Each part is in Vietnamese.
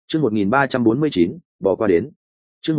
Chương 1349, bỏ qua đến. Chương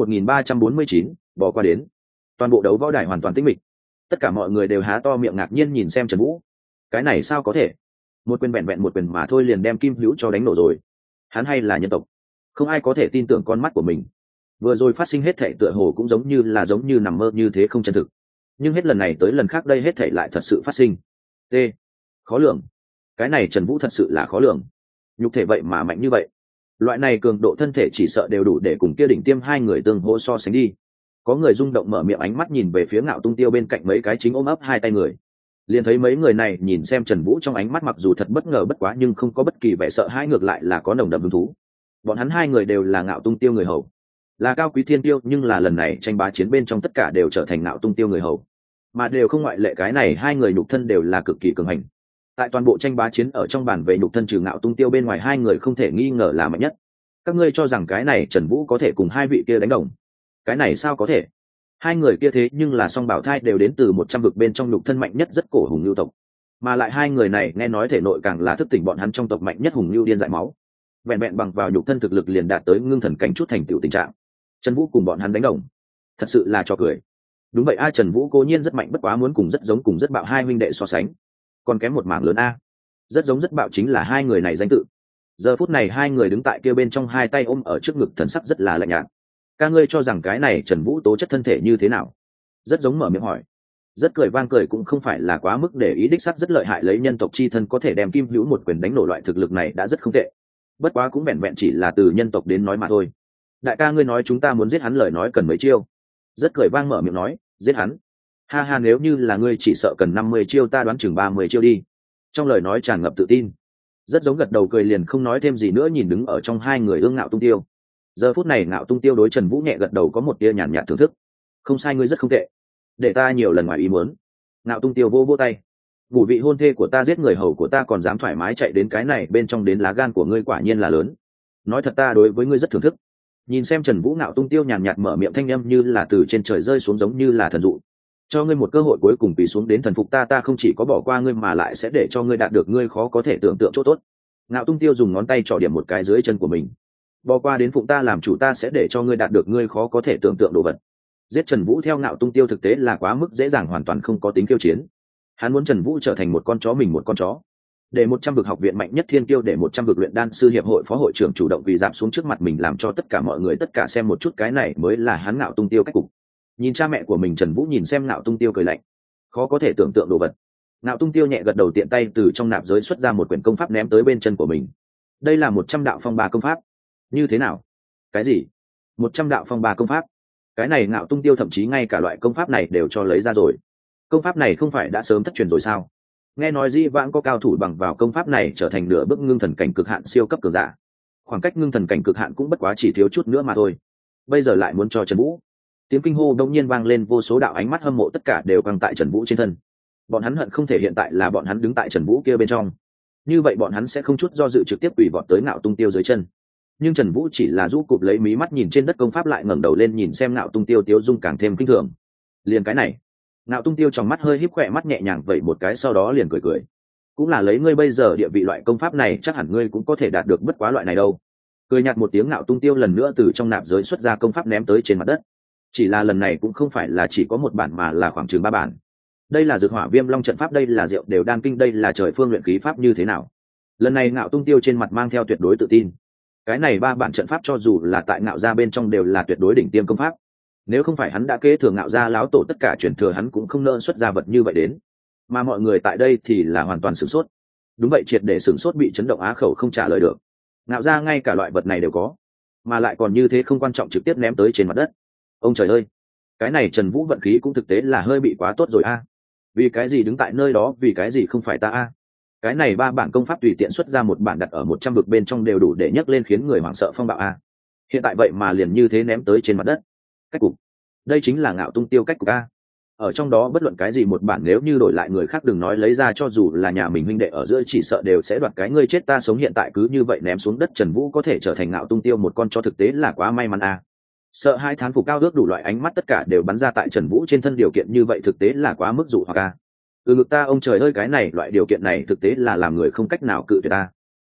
1349, bỏ qua đến. Toàn bộ đấu võ đài hoàn toàn tĩnh mịch. Tất cả mọi người đều há to miệng ngạc nhiên nhìn xem Trần Vũ. Cái này sao có thể? Một quyền vẹn vẹn một quyền mà thôi liền đem Kim Hữu cho đánh nổ rồi. Hắn hay là nhân tộc? Không ai có thể tin tưởng con mắt của mình. Vừa rồi phát sinh hết thảy tựa hồ cũng giống như nằm mơ như thế không chân thực. Nhưng hết lần này tới lần khác đây hết thảy lại thật sự phát sinh. T. Khó lường. Cái này Trần Vũ thật sự là khó lường. Nhục thể vậy mà mạnh như vậy. Loại này cường độ thân thể chỉ sợ đều đủ để cùng kia đỉnh tiêm hai người tương hỗ so sánh đi. Có người rung động mở miệng ánh mắt nhìn về phía Ngạo Tung Tiêu bên cạnh mấy cái chính ôm ấp hai tay người. Liền thấy mấy người này nhìn xem Trần Vũ trong ánh mắt mặc dù thật bất ngờ bất quá nhưng không có bất kỳ vẻ sợ hãi, ngược lại là có nồng đậm hứng thú. Bọn hắn hai người đều là Ngạo Tung Tiêu người hầu, là cao quý thiên tiêu, nhưng là lần này tranh bá chiến bên trong tất cả đều trở thành Ngạo Tung Tiêu người hầu, mà đều không ngoại lệ. Cái này hai người nhục thân đều là cực kỳ cường hành. Tại toàn bộ tranh bá chiến ở trong bản về nhục thân trừ Ngạo Tung Tiêu bên ngoài, hai người không thể nghi ngờ là mạnh nhất. Các ngươi cho rằng cái này Trần Vũ có thể cùng hai vị kia đánh đồng? Cái này sao có thể? Hai người kia thế nhưng là song bảo thai, đều đến từ 100 vực bên trong nhục thân mạnh nhất rất cổ hùng lưu tộc, mà lại hai người này nghe nói thể nội càng là thức tỉnh bọn hắn trong tộc mạnh nhất hùng lưu điên dại máu, vẹn vẹn bằng vào nhục thân thực lực liền đạt tới ngưng thần cảnh chút thành tựu tình trạng. Trần Vũ cùng bọn hắn đánh đồng, thật sự là trò cười. Đúng vậy a, Trần Vũ cố nhiên rất mạnh, bất quá muốn cùng rất giống cùng rất bạo hai huynh đệ so sánh còn kém một mảng lớn a. Rất giống rất bạo chính là hai người này danh tự. Giờ phút này hai người đứng tại kia bên trong, hai tay ôm ở trước ngực, thần sắc rất là lạnh nhạt. Ca ngươi cho rằng cái này Trần Vũ tố chất thân thể như thế nào? Rất giống mở miệng hỏi. Rất cười vang cười cũng không phải là quá mức để ý, đích sắc rất lợi hại, lấy nhân tộc chi thân có thể đem Kim Hữu một quyền đánh nổ, loại thực lực này đã rất không tệ. Bất quá cũng vẹn vẹn chỉ là từ nhân tộc đến nói mà thôi. Đại ca ngươi nói chúng ta muốn giết hắn, lời nói cần mấy chiêu? Rất cười vang mở miệng nói, giết hắn? Ha ha, nếu như là ngươi chỉ sợ cần 50 chiêu, ta đoán chừng 30 chiêu đi. Trong lời nói tràn ngập tự tin. Rất giống gật đầu cười liền không nói thêm gì nữa, nhìn đứng ở trong hai người ương Ngạo Tung Tiêu. Giờ phút này Ngạo Tung Tiêu đối Trần Vũ nhẹ gật đầu, có một tia nhàn nhạt thưởng thức. Không sai, ngươi rất không tệ, để ta nhiều lần ngoài ý muốn. Ngạo Tung Tiêu vô vô tay. Vụ vị hôn thê của ta giết người hầu của ta còn dám thoải mái chạy đến cái này bên trong, đến lá gan của ngươi quả nhiên là lớn. Nói thật, ta đối với ngươi rất thưởng thức. Nhìn xem Trần Vũ, Ngạo Tung Tiêu nhàn nhạt mở miệng, thanh âm như là từ trên trời rơi xuống, giống như là thần dụ. Cho ngươi một cơ hội cuối cùng, quỳ xuống đến thần phục ta, ta không chỉ có bỏ qua ngươi mà lại sẽ để cho ngươi đạt được ngươi khó có thể tưởng tượng chỗ tốt. Ngạo Tung Tiêu dùng ngón tay trỏ điểm một cái dưới chân của mình. Bỏ qua đến phụng ta làm chủ, ta sẽ để cho ngươi đạt được ngươi khó có thể tưởng tượng đồ vật. Giết Trần Vũ theo Ngạo Tung Tiêu thực tế là quá mức dễ dàng, hoàn toàn không có tính khiêu chiến. Hắn muốn Trần Vũ trở thành một con chó, mình một con chó. Để 100 vực học viện mạnh nhất thiên tiêu, để 100 vực luyện đan sư hiệp hội phó hội trưởng chủ động quỳ dạp xuống trước mặt mình, làm cho tất cả mọi người tất cả xem một chút, cái này mới là hắn Ngạo Tung Tiêu cách cục. Nhìn cha mẹ của mình, Trần Vũ nhìn xem Ngạo Tung Tiêu cười lạnh. Khó có thể tưởng tượng đồ vật. Ngạo Tung Tiêu nhẹ gật đầu, tiện tay từ trong nạp giới xuất ra một quyển công pháp ném tới bên chân của mình. Đây là 100 đạo phong ba công pháp. Như thế nào? Cái gì? 100 đạo phong ba công pháp? Cái này Ngạo Tung Tiêu thậm chí ngay cả loại công pháp này đều cho lấy ra rồi. Công pháp này không phải đã sớm thất truyền rồi sao? Nghe nói dĩ vãng có cao thủ bằng vào công pháp này trở thành nửa bước ngưng thần cảnh cực hạn siêu cấp cường giả. Khoảng cách ngưng thần cảnh cực hạn cũng bất quá chỉ thiếu chút nữa mà thôi. Bây giờ lại muốn cho Trần Vũ? Tiếng kinh hô đông nhiên vang lên, vô số đạo ánh mắt hâm mộ tất cả đều căng tại Trần Vũ trên thân. Bọn hắn hận không thể hiện tại là bọn hắn đứng tại Trần Vũ kia bên trong. Như vậy bọn hắn sẽ không chút do dự trực tiếp quỳ vọt tới Ngạo Tung Tiêu dưới chân. Nhưng Trần Vũ chỉ là rũ cụp lấy mí mắt nhìn trên đất công pháp, lại ngẩng đầu lên nhìn xem Ngạo Tung Tiêu, tiếu dung càng thêm kinh thường. Liền cái này? Ngạo Tung Tiêu trong mắt hơi híp, khỏe mắt nhẹ nhàng vậy một cái, sau đó liền cười cười. Cũng là lấy ngươi bây giờ địa vị, loại công pháp này chắc hẳn ngươi cũng có thể đạt được, bất quá loại này đâu. Cười nhạt một tiếng, Ngạo Tung Tiêu lần nữa từ trong nạp giới xuất ra công pháp ném tới trên mặt đất. Chỉ là lần này cũng không phải là chỉ có một bản mà là khoảng chừng 3 bản. Đây là Dược Hỏa Viêm Long trận pháp, đây là Diệu Đều Đan Kinh, đây là Trời Phương luyện khí pháp, như thế nào? Lần này Ngạo Tung Tiêu trên mặt mang theo tuyệt đối tự tin. Cái này 3 bản trận pháp cho dù là tại Ngạo gia bên trong đều là tuyệt đối đỉnh tiêm công pháp. Nếu không phải hắn đã kế thừa Ngạo gia lão tổ tất cả truyền thừa, hắn cũng không nỡ xuất ra vật như vậy đến. Mà mọi người tại đây thì là hoàn toàn sửng sốt. Đúng vậy, triệt để sửng sốt, bị chấn động á khẩu không trả lời được. Ngạo gia ngay cả loại vật này đều có, mà lại còn như thế không quan trọng trực tiếp ném tới trên mặt đất. Ông trời ơi, cái này Trần Vũ vận khí cũng thực tế là hơi bị quá tốt rồi a. Vì cái gì đứng tại nơi đó, vì cái gì không phải ta a? Cái này 3 bản công pháp tùy tiện xuất ra một bản đặt ở 100 vực bên trong đều đủ để nhấc lên khiến người hoảng sợ phong bạo a. Hiện tại vậy mà liền như thế ném tới trên mặt đất. Cách cục, đây chính là Ngạo Tung Tiêu cách cục a. Ở trong đó bất luận cái gì một bản nếu như đổi lại người khác, đừng nói lấy ra, cho dù là nhà mình huynh đệ ở giữa chỉ sợ đều sẽ đoạt cái ngươi chết ta sống. Hiện tại cứ như vậy ném xuống đất, Trần Vũ có thể trở thành Ngạo Tung Tiêu một con cho thực tế là quá may mắn a. Sợ hai thán phục cao ước đủ loại ánh mắt tất cả đều bắn ra tại Trần Vũ trên thân, điều kiện như vậy thực tế là quá mức dụ hoặc a. Ngực ta, ông trời ơi, cái này loại điều kiện này thực tế là làm người không cách nào cự tuyệt ta.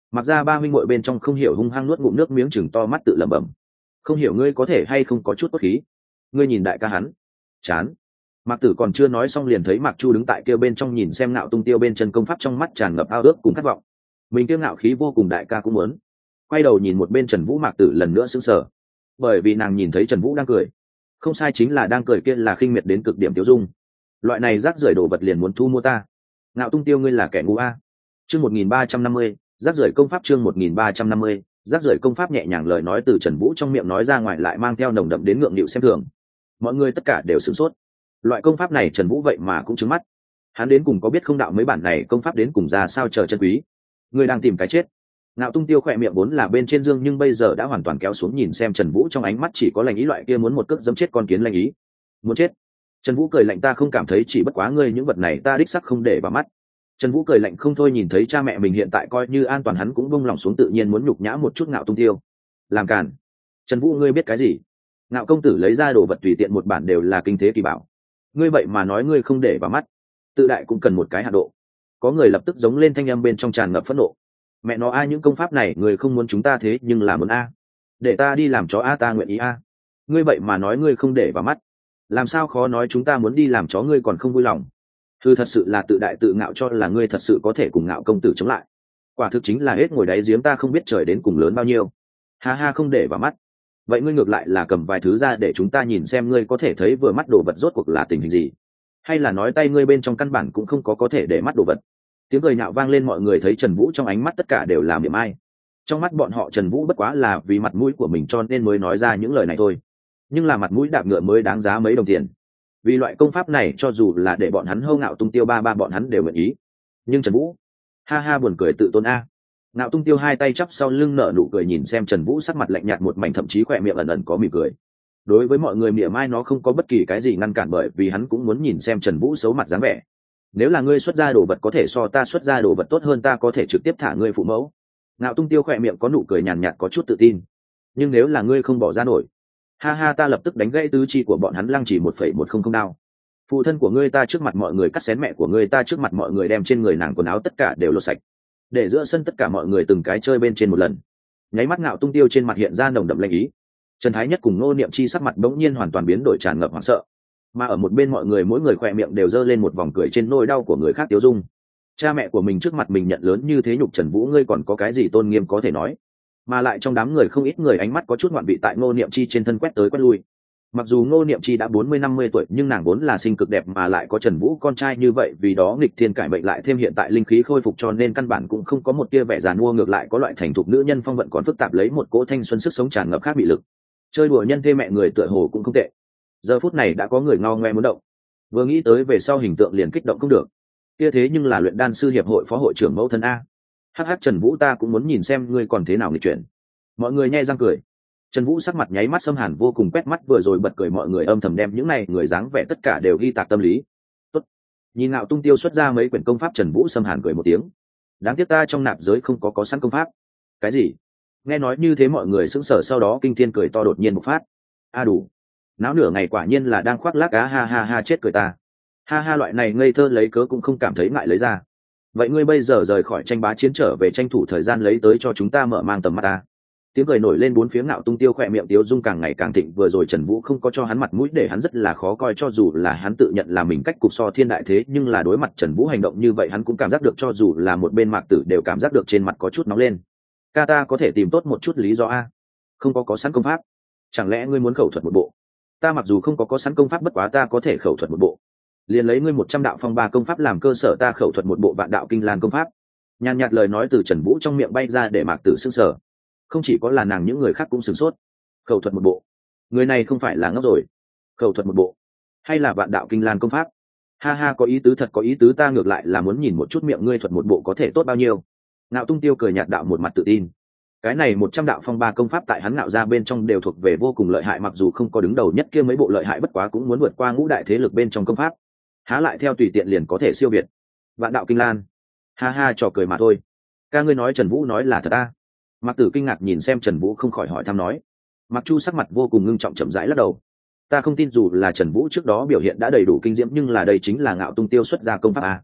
Mặc ra ba huynh muội bên trong không hiểu hung hăng nuốt ngụm nước miếng chừng to mắt tự lẩm bẩm. Không hiểu ngươi có thể hay không có chút cốt khí. Ngươi nhìn đại ca hắn. Chán. Mạc Tử còn chưa nói xong liền thấy Mạc Chu đứng tại kia bên trong nhìn xem Ngạo Tung Tiêu bên chân công pháp, trong mắt tràn ngập ao ước cùng khát vọng. Mình kiêu ngạo khí vô cùng, đại ca cũng muốn. Quay đầu nhìn một bên Trần Vũ, Mạc Tử lần nữa sững sờ, bởi vì nàng nhìn thấy Trần Vũ đang cười. Không sai, chính là đang cười, kia là khinh miệt đến cực điểm tiêu dung. Loại này rác rưởi đồ vật liền muốn thu mua ta. Ngạo Tung Tiêu, ngươi là kẻ ngu a. Chương 1350, rác rưởi công pháp, chương 1350, rác rưởi công pháp. Nhẹ nhàng lời nói từ Trần Vũ trong miệng nói ra ngoài lại mang theo nồng đậm đến ngượng nghịu xem thường. Mọi người tất cả đều sửng sốt. Loại công pháp này Trần Vũ vậy mà cũng trứng mắt. Hắn đến cùng có biết không đạo mấy bản này công pháp đến cùng ra sao chờ chân quý. Người đang tìm cái chết. Ngạo Tung Tiêu khỏe miệng vốn là bên trên dương nhưng bây giờ đã hoàn toàn kéo xuống, nhìn xem Trần Vũ trong ánh mắt chỉ có lạnh ý, loại kia muốn một cước dẫm chết con kiến lạnh ý. Muốn chết. Trần Vũ cười lạnh, ta không cảm thấy, chỉ bất quá ngươi những vật này ta đích sắc không để vào mắt. Trần Vũ cười lạnh không thôi, nhìn thấy cha mẹ mình hiện tại coi như an toàn, hắn cũng buông lòng xuống, tự nhiên muốn nhục nhã một chút Ngạo Tung Tiêu. Làm cản. Trần Vũ, ngươi biết cái gì? Ngạo công tử lấy ra đồ vật tùy tiện một bản đều là kinh thế kỳ bảo. Ngươi vậy mà nói ngươi không để vào mắt. Tự đại cũng cần một cái hạ độ. Có người lập tức giống lên, thanh âm bên trong tràn ngập phẫn nộ. Mẹ nó a, những công pháp này người không muốn chúng ta thế nhưng là muốn a. Để ta đi làm chó a, ta nguyện ý a. Ngươi vậy mà nói ngươi không để vào mắt. Làm sao khó nói chúng ta muốn đi làm chó ngươi còn không vui lòng. Thư thật sự là tự đại tự ngạo, cho là ngươi thật sự có thể cùng Ngạo công tử chống lại. Quả thực chính là hết ngồi đáy giếng, ta không biết trời đến cùng lớn bao nhiêu. Ha ha, không để vào mắt. Vậy ngươi ngược lại là cầm vài thứ ra để chúng ta nhìn xem ngươi có thể thấy vừa mắt đồ vật rốt cuộc là tình hình gì, hay là nói tay ngươi bên trong căn bản cũng không có thể để mắt đồ vật. Tiếng cười nhạo vang lên, mọi người thấy Trần Vũ trong ánh mắt tất cả đều là mỉa mai. Trong mắt bọn họ Trần Vũ bất quá là vì mặt mũi của mình cho nên mới nói ra những lời này thôi, nhưng là mặt mũi đạp ngựa mới đáng giá mấy đồng tiền. Vì loại công pháp này cho dù là để bọn hắn hô Ngạo Tung Tiêu ba bọn hắn đều nguyện ý. Nhưng Trần Vũ, ha ha, buồn cười tự tôn a. Ngạo Tung Tiêu hai tay chắp sau lưng nở nụ cười, nhìn xem Trần Vũ sắc mặt lạnh nhạt một mảnh, thậm chí khỏe miệng ẩn ẩn có mỉm cười. Đối với mọi người mỉa mai nó không có bất kỳ cái gì ngăn cản, bởi vì hắn cũng muốn nhìn xem Trần Vũ xấu mặt dáng vẻ. Nếu là ngươi xuất ra đồ vật có thể so ta xuất ra đồ vật tốt hơn, ta có thể trực tiếp thả ngươi phụ mẫu. Ngạo Tung Tiêu khỏe miệng có nụ cười nhàn nhạt có chút tự tin. Nhưng nếu là ngươi không bỏ ra nổi, ha ha, ta lập tức đánh gãy tứ chi của bọn hắn, lăng chỉ 1,100 đao. Phụ thân của ngươi ta trước mặt mọi người cắt xén mẹ của ngươi ta trước mặt mọi người đem trên người nàng quần áo tất cả đều lột sạch, để giữa sân tất cả mọi người từng cái chơi bên trên một lần. Nháy mắt Ngạo Tung Tiêu trên mặt hiện ra nồng đậm lanh ý. Trần Thái Nhất cùng Ngô Niệm Chi sắc mặt bỗng nhiên hoàn toàn biến đổi, tràn ngập hoảng sợ. Mà ở một bên mọi người mỗi người khỏe miệng đều giơ lên một vòng cười trên nỗi đau của người khác tiêu dung. Cha mẹ của mình trước mặt mình nhận lớn như thế nhục, Trần Vũ ngươi còn có cái gì tôn nghiêm có thể nói? Mà lại trong đám người không ít người ánh mắt có chút ngoạn vị tại Ngô Niệm Chi trên thân quét tới quét lui. Mặc dù Ngô Niệm Chi đã 40-50 tuổi, nhưng nàng vốn là sinh cực đẹp, mà lại có Trần Vũ con trai như vậy, vì đó nghịch thiên cải bệnh lại thêm hiện tại linh khí khôi phục, cho nên căn bản cũng không có một tia vẻ già nua, ngược lại có loại thành thục nữ nhân phong vận còn phức tạp, lấy một cỗ thanh xuân sức sống tràn ngập khác bị lực. Chơi đùa nhân thê mẹ người tựa hồ cũng không tệ. Giờ phút này đã có người ngao ngoe muốn động. Vừa nghĩ tới về sau hình tượng liền kích động không được. Kia thế nhưng là luyện đan sư hiệp hội phó hội trưởng mẫu thân a. Hắc Trần Vũ, ta cũng muốn nhìn xem ngươi còn thế nào nghịch chuyển. Mọi người nhe răng cười. Trần Vũ sắc mặt nháy mắt xâm hàn vô cùng, quét mắt vừa rồi bật cười mọi người âm thầm đem những này người dáng vẻ tất cả đều ghi tạc tâm lý. Tốt. Nhìn Ngạo Tung Tiêu xuất ra mấy quyển công pháp, Trần Vũ xâm hàn cười một tiếng. Đáng tiếc ta trong nạp giới không có sẵn công pháp. Cái gì? Nghe nói như thế mọi người sững sờ, sau đó kinh thiên cười to đột nhiên bộc phát. A đủ. Náo nửa ngày quả nhiên là đang khoác lác á, ha ha ha, chết cười ta. Ha ha, loại này ngây thơ lấy cớ cũng không cảm thấy ngại lấy ra. Vậy ngươi bây giờ rời khỏi tranh bá chiến trở về tranh thủ thời gian lấy tới cho chúng ta mở mang tầm mắt ta. Tiếng cười nổi lên bốn phía, Ngạo Tung Tiêu khỏe miệng tiếu dung càng ngày càng thịnh, vừa rồi Trần Vũ không có cho hắn mặt mũi để hắn rất là khó coi, cho dù là hắn tự nhận là mình cách cục so thiên đại thế, nhưng là đối mặt Trần Vũ hành động như vậy hắn cũng cảm giác được, cho dù là một bên Mạc Tử đều cảm giác được trên mặt có chút nóng lên. Ca, ta có thể tìm tốt một chút lý do a. Không có sẵn công pháp. Chẳng lẽ ngươi muốn khẩu thuật một bộ? Ta mặc dù không có sẵn công pháp, bất quá ta có thể khẩu thuật một bộ. Liền lấy ngươi 100 đạo phong ba công pháp làm cơ sở, ta khẩu thuật một bộ Vạn Đạo Kinh Lan công pháp. Nhàn nhạt lời nói từ Trần Vũ trong miệng bay ra để Mạc Tử sững sờ. Không chỉ có là nàng, những người khác cũng sửng sốt. Khẩu thuật một bộ, người này không phải là ngốc rồi? Khẩu thuật một bộ hay là Vạn Đạo Kinh Lan công pháp? Ha ha, có ý tứ, thật có ý tứ, ta ngược lại là muốn nhìn một chút miệng ngươi thuật một bộ có thể tốt bao nhiêu. Ngạo Tung Tiêu cười nhạt đạo, một mặt tự tin. Cái này 100 đạo phong ba công pháp tại hắn Ngạo ra bên trong đều thuộc về vô cùng lợi hại, mặc dù không có đứng đầu nhất kia mấy bộ lợi hại, bất quá cũng muốn vượt qua ngũ đại thế lực bên trong công pháp. Há lại theo tùy tiện liền có thể siêu việt Vạn Đạo Kinh Lan? Ha ha, trò cười mà thôi. Ca, ngươi nói Trần Vũ nói là thật à? Mạc Tử kinh ngạc nhìn xem Trần Vũ, không khỏi hỏi thăm nói. Mạc Chu sắc mặt vô cùng ngưng trọng, chậm rãi lắc đầu. Ta không tin, dù là Trần Vũ trước đó biểu hiện đã đầy đủ kinh diễm, nhưng là đây chính là Ngạo Tung Tiêu xuất ra công pháp à?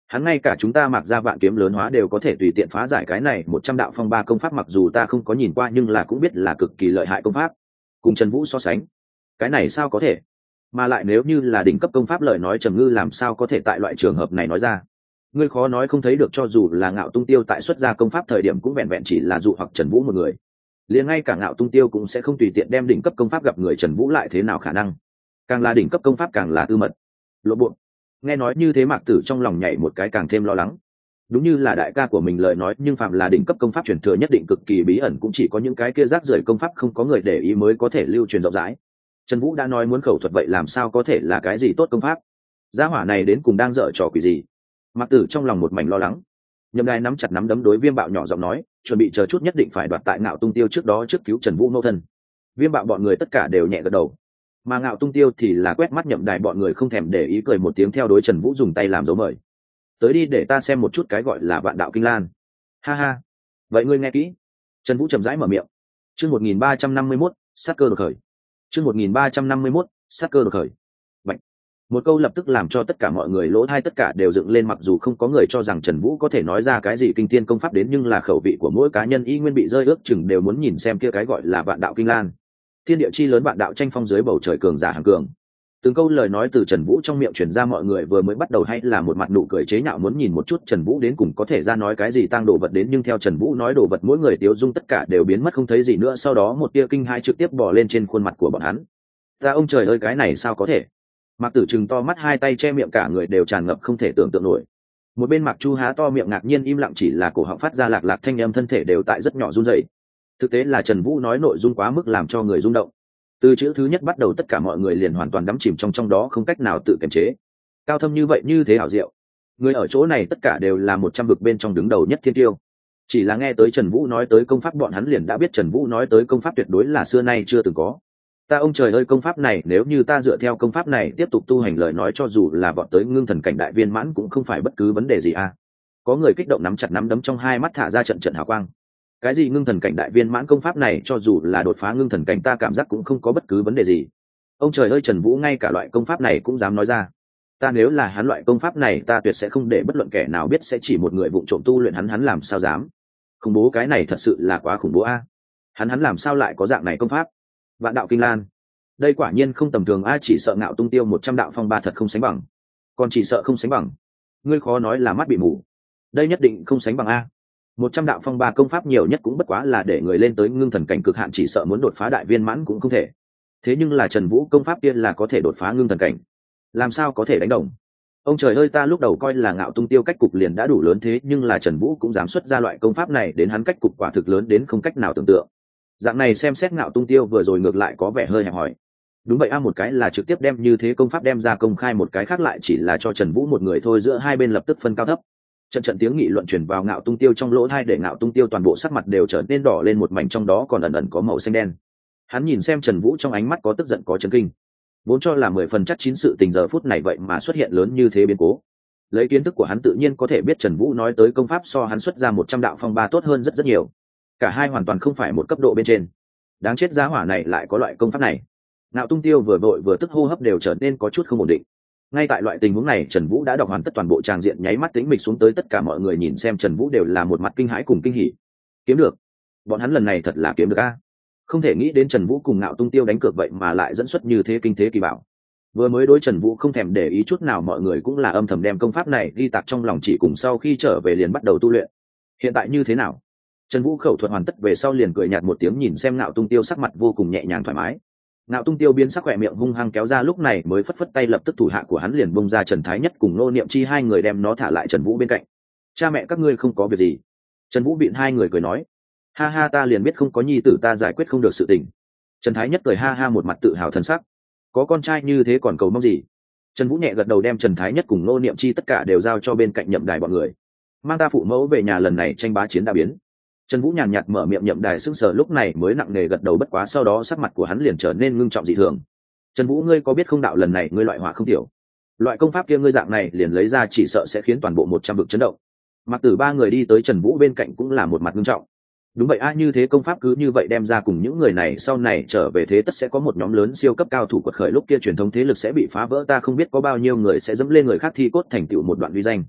hắn ngay cả chúng ta mặc ra vạn kiếm lớn hóa đều có thể tùy tiện phá giải cái này 100 đạo phong ba công pháp, mặc dù ta không có nhìn qua nhưng là cũng biết là cực kỳ lợi hại công pháp. Cùng Trần Vũ so sánh, cái này sao có thể? Mà lại nếu như là đỉnh cấp công pháp lời nói, Trầm Ngư làm sao có thể tại loại trường hợp này nói ra? Ngươi khó nói không thấy được, cho dù là Ngạo Tung Tiêu tại xuất ra công pháp thời điểm cũng vẹn vẹn chỉ là dụ hoặc Trần Vũ một người, liền ngay cả Ngạo Tung Tiêu cũng sẽ không tùy tiện đem đỉnh cấp công pháp gặp người Trần Vũ, lại thế nào khả năng? Càng là đỉnh cấp công pháp càng là tư mật. Lộ bộ. Nghe nói như thế Mạc Tử trong lòng nhảy một cái, càng thêm lo lắng. Đúng như là đại ca của mình lời nói, nhưng phạm là đỉnh cấp công pháp truyền thừa nhất định cực kỳ bí ẩn, cũng chỉ có những cái kia rác rưởi công pháp không có người để ý mới có thể lưu truyền rộng rãi. Trần Vũ đã nói muốn khẩu thuật, vậy làm sao có thể là cái gì tốt công pháp? Gia hỏa này đến cùng đang dở trò quỷ gì? Mạc Tử trong lòng một mảnh lo lắng. Nhậm Đài nắm chặt nắm đấm đối Viêm Bạo nhỏ giọng nói, chuẩn bị chờ chút nhất định phải đoạt tại Ngạo Tung Tiêu trước đó, trước cứu Trần Vũ mẫu thân. Viêm Bạo bọn người tất cả đều nhẹ gật đầu, mà Ngạo Tung Tiêu thì là quét mắt Nhậm Đài bọn người, không thèm để ý, cười một tiếng theo đối Trần Vũ dùng tay làm dấu mời. Tới đi, để ta xem một chút cái gọi là Vạn Đạo Kinh Lan. Ha ha, vậy ngươi nghe kỹ. Trần Vũ chậm rãi mở miệng. Chương 1351, sát cơ đột khởi. Chương 1351, sát cơ đột khởi. Bạch. Một câu lập tức làm cho tất cả mọi người lỗ tai tất cả đều dựng lên, mặc dù không có người cho rằng Trần Vũ có thể nói ra cái gì kinh thiên công pháp đến, nhưng là khẩu vị của mỗi cá nhân y nguyên bị rơi, ước chừng đều muốn nhìn xem kia cái gọi là Vạn Đạo Kinh Lan. Thiên địa chi lớn, vạn đạo tranh phong dưới bầu trời, cường giả hàng cường. Từng câu lời nói từ Trần Vũ trong miệng truyền ra, mọi người vừa mới bắt đầu hay là một mặt nụ cười chế nhạo, muốn nhìn một chút Trần Vũ đến cùng có thể ra nói cái gì tăng đồ vật đến, nhưng theo Trần Vũ nói đồ vật, mỗi người tiêu dung tất cả đều biến mất không thấy gì nữa, sau đó một tia kinh hãi trực tiếp bò lên trên khuôn mặt của bọn hắn. Ta ông trời ơi, cái này sao có thể? Mạc Tử trừng to mắt, hai tay che miệng, cả người đều tràn ngập không thể tưởng tượng nổi. Một bên Mạc Chu há to miệng ngạc nhiên im lặng, chỉ là cổ họng phát ra lạc lạc thanh âm, thân thể đều tại rất nhỏ run rẩy. Thực tế là Trần Vũ nói nội dung quá mức làm cho người rung động. Từ chữ thứ nhất bắt đầu, tất cả mọi người liền hoàn toàn đắm chìm trong đó, không cách nào tự kiềm chế. Cao thâm như vậy, như thế hảo diệu. Người ở chỗ này tất cả đều là 100 vực bên trong đứng đầu nhất thiên tiêu. Chỉ là nghe tới Trần Vũ nói tới công pháp, bọn hắn liền đã biết Trần Vũ nói tới công pháp tuyệt đối là xưa nay chưa từng có. Ta ông trời ơi, công pháp này nếu như ta dựa theo công pháp này tiếp tục tu hành lời nói, cho dù là vọt tới ngưng thần cảnh đại viên mãn cũng không phải bất cứ vấn đề gì à? Có người kích động nắm chặt nắm đấm, trong hai mắt thả ra trận trận hào quang. Cái gì ngưng thần cảnh đại viên mãn công pháp này, cho dù là đột phá ngưng thần cảnh ta cảm giác cũng không có bất cứ vấn đề gì. Ông trời ơi, Trần Vũ ngay cả loại công pháp này cũng dám nói ra. Ta nếu là hắn loại công pháp này, ta tuyệt sẽ không để bất luận kẻ nào biết, sẽ chỉ một người vụng trộm tu luyện, hắn làm sao dám? Khủng bố, cái này thật sự là quá khủng bố a. Hắn làm sao lại có dạng này công pháp? Vạn Đạo Kinh Lan, đây quả nhiên không tầm thường a, chỉ sợ Ngạo Tung Tiêu 100 đạo phong ba thật không sánh bằng. Còn chỉ sợ không sánh bằng, ngươi khó nói là mắt bị mù. Đây nhất định không sánh bằng a. 100 đạo phong ba công pháp nhiều nhất cũng bất quá là để người lên tới ngưng thần cảnh cực hạn, chỉ sợ muốn đột phá đại viên mãn cũng không thể. Thế nhưng là Trần Vũ công pháp kia là có thể đột phá ngưng thần cảnh, làm sao có thể đánh đồng? Ông trời ơi, ta lúc đầu coi là Ngạo Tung Tiêu cách cục liền đã đủ lớn, thế nhưng là Trần Vũ cũng dám xuất ra loại công pháp này, đến hắn cách cục quả thực lớn đến không cách nào tưởng tượng. Dạng này xem xét Ngạo Tung Tiêu vừa rồi ngược lại có vẻ hơi hẹp hòi. Đúng vậy a, một cái là trực tiếp đem như thế công pháp đem ra công khai, một cái khác lại chỉ là cho Trần Vũ một người thôi, giữa hai bên lập tức phân cao thấp. Trận tiếng nghị luận truyền vào Ngạo Tung Tiêu trong lỗ tai, để Ngạo Tung Tiêu toàn bộ sắc mặt đều trở nên đỏ lên một mảnh, trong đó còn ẩn ẩn có màu xanh đen. Hắn nhìn xem Trần Vũ trong ánh mắt có tức giận, có chấn kinh. Vốn cho là 10 phần chắc chín sự tình, giờ phút này vậy mà xuất hiện lớn như thế biến cố. Lấy kiến thức của hắn tự nhiên có thể biết Trần Vũ nói tới công pháp so hắn xuất ra 100 đạo phong ba tốt hơn rất rất nhiều. Cả hai hoàn toàn không phải một cấp độ bên trên. Đáng chết, giá hỏa này lại có loại công pháp này. Ngạo Tung Tiêu vừa vội vừa tức, hô hấp đều trở nên có chút không ổn định. Ngay tại loại tình huống này, Trần Vũ đã đọc hoàn tất toàn bộ tràng diện, nháy mắt tĩnh mịch xuống tới, tất cả mọi người nhìn xem Trần Vũ đều là một mặt kinh hãi cùng kinh hỉ. Kiếm được, bọn hắn lần này thật là kiếm được a. Không thể nghĩ đến Trần Vũ cùng Ngạo Tung Tiêu đánh cược vậy mà lại dẫn xuất như thế kinh thế kỳ bảo. Vừa mới đối Trần Vũ không thèm để ý chút nào, mọi người cũng là âm thầm đem công pháp này ghi tạc trong lòng, chỉ cùng sau khi trở về liền bắt đầu tu luyện. Hiện tại như thế nào? Trần Vũ khẩu thuật hoàn tất về sau liền cười nhạt một tiếng, nhìn xem Ngạo Tung Tiêu sắc mặt vô cùng nhẹ nhàng thoải mái. Ngạo Tung Tiêu biến sắc, khỏe miệng hung hăng kéo ra, lúc này mới phất phất tay, lập tức thủ hạ của hắn liền bung ra Trần Thái Nhất cùng Nô Niệm Chi hai người, đem nó thả lại Trần Vũ bên cạnh. Cha mẹ các ngươi không có việc gì? Trần Vũ vịn hai người cười nói. Ha ha, ta liền biết không có nhi tử ta giải quyết không được sự tình. Trần Thái Nhất cười ha ha, một mặt tự hào thân sắc. Có con trai như thế còn cầu mong gì? Trần Vũ nhẹ gật đầu, đem Trần Thái Nhất cùng Nô Niệm Chi tất cả đều giao cho bên cạnh Nhậm Đài bọn người. Mang ta phụ mẫu về nhà, lần này tranh bá chiến đã biến. Trần Vũ nhàn nhạt mở miệng, Nhậm Đài sững sờ, lúc này mới nặng nề gật đầu, bất quá sau đó sắc mặt của hắn liền trở nên ngưng trọng dị thường. Trần Vũ, ngươi có biết không, đạo lần này ngươi loại họa không tiểu. Loại công pháp kia ngươi dạng này liền lấy ra, chỉ sợ sẽ khiến toàn bộ 100 vực chấn động. Mặc Tử ba người đi tới Trần Vũ bên cạnh cũng là một mặt ngưng trọng. Đúng vậy a, như thế công pháp cứ như vậy đem ra, cùng những người này sau này trở về thế tất sẽ có một nhóm lớn siêu cấp cao thủ quật khởi, lúc kia truyền thống thế lực sẽ bị phá vỡ, ta không biết có bao nhiêu người sẽ dẫm lên người khác thi cốt thành tựu một đoạn uy danh.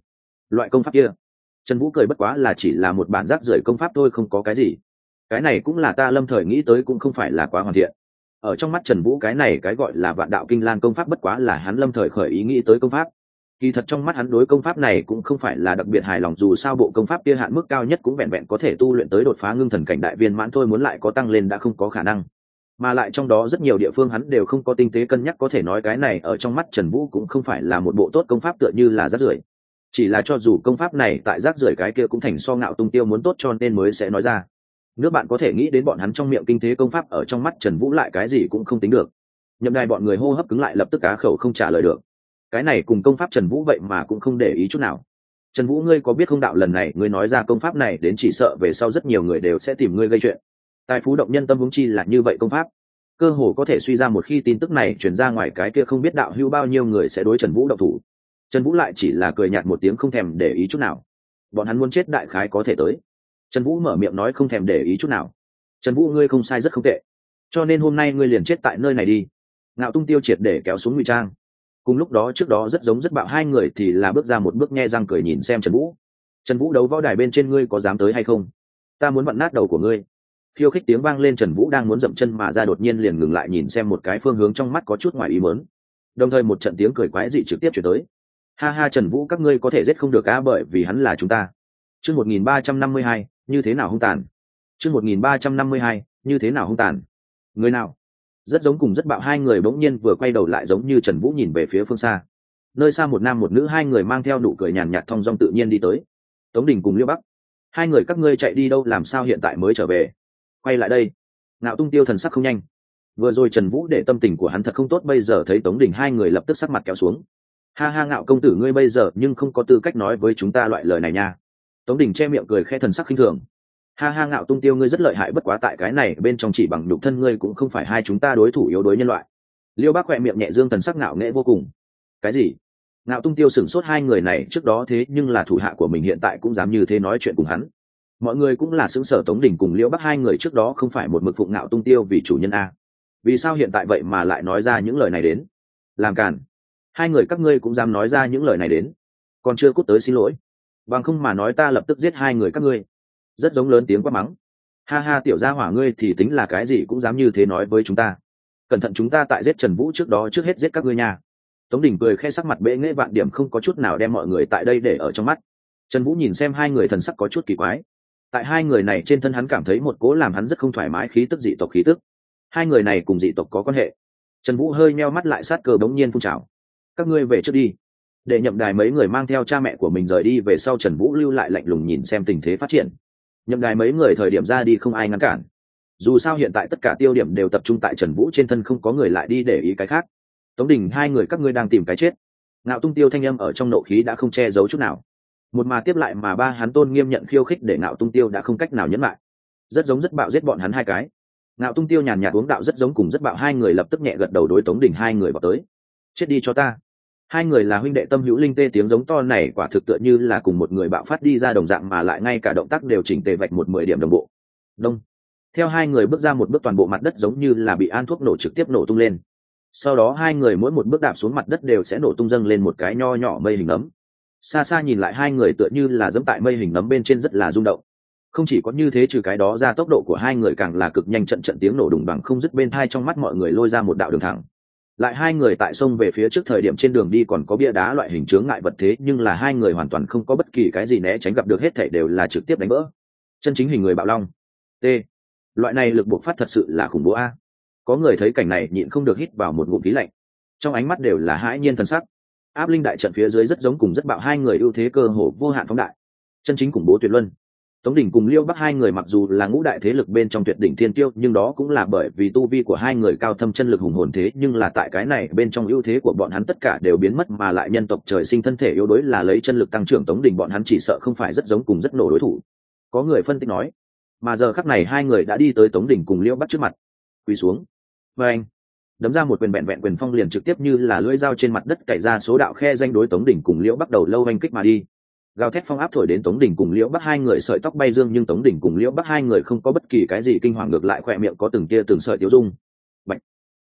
Loại công pháp kia, Trần Vũ cười bất quá là chỉ là một bản rác rưởi công pháp thôi, không có cái gì. Cái này cũng là ta lâm thời nghĩ tới, cũng không phải là quá hoàn thiện. Ở trong mắt Trần Vũ, cái này cái gọi là Vạn Đạo Kinh Lan công pháp bất quá là hắn lâm thời khởi ý nghĩ tới công pháp. Kỳ thật trong mắt hắn đối công pháp này cũng không phải là đặc biệt hài lòng, dù sao bộ công pháp kia hạn mức cao nhất cũng vẹn vẹn có thể tu luyện tới đột phá ngưng thần cảnh đại viên mãn thôi, muốn lại có tăng lên đã không có khả năng. Mà lại trong đó rất nhiều địa phương hắn đều không có tinh tế cân nhắc, có thể nói cái này ở trong mắt Trần Vũ cũng không phải là một bộ tốt công pháp, tựa như là rác rưởi. Chỉ là cho dù công pháp này tại rác rưởi cái kia cũng thành so Ngạo Tung Tiêu muốn tốt, cho nên mới sẽ nói ra. Nước bạn có thể nghĩ đến bọn hắn trong miệng kinh tế công pháp, ở trong mắt Trần Vũ lại cái gì cũng không tính được. Nhậm Đài bọn người hô hấp cứng lại, lập tức cá khẩu không trả lời được. Cái này cùng công pháp Trần Vũ vậy mà cũng không để ý chút nào. Trần Vũ, ngươi có biết không, đạo lần này ngươi nói ra công pháp này đến chỉ sợ về sau rất nhiều người đều sẽ tìm ngươi gây chuyện. Tài phú động nhân tâm huống chi là như vậy công pháp, cơ hồ có thể suy ra một khi tin tức này truyền ra ngoài, cái kia không biết đạo hữu bao nhiêu người sẽ đối Trần Vũ động thủ. Trần Vũ lại chỉ là cười nhạt một tiếng, không thèm để ý chút nào. Bọn hắn muốn chết đại khái có thể tới. Trần Vũ mở miệng nói không thèm để ý chút nào. Trần Vũ, ngươi không sai, rất không tệ. Cho nên hôm nay ngươi liền chết tại nơi này đi. Ngạo Tung Tiêu triệt để kéo xuống ngụy trang. Cùng lúc đó trước đó rất giống rất bạo hai người thì là bước ra một bước, nhe răng cười nhìn xem Trần Vũ. Trần Vũ, đấu võ đài bên trên ngươi có dám tới hay không? Ta muốn vặn nát đầu của ngươi. Khiêu khích tiếng vang lên, Trần Vũ đang muốn dậm chân mà ra, đột nhiên liền ngừng lại nhìn xem một cái phương hướng, trong mắt có chút ngoài ý muốn. Đồng thời một trận tiếng cười quái dị trực tiếp chuyển tới. Ha ha, Trần Vũ, các ngươi có thể giết không được á, bởi vì hắn là chúng ta. Chương 1352, như thế nào hung tàn. Chương 1352, như thế nào hung tàn. Người nào? Rất giống cùng rất bạo hai người bỗng nhiên vừa quay đầu lại, giống như Trần Vũ nhìn về phía phương xa. Nơi xa một nam một nữ, hai người mang theo nụ cười nhàn nhạt thong dong tự nhiên đi tới. Tống Đình cùng Liêu Bắc. Hai người các ngươi chạy đi đâu, làm sao hiện tại mới trở về? Quay lại đây. Ngạo Tung Tiêu thần sắc không nhanh. Vừa rồi Trần Vũ để tâm tình của hắn thật không tốt, bây giờ thấy Tống Đình hai người lập tức sắc mặt kéo xuống. Ha ha, Ngạo công tử ngươi bây giờ nhưng không có tư cách nói với chúng ta loại lời này nha. Tống Đình che miệng cười khẽ, thần sắc khinh thường. Ha ha, Ngạo Tung Tiêu ngươi rất lợi hại, bất quá tại cái này bên trong chỉ bằng nhục thân ngươi cũng không phải hai chúng ta đối thủ yếu đối nhân loại. Liêu Bác khỏe miệng nhẹ dương, thần sắc ngạo nghễ vô cùng. Cái gì? Ngạo Tung Tiêu sửng sốt, hai người này trước đó thế nhưng là thủ hạ của mình, hiện tại cũng dám như thế nói chuyện cùng hắn. Mọi người cũng là sững sờ, Tống Đình cùng Liêu Bắc hai người trước đó không phải một mực phụng Ngạo Tung Tiêu vì chủ nhân a, vì sao hiện tại vậy mà lại nói ra những lời này đến? Làm càn. Hai người các ngươi cũng dám nói ra những lời này đến, còn chưa cút tới xin lỗi, bằng không mà nói ta lập tức giết hai người các ngươi. Rất giống lớn tiếng quát mắng. Ha ha, tiểu gia hỏa ngươi thì tính là cái gì cũng dám như thế nói với chúng ta. Cẩn thận chúng ta tại giết Trần Vũ trước đó trước hết giết các ngươi nha. Tống Đình cười khẽ, sắc mặt bệ nghễ vạn điểm, không có chút nào đem mọi người tại đây để ở trong mắt. Trần Vũ nhìn xem hai người, thần sắc có chút kỳ quái. Tại hai người này trên thân hắn cảm thấy một cố làm hắn rất không thoải mái khí tức dị tộc khí tức. Hai người này cùng dị tộc có quan hệ. Trần Vũ hơi meo mắt lại, sát cơ bỗng nhiên phun trào. Các ngươi về trước đi. Để Nhậm Đài mấy người mang theo cha mẹ của mình rời đi về sau, Trần Vũ lưu lại lạnh lùng nhìn xem tình thế phát triển. Nhậm Đài mấy người thời điểm ra đi không ai ngăn cản, dù sao hiện tại tất cả tiêu điểm đều tập trung tại Trần Vũ trên thân, không có người lại đi để ý cái khác. Tống Đình hai người các ngươi đang tìm cái chết. Ngạo Tung Tiêu thanh âm ở trong nộ khí đã không che giấu chút nào. Một mà tiếp lại mà ba, hắn tôn nghiêm nhận khiêu khích để Ngạo Tung Tiêu đã không cách nào nhẫn lại. Rất giống rất bạo giết bọn hắn hai cái. Ngạo Tung Tiêu nhàn nhạt uống đạo, rất giống cùng rất bạo hai người lập tức nhẹ gật đầu đối Tống Đình hai người vào tới. Chết đi cho ta. Hai người là huynh đệ tâm hữu linh tê, tiếng giống to này quả thực tựa như là cùng một người bạo phát đi ra đồng dạng, mà lại ngay cả động tác đều chỉnh tề, vạch một 10 điểm đồng bộ. Đông. Theo hai người bước ra một bước, toàn bộ mặt đất giống như là bị an thuốc nổ trực tiếp nổ tung lên. Sau đó hai người mỗi một bước đạp xuống mặt đất đều sẽ nổ tung, dâng lên một cái nho nhỏ mây hình nấm. Xa xa nhìn lại hai người tựa như là giẫm tại mây hình nấm bên trên, rất là rung động. Không chỉ có như thế, trừ cái đó ra tốc độ của hai người càng là cực nhanh, trận trận tiếng nổ đùng bằng không dứt bên tai, trong mắt mọi người lôi ra một đạo đường thẳng. Lại hai người tại sông về phía trước thời điểm, trên đường đi còn có bia đá loại hình chướng ngại vật, thế nhưng là hai người hoàn toàn không có bất kỳ cái gì né tránh, gặp được hết thảy đều là trực tiếp đánh vỡ. Chân chính hình người bạo long. T. Loại này lực buộc phát thật sự là khủng bố a. Có người thấy cảnh này nhịn không được hít vào một ngụm khí lạnh, trong ánh mắt đều là hãi nhiên thần sắc. Áp linh đại trận phía dưới rất giống cùng rất bạo hai người, ưu thế cơ hồ vô hạn phóng đại, chân chính khủng bố tuyệt luân. Tống Đình cùng Liêu Bắc hai người mặc dù là ngũ đại thế lực bên trong tuyệt đỉnh thiên tiêu, nhưng đó cũng là bởi vì tu vi của hai người cao thâm, chân lực hùng hồn, thế nhưng là tại cái này bên trong ưu thế của bọn hắn tất cả đều biến mất, mà lại nhân tộc trời sinh thân thể yếu đuối là lấy chân lực tăng trưởng, Tống Đình bọn hắn chỉ sợ không phải rất giống cùng rất nổ đối thủ. Có người phân tích nói, mà giờ khắc này hai người đã đi tới Tống Đình cùng Liêu Bắc trước mặt, quỳ xuống. Và anh đấm ra một quyền, vẹn vẹn quyền phong liền trực tiếp như là lưỡi dao trên mặt đất cày ra số đạo khe danh, đối Tống Đình cùng Liễu Bắc đầu lâu oanh kích mà đi. Gào thét phong áp thổi đến Tống Đình cùng Liễu Bắc hai người sợi tóc bay dương, nhưng Tống Đình cùng Liễu Bắc hai người không có bất kỳ cái gì kinh hoàng, ngược lại khỏe miệng có từng tia từng sợi tiêu dung. Bạch.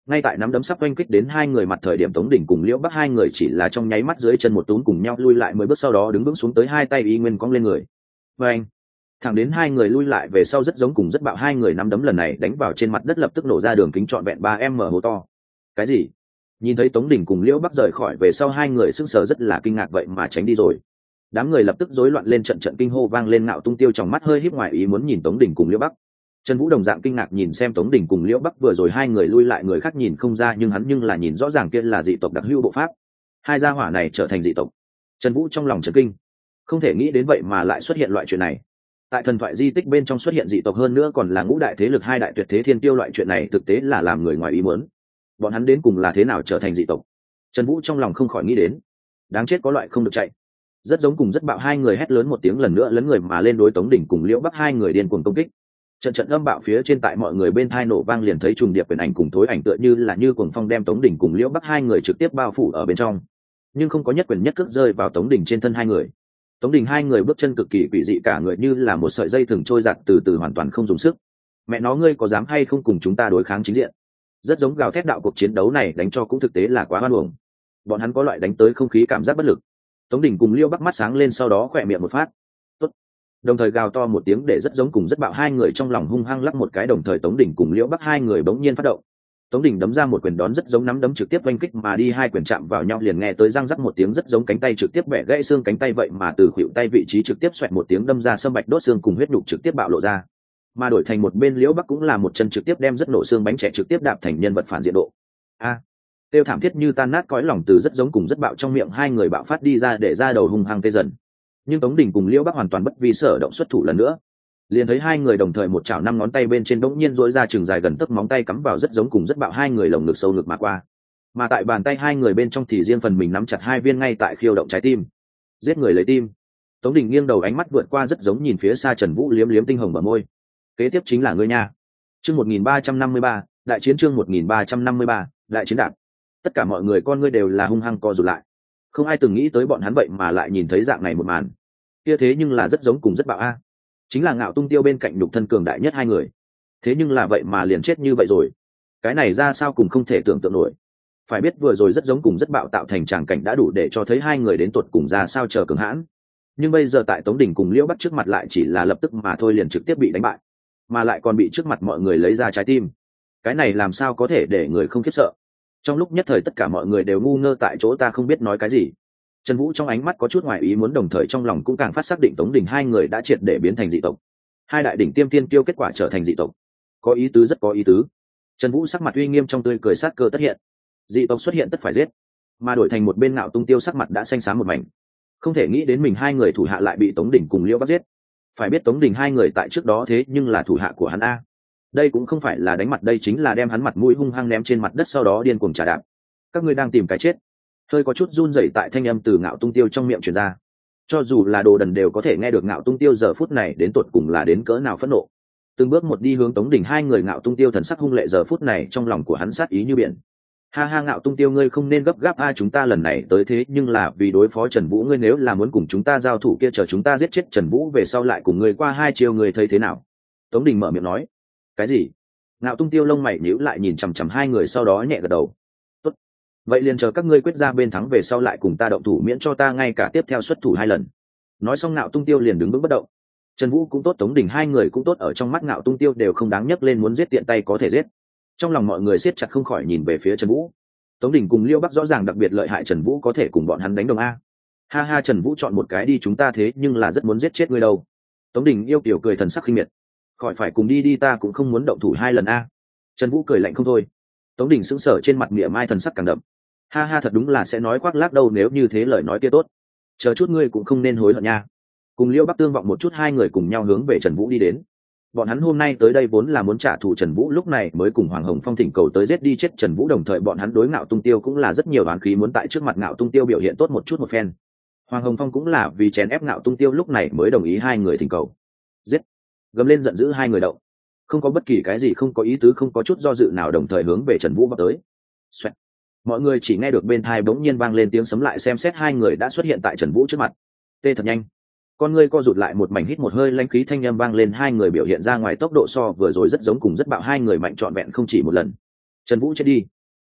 ngay tại nắm đấm sắp oanh kích đến hai người mặt thời điểm, Tống Đình cùng Liễu Bắc hai người chỉ là trong nháy mắt dưới chân một tún cùng nhau lui lại 10 bước, sau đó đứng vững xuống tới, hai tay y nguyên cong lên người. Và anh, thẳng đến hai người lui lại về sau, rất giống cùng rất bạo, hai người nắm đấm lần này đánh vào trên mặt đất, lập tức nổ ra đường kính trọn vẹn 3m hố to. Cái gì? Nhìn thấy Tống Đình cùng Liễu Bắc rời khỏi về sau, hai người sững sờ rất là kinh ngạc, vậy mà tránh đi rồi. Đám người lập tức rối loạn lên, trận trận kinh hô vang lên. Ngạo Tung Tiêu trong mắt hơi híp ngoài ý muốn nhìn Tống Đình cùng Liễu Bắc. Trần Vũ đồng dạng kinh ngạc nhìn xem Tống Đình cùng Liễu Bắc, vừa rồi hai người lui lại người khác nhìn không ra, nhưng hắn nhưng là nhìn rõ ràng kia là dị tộc đặc hữu bộ pháp. Hai gia hỏa này trở thành dị tộc. Trần Vũ trong lòng chấn kinh, không thể nghĩ đến vậy mà lại xuất hiện loại chuyện này. Tại thần thoại di tích bên trong xuất hiện dị tộc, hơn nữa còn là ngũ đại thế lực, hai đại tuyệt thế thiên tiêu, loại chuyện này thực tế là làm người ngoài ý muốn. Bọn hắn đến cùng là thế nào trở thành dị tộc? Trần Vũ trong lòng không khỏi nghĩ đến. Đáng chết, có loại không được chạy. Rất giống cùng rất bạo, hai người hét lớn một tiếng, lần nữa lấn người mà lên đối Tống Đình cùng Liễu Bắc hai người điên cuồng công kích. Trận trận âm bạo phía trên, tại mọi người bên thai nổ vang, liền thấy trùng điệp quyền ảnh cùng thối ảnh tựa như là như cuồng phong đem Tống Đình cùng Liễu Bắc hai người trực tiếp bao phủ ở bên trong. Nhưng không có nhất quyền nhất cước rơi vào Tống Đình trên thân hai người. Tống Đình hai người bước chân cực kỳ quỷ dị, cả người như là một sợi dây thừng trôi giạt, từ từ hoàn toàn không dùng sức. Mẹ nó, ngươi có dám hay không cùng chúng ta đối kháng chính diện? Rất giống gào thét đạo, cuộc chiến đấu này đánh cho cũng thực tế là quá hoan uổng. Bọn hắn có loại đánh tới không khí cảm giác bất lực. Tống Đình cùng Liễu Bắc mắt sáng lên, sau đó khỏe miệng một phát. Tốt. Đồng thời gào to một tiếng, để rất giống cùng rất bạo hai người trong lòng hung hăng lắc một cái, đồng thời Tống Đình cùng Liễu Bắc hai người bỗng nhiên phát động. Tống Đình đấm ra một quyền đón rất giống nắm đấm trực tiếp oanh kích mà đi, hai quyền chạm vào nhau liền nghe tới răng rắc một tiếng, rất giống cánh tay trực tiếp bẻ gãy xương cánh tay, vậy mà từ khuỷu tay vị trí trực tiếp xoẹt một tiếng đâm ra, sâm bạch đốt xương cùng huyết nhục trực tiếp bạo lộ ra. Mà đổi thành một bên, Liễu Bắc cũng là một chân trực tiếp đem rất nổ xương bánh trẻ trực tiếp đạp thành nhân vật phản diện độ. Tiêu thảm thiết như tan nát cõi lòng từ rất giống cùng rất bạo trong miệng hai người bạo phát đi ra, để ra đầu hung hăng tê dần. Nhưng Tống Đình cùng Liễu Bắc hoàn toàn bất vi sở động, xuất thủ lần nữa. Liền thấy hai người đồng thời một chảo, năm ngón tay bên trên bỗng nhiên duỗi ra chừng dài gần tấc móng tay cắm vào rất giống cùng rất bạo hai người lồng ngực sâu ngực mà qua. Mà tại bàn tay hai người bên trong thì riêng phần mình nắm chặt hai viên ngay tại khiêu động trái tim. Giết người lấy tim. Tống Đình nghiêng đầu, ánh mắt vượt qua rất giống nhìn phía xa Trần Vũ, liếm liếm tinh hồng bờ môi. Kế tiếp chính là ngươi nha. Chương 1353, đại chiến, chương 1353, đại chiến đạp. Tất cả mọi người con ngươi đều là hung hăng co rụt lại. Không ai từng nghĩ tới bọn hắn vậy mà lại nhìn thấy dạng này một màn. Kia thế nhưng là rất giống cùng rất bạo a. Chính là Ngạo Tung Tiêu bên cạnh nhục thân cường đại nhất hai người. Thế nhưng là vậy mà liền chết như vậy rồi. Cái này ra sao cùng không thể tưởng tượng nổi. Phải biết vừa rồi rất giống cùng rất bạo tạo thành tràng cảnh đã đủ để cho thấy hai người đến tuột cùng ra sao chờ cường hãn. Nhưng bây giờ tại Tống Đình cùng Liễu Bắc trước mặt lại chỉ là lập tức mà thôi liền trực tiếp bị đánh bại, mà lại còn bị trước mặt mọi người lấy ra trái tim. Cái này làm sao có thể để người không khiếp sợ. Trong lúc nhất thời tất cả mọi người đều ngu ngơ tại chỗ, ta không biết nói cái gì. Trần Vũ trong ánh mắt có chút ngoài ý muốn, đồng thời trong lòng cũng càng phát xác định Tống Đình hai người đã triệt để biến thành dị tộc. Hai đại đỉnh tiêm tiên kiêu kết quả trở thành dị tộc. Có ý tứ, rất có ý tứ. Trần Vũ sắc mặt uy nghiêm, trong tươi cười sát cơ tất hiện. Dị tộc xuất hiện tất phải giết. Mà đổi thành một bên, Ngạo Tung Tiêu sắc mặt đã xanh xám một mảnh. Không thể nghĩ đến mình hai người thủ hạ lại bị Tống Đình cùng Liễu Bắc giết. Phải biết Tống Đình hai người tại trước đó thế nhưng là thủ hạ của hắn a. Đây cũng không phải là đánh mặt, đây chính là đem hắn mặt mũi hung hăng ném trên mặt đất, sau đó điên cuồng trả đạp. Các ngươi đang tìm cái chết. Hơi có chút run rẩy tại thanh âm từ Ngạo Tung Tiêu trong miệng truyền ra. Cho dù là đồ đần đều có thể nghe được Ngạo Tung Tiêu giờ phút này đến tột cùng là đến cỡ nào phẫn nộ. Từng bước một đi hướng Tống Đình hai người, Ngạo Tung Tiêu thần sắc hung lệ, giờ phút này trong lòng của hắn sát ý như biển. Ha ha, Ngạo Tung Tiêu, ngươi không nên gấp gáp a, chúng ta lần này tới thế nhưng là vì đối phó Trần Vũ, ngươi nếu là muốn cùng chúng ta giao thủ kia, chờ chúng ta giết chết Trần Vũ về sau lại cùng ngươi qua hai chiều, ngươi thấy thế nào? Tống Đình mở miệng nói. Cái gì? Ngạo Tung Tiêu lông mày nhíu lại nhìn chằm chằm hai người, sau đó nhẹ gật đầu. Tốt. Vậy liền chờ các ngươi quyết ra bên thắng về sau lại cùng ta động thủ, miễn cho ta ngay cả tiếp theo xuất thủ hai lần. Nói xong Ngạo Tung Tiêu liền đứng vững bất động. Trần Vũ cũng tốt, Tống Đình hai người cũng tốt, ở trong mắt Ngạo Tung Tiêu đều không đáng nhắc lên, muốn giết tiện tay có thể giết. Trong lòng mọi người siết chặt không khỏi nhìn về phía Trần Vũ. Tống Đình cùng Liễu Bắc rõ ràng đặc biệt lợi hại, Trần Vũ có thể cùng bọn hắn đánh đồng a. Ha ha, Trần Vũ chọn một cái đi, chúng ta thế nhưng là rất muốn giết chết ngươi đâu. Tống Đình yêu kiều cười thần sắc khinh miệt. Khỏi phải cùng đi đi, ta cũng không muốn động thủ hai lần a. Trần Vũ cười lạnh không thôi. Tống Đình sững sờ, trên mặt mỉa mai thần sắc càng đậm. Ha ha, thật đúng là sẽ nói khoác lác đâu, nếu như thế lời nói kia tốt. Chờ chút ngươi cũng không nên hối hận nha. Cùng Liễu Bắc tương vọng một chút, hai người cùng nhau hướng về Trần Vũ đi đến. Bọn hắn hôm nay tới đây vốn là muốn trả thù Trần Vũ, lúc này mới cùng Hoàng Hồng Phong thỉnh cầu tới giết đi chết Trần Vũ, đồng thời bọn hắn đối Ngạo Tung Tiêu cũng là rất nhiều oán khí, muốn tại trước mặt Ngạo Tung Tiêu biểu hiện tốt một chút một phen. Hoàng Hồng Phong cũng là vì chèn ép Ngạo Tung Tiêu, lúc này mới đồng ý hai người thỉnh cầu. Giết! Gầm lên giận dữ, hai người động. Không có bất kỳ cái gì, không có ý tứ, không có chút do dự nào, đồng thời hướng về Trần Vũ vào tới. Xoẹt. Mọi người chỉ nghe được bên tai bỗng nhiên vang lên tiếng sấm, lại xem xét hai người đã xuất hiện tại Trần Vũ trước mặt. Tê thật nhanh. Con ngươi co rụt lại, một mảnh hít một hơi lãnh khí thanh âm vang lên, hai người biểu hiện ra ngoài tốc độ so vừa rồi rất giống cùng rất bạo, hai người mạnh trọn vẹn không chỉ một lần. Trần Vũ chết đi.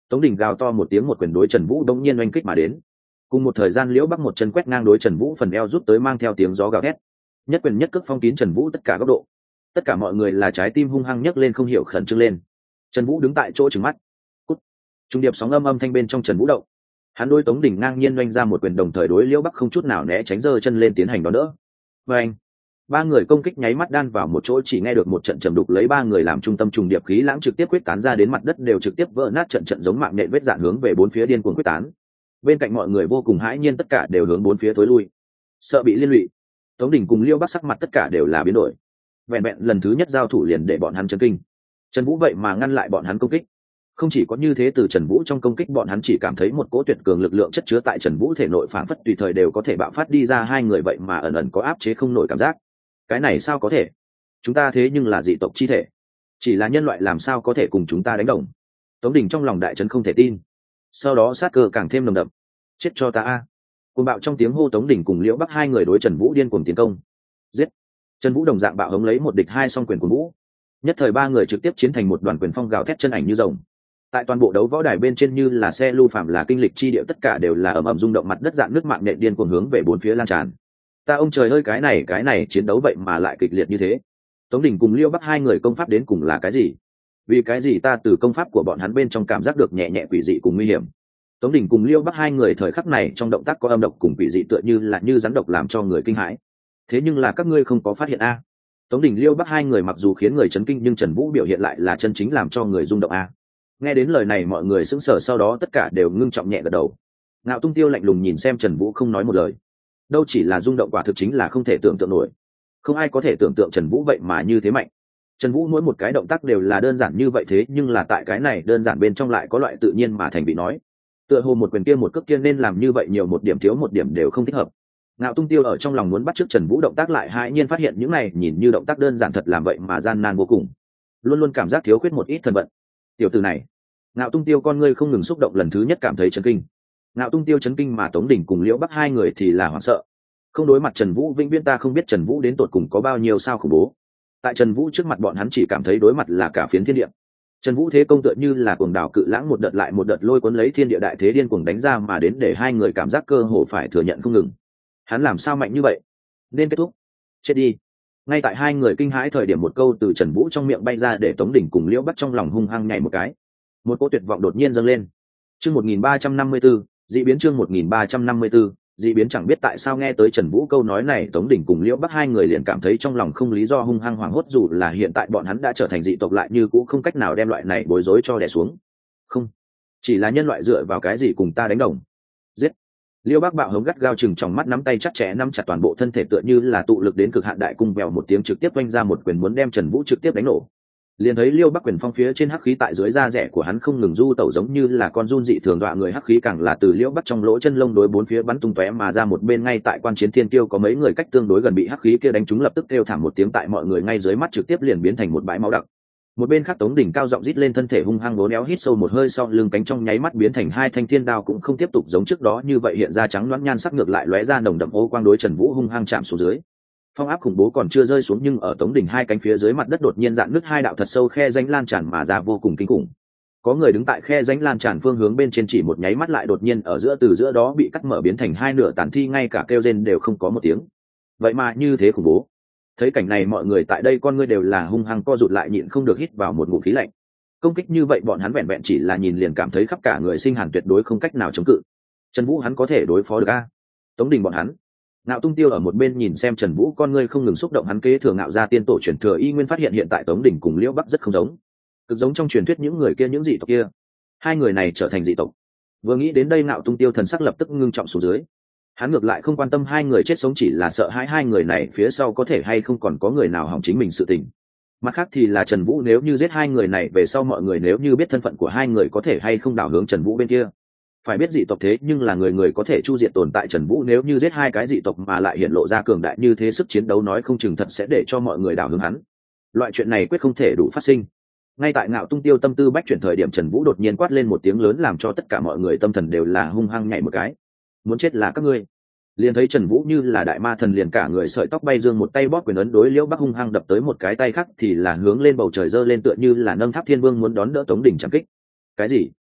Tống Đình gào to một tiếng, một quyền đối Trần Vũ đống nhiên oanh kích mà đến. Cùng một thời gian Liễu Bắc một chân quét ngang đối Trần Vũ phần eo rút tới, mang theo tiếng gió gào thét. Nhất quyền nhất cước phong kín Trần Vũ tất cả góc độ. Tất cả mọi người là trái tim hung hăng nhấc lên, không hiểu khẩn trương lên. Trần Vũ đứng tại chỗ trừng mắt. Cút. Trung điệp sóng âm thanh bên trong Trần Vũ động. Hắn đối Tống Đình ngang nhiên oanh ra một quyền, đồng thời đối Liễu Bắc không chút nào né tránh, giơ chân lên tiến hành đón đỡ. Và anh, ba người công kích nháy mắt đan vào một chỗ, chỉ nghe được một trận trầm đục, lấy ba người làm trung tâm, trùng điệp khí lãng trực tiếp quyết tán ra đến mặt đất, đều trực tiếp vỡ nát, trận trận giống mạng nện vết dạn hướng về bốn phía điên cuồng quyết tán. Bên cạnh mọi người vô cùng hãi nhiên, tất cả đều hướng bốn phía thối lui, sợ bị liên lụy. Tống Đình cùng Liêu Bắc sắc mặt tất cả đều là biến đổi. Vẹn vẹn lần thứ nhất giao thủ liền để bọn hắn chấn kinh. Trần Vũ vậy mà ngăn lại bọn hắn công kích. Không chỉ có như thế, từ Trần Vũ trong công kích bọn hắn chỉ cảm thấy một cỗ tuyệt cường lực lượng chất chứa tại Trần Vũ thể nội, phảng phất tùy thời đều có thể bạo phát đi ra. Hai người vậy mà ẩn ẩn có áp chế không nổi cảm giác. Cái này sao có thể? Chúng ta thế nhưng là dị tộc chi thể, chỉ là nhân loại làm sao có thể cùng chúng ta đánh đồng? Tống Đình trong lòng đại trấn không thể tin, sau đó sát cơ càng thêm nồng đậm. Chết cho ta a! Cuồng bạo trong tiếng hô, Tống Đình cùng Liễu Bắc hai người đối Trần Vũ điên cuồng tiến công. Giết! Trần Vũ đồng dạng bạo hống lấy một địch hai, song quyền của Vũ. Nhất thời ba người trực tiếp chiến thành một đoàn quyền phong gào thét, chân ảnh như rồng. Tại toàn bộ đấu võ đài bên trên, như là xe lưu phạm, là kinh lịch chi địa, tất cả đều là ầm ầm rung động, mặt đất dạn nước, mạng nện điên cuồng hướng về bốn phía lan tràn. Ta ông trời ơi, cái này chiến đấu vậy mà lại kịch liệt như thế. Tống Đình cùng Liêu Bắc hai người công pháp đến cùng là cái gì? Vì cái gì ta từ công pháp của bọn hắn bên trong cảm giác được nhẹ nhẹ quỷ dị cùng nguy hiểm? Tống Đình cùng Liêu Bắc hai người thời khắc này trong động tác có âm độc cùng quỷ dị, tựa như là như rắn độc, làm cho người kinh hãi. Thế nhưng là các ngươi không có phát hiện a? Tống Đình Liêu Bắc hai người mặc dù khiến người chấn kinh, nhưng Trần Vũ biểu hiện lại là chân chính làm cho người rung động a. Nghe đến lời này, mọi người sững sờ, sau đó tất cả đều ngưng trọng nhẹ gật đầu. Ngạo Tung Tiêu lạnh lùng nhìn xem Trần Vũ, không nói một lời. Đâu chỉ là rung động, quả thực chính là không thể tưởng tượng nổi. Không ai có thể tưởng tượng Trần Vũ vậy mà như thế mạnh. Trần Vũ mỗi một cái động tác đều là đơn giản như vậy, thế nhưng là tại cái này đơn giản bên trong lại có loại tự nhiên mà thành bị nói. Tựa hồ một quyền kia một cước kia nên làm như vậy, nhiều một điểm thiếu một điểm đều không thích hợp. Ngạo Tung Tiêu ở trong lòng muốn bắt chước Trần Vũ động tác, lại hãi nhiên phát hiện những này nhìn như động tác đơn giản, thật làm vậy mà gian nan vô cùng, luôn luôn cảm giác thiếu khuyết một ít thần vận. Tiểu tử này, Ngạo Tung Tiêu con ngươi không ngừng xúc động, lần thứ nhất cảm thấy chấn kinh. Ngạo Tung Tiêu chấn kinh, mà Tống Đình cùng Liễu Bắc hai người thì là hoảng sợ. Không đối mặt Trần Vũ, vĩnh viễn ta không biết Trần Vũ đến tột cùng có bao nhiêu sao khủng bố. Tại Trần Vũ trước mặt, bọn hắn chỉ cảm thấy đối mặt là cả phiến thiên địa. Trần Vũ thế công tựa như là cuồng đảo cự lãng, một đợt lại một đợt lôi cuốn lấy thiên địa đại thế điên cuồng đánh ra mà đến, để hai người cảm giác cơ hồ phải thừa nhận không ngừng. Hắn làm sao mạnh như vậy? Nên kết thúc. Chết đi. Ngay tại hai người kinh hãi thời điểm, một câu từ Trần Vũ trong miệng bay ra, để Tống Đình cùng Liễu Bắc trong lòng hung hăng nhảy một cái. Một cỗ tuyệt vọng đột nhiên dâng lên. Chương 1354, dị biến. Chương 1354, dị biến. Chẳng biết tại sao nghe tới Trần Vũ câu nói này, Tống Đình cùng Liễu Bắc hai người liền cảm thấy trong lòng không lý do hung hăng hoảng hốt, dù là hiện tại bọn hắn đã trở thành dị tộc, lại như cũng không cách nào đem loại này bối rối cho đè xuống. Không, chỉ là nhân loại dựa vào cái gì cùng ta đánh đồng? Giết! Liễu Bắc bạo hống gắt gao, chừng trong mắt, nắm tay chặt chẽ nắm chặt toàn bộ thân thể, tựa như là tụ lực đến cực hạn, đại cung vèo một tiếng trực tiếp vung ra một quyền, muốn đem Trần Vũ trực tiếp đánh nổ. Liền thấy Liêu Bắc quyền phong phía trên hắc khí tại dưới da rẻ của hắn không ngừng du tẩu, giống như là con giun dị thường dọa người, hắc khí càng là từ Liêu Bắc trong lỗ chân lông đối bốn phía bắn tung tóe mà ra. Một bên ngay tại quan chiến thiên tiêu có mấy người cách tương đối gần, bị hắc khí kia đánh trúng, lập tức kêu thảm một tiếng, tại mọi người ngay dưới mắt trực tiếp liền biến thành một bãi máu đặc. Một bên khác Tống Đình cao giọng rít lên, thân thể hung hăng, vốn éo hít sâu một hơi, sau lưng cánh trong nháy mắt biến thành hai thanh thiên đao, cũng không tiếp tục giống trước đó như vậy hiện ra trắng loãng nhan sắc, ngược lại lóe ra nồng đậm ô quang, đối Trần Vũ hung hăng chạm xuống dưới. Phong áp khủng bố còn chưa rơi xuống, nhưng ở Tống Đình hai cánh phía dưới mặt đất đột nhiên dạn nứt, hai đạo thật sâu khe rãnh lan tràn mà ra, vô cùng kinh khủng. Có người đứng tại khe rãnh lan tràn phương hướng bên trên, chỉ một nháy mắt lại đột nhiên ở giữa, từ giữa đó bị cắt mở, biến thành hai nửa tàn thi, ngay cả kêu rên đều không có một tiếng. Vậy mà như thế khủng bố. Thấy cảnh này, mọi người tại đây con ngươi đều là hung hăng co rụt lại, nhịn không được hít vào một ngụm khí lạnh. Công kích như vậy bọn hắn vẹn vẹn chỉ là nhìn liền cảm thấy khắp cả người sinh hàn, tuyệt đối không cách nào chống cự. Trần Vũ hắn có thể đối phó được a? Tống Đình bọn hắn. Ngạo Tung Tiêu ở một bên nhìn xem Trần Vũ, con ngươi không ngừng xúc động, hắn kế thừa Ngạo gia tiên tổ truyền thừa y nguyên phát hiện hiện tại Tống Đình cùng Liễu Bắc rất không giống, cực giống trong truyền thuyết những người kia, những dị tộc kia. Hai người này trở thành dị tộc. Vừa nghĩ đến đây, Ngạo Tung Tiêu thần sắc lập tức ngưng trọng xuống dưới. Hắn ngược lại không quan tâm hai người chết sống, chỉ là sợ hai người này phía sau có thể hay không còn có người nào hỏng chính mình sự tình. Mặt khác thì là Trần Vũ nếu như giết hai người này về sau, mọi người nếu như biết thân phận của hai người, có thể hay không đảo hướng Trần Vũ bên kia. Phải biết dị tộc thế nhưng là người người có thể chu diệt tồn tại, Trần Vũ nếu như giết hai cái dị tộc mà lại hiện lộ ra cường đại như thế, sức chiến đấu nói không chừng thật sẽ để cho mọi người đảo hướng hắn. Loại chuyện này quyết không thể đủ phát sinh. Ngay tại Ngạo Tung Tiêu tâm tư bách chuyển thời điểm, Trần Vũ đột nhiên quát lên một tiếng lớn, làm cho tất cả mọi người tâm thần đều là hung hăng nhảy một cái. Muốn chết là các ngươi. Liền thấy Trần Vũ như là đại ma thần, liền cả người sợi tóc bay dương, một tay bóp quyền ấn đối Liễu Bắc hung hăng đập tới, một cái tay khác thì là hướng lên bầu trời giơ lên, tựa như là nâng tháp thiên vương muốn đón đỡ Tống Đình chẳng kích. Cái gì?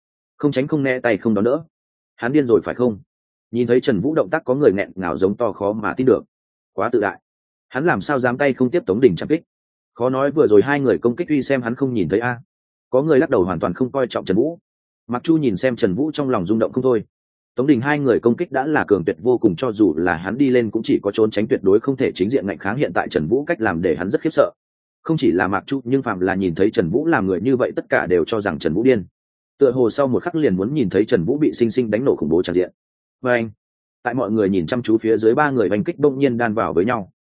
không tránh không né tay không đón đỡ. Hắn điên rồi phải không? Nhìn thấy Trần Vũ động tác có người nghẹn ngào giống to khó mà tin được. Quá tự đại. Hắn làm sao dám tay không tiếp Tống Đình chạm kích? Khó nói vừa rồi hai người công kích uy xem hắn không nhìn thấy a. Có người lắc đầu hoàn toàn không coi trọng Trần Vũ. Mặc Chu nhìn xem Trần Vũ trong lòng rung động không thôi. Tống Đình hai người công kích đã là cường tuyệt vô cùng, cho dù là hắn đi lên cũng chỉ có trốn tránh, tuyệt đối không thể chính diện ngạnh kháng. Hiện tại Trần Vũ cách làm để hắn rất khiếp sợ. Không chỉ là Mạc Chu, nhưng phạm là nhìn thấy Trần Vũ làm người như vậy tất cả đều cho rằng Trần Vũ điên. Tựa hồ sau một khắc liền muốn nhìn thấy Trần Vũ bị sinh sinh đánh nổ khủng bố tràn diện. Và anh, tại mọi người nhìn chăm chú phía dưới, ba người oanh kích bỗng nhiên đan vào với nhau.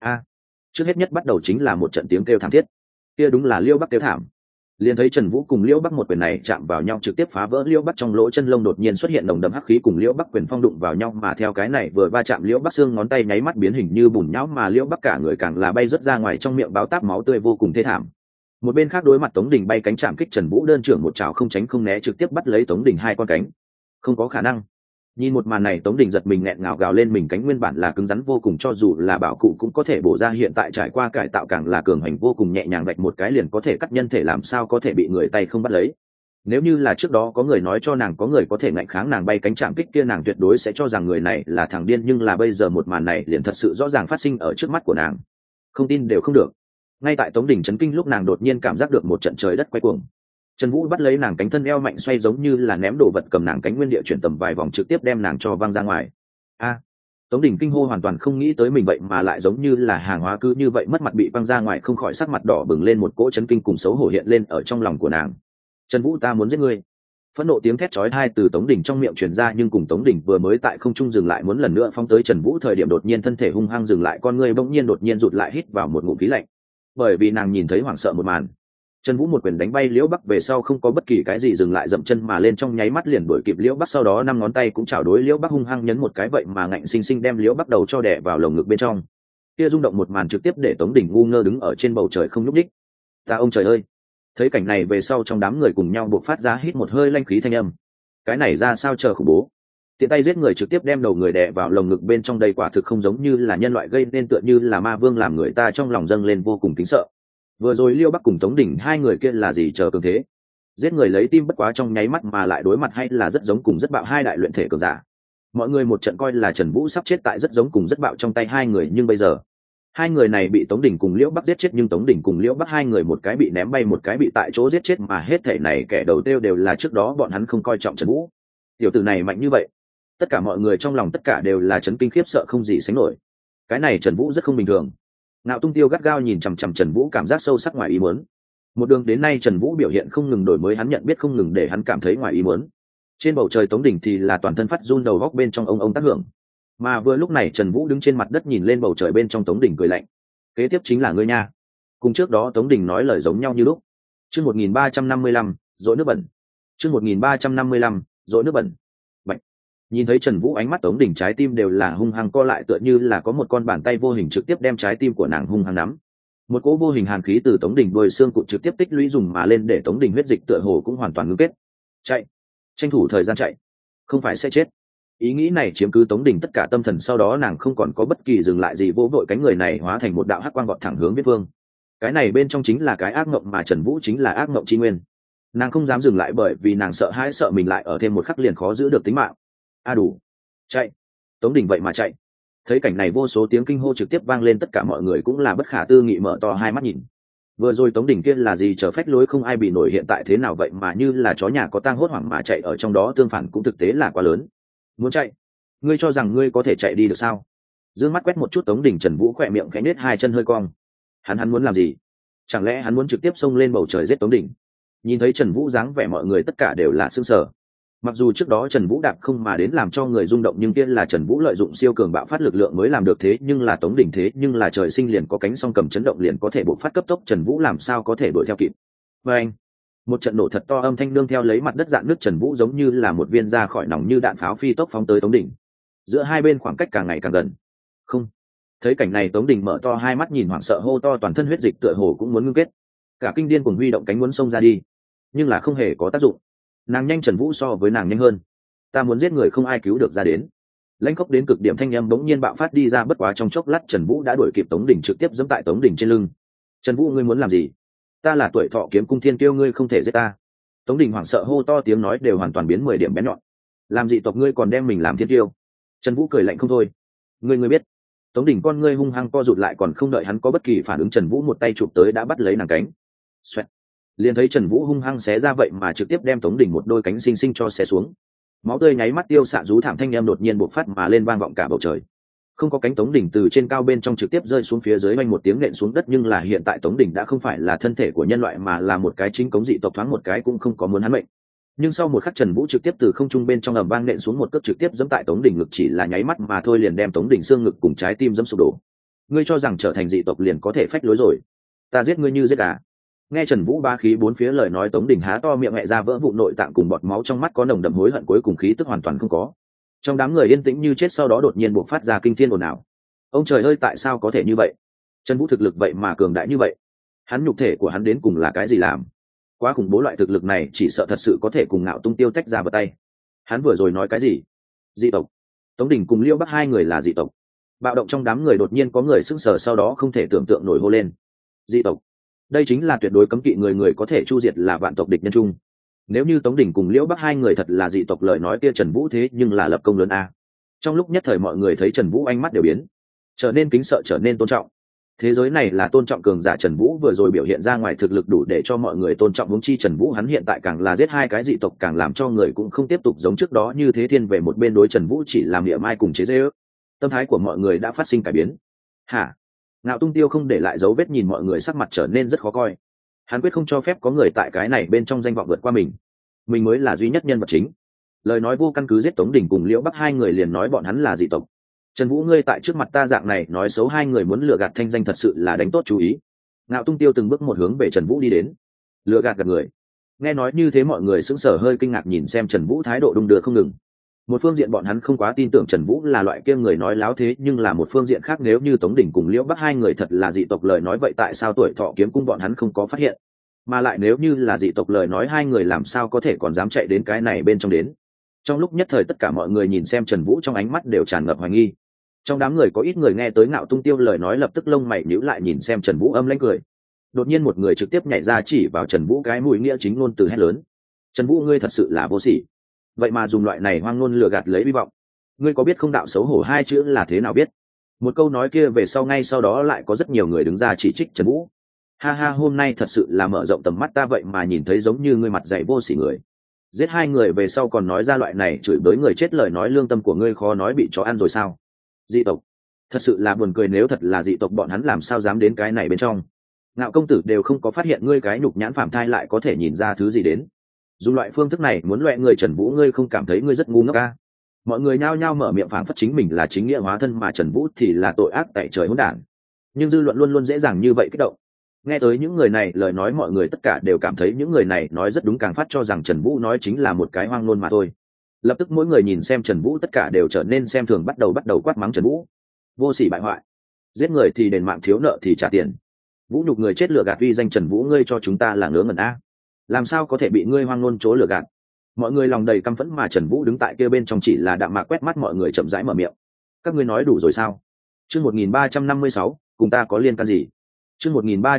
Trước hết nhất bắt đầu chính là một trận tiếng kêu thảm thiết. Kia đúng là Liêu Bắc kêu thảm. Liền thấy Trần Vũ cùng Liễu Bắc một quyền này chạm vào nhau trực tiếp phá vỡ Liễu Bắc trong lỗ chân lông, đột nhiên xuất hiện nồng đậm hắc khí cùng Liễu Bắc quyền phong đụng vào nhau, mà theo cái này vừa va chạm, Liễu Bắc xương ngón tay nháy mắt biến hình như bùn nhão, mà Liễu Bắc cả người càng là bay rớt ra ngoài, trong miệng báo táp máu tươi vô cùng thê thảm. Một bên khác đối mặt Tống Đình bay cánh chạm kích, Trần Vũ đơn trưởng một trảo không tránh không né trực tiếp bắt lấy Tống Đình hai con cánh. Không có khả năng. Nhìn một màn này, Tống Đình giật mình nghẹn ngào gào lên, mình cánh nguyên bản là cứng rắn vô cùng, cho dù là bảo cụ cũng có thể bổ ra, hiện tại trải qua cải tạo càng là cường hành vô cùng, nhẹ nhàng vạch một cái liền có thể cắt nhân thể, làm sao có thể bị người tay không bắt lấy. Nếu như là trước đó có người nói cho nàng có người có thể ngạnh kháng nàng bay cánh chạm kích kia, nàng tuyệt đối sẽ cho rằng người này là thằng điên, nhưng là bây giờ một màn này liền thật sự rõ ràng phát sinh ở trước mắt của nàng. Không tin đều không được. Ngay tại Tống Đình chấn kinh lúc, nàng đột nhiên cảm giác được một trận trời đất quay cuồng. Trần Vũ bắt lấy nàng cánh, thân eo mạnh xoay giống như là ném đồ vật, cầm nàng cánh nguyên địa chuyển tầm vài vòng trực tiếp đem nàng cho văng ra ngoài. Tống Đình kinh hô, hoàn toàn không nghĩ tới mình vậy mà lại giống như là hàng hóa cứ như vậy mất mặt bị văng ra ngoài, không khỏi sắc mặt đỏ bừng lên, một cỗ chấn kinh cùng xấu hổ hiện lên ở trong lòng của nàng. Trần Vũ, ta muốn giết ngươi! Phẫn nộ tiếng thét chói tai từ Tống Đình trong miệng truyền ra, nhưng cùng Tống Đình vừa mới tại không trung dừng lại muốn lần nữa phóng tới Trần Vũ thời điểm, đột nhiên thân thể hung hăng dừng lại, con ngươi bỗng nhiên đột nhiên rụt lại, hít vào một ngụm khí lạnh. Bởi vì nàng nhìn thấy hoảng sợ một màn. Trần Vũ một quyền đánh bay Liễu Bắc về sau không có bất kỳ cái gì dừng lại, dậm chân mà lên, trong nháy mắt liền đuổi kịp Liễu Bắc, sau đó năm ngón tay cũng chảo đối Liễu Bắc hung hăng nhấn một cái, vậy mà ngạnh sinh sinh đem Liễu Bắc đầu cho đè vào lồng ngực bên trong. Kia rung động một màn trực tiếp để Tống Đình ngu ngơ đứng ở trên bầu trời không nhúc nhích. Ta ông trời ơi! Thấy cảnh này về sau, trong đám người cùng nhau buộc phát ra hít một hơi lanh khí thanh âm. Cái này ra sao chờ khủng bố! Tiện tay giết người trực tiếp đem đầu người đè vào lồng ngực bên trong, đây quả thực không giống như là nhân loại gây nên, tựa như là ma vương, làm người ta trong lòng dâng lên vô cùng kính sợ. Vừa rồi Liêu Bắc cùng Tống Đình hai người kia là gì chờ cường thế, giết người lấy tim bất quá trong nháy mắt, mà lại đối mặt hay là rất giống cùng rất bạo hai đại luyện thể cường giả. Mọi người một trận coi là Trần Vũ sắp chết tại rất giống cùng rất bạo trong tay hai người, nhưng bây giờ hai người này bị Tống Đình cùng Liễu Bắc giết chết, nhưng Tống Đình cùng Liễu Bắc hai người một cái bị ném bay, một cái bị tại chỗ giết chết, mà hết thể này kẻ đầu tiêu đều là trước đó bọn hắn không coi trọng Trần Vũ. Tiểu tử này mạnh như vậy, tất cả mọi người trong lòng tất cả đều là chấn kinh khiếp sợ không gì sánh nổi. Cái này Trần Vũ rất không bình thường. Ngạo Tung Tiêu gắt gao nhìn chằm chằm Trần Vũ, cảm giác sâu sắc ngoài ý muốn. Một đường đến nay Trần Vũ biểu hiện không ngừng đổi mới, hắn nhận biết không ngừng để hắn cảm thấy ngoài ý muốn. Trên bầu trời Tống Đình thì là toàn thân phát run, đầu góc bên trong ông tác hưởng. Mà vừa lúc này Trần Vũ đứng trên mặt đất nhìn lên bầu trời bên trong, Tống Đình cười lạnh. Kế tiếp chính là ngươi nha. Cùng trước đó Tống Đình nói lời giống nhau như lúc. Chương 1355, dội nước bẩn. Chương 1355, dội nước bẩn. Bạch. Nhìn thấy Trần Vũ, ánh mắt Tống Đình trái tim đều là hung hăng co lại, tựa như là có một con bàn tay vô hình trực tiếp đem trái tim của nàng hung hăng nắm. Một cỗ vô hình hàn khí từ Tống Đình đôi xương cụt trực tiếp tích lũy dùng mà lên, để Tống Đình huyết dịch tựa hồ cũng hoàn toàn ngưng kết. Chạy, tranh thủ thời gian chạy, không phải sẽ chết. Ý nghĩ này chiếm cứ Tống Đình tất cả tâm thần, sau đó nàng không còn có bất kỳ dừng lại gì, vỗ vội cánh người này hóa thành một đạo hắc quang vọt thẳng hướng Viết Vương. Cái này bên trong chính là cái ác mộng mà Trần Vũ chính là ác mộng chi nguyên. Nàng không dám dừng lại bởi vì nàng sợ hãi, sợ mình lại ở thêm một khắc liền khó giữ được tính mạng. Đủ, chạy. Tống Đình vậy mà chạy. Thấy cảnh này vô số tiếng kinh hô trực tiếp vang lên, tất cả mọi người cũng là bất khả tư nghị mở to hai mắt nhìn. Vừa rồi Tống Đình kia là gì chờ phách lối không ai bị nổi, hiện tại thế nào vậy mà như là chó nhà có tang hốt hoảng mà chạy ở trong đó, tương phản cũng thực tế là quá lớn. Muốn chạy? Ngươi cho rằng ngươi có thể chạy đi được sao? Dương mắt quét một chút Tống Đình, Trần Vũ khỏe miệng khẽ nết, hai chân hơi cong. Hắn muốn làm gì? Chẳng lẽ hắn muốn trực tiếp xông lên bầu trời giết Tống Đình? Nhìn thấy Trần Vũ dáng vẻ, mọi người tất cả đều là sững sờ. Mặc dù trước đó Trần Vũ đạp không mà đến làm cho người rung động, nhưng kia là Trần Vũ lợi dụng siêu cường bạo phát lực lượng mới làm được, thế nhưng là Tống Đình thế nhưng là trời sinh liền có cánh, song cầm chấn động liền có thể bộc phát cấp tốc, Trần Vũ làm sao có thể đuổi theo kịp. Và anh, một trận nổ thật to âm thanh nương theo lấy mặt đất dạn nước, Trần Vũ giống như là một viên ra khỏi nòng như đạn pháo phi tốc phóng tới Tống Đình. Giữa hai bên khoảng cách càng ngày càng gần. Không. Thấy cảnh này Tống Đình mở to hai mắt nhìn hoảng sợ hô to, toàn thân huyết dịch tựa hồ cũng muốn ngưng kết. Cả kinh điên cuồng huy động cánh muốn xông ra đi, nhưng là không hề có tác dụng. Nàng nhanh, Trần Vũ so với nàng nhanh hơn. Ta muốn giết người không ai cứu được ra đến. Lãnh khốc đến cực điểm thanh âm bỗng nhiên bạo phát đi ra, bất quá trong chốc lát Trần Vũ đã đuổi kịp Tống Đình, trực tiếp giẫm tại Tống Đình trên lưng. Trần Vũ, ngươi muốn làm gì? Ta là Tuổi Thọ Kiếm Cung Thiên Kiêu, ngươi không thể giết ta. Tống Đình hoảng sợ hô to, tiếng nói đều hoàn toàn biến 10 điểm bén nhọn. Làm dị tộc ngươi còn đem mình làm thiên tiêu? Trần Vũ cười lạnh không thôi. Ngươi biết. Tống Đình con ngươi hung hăng co rụt lại, còn không đợi hắn có bất kỳ phản ứng, Trần Vũ một tay chụp tới đã bắt lấy nàng cánh. Xoẹt. Liền thấy Trần Vũ hung hăng xé ra, vậy mà trực tiếp đem Tống Đình một đôi cánh xinh xinh cho xé xuống. Máu tươi nháy mắt tiêu xạ, rú thảm thanh em đột nhiên bộc phát mà lên, vang vọng cả bầu trời. Không có cánh Tống Đình từ trên cao bên trong trực tiếp rơi xuống phía dưới, vang một tiếng nện xuống đất, nhưng là hiện tại Tống Đình đã không phải là thân thể của nhân loại mà là một cái chính cống dị tộc, thoáng một cái cũng không có muốn hắn mệnh. Nhưng sau một khắc Trần Vũ trực tiếp từ không trung bên trong ầm vang nện xuống một cước, trực tiếp giẫm tại Tống Đình ngực, chỉ là nháy mắt mà thôi liền đem Tống Đình xương ngực cùng trái tim giẫm sụp đổ. Ngươi cho rằng trở thành dị tộc liền có thể phách lối rồi? Ta giết ngươi như giết gà. Nghe Trần Vũ ba khí bốn phía lời nói, Tống Đình há to miệng mẹ ra, vỡ vụn nội tạng cùng bọt máu, trong mắt có nồng đậm hối hận, cuối cùng khí tức hoàn toàn không có. Trong đám người yên tĩnh như chết, sau đó đột nhiên buộc phát ra kinh thiên ồn ào. Ông trời ơi, tại sao có thể như vậy? Trần Vũ thực lực vậy mà cường đại như vậy, hắn nhục thể của hắn đến cùng là cái gì làm? Quá khủng bố, loại thực lực này chỉ sợ thật sự có thể cùng Ngạo Tung Tiêu tách ra vào tay. Hắn vừa rồi nói cái gì? Dị tộc? Tống Đình cùng Liêu Bắc hai người là dị tộc? Bạo động trong đám người đột nhiên có người sững sờ, sau đó không thể tưởng tượng nổi hô lên. Dị tộc? Đây chính là tuyệt đối cấm kỵ, người có thể chu diệt là vạn tộc địch nhân chung. Nếu như Tống Đình cùng Liễu Bắc hai người thật là dị tộc lời nói, kia Trần Vũ thế nhưng là lập công lớn a. Trong lúc nhất thời mọi người thấy Trần Vũ ánh mắt đều biến, trở nên kính sợ, trở nên tôn trọng. Thế giới này là tôn trọng cường giả, Trần Vũ vừa rồi biểu hiện ra ngoài thực lực đủ để cho mọi người tôn trọng, huống chi Trần Vũ hắn hiện tại càng là giết hai cái dị tộc, càng làm cho người cũng không tiếp tục giống trước đó như thế thiên về một bên, đối Trần Vũ chỉ làm niệm ai cùng chế giễu. Tâm thái của mọi người đã phát sinh cải biến. Hả? Ngạo Tung Tiêu không để lại dấu vết nhìn mọi người, sắc mặt trở nên rất khó coi. Hắn quyết không cho phép có người tại cái này bên trong danh vọng vượt qua mình mới là duy nhất nhân vật chính. Lời nói vô căn cứ giết Tống Đình cùng Liễu Bắc hai người, liền nói bọn hắn là dị tộc. Trần Vũ, ngươi tại trước mặt ta dạng này nói xấu hai người, muốn lừa gạt thanh danh, thật sự là đánh tốt chú ý. Ngạo Tung Tiêu từng bước một hướng về Trần Vũ đi đến. Lừa gạt người? Nghe nói như thế mọi người sững sờ hơi kinh ngạc nhìn xem Trần Vũ, thái độ đung đưa không ngừng. Một phương diện bọn hắn không quá tin tưởng Trần Vũ là loại kia người nói láo, thế nhưng là một phương diện khác, nếu như Tống Đình cùng Liễu Bắc hai người thật là dị tộc lời nói, vậy tại sao Tuổi Thọ Kiếm Cung bọn hắn không có phát hiện? Mà lại nếu như là dị tộc lời nói, hai người làm sao có thể còn dám chạy đến cái này bên trong đến? Trong lúc nhất thời tất cả mọi người nhìn xem Trần Vũ, trong ánh mắt đều tràn ngập hoài nghi. Trong đám người có ít người nghe tới Ngạo Tung Tiêu lời nói, lập tức lông mày nhíu lại nhìn xem Trần Vũ, âm lãnh cười. Đột nhiên một người trực tiếp nhảy ra chỉ vào Trần Vũ cái mũi, nghĩa chính ngôn từ hét lớn: Trần Vũ, ngươi thật sự là vô sỉ, vậy mà dùng loại này hoang ngôn lừa gạt lấy hy vọng. Ngươi có biết không, đạo xấu hổ hai chữ là thế nào biết? Một câu nói kia về sau, ngay sau đó lại có rất nhiều người đứng ra chỉ trích Trần Vũ. Ha ha, hôm nay thật sự là mở rộng tầm mắt ta, vậy mà nhìn thấy giống như ngươi mặt dày vô sỉ người. Giết hai người về sau còn nói ra loại này chửi bới người chết lời nói, lương tâm của ngươi khó nói bị chó ăn rồi sao? Dị tộc? Thật sự là buồn cười, nếu thật là dị tộc bọn hắn làm sao dám đến cái này bên trong? Ngạo công tử đều không có phát hiện ngươi cái nhục nhãn phàm thai lại có thể nhìn ra thứ gì đến. Dùng loại phương thức này muốn loẹ người, Trần Vũ ngươi không cảm thấy ngươi rất ngu ngốc à? Mọi người nhao nhao mở miệng phảng phất chính mình là chính nghĩa hóa thân, mà Trần Vũ thì là tội ác tại trời hỗn đản. Nhưng dư luận luôn luôn dễ dàng như vậy kích động. Nghe tới những người này lời nói, mọi người tất cả đều cảm thấy những người này nói rất đúng, càng phát cho rằng Trần Vũ nói chính là một cái hoang ngôn mà thôi. Lập tức mỗi người nhìn xem Trần Vũ tất cả đều trở nên xem thường, bắt đầu quát mắng Trần Vũ vô sỉ bại hoại, giết người thì đền mạng, thiếu nợ thì trả tiền, vũ nhục người chết, lừa gạt uy danh. Trần Vũ ngươi cho chúng ta là ngớ ngẩn a, làm sao có thể bị ngươi hoang ngôn chỗ lừa gạt? Mọi người lòng đầy căm phẫn, mà Trần Vũ đứng tại kia bên trong chỉ là đạm mạc quét mắt mọi người, chậm rãi mở miệng: các ngươi nói đủ rồi sao? Chương 1356, cùng ta có liên can gì? Chương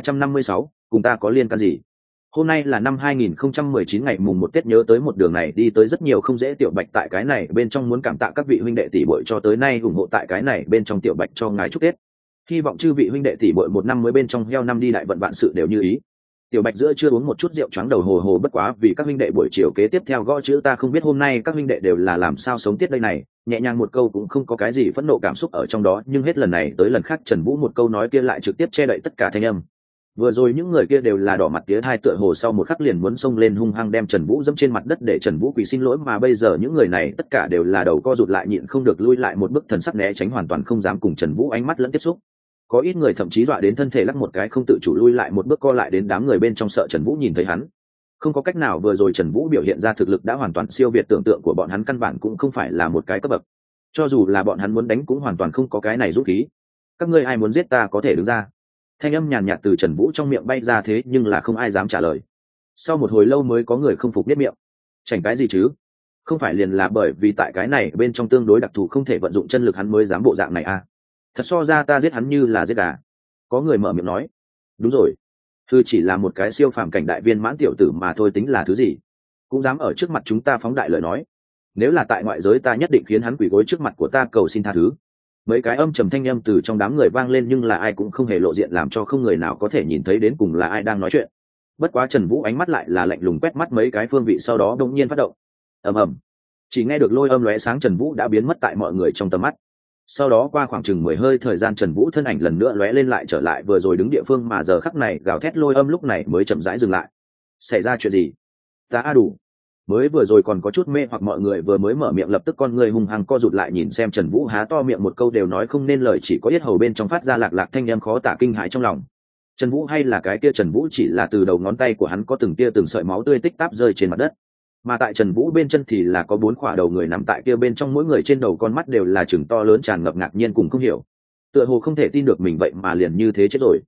1356, cùng ta có liên can gì? Hôm nay là năm 2019 ngày mùng 1 Tết, nhớ tới một đường này đi tới rất nhiều không dễ, Tiểu Bạch tại cái này bên trong muốn cảm tạ các vị huynh đệ tỷ muội cho tới nay ủng hộ tại cái này bên trong, Tiểu Bạch cho ngài chúc Tết. Hy vọng chư vị huynh đệ tỷ muội một năm mới bên trong heo năm đi đại vận, vạn sự đều như ý. Tiểu Bạch giữa chưa uống một chút rượu choáng đầu hồ hồ, bất quá vì các huynh đệ buổi chiều kế tiếp theo gõ chữ ta không biết hôm nay các huynh đệ đều là làm sao sống tiết đây này, nhẹ nhàng một câu cũng không có cái gì phẫn nộ cảm xúc ở trong đó, nhưng hết lần này tới lần khác Trần Vũ một câu nói kia lại trực tiếp che đậy tất cả thanh âm. Vừa rồi những người kia đều là đỏ mặt tía thai, tựa hồ sau một khắc liền muốn xông lên hung hăng đem Trần Vũ dẫm trên mặt đất để Trần Vũ quỳ xin lỗi, mà bây giờ những người này tất cả đều là đầu co rụt lại, nhịn không được lui lại một bước, thần sắc né tránh, hoàn toàn không dám cùng Trần Vũ ánh mắt lẫn tiếp xúc. Có ít người thậm chí dọa đến thân thể lắc một cái, không tự chủ lui lại một bước, co lại đến đám người bên trong, sợ Trần Vũ nhìn thấy hắn. Không có cách nào, vừa rồi Trần Vũ biểu hiện ra thực lực đã hoàn toàn siêu việt tưởng tượng của bọn hắn, căn bản cũng không phải là một cái cấp bậc. Cho dù là bọn hắn muốn đánh cũng hoàn toàn không có cái này dũng khí. Các ngươi ai muốn giết ta có thể đứng ra. Thanh âm nhàn nhạt từ Trần Vũ trong miệng bay ra, thế nhưng là không ai dám trả lời. Sau một hồi lâu mới có người không phục biết miệng. Chảnh cái gì chứ? Không phải liền là bởi vì tại cái này bên trong tương đối đặc thù, không thể vận dụng chân lực, hắn mới dám bộ dạng này à? Thật so ra ta giết hắn như là giết gà. Có người mở miệng nói. Đúng rồi, thư chỉ là một cái siêu phàm cảnh đại viên mãn tiểu tử mà thôi, tính là thứ gì? cũng dám ở trước mặt chúng ta phóng đại lời nói. Nếu là tại ngoại giới ta nhất định khiến hắn quỳ gối trước mặt của ta cầu xin tha thứ. Mấy cái âm trầm thanh âm từ trong đám người vang lên, nhưng là ai cũng không hề lộ diện, làm cho không người nào có thể nhìn thấy đến cùng là ai đang nói chuyện. Bất quá Trần Vũ ánh mắt lại là lạnh lùng quét mắt mấy cái phương vị, sau đó đột nhiên phát động. Ầm ầm. Chỉ nghe được lôi âm lóe sáng, Trần Vũ đã biến mất tại mọi người trong tầm mắt. Sau đó qua khoảng chừng 10 hơi thời gian, Trần Vũ thân ảnh lần nữa lóe lên lại trở lại vừa rồi đứng địa phương, mà giờ khắc này gào thét lôi âm lúc này mới chậm rãi dừng lại. Xảy ra chuyện gì? Ta đủ. Mới vừa rồi còn có chút mê hoặc mọi người vừa mới mở miệng, lập tức con người hung hăng co rụt lại nhìn xem Trần Vũ há to miệng một câu đều nói không nên lời, chỉ có yết hầu bên trong phát ra lạc lạc thanh âm khó tả kinh hãi trong lòng. Trần Vũ hay là cái kia Trần Vũ, chỉ là từ đầu ngón tay của hắn có từng tia từng sợi máu tươi tích táp rơi trên mặt đất, mà tại Trần Vũ bên chân thì là có 4 khỏa đầu người nằm tại kia bên trong, mỗi người trên đầu con mắt đều là chừng to lớn, tràn ngập ngạc nhiên cùng không hiểu, tựa hồ không thể tin được mình vậy mà liền như thế chết rồi.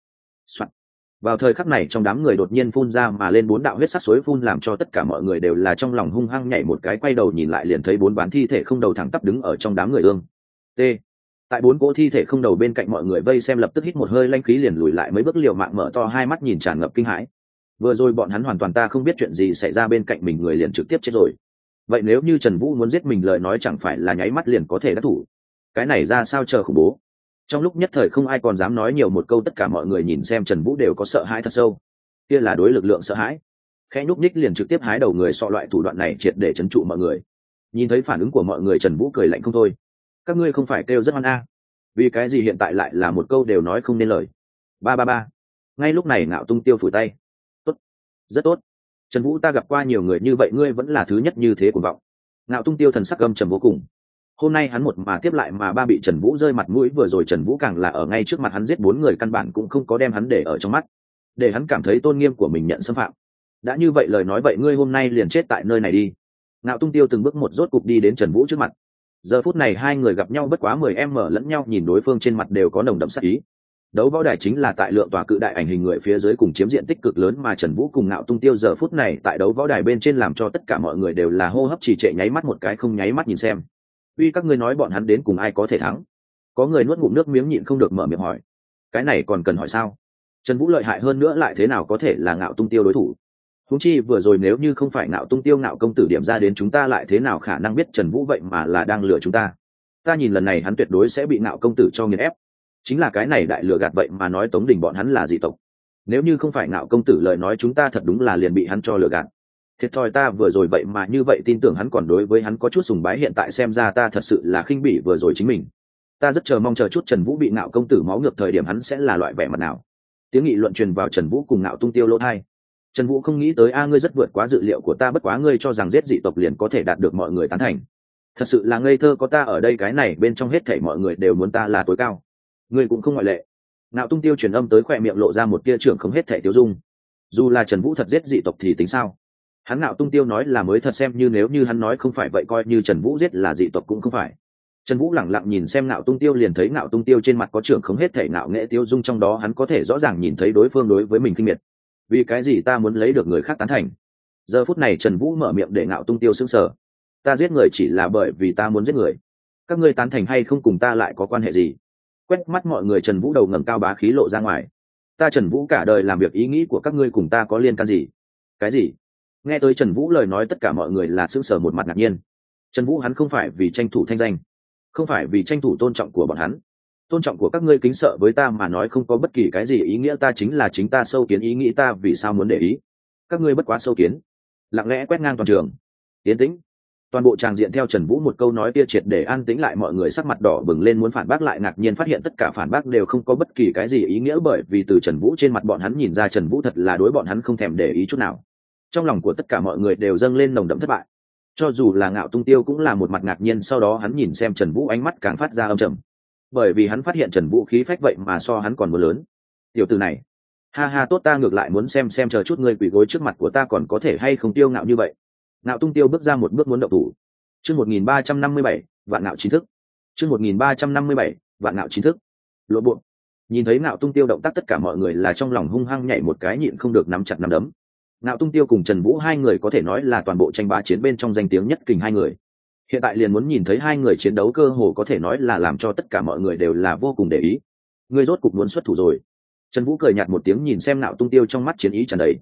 Vào thời khắc này trong đám người đột nhiên phun ra mà lên 4 đạo huyết sắc suối phun, làm cho tất cả mọi người đều là trong lòng hung hăng nhảy một cái, quay đầu nhìn lại liền thấy 4 ván thi thể không đầu thẳng tắp đứng ở trong đám người ương. T. Tại 4 cỗ thi thể không đầu bên cạnh, mọi người vây xem lập tức hít một hơi lanh khí, liền lùi lại mấy bước, liều mạng mở to hai mắt nhìn tràn ngập kinh hãi. Vừa rồi bọn hắn hoàn toàn ta không biết chuyện gì xảy ra, bên cạnh mình người liền trực tiếp chết rồi. Vậy nếu như Trần Vũ muốn giết mình lời nói, chẳng phải là nháy mắt liền có thể đắc thủ? Cái này ra sao chờ khủng bố. Trong lúc nhất thời không ai còn dám nói nhiều một câu, tất cả mọi người nhìn xem Trần Vũ đều có sợ hãi thật sâu. Kia là đối lực lượng sợ hãi. Khẽ nhúc nhích liền trực tiếp hái đầu người, loại thủ đoạn này triệt để trấn trụ mọi người. Nhìn thấy phản ứng của mọi người, Trần Vũ cười lạnh không thôi. Các ngươi không phải kêu rất hoan a? Vì cái gì hiện tại lại là một câu đều nói không nên lời? Ba. Ngay lúc này Ngạo Tung Tiêu phủi tay. Tốt, rất tốt. Trần Vũ, ta gặp qua nhiều người như vậy, ngươi vẫn là thứ nhất như thế cuồng vọng. Ngạo Tung Tiêu thần sắc âm trầm vô cùng. Hôm nay hắn một mà tiếp lại mà ba bị Trần Vũ rơi mặt mũi, vừa rồi Trần Vũ càng là ở ngay trước mặt hắn giết 4 người, căn bản cũng không có đem hắn để ở trong mắt, để hắn cảm thấy tôn nghiêm của mình nhận xâm phạm. Đã như vậy lời nói, vậy ngươi hôm nay liền chết tại nơi này đi. Ngạo Tung Tiêu từng bước một rốt cục đi đến Trần Vũ trước mặt. Giờ phút này hai người gặp nhau bất quá 10m lẫn nhau, nhìn đối phương trên mặt đều có nồng đậm sát ý. Đấu võ đài chính là tại lượng tòa cự đại ảnh hình người phía dưới cùng chiếm diện tích cực lớn, mà Trần Vũ cùng Ngạo Tung Tiêu giờ phút này tại đấu võ đài bên trên làm cho tất cả mọi người đều là hô hấp trì trệ, nháy mắt một cái không nháy mắt nhìn xem. Uy, các ngươi nói bọn hắn đến cùng ai có thể thắng? Có người nuốt ngụm nước miếng nhịn không được mở miệng hỏi. Cái này còn cần hỏi sao? Trần Vũ lợi hại hơn nữa lại thế nào có thể là Ngạo Tung Tiêu đối thủ? Huống chi vừa rồi nếu như không phải Ngạo Tung Tiêu Ngạo công tử điểm ra đến, chúng ta lại thế nào khả năng biết Trần Vũ vậy mà là đang lừa chúng ta? Ta nhìn lần này hắn tuyệt đối sẽ bị Ngạo công tử cho nghiền ép. Chính là cái này đại lừa gạt vậy mà nói Tống Đình bọn hắn là dị tộc. Nếu như không phải Ngạo công tử lời nói, chúng ta thật đúng là liền bị hắn cho lừa gạt. Thiệt thòi ta vừa rồi vậy mà như vậy tin tưởng hắn, còn đối với hắn có chút sùng bái, hiện tại xem ra ta thật sự là khinh bỉ vừa rồi chính mình. Ta rất chờ mong chờ chút Trần Vũ bị Ngạo công tử máu ngược thời điểm hắn sẽ là loại vẻ mặt nào. Tiếng nghị luận truyền vào Trần Vũ cùng Ngạo Tung Tiêu lỗ tai. Trần Vũ không nghĩ tới, ngươi rất vượt quá dự liệu của ta, bất quá ngươi cho rằng giết dị tộc liền có thể đạt được mọi người tán thành. Thật sự là ngây thơ, có ta ở đây cái này bên trong hết thảy mọi người đều muốn ta là tối cao. Ngươi cũng không ngoại lệ. Ngạo Tung Tiêu truyền âm tới, khỏe miệng lộ ra một tia trưởng không hết thảy tiêu dung. Dù là Trần Vũ thật giết dị tộc thì tính sao? Hắn Ngạo Tung Tiêu nói là mới thật, xem như nếu như hắn nói không phải vậy coi như Trần Vũ giết là dị tộc cũng không phải. Trần Vũ lẳng lặng nhìn xem Ngạo Tung Tiêu, liền thấy Ngạo Tung Tiêu trên mặt có trưởng không hết thảy ngạo nghệ tiêu dung, trong đó hắn có thể rõ ràng nhìn thấy đối phương đối với mình khinh miệt. Vì cái gì ta muốn lấy được người khác tán thành? Giờ phút này Trần Vũ mở miệng để Ngạo Tung Tiêu sững sờ. Ta giết người chỉ là bởi vì ta muốn giết người. Các ngươi tán thành hay không cùng ta lại có quan hệ gì? Quét mắt mọi người, Trần Vũ đầu ngẩng cao bá khí lộ ra ngoài. Ta Trần Vũ cả đời làm việc, ý nghĩ của các ngươi cùng ta có liên can gì? Cái gì? Nghe tới Trần Vũ lời nói, tất cả mọi người là sững sờ một mặt ngạc nhiên. Trần Vũ hắn không phải vì tranh thủ thanh danh, không phải vì tranh thủ tôn trọng của bọn hắn. Tôn trọng của các ngươi kính sợ với ta mà nói không có bất kỳ cái gì ý nghĩa, ta chính là chính ta sâu kiến ý nghĩ, ta vì sao muốn để ý? Các ngươi bất quá sâu kiến. Lặng lẽ quét ngang toàn trường. Yên tĩnh. Toàn bộ tràng diện theo Trần Vũ một câu nói kia triệt để an tĩnh lại, mọi người sắc mặt đỏ bừng lên muốn phản bác lại, ngạc nhiên phát hiện tất cả phản bác đều không có bất kỳ cái gì ý nghĩa, bởi vì từ Trần Vũ trên mặt bọn hắn nhìn ra Trần Vũ thật là đối bọn hắn không thèm để ý chút nào. Trong lòng của tất cả mọi người đều dâng lên nồng đậm thất bại. Cho dù là Ngạo Tung Tiêu cũng là một mặt ngạc nhiên, sau đó hắn nhìn xem Trần Vũ ánh mắt càng phát ra âm trầm, bởi vì hắn phát hiện Trần Vũ khí phách vậy mà so hắn còn muốn lớn. Tiểu tử này, ha ha, tốt, ta ngược lại muốn xem chờ chút ngươi quỳ gối trước mặt của ta còn có thể hay không tiêu ngạo như vậy. Ngạo Tung Tiêu bước ra một bước muốn động thủ. Chương 1357, vạn ngạo chính thức. Chương 1357, vạn ngạo chính thức. Lộ bộ. Nhìn thấy Ngạo Tung Tiêu động tác, tất cả mọi người là trong lòng hung hăng nhảy một cái, nhịn không được nắm chặt nắm đấm. Ngạo Tung Tiêu cùng Trần Vũ hai người có thể nói là toàn bộ tranh bá chiến bên trong danh tiếng nhất kình hai người. Hiện tại liền muốn nhìn thấy hai người chiến đấu, cơ hồ có thể nói là làm cho tất cả mọi người đều là vô cùng để ý. Ngươi rốt cục muốn xuất thủ rồi. Trần Vũ cười nhạt một tiếng nhìn xem Ngạo Tung Tiêu, trong mắt chiến ý tràn đầy.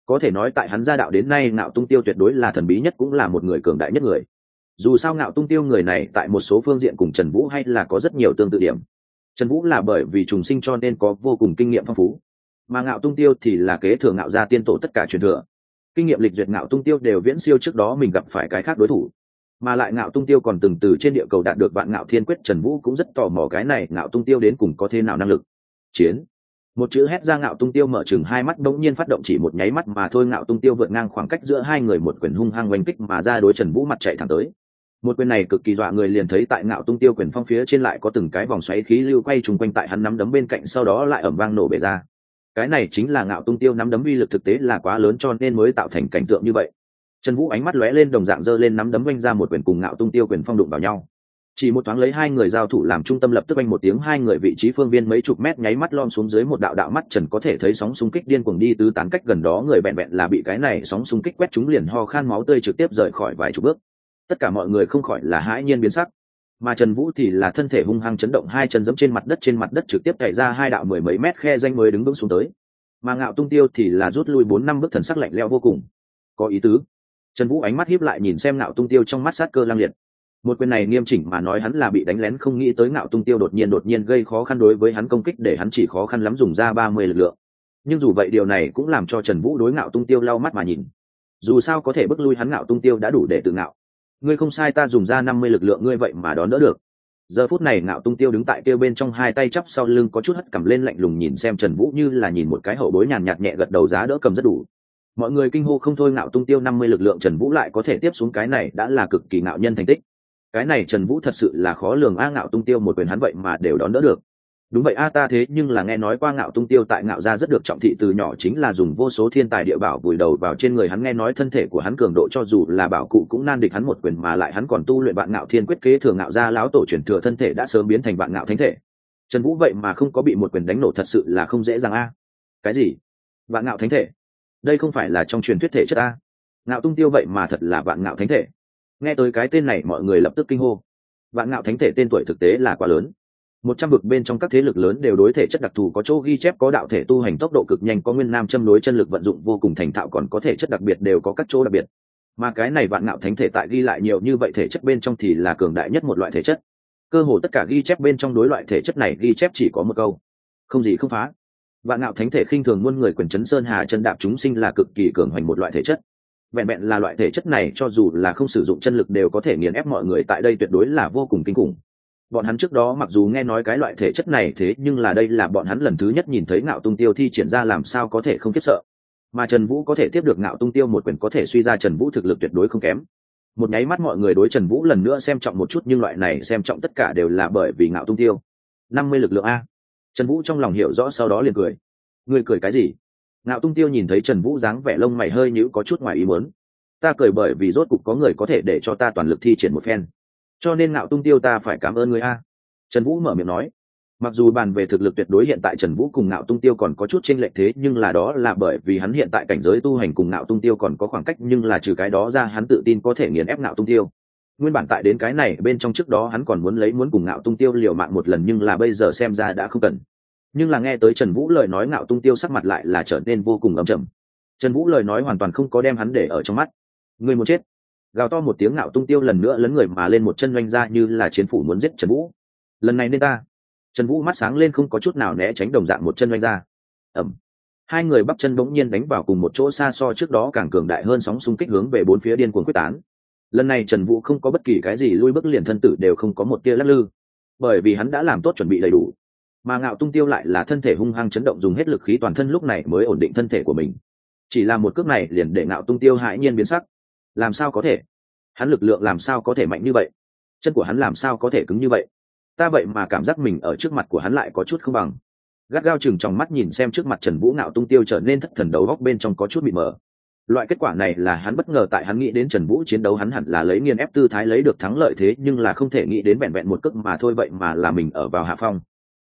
có thể nói tại hắn gia đạo đến nay Ngạo Tung Tiêu tuyệt đối là thần bí nhất cũng là một người cường đại nhất người. Dù sao Ngạo Tung Tiêu người này tại một số phương diện cùng Trần Vũ hay là có rất nhiều tương tự điểm. Trần Vũ là bởi vì trùng sinh cho nên có vô cùng kinh nghiệm phong phú, mà Ngạo Tung Tiêu thì là kế thừa Ngạo gia tiên tổ tất cả truyền thừa, kinh nghiệm lịch duyệt Ngạo Tung Tiêu đều viễn siêu trước đó mình gặp phải cái khác đối thủ, mà lại Ngạo Tung Tiêu còn từng từ trên địa cầu đạt được Vạn Ngạo Thiên Quyết. Trần Vũ cũng rất tò mò cái này Ngạo Tung Tiêu đến cùng có thế nào năng lực. Chiến! Một chữ hét ra, Ngạo Tung Tiêu mở chừng hai mắt bỗng nhiên phát động, chỉ một nháy mắt mà thôi Ngạo Tung Tiêu vượt ngang khoảng cách giữa hai người, một quyền hung hăng oanh kích mà ra, đối Trần Vũ mặt chạy thẳng tới. Một quyền này cực kỳ dọa người, liền thấy tại Ngạo Tung Tiêu quyền phong phía trên lại có từng cái vòng xoáy khí lưu quay trùng quanh tại hắn nắm đấm bên cạnh, sau đó lại ầm vang nổ bể ra. Cái này chính là Ngạo Tung Tiêu nắm đấm uy lực thực tế là quá lớn cho nên mới tạo thành cảnh tượng như vậy. Trần Vũ ánh mắt lóe lên, đồng dạng giơ lên nắm đấm vung ra một quyền cùng Ngạo Tung Tiêu quyền phong đụng vào nhau. Chỉ một thoáng lấy hai người giao thủ làm trung tâm, lập tức vang một tiếng, hai người vị trí phương viên mấy chục mét nháy mắt lom xuống dưới một đạo đạo mắt Trần có thể thấy sóng xung kích điên cuồng đi tứ tán, cách gần đó người vẹn vẹn là bị cái này sóng xung kích quét trúng liền ho khan máu tươi trực tiếp rời khỏi vài chục bước. Tất cả mọi người không khỏi là hãi nhiên biến sắc, mà Trần Vũ thì là thân thể hung hăng chấn động, hai chân giẫm trên mặt đất trực tiếp cày ra hai đạo mười mấy mét khe rãnh mới đứng vững xuống tới. Mà Ngạo Tung Tiêu thì là rút lui 4-5 bước, thần sắc lạnh lẽo vô cùng. Có ý tứ. Trần Vũ ánh mắt híp lại nhìn xem Ngạo Tung Tiêu, trong mắt sát cơ lang liệt. Một quyền này nghiêm chỉnh mà nói hắn là bị đánh lén, không nghĩ tới Ngạo Tung Tiêu đột nhiên gây khó khăn đối với hắn công kích, để hắn chỉ khó khăn lắm dùng ra 30 lực lượng. Nhưng dù vậy điều này cũng làm cho Trần Vũ đối Ngạo Tung Tiêu lau mắt mà nhìn. Dù sao có thể bức lui hắn Ngạo Tung Tiêu đã đủ để tự ngạo. Ngươi không sai, ta dùng ra 50 lực lượng ngươi vậy mà đón đỡ được. Giờ phút này Ngạo Tung Tiêu đứng tại kia bên trong, hai tay chắp sau lưng, có chút hất cằm lên, lạnh lùng nhìn xem Trần Vũ như là nhìn một cái hậu bối, nhàn nhạt nhẹ gật đầu, giá đỡ cầm rất đủ. Mọi người kinh hô không thôi, Ngạo Tung Tiêu 50 lực lượng Trần Vũ lại có thể tiếp xuống, cái này đã là cực kỳ ngạo nhân thành tích. Cái này Trần Vũ thật sự là khó lường a, Ngạo Tung Tiêu một quyền hắn vậy mà đều đón đỡ được. Đúng vậy a, ta thế nhưng là nghe nói qua Ngạo Tung Tiêu tại Ngạo gia rất được trọng thị, từ nhỏ chính là dùng vô số thiên tài địa bảo vùi đầu vào trên người hắn, nghe nói thân thể của hắn cường độ cho dù là bảo cụ cũng nan địch hắn một quyền, mà lại hắn còn tu luyện Vạn Ngạo Thiên Quyết, kế thừa Ngạo gia lão tổ truyền thừa, thân thể đã sớm biến thành Vạn Ngạo Thánh thể. Trần Vũ vậy mà không có bị một quyền đánh nổ, thật sự là không dễ dàng a. Cái gì? Vạn Ngạo Thánh thể? Đây không phải là trong truyền thuyết thể chất a? Ngạo Tung Tiêu vậy mà thật là Vạn Ngạo Thánh thể? Nghe tới cái tên này mọi người lập tức kinh hô. Vạn Ngạo Thánh thể tên tuổi thực tế là quá lớn. 100 vực bên trong các thế lực lớn đều đối thể chất đặc thù có chỗ ghi chép, có đạo thể tu hành tốc độ cực nhanh, có nguyên nam châm đối chân lực vận dụng vô cùng thành thạo, còn có thể chất đặc biệt đều có các chỗ đặc biệt. Mà cái này Vạn Ngạo Thánh thể tại ghi lại nhiều như vậy thể chất bên trong thì là cường đại nhất một loại thể chất. Cơ hồ tất cả ghi chép bên trong đối loại thể chất này ghi chép chỉ có một câu: không gì không phá. Vạn Ngạo Thánh thể khinh thường muôn người, quyền chấn sơn hà, chân đạp chúng sinh, là cực kỳ cường hoành một loại thể chất. Vẹn vẹn là loại thể chất này cho dù là không sử dụng chân lực đều có thể nghiền ép mọi người, tại đây tuyệt đối là vô cùng kinh khủng. Bọn hắn trước đó mặc dù nghe nói cái loại thể chất này, thế nhưng là đây là bọn hắn lần thứ nhất nhìn thấy Ngạo Tung Tiêu thi triển ra, làm sao có thể không khiếp sợ. Mà Trần Vũ có thể tiếp được Ngạo Tung Tiêu một quyền, có thể suy ra Trần Vũ thực lực tuyệt đối không kém. Một nháy mắt mọi người đối Trần Vũ lần nữa xem trọng một chút, nhưng loại này xem trọng tất cả đều là bởi vì Ngạo Tung Tiêu 50 lực lượng a. Trần Vũ trong lòng hiểu rõ, sau đó liền cười. Ngươi cười cái gì? Ngạo Tung Tiêu nhìn thấy Trần Vũ dáng vẻ lông mày hơi nhíu, có chút ngoài ý muốn. Ta cười bởi vì rốt cục có người có thể để cho ta toàn lực thi triển một phen, cho nên Ngạo Tung Tiêu ta phải cảm ơn ngươi a. Trần Vũ mở miệng nói. Mặc dù bàn về thực lực tuyệt đối hiện tại Trần Vũ cùng Ngạo Tung Tiêu còn có chút chênh lệch, thế nhưng là đó là bởi vì hắn hiện tại cảnh giới tu hành cùng Ngạo Tung Tiêu còn có khoảng cách, nhưng là trừ cái đó ra hắn tự tin có thể nghiền ép Ngạo Tung Tiêu. Nguyên bản tại đến cái này bên trong trước đó hắn còn muốn cùng Ngạo Tung Tiêu liều mạng một lần, nhưng là bây giờ xem ra đã không cần. Nhưng là nghe tới Trần Vũ lời nói, Ngạo Tung Tiêu sắc mặt lại là trở nên vô cùng âm trầm. Trần Vũ lời nói hoàn toàn không có đem hắn để ở trong mắt. Ngươi muốn chết? Gào to một tiếng, Ngạo Tung Tiêu lần nữa lấn người mà lên, một chân oanh ra như là chiến phủ muốn giết Trần Vũ. Lần này nên ta. Trần Vũ mắt sáng lên, không có chút nào né tránh, đồng dạng một chân oanh ra. Ẩm. Hai người bắp chân bỗng nhiên đánh vào cùng một chỗ, xa so trước đó càng cường đại hơn, sóng xung kích hướng về bốn phía điên cuồng quyết tán. Lần này Trần Vũ không có bất kỳ cái gì lui bước, liền thân tử đều không có một tia lắc lư, bởi vì hắn đã làm tốt chuẩn bị đầy đủ. Mà Ngạo Tung Tiêu lại là thân thể hung hăng chấn động, dùng hết lực khí toàn thân lúc này mới ổn định thân thể của mình. Chỉ là một cước này liền để Ngạo Tung Tiêu hãi nhiên biến sắc. Làm sao có thể? Hắn lực lượng làm sao có thể mạnh như vậy? Chân của hắn làm sao có thể cứng như vậy? Ta vậy mà cảm giác mình ở trước mặt của hắn lại có chút không bằng. Gắt gao chừng trong mắt nhìn xem trước mặt Trần Vũ, Ngạo Tung Tiêu trở nên thất thần, đầu góc bên trong có chút bị mờ. Loại kết quả này là hắn bất ngờ, tại hắn nghĩ đến Trần Vũ chiến đấu hắn hẳn là lấy nghiền ép tư thái lấy được thắng lợi, thế nhưng là không thể nghĩ đến vẹn vẹn một cước mà thôi vậy mà là mình ở vào hạ phong.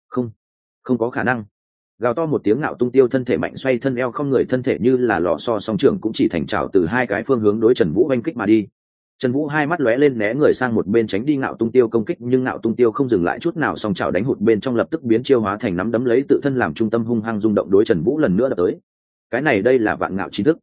Không có khả năng. Gào to một tiếng, Ngạo Tung Tiêu thân thể mạnh xoay thân eo không người, thân thể như là lò xo song trưởng cũng chỉ thành trào từ hai cái phương hướng đối Trần Vũ oanh kích mà đi. Trần Vũ hai mắt lóe lên né người sang một bên tránh đi Ngạo Tung Tiêu công kích, nhưng Ngạo Tung Tiêu không dừng lại chút nào, song chảo đánh hụt bên trong lập tức biến chiêu hóa thành nắm đấm lấy tự thân làm trung tâm hung hăng rung động đối Trần Vũ lần nữa đập tới. Cái này đây là Vạn Ngạo chính thức.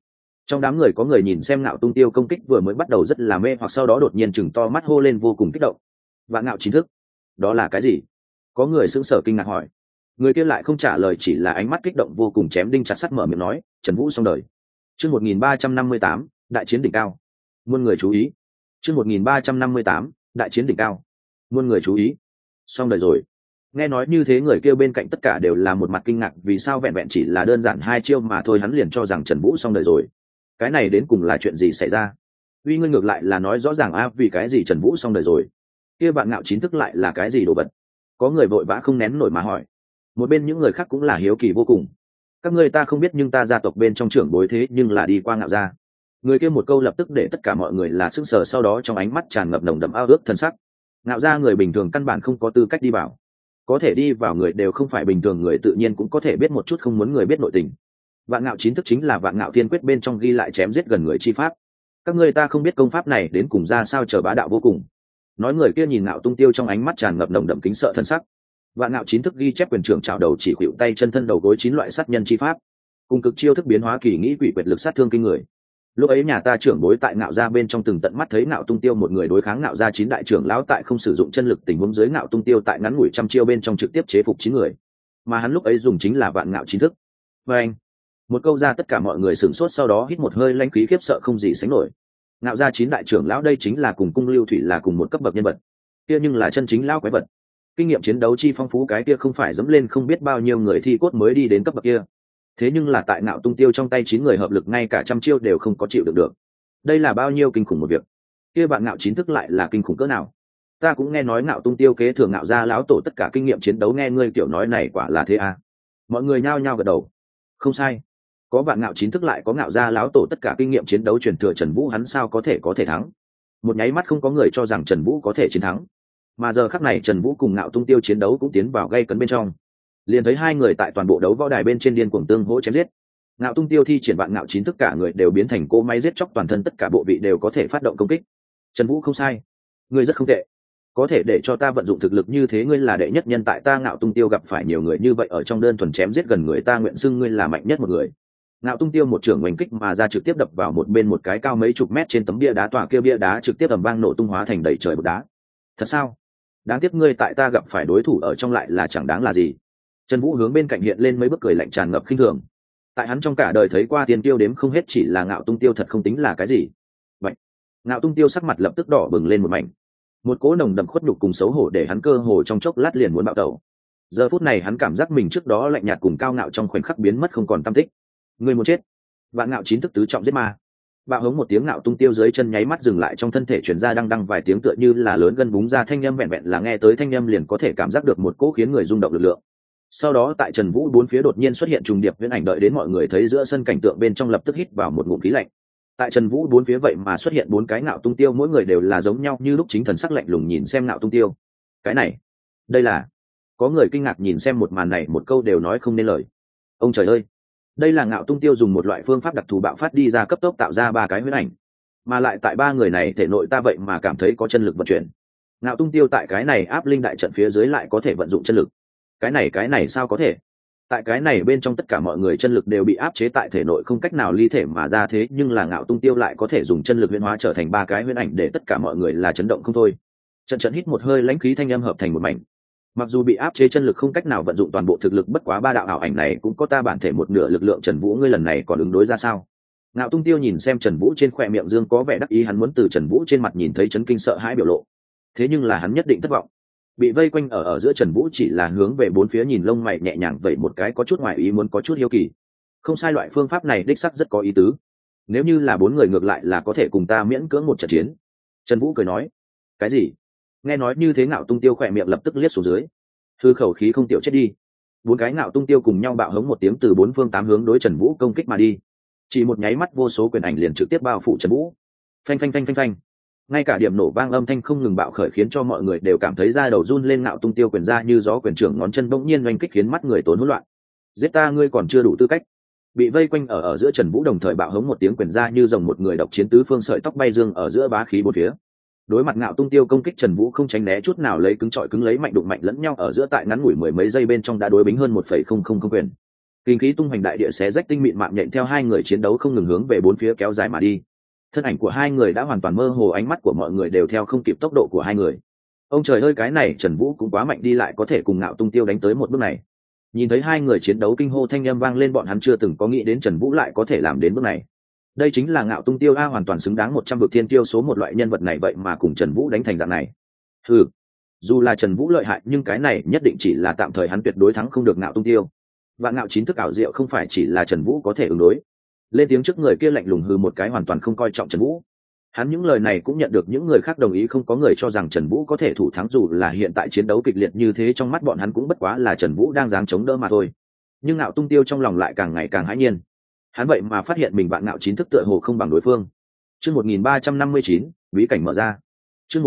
Trong đám người có người nhìn xem Ngạo Tung Tiêu công kích vừa mới bắt đầu rất là mê hoặc sau đó đột nhiên chừng to mắt hô lên vô cùng kích động. Vạn Ngạo chính thức, đó là cái gì? Có người sững sờ kinh ngạc hỏi. Người kia lại không trả lời, chỉ là ánh mắt kích động vô cùng chém đinh chặt sắt mở miệng nói, Trần Vũ xong đời. Chương 1358, đại chiến đỉnh cao. Muôn người chú ý. Chương 1358, đại chiến đỉnh cao. Muôn người chú ý. Xong đời rồi. Nghe nói như thế người kia bên cạnh tất cả đều là một mặt kinh ngạc, vì sao vẹn vẹn chỉ là đơn giản 2 chiêu mà thôi hắn liền cho rằng Trần Vũ xong đời rồi. Cái này đến cùng là chuyện gì xảy ra? Uy ngươi ngược lại là nói rõ ràng vì cái gì Trần Vũ xong đời rồi? Kia Vạn Ngạo chính thức lại là cái gì đồ vật? Có người vội vã không nén nổi mà hỏi. Một bên những người khác cũng là hiếu kỳ vô cùng. Các ngươi ta không biết, nhưng ta gia tộc bên trong trưởng bối thế nhưng là đi qua Ngạo gia. Người kia một câu lập tức để tất cả mọi người là sững sờ, sau đó trong ánh mắt tràn ngập nồng đậm ao ước thân sắc. Ngạo gia người bình thường căn bản không có tư cách đi vào, có thể đi vào người đều không phải bình thường người, tự nhiên cũng có thể biết một chút không muốn người biết nội tình. Vạn Ngạo chính thức chính là Vạn Ngạo Thiên Quyết bên trong ghi lại chém giết gần người chi pháp. Các ngươi ta không biết công pháp này đến cùng ra sao, chờ bá đạo vô cùng. Nói người kia nhìn Ngạo Tung Tiêu trong ánh mắt tràn ngập nồng đậm kính sợ thân sắc. Vạn Ngạo chính thức ghi chép quyền trưởng trào đầu chỉ khuỵu tay chân thân đầu gối 9 loại sát nhân chi pháp, cùng cực chiêu thức biến hóa kỳ nghĩ quỷ quyệt lực sát thương kinh người. Lúc ấy nhà ta trưởng bối tại Ngạo gia bên trong từng tận mắt thấy Ngạo Tung Tiêu một người đối kháng Ngạo gia 9 đại trưởng lão, tại không sử dụng chân lực tình huống dưới Ngạo Tung Tiêu tại ngắn ngủi trăm chiêu bên trong trực tiếp chế phục 9 người, mà hắn lúc ấy dùng chính là Vạn Ngạo chính thức. Và anh, một câu ra tất cả mọi người sửng sốt, sau đó hít một hơi lãnh khí khiếp sợ không gì sánh nổi. Ngạo gia 9 đại trưởng lão đây chính là cùng Cung Lưu Thủy là cùng một cấp bậc nhân vật, kia nhưng là chân chính lão quái vật. Kinh nghiệm chiến đấu chi phong phú, cái kia không phải dẫm lên không biết bao nhiêu người thi cốt mới đi đến cấp bậc kia. Thế nhưng là tại Ngạo Tung Tiêu trong tay 9 người hợp lực ngay cả trăm chiêu đều không có chịu được. Đây là bao nhiêu kinh khủng một việc. Kia Vạn Ngạo chính thức lại là kinh khủng cỡ nào? Ta cũng nghe nói Ngạo Tung Tiêu kế thừa Ngạo gia lão tổ tất cả kinh nghiệm chiến đấu, nghe ngươi kiểu nói này quả là thế à? Mọi người nhao nhao gật đầu. Không sai, có Vạn Ngạo chính thức lại có Ngạo gia lão tổ tất cả kinh nghiệm chiến đấu truyền thừa, Trần Vũ hắn sao có thể thắng? Một nháy mắt không có người cho rằng Trần Vũ có thể chiến thắng, mà giờ khắc này Trần Vũ cùng Ngạo Tung Tiêu chiến đấu cũng tiến vào gay cấn bên trong. Liền thấy hai người tại toàn bộ đấu võ đài bên trên điên cuồng tương hỗ chém giết. Ngạo Tung Tiêu thi triển Vạn Ngạo chính thức, cả người đều biến thành cỗ máy giết chóc, toàn thân tất cả bộ vị đều có thể phát động công kích. Trần Vũ không sai, ngươi rất không tệ, có thể để cho ta vận dụng thực lực như thế, ngươi là đệ nhất nhân. Tại ta Ngạo Tung Tiêu gặp phải nhiều người như vậy, ở trong đơn thuần chém giết gần người ta nguyện xưng ngươi là mạnh nhất một người. Ngạo Tung Tiêu một trưởng oanh kích mà ra, trực tiếp đập vào một bên một cái cao mấy chục mét trên tấm bia đá, tòa kia bia đá trực tiếp ầm vang nổ tung, hóa thành đầy trời bột đá. Thật sao? Đáng tiếc ngươi tại ta gặp phải đối thủ ở trong lại là chẳng đáng là gì. Trần Vũ hướng bên cạnh hiện lên mấy bức cười lạnh tràn ngập khinh thường. Tại hắn trong cả đời thấy qua tiền tiêu đếm không hết, chỉ là Ngạo Tung Tiêu thật không tính là cái gì. Vậy, Ngạo Tung Tiêu sắc mặt lập tức đỏ bừng lên một mảnh. Một cỗ nồng đậm khuất nhục cùng xấu hổ để hắn cơ hồ trong chốc lát liền muốn bạo tẩu. Giờ phút này hắn cảm giác mình trước đó lạnh nhạt cùng cao ngạo trong khoảnh khắc biến mất không còn tăm tích. Người muốn chết. Vạn Ngạo chính thức tứ trọng giết ma. Bạo hống một tiếng, Ngạo Tung Tiêu dưới chân nháy mắt dừng lại, trong thân thể truyền ra đăng đăng vài tiếng tựa như là lớn gân búng ra thanh âm, vẹn vẹn là nghe tới thanh âm liền có thể cảm giác được một cỗ khiến người rung động lực lượng. Sau đó tại Trần Vũ bốn phía đột nhiên xuất hiện trùng điệp viễn ảnh, đợi đến mọi người thấy giữa sân cảnh tượng bên trong lập tức hít vào một ngụm khí lạnh. Tại Trần Vũ bốn phía vậy mà xuất hiện 4 cái Ngạo Tung Tiêu, mỗi người đều là giống nhau như lúc, chính thần sắc lạnh lùng nhìn xem Ngạo Tung Tiêu. Cái này, đây là... Có người kinh ngạc nhìn xem một màn này, một câu đều nói không nên lời. Ông trời ơi, đây là Ngạo Tung Tiêu dùng một loại phương pháp đặc thù bạo phát đi ra, cấp tốc tạo ra 3 cái huyễn ảnh, mà lại tại 3 người này thể nội ta vậy mà cảm thấy có chân lực vận chuyển. Ngạo Tung Tiêu tại cái này áp linh đại trận phía dưới lại có thể vận dụng chân lực. Cái này sao có thể? Tại cái này bên trong tất cả mọi người chân lực đều bị áp chế tại thể nội, không cách nào ly thể mà ra, thế nhưng là Ngạo Tung Tiêu lại có thể dùng chân lực huyễn hóa trở thành 3 cái huyễn ảnh, để tất cả mọi người là chấn động không thôi. Trận hít một hơi lãnh khí, thanh âm hợp thành một mảnh. Mặc dù bị áp chế chân lực không cách nào vận dụng toàn bộ thực lực, bất quá 3 đạo ảo ảnh này cũng có ta bản thể một nửa lực lượng. Trần Vũ, ngươi lần này còn ứng đối ra sao? Ngạo Tung Tiêu nhìn xem Trần Vũ, trên khóe miệng dương có vẻ đắc ý, hắn muốn từ Trần Vũ trên mặt nhìn thấy chấn kinh sợ hãi biểu lộ. Thế nhưng là hắn nhất định thất vọng. Bị vây quanh ở giữa Trần Vũ chỉ là hướng về bốn phía nhìn, lông mày nhẹ nhàng vậy một cái, có chút ngoài ý muốn, có chút hiếu kỳ. Không sai, loại phương pháp này đích sắc rất có ý tứ. Nếu như là 4 người ngược lại là có thể cùng ta miễn cưỡng một trận chiến. Trần Vũ cười nói. Cái gì? Nghe nói như thế Ngạo Tung Tiêu khỏe miệng lập tức liếc xuống dưới. Hư khẩu khí không tiểu chết đi. 4 cái Ngạo Tung Tiêu cùng nhau bạo hống một tiếng, từ 4 phương 8 hướng đối Trần Vũ công kích mà đi. Chỉ một nháy mắt, vô số quyền ảnh liền trực tiếp bao phủ Trần Vũ. Phanh phanh phanh phanh phanh. Ngay cả điểm nổ vang âm thanh không ngừng bạo khởi, khiến cho mọi người đều cảm thấy da đầu run lên. Ngạo Tung Tiêu quyền ra như gió, quyền trưởng ngón chân bỗng nhiên oanh kích, khiến mắt người tốn hỗn loạn. Giết ta, ngươi còn chưa đủ tư cách. Bị vây quanh ở giữa Trần Vũ đồng thời bạo hống một tiếng, quyền ra như rồng, một người độc chiến tứ phương, sợi tóc bay dương ở giữa, bá khí bốn phía. Đối mặt Ngạo Tung Tiêu công kích, Trần Vũ không tránh né chút nào, lấy cứng trọi cứng, lấy mạnh đụng mạnh lẫn nhau ở giữa, tại ngắn ngủi mười mấy giây bên trong đã đối bính hơn 1,000 quyền. kinh khí tung hoành đại địa xé rách tinh mịn mạng nhện theo hai người chiến đấu không ngừng hướng về bốn phía kéo dài mà đi. Thân ảnh của hai người đã hoàn toàn mơ hồ, ánh mắt của mọi người đều theo không kịp tốc độ của hai người. Ông trời ơi, cái này Trần Vũ cũng quá mạnh đi, lại có thể cùng Ngạo Tung Tiêu đánh tới một bước này. Nhìn thấy hai người chiến đấu, kinh hô thanh âm vang lên, bọn hắn chưa từng có nghĩ đến Trần Vũ lại có thể làm đến bước này. Đây chính là Ngạo Tung Tiêu a, hoàn toàn xứng đáng 100 vực thiên tiêu số một loại nhân vật này, vậy mà cùng Trần Vũ đánh thành dạng này. Dù là Trần Vũ lợi hại, nhưng cái này nhất định chỉ là tạm thời, hắn tuyệt đối thắng không được Ngạo Tung Tiêu. Vạn Ngạo chín thức ảo diệu không phải chỉ là Trần Vũ có thể ứng đối. Lên tiếng trước người kia lạnh lùng hừ một cái, hoàn toàn không coi trọng Trần Vũ. Hắn những lời này cũng nhận được những người khác đồng ý, không có người cho rằng Trần Vũ có thể thủ thắng, dù là hiện tại chiến đấu kịch liệt như thế, trong mắt bọn hắn cũng bất quá là Trần Vũ đang giáng chống đỡ mà thôi. Nhưng Ngạo Tung Tiêu trong lòng lại càng ngày càng hãi nhiên. Hắn vậy mà phát hiện mình Vạn Ngạo chín thức tựa hồ không bằng đối phương. Chương 1359, bí cảnh mở ra. Chương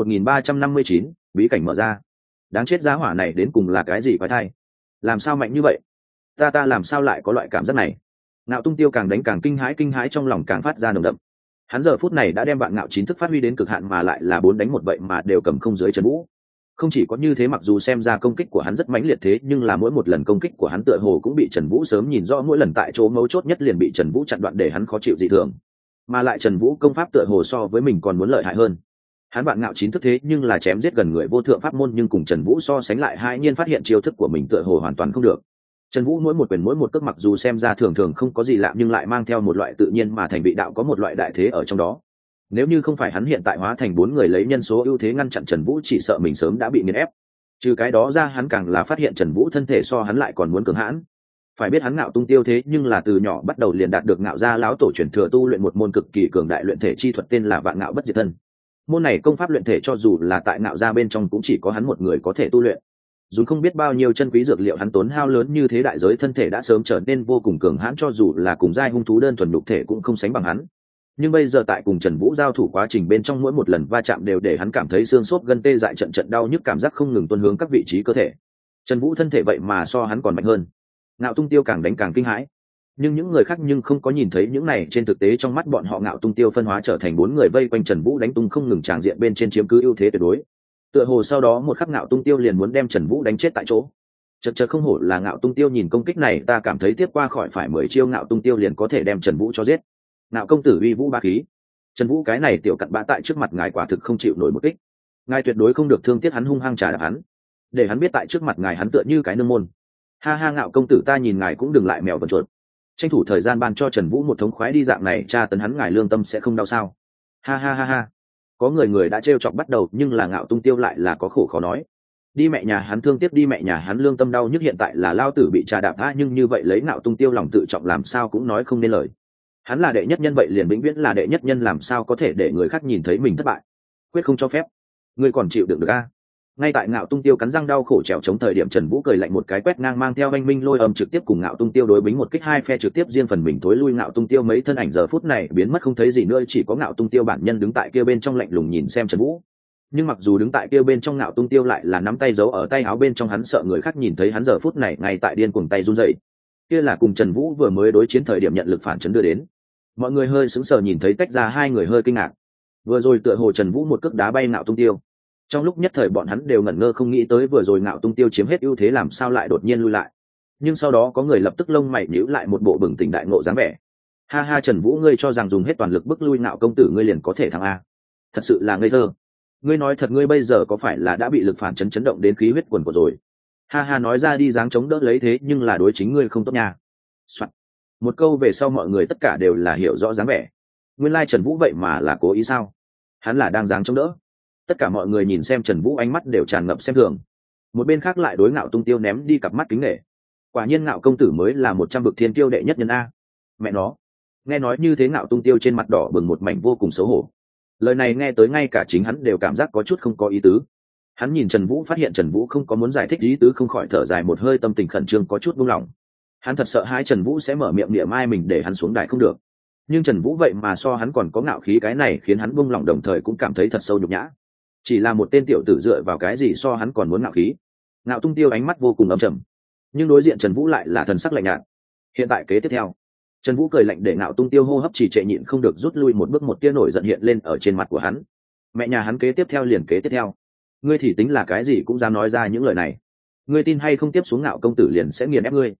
1359, bí cảnh mở ra. Đáng chết, giá hỏa này đến cùng là cái gì quái thai? Làm sao mạnh như vậy? Ta làm sao lại có loại cảm giác này? Ngạo Tung Tiêu càng đánh càng kinh hãi, trong lòng càng phát ra nồng đậm. Hắn giờ phút này đã đem Vạn Ngạo chín thức phát huy đến cực hạn, mà lại là 4 đánh 1 vậy mà đều cầm không dưới Trần Vũ. Không chỉ có như thế, mặc dù xem ra công kích của hắn rất mãnh liệt, thế nhưng là mỗi một lần công kích của hắn tựa hồ cũng bị Trần Vũ sớm nhìn rõ, mỗi lần tại chỗ mấu chốt nhất liền bị Trần Vũ chặn đoạn, để hắn khó chịu dị thường. Mà lại Trần Vũ công pháp tựa hồ so với mình còn muốn lợi hại hơn. Hắn Vạn Ngạo chín thức thế nhưng là chém giết gần người vô thượng pháp môn, nhưng cùng Trần Vũ so sánh lại, hai nhiên phát hiện chiêu thức của mình tựa hồ hoàn toàn không được. Trần Vũ mỗi một quyền mỗi một cước mặc dù xem ra thường thường không có gì lạ, nhưng lại mang theo một loại tự nhiên mà thành vị đạo, có một loại đại thế ở trong đó. Nếu như không phải hắn hiện tại hóa thành 4 người lấy nhân số ưu thế ngăn chặn Trần Vũ, chỉ sợ mình sớm đã bị nghiền ép. Trừ cái đó ra, hắn càng là phát hiện Trần Vũ thân thể so hắn lại còn muốn cường hãn. Phải biết hắn Ngạo Tung Tiêu thế nhưng là từ nhỏ bắt đầu liền đạt được Ngạo gia lão tổ truyền thừa tu luyện một môn cực kỳ cường đại luyện thể chi thuật, tên là Vạn Ngạo Bất Diệt Thân. Môn này công pháp luyện thể cho dù là tại Ngạo gia bên trong cũng chỉ có hắn một người có thể tu luyện. Dùng không biết bao nhiêu chân quý dược liệu, hắn tốn hao lớn như thế đại giới, thân thể đã sớm trở nên vô cùng cường hãn, cho dù là cùng giai hung thú đơn thuần nhục thể cũng không sánh bằng hắn. Nhưng bây giờ tại cùng Trần Vũ giao thủ quá trình bên trong, mỗi một lần va chạm đều để hắn cảm thấy xương xốp gân tê dại, trận trận đau nhức, cảm giác không ngừng tuôn hướng các vị trí cơ thể. Trần Vũ thân thể vậy mà so hắn còn mạnh hơn. Ngạo Tung Tiêu càng đánh càng kinh hãi. Nhưng những người khác nhưng không có nhìn thấy những này, trên thực tế trong mắt bọn họ Ngạo Tung Tiêu phân hóa trở thành 4 người vây quanh Trần Vũ đánh tung không ngừng, tràng diện bên trên chiếm cứ ưu thế tuyệt đối. Tựa hồ sau đó một khắc Ngạo Tung Tiêu liền muốn đem Trần Vũ đánh chết tại chỗ. Chợt không hổ là Ngạo Tung Tiêu, nhìn công kích này ta cảm thấy tiếp qua khỏi phải 10 chiêu Ngạo Tung Tiêu liền có thể đem Trần Vũ cho giết. Ngạo công tử uy vũ ba khí. Trần Vũ cái này tiểu cặn bã tại trước mặt ngài quả thực không chịu nổi một kích. Ngài tuyệt đối không được thương tiếc hắn, hung hăng trả đạp hắn, để hắn biết tại trước mặt ngài hắn tựa như cái nương môn. Ha ha, Ngạo công tử ta nhìn ngài cũng đừng lại mèo vần chuột. Tranh thủ thời gian ban cho Trần Vũ một thống khoái đi, dạng này tra tấn hắn ngài lương tâm sẽ không đau sao? Ha ha ha ha. Có người đã trêu chọc bắt đầu, nhưng là Ngạo Tung Tiêu lại là có khổ khó nói. Đi mẹ nhà hắn thương tiếc, đi mẹ nhà hắn lương tâm đau nhức, hiện tại là lao tử bị trà đạp nhưng như vậy lấy Ngạo Tung Tiêu lòng tự trọng làm sao cũng nói không nên lời. Hắn là đệ nhất nhân, vậy liền vĩnh viễn là đệ nhất nhân, làm sao có thể để người khác nhìn thấy mình thất bại, quyết không cho phép. Ngươi còn chịu đựng được a? Ngay tại Ngạo Tung Tiêu cắn răng đau khổ trèo chống thời điểm, Trần Vũ cười lạnh một cái quét ngang, mang theo oanh minh lôi âm trực tiếp cùng Ngạo Tung Tiêu đối bính một kích, hai phe trực tiếp riêng phần mình thối lui. Ngạo Tung Tiêu mấy thân ảnh giờ phút này biến mất không thấy gì nữa, chỉ có Ngạo Tung Tiêu bản nhân đứng tại kia bên trong lạnh lùng nhìn xem Trần Vũ. Nhưng mặc dù đứng tại kia bên trong, Ngạo Tung Tiêu lại là nắm tay giấu ở tay áo bên trong, hắn sợ người khác nhìn thấy hắn giờ phút này ngay tại điên cuồng tay run rẩy. Kia là cùng Trần Vũ vừa mới đối chiến thời điểm nhận lực phản chấn đưa đến. Mọi người hơi sững sờ nhìn thấy tách ra, hai người hơi kinh ngạc. Vừa rồi tựa hồ Trần Vũ một cước đá bay Ngạo Tung Tiêu. Trong lúc nhất thời bọn hắn đều ngẩn ngơ, không nghĩ tới vừa rồi Ngạo Tung Tiêu chiếm hết ưu thế làm sao lại đột nhiên lui lại. Nhưng sau đó có người lập tức lông mày nhíu lại, một bộ bừng tỉnh đại ngộ dáng vẻ. Ha ha, Trần Vũ ngươi cho rằng dùng hết toàn lực bức lui Ngạo công tử ngươi liền có thể thắng a? Thật sự là ngây thơ. Ngươi nói thật, ngươi bây giờ có phải là đã bị lực phản chấn chấn động đến khí huyết quần của rồi? Ha ha, nói ra đi dáng chống đỡ lấy thế nhưng là đối chính ngươi không tốt nha. Soạn. Một câu về sau mọi người tất cả đều là hiểu rõ dáng vẻ. Nguyên lai Trần Vũ vậy mà là cố ý sao? Hắn là đang dáng chống đỡ. Tất cả mọi người nhìn xem Trần Vũ ánh mắt đều tràn ngập xem thường. Một bên khác lại đối Ngạo Tung Tiêu ném đi cặp mắt kính nể. Quả nhiên Ngạo công tử mới là 100 vực thiên tiêu đệ nhất nhân a. Mẹ nó. Nghe nói như thế Ngạo Tung Tiêu trên mặt đỏ bừng một mảnh, vô cùng xấu hổ. Lời này nghe tới ngay cả chính hắn đều cảm giác có chút không có ý tứ. Hắn nhìn Trần Vũ, phát hiện Trần Vũ không có muốn giải thích ý tứ, không khỏi thở dài một hơi, tâm tình khẩn trương có chút buông lỏng. Hắn thật sợ hai Trần Vũ sẽ mở miệng niệm ai mình để hắn xuống đài không được. Nhưng Trần Vũ vậy mà so hắn còn có ngạo khí, cái này khiến hắn buông lỏng, đồng thời cũng cảm thấy thật sâu nhục nhã. Chỉ là một tên tiểu tử dựa vào cái gì so hắn còn muốn ngạo khí? Ngạo Tung Tiêu ánh mắt vô cùng âm trầm, nhưng đối diện Trần Vũ lại là thần sắc lạnh nhạt. Hiện tại kế tiếp theo, Trần Vũ cười lạnh để Ngạo Tung Tiêu hô hấp trì trệ, nhịn không được rút lui một bước, một tia nổi giận hiện lên ở trên mặt của hắn. Mẹ nhà hắn kế tiếp theo liền kế tiếp theo. Ngươi thì tính là cái gì cũng dám nói ra những lời này? Ngươi tin hay không tiếp xuống Ngạo công tử liền sẽ nghiền ép ngươi.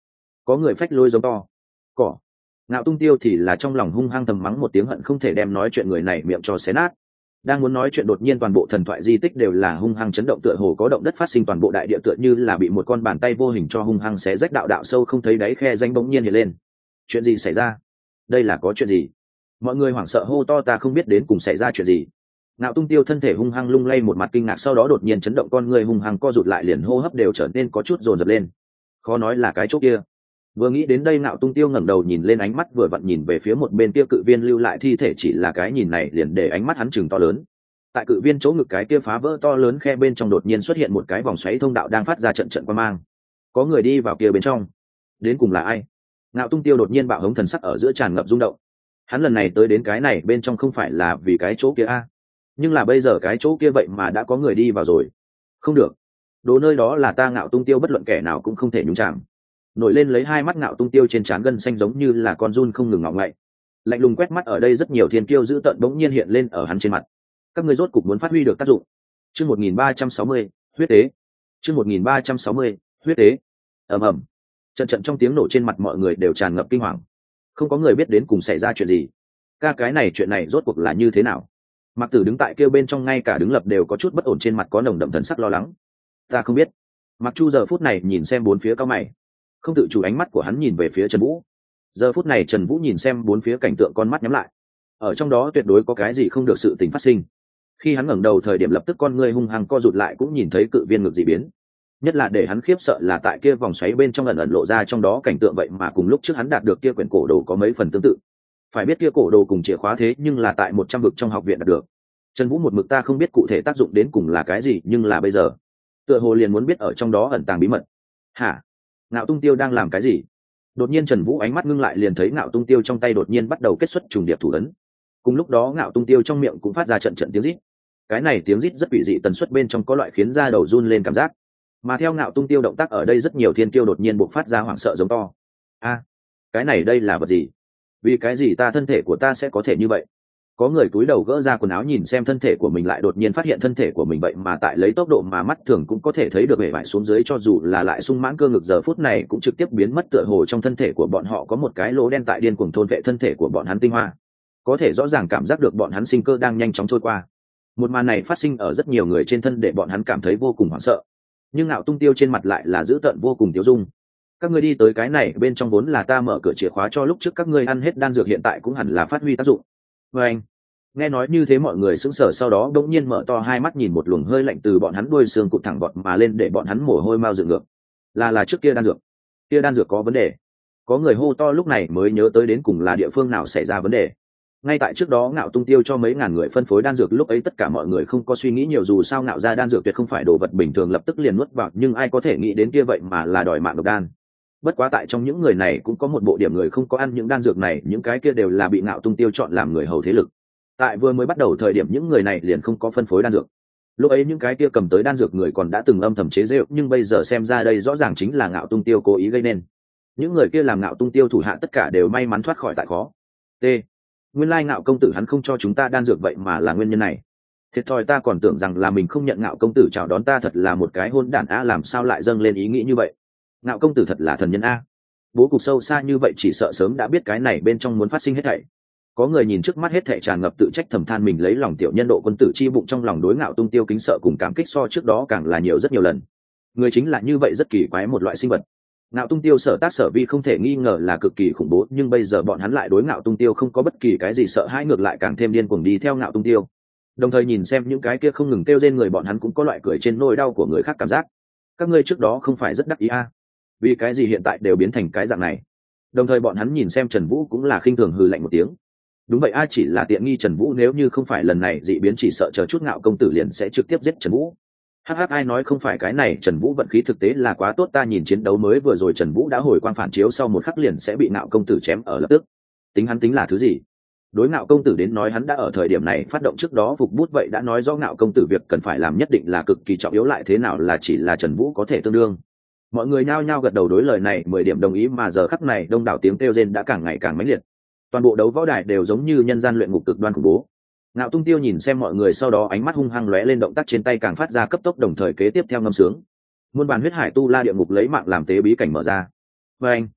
Có người phách lôi giống to cỏ. Ngạo Tung Tiêu thì là trong lòng hung hăng thầm mắng một tiếng, hận không thể đem nói chuyện người này miệng cho xé nát. Đang muốn nói chuyện, đột nhiên toàn bộ thần thoại di tích đều là hung hăng chấn động, tựa hồ có động đất phát sinh, toàn bộ đại địa tựa như là bị một con bàn tay vô hình cho hung hăng xé rách, đạo đạo sâu không thấy đáy khe danh bỗng nhiên hiện lên. Chuyện gì xảy ra? Đây là có chuyện gì? Mọi người hoảng sợ hô to, ta không biết đến cùng xảy ra chuyện gì. Ngạo Tung Tiêu thân thể hung hăng lung lay, một mặt kinh ngạc, sau đó đột nhiên chấn động, con người hung hăng co rụt lại, liền hô hấp đều trở nên có chút dồn dập lên. Khó nói là cái chỗ kia. Vừa nghĩ đến đây, Ngạo Tung Tiêu ngẩng đầu nhìn lên, ánh mắt vừa vặn nhìn về phía một bên kia cự viên lưu lại thi thể, chỉ là cái nhìn này liền để ánh mắt hắn chừng to lớn. Tại cự viên chỗ ngực cái kia phá vỡ to lớn khe bên trong đột nhiên xuất hiện một cái vòng xoáy thông đạo đang phát ra trận trận quang mang. Có người đi vào kia bên trong. Đến cùng là ai? Ngạo Tung Tiêu đột nhiên bạo hống, thần sắc ở giữa tràn ngập rung động. Hắn lần này tới đến cái này bên trong không phải là vì cái chỗ kia a, nhưng là bây giờ cái chỗ kia vậy mà đã có người đi vào rồi. Không được, đồ nơi đó là ta Ngạo Tung Tiêu, bất luận kẻ nào cũng không thể nhúng chạm. Nổi lên lấy hai mắt Ngạo Tung Tiêu trên trán gân xanh giống như là con giun không ngừng ngọng ngậy, lạnh lùng quét mắt ở đây rất nhiều thiên kiêu dữ tợn bỗng nhiên hiện lên ở hắn trên mặt. Các ngươi rốt cục muốn phát huy được tác dụng. Chương 1360, huyết tế. Chương 1360, huyết tế. Ầm ầm. Trận trận trong tiếng nổ, trên mặt mọi người đều tràn ngập kinh hoàng. Không có người biết đến cùng xảy ra chuyện gì. Cái này chuyện này rốt cuộc là như thế nào? Mặc Tử đứng tại kia bên trong, ngay cả đứng lập đều có chút bất ổn, trên mặt có nồng đậm thần sắc lo lắng. Ta không biết. Mặc Chu giờ phút này nhìn xem bốn phía cao mày, không tự chủ ánh mắt của hắn nhìn về phía Trần Vũ. Giờ phút này Trần Vũ nhìn xem bốn phía cảnh tượng, con mắt nhắm lại. Ở trong đó tuyệt đối có cái gì không được sự tình phát sinh. Khi hắn ngẩng đầu thời điểm, lập tức con ngươi hung hăng co rụt lại, cũng nhìn thấy cự viên ngực dị biến. Nhất là để hắn khiếp sợ là tại kia vòng xoáy bên trong ẩn ẩn lộ ra trong đó cảnh tượng, vậy mà cùng lúc trước hắn đạt được kia quyển cổ đồ có mấy phần tương tự. Phải biết kia cổ đồ cùng chìa khóa thế nhưng là tại 100 vực trong học viện đạt được. Trần Vũ một mực ta không biết cụ thể tác dụng đến cùng là cái gì, nhưng là bây giờ tựa hồ liền muốn biết ở trong đó ẩn tàng bí mật. Hả? Ngạo Tung Tiêu đang làm cái gì? Đột nhiên Trần Vũ ánh mắt ngưng lại, liền thấy Ngạo Tung Tiêu trong tay đột nhiên bắt đầu kết xuất trùng điệp thủ ấn. Cùng lúc đó Ngạo Tung Tiêu trong miệng cũng phát ra trận trận tiếng rít. Cái này tiếng rít rất quỷ dị, tần suất bên trong có loại khiến da đầu run lên cảm giác. Mà theo Ngạo Tung Tiêu động tác, ở đây rất nhiều thiên kiêu đột nhiên bộc phát ra hoảng sợ giống to. A, cái này đây là vật gì? Vì cái gì thân thể của ta sẽ có thể như vậy? Có người cúi đầu gỡ ra quần áo nhìn xem thân thể của mình, lại đột nhiên phát hiện thân thể của mình vậy mà tại lấy tốc độ mà mắt thường cũng có thể thấy được bề bại xuống dưới, cho dù là lại sung mãn cơ ngực giờ phút này cũng trực tiếp biến mất, tựa hồ trong thân thể của bọn họ có một cái lỗ đen tại điên cuồng thôn vệ thân thể của bọn hắn tinh hoa. Có thể rõ ràng cảm giác được bọn hắn sinh cơ đang nhanh chóng trôi qua. Một màn này phát sinh ở rất nhiều người trên thân để bọn hắn cảm thấy vô cùng hoảng sợ. Nhưng Ngạo Tung Tiêu trên mặt lại là dữ tợn vô cùng tiêu dung. Các ngươi đi tới cái này bên trong vốn là ta mở cửa chìa khóa cho lúc trước các ngươi ăn hết đan dược, hiện tại cũng hẳn là phát huy tác dụng. Và anh, nghe nói như thế mọi người sững sờ, sau đó đột nhiên mở to hai mắt nhìn, một luồng hơi lạnh từ bọn hắn đuôi xương cụt thẳng vọt mà lên, để bọn hắn mồ hôi mau dựng ngược. Là trước kia đan dược có vấn đề. Có người hô to, lúc này mới nhớ tới đến cùng là địa phương nào xảy ra vấn đề. Ngay tại trước đó Ngạo Tung Tiêu cho mấy ngàn người phân phối đan dược, lúc ấy tất cả mọi người không có suy nghĩ nhiều, dù sao Ngạo ra đan dược tuyệt không phải đồ vật bình thường lập tức liền nuốt vào, nhưng ai có thể nghĩ đến kia vậy mà là đòi mạng độc đan. Bất quá tại trong những người này cũng có một bộ điểm người không có ăn những đan dược này, những cái kia đều là bị Ngạo Tung Tiêu chọn làm người hầu thế lực. Tại vừa mới bắt đầu thời điểm những người này liền không có phân phối đan dược. Lúc ấy những cái kia cầm tới đan dược người còn đã từng âm thầm chế giễu, nhưng bây giờ xem ra đây rõ ràng chính là Ngạo Tung Tiêu cố ý gây nên. Những người kia làm Ngạo Tung Tiêu thủ hạ tất cả đều may mắn thoát khỏi tại khó. T. Nguyên lai Ngạo công tử hắn không cho chúng ta đan dược, vậy mà là nguyên nhân này. Thiệt thòi, ta còn tưởng rằng là mình không nhận Ngạo công tử chào đón, ta thật là một cái hôn đản a, làm sao lại dâng lên ý nghĩ như vậy. Ngạo công tử thật là thần nhân a. Bố cục sâu xa như vậy, chỉ sợ sớm đã biết cái này bên trong muốn phát sinh hết thảy. Có người nhìn trước mắt hết thảy tràn ngập tự trách, thầm than mình lấy lòng tiểu nhân độ quân tử chi bụng, trong lòng đối Ngạo Tung Tiêu kính sợ cùng cảm kích so trước đó càng là nhiều rất nhiều lần. Người chính là như vậy, rất kỳ quái một loại sinh vật. Ngạo Tung Tiêu sở tác sở vi không thể nghi ngờ là cực kỳ khủng bố, nhưng bây giờ bọn hắn lại đối Ngạo Tung Tiêu không có bất kỳ cái gì sợ hãi, ngược lại càng thêm điên cuồng đi theo Ngạo Tung Tiêu. Đồng thời nhìn xem những cái kia không ngừng kêu rên người, bọn hắn cũng có loại cười trên nỗi đau của người khác cảm giác. Các ngươi trước đó không phải rất đắc ý a? Vì cái gì hiện tại đều biến thành cái dạng này? Đồng thời bọn hắn nhìn xem Trần Vũ cũng là khinh thường hừ lạnh một tiếng. Đúng vậy a, chỉ là tiện nghi Trần Vũ, nếu như không phải lần này dị biến chỉ sợ chờ chút Ngạo công tử liền sẽ trực tiếp giết Trần Vũ. Hắc ai nói không phải cái này, Trần Vũ vận khí thực tế là quá tốt, ta nhìn chiến đấu mới vừa rồi Trần Vũ đã hồi quang phản chiếu, sau một khắc liền sẽ bị Ngạo công tử chém ở lập tức. Tính hắn tính là thứ gì? Đối Ngạo công tử đến nói, hắn đã ở thời điểm này phát động trước đó phục bút, vậy đã nói rõ Ngạo công tử việc cần phải làm nhất định là cực kỳ trọng yếu, lại thế nào là chỉ là Trần Vũ có thể tương đương. Mọi người nhao nhao gật đầu đối lời này 10 điểm đồng ý, mà giờ khắc này đông đảo tiếng kêu rên đã càng ngày càng mãnh liệt. Toàn bộ đấu võ đài đều giống như nhân gian luyện ngục cực đoan khủng bố. Ngạo Tung Tiêu nhìn xem mọi người, sau đó ánh mắt hung hăng lóe lên, động tác trên tay càng phát ra cấp tốc, đồng thời kế tiếp theo ngâm sướng. Muôn bản huyết hải tu la địa ngục lấy mạng làm tế bí cảnh mở ra. Và anh,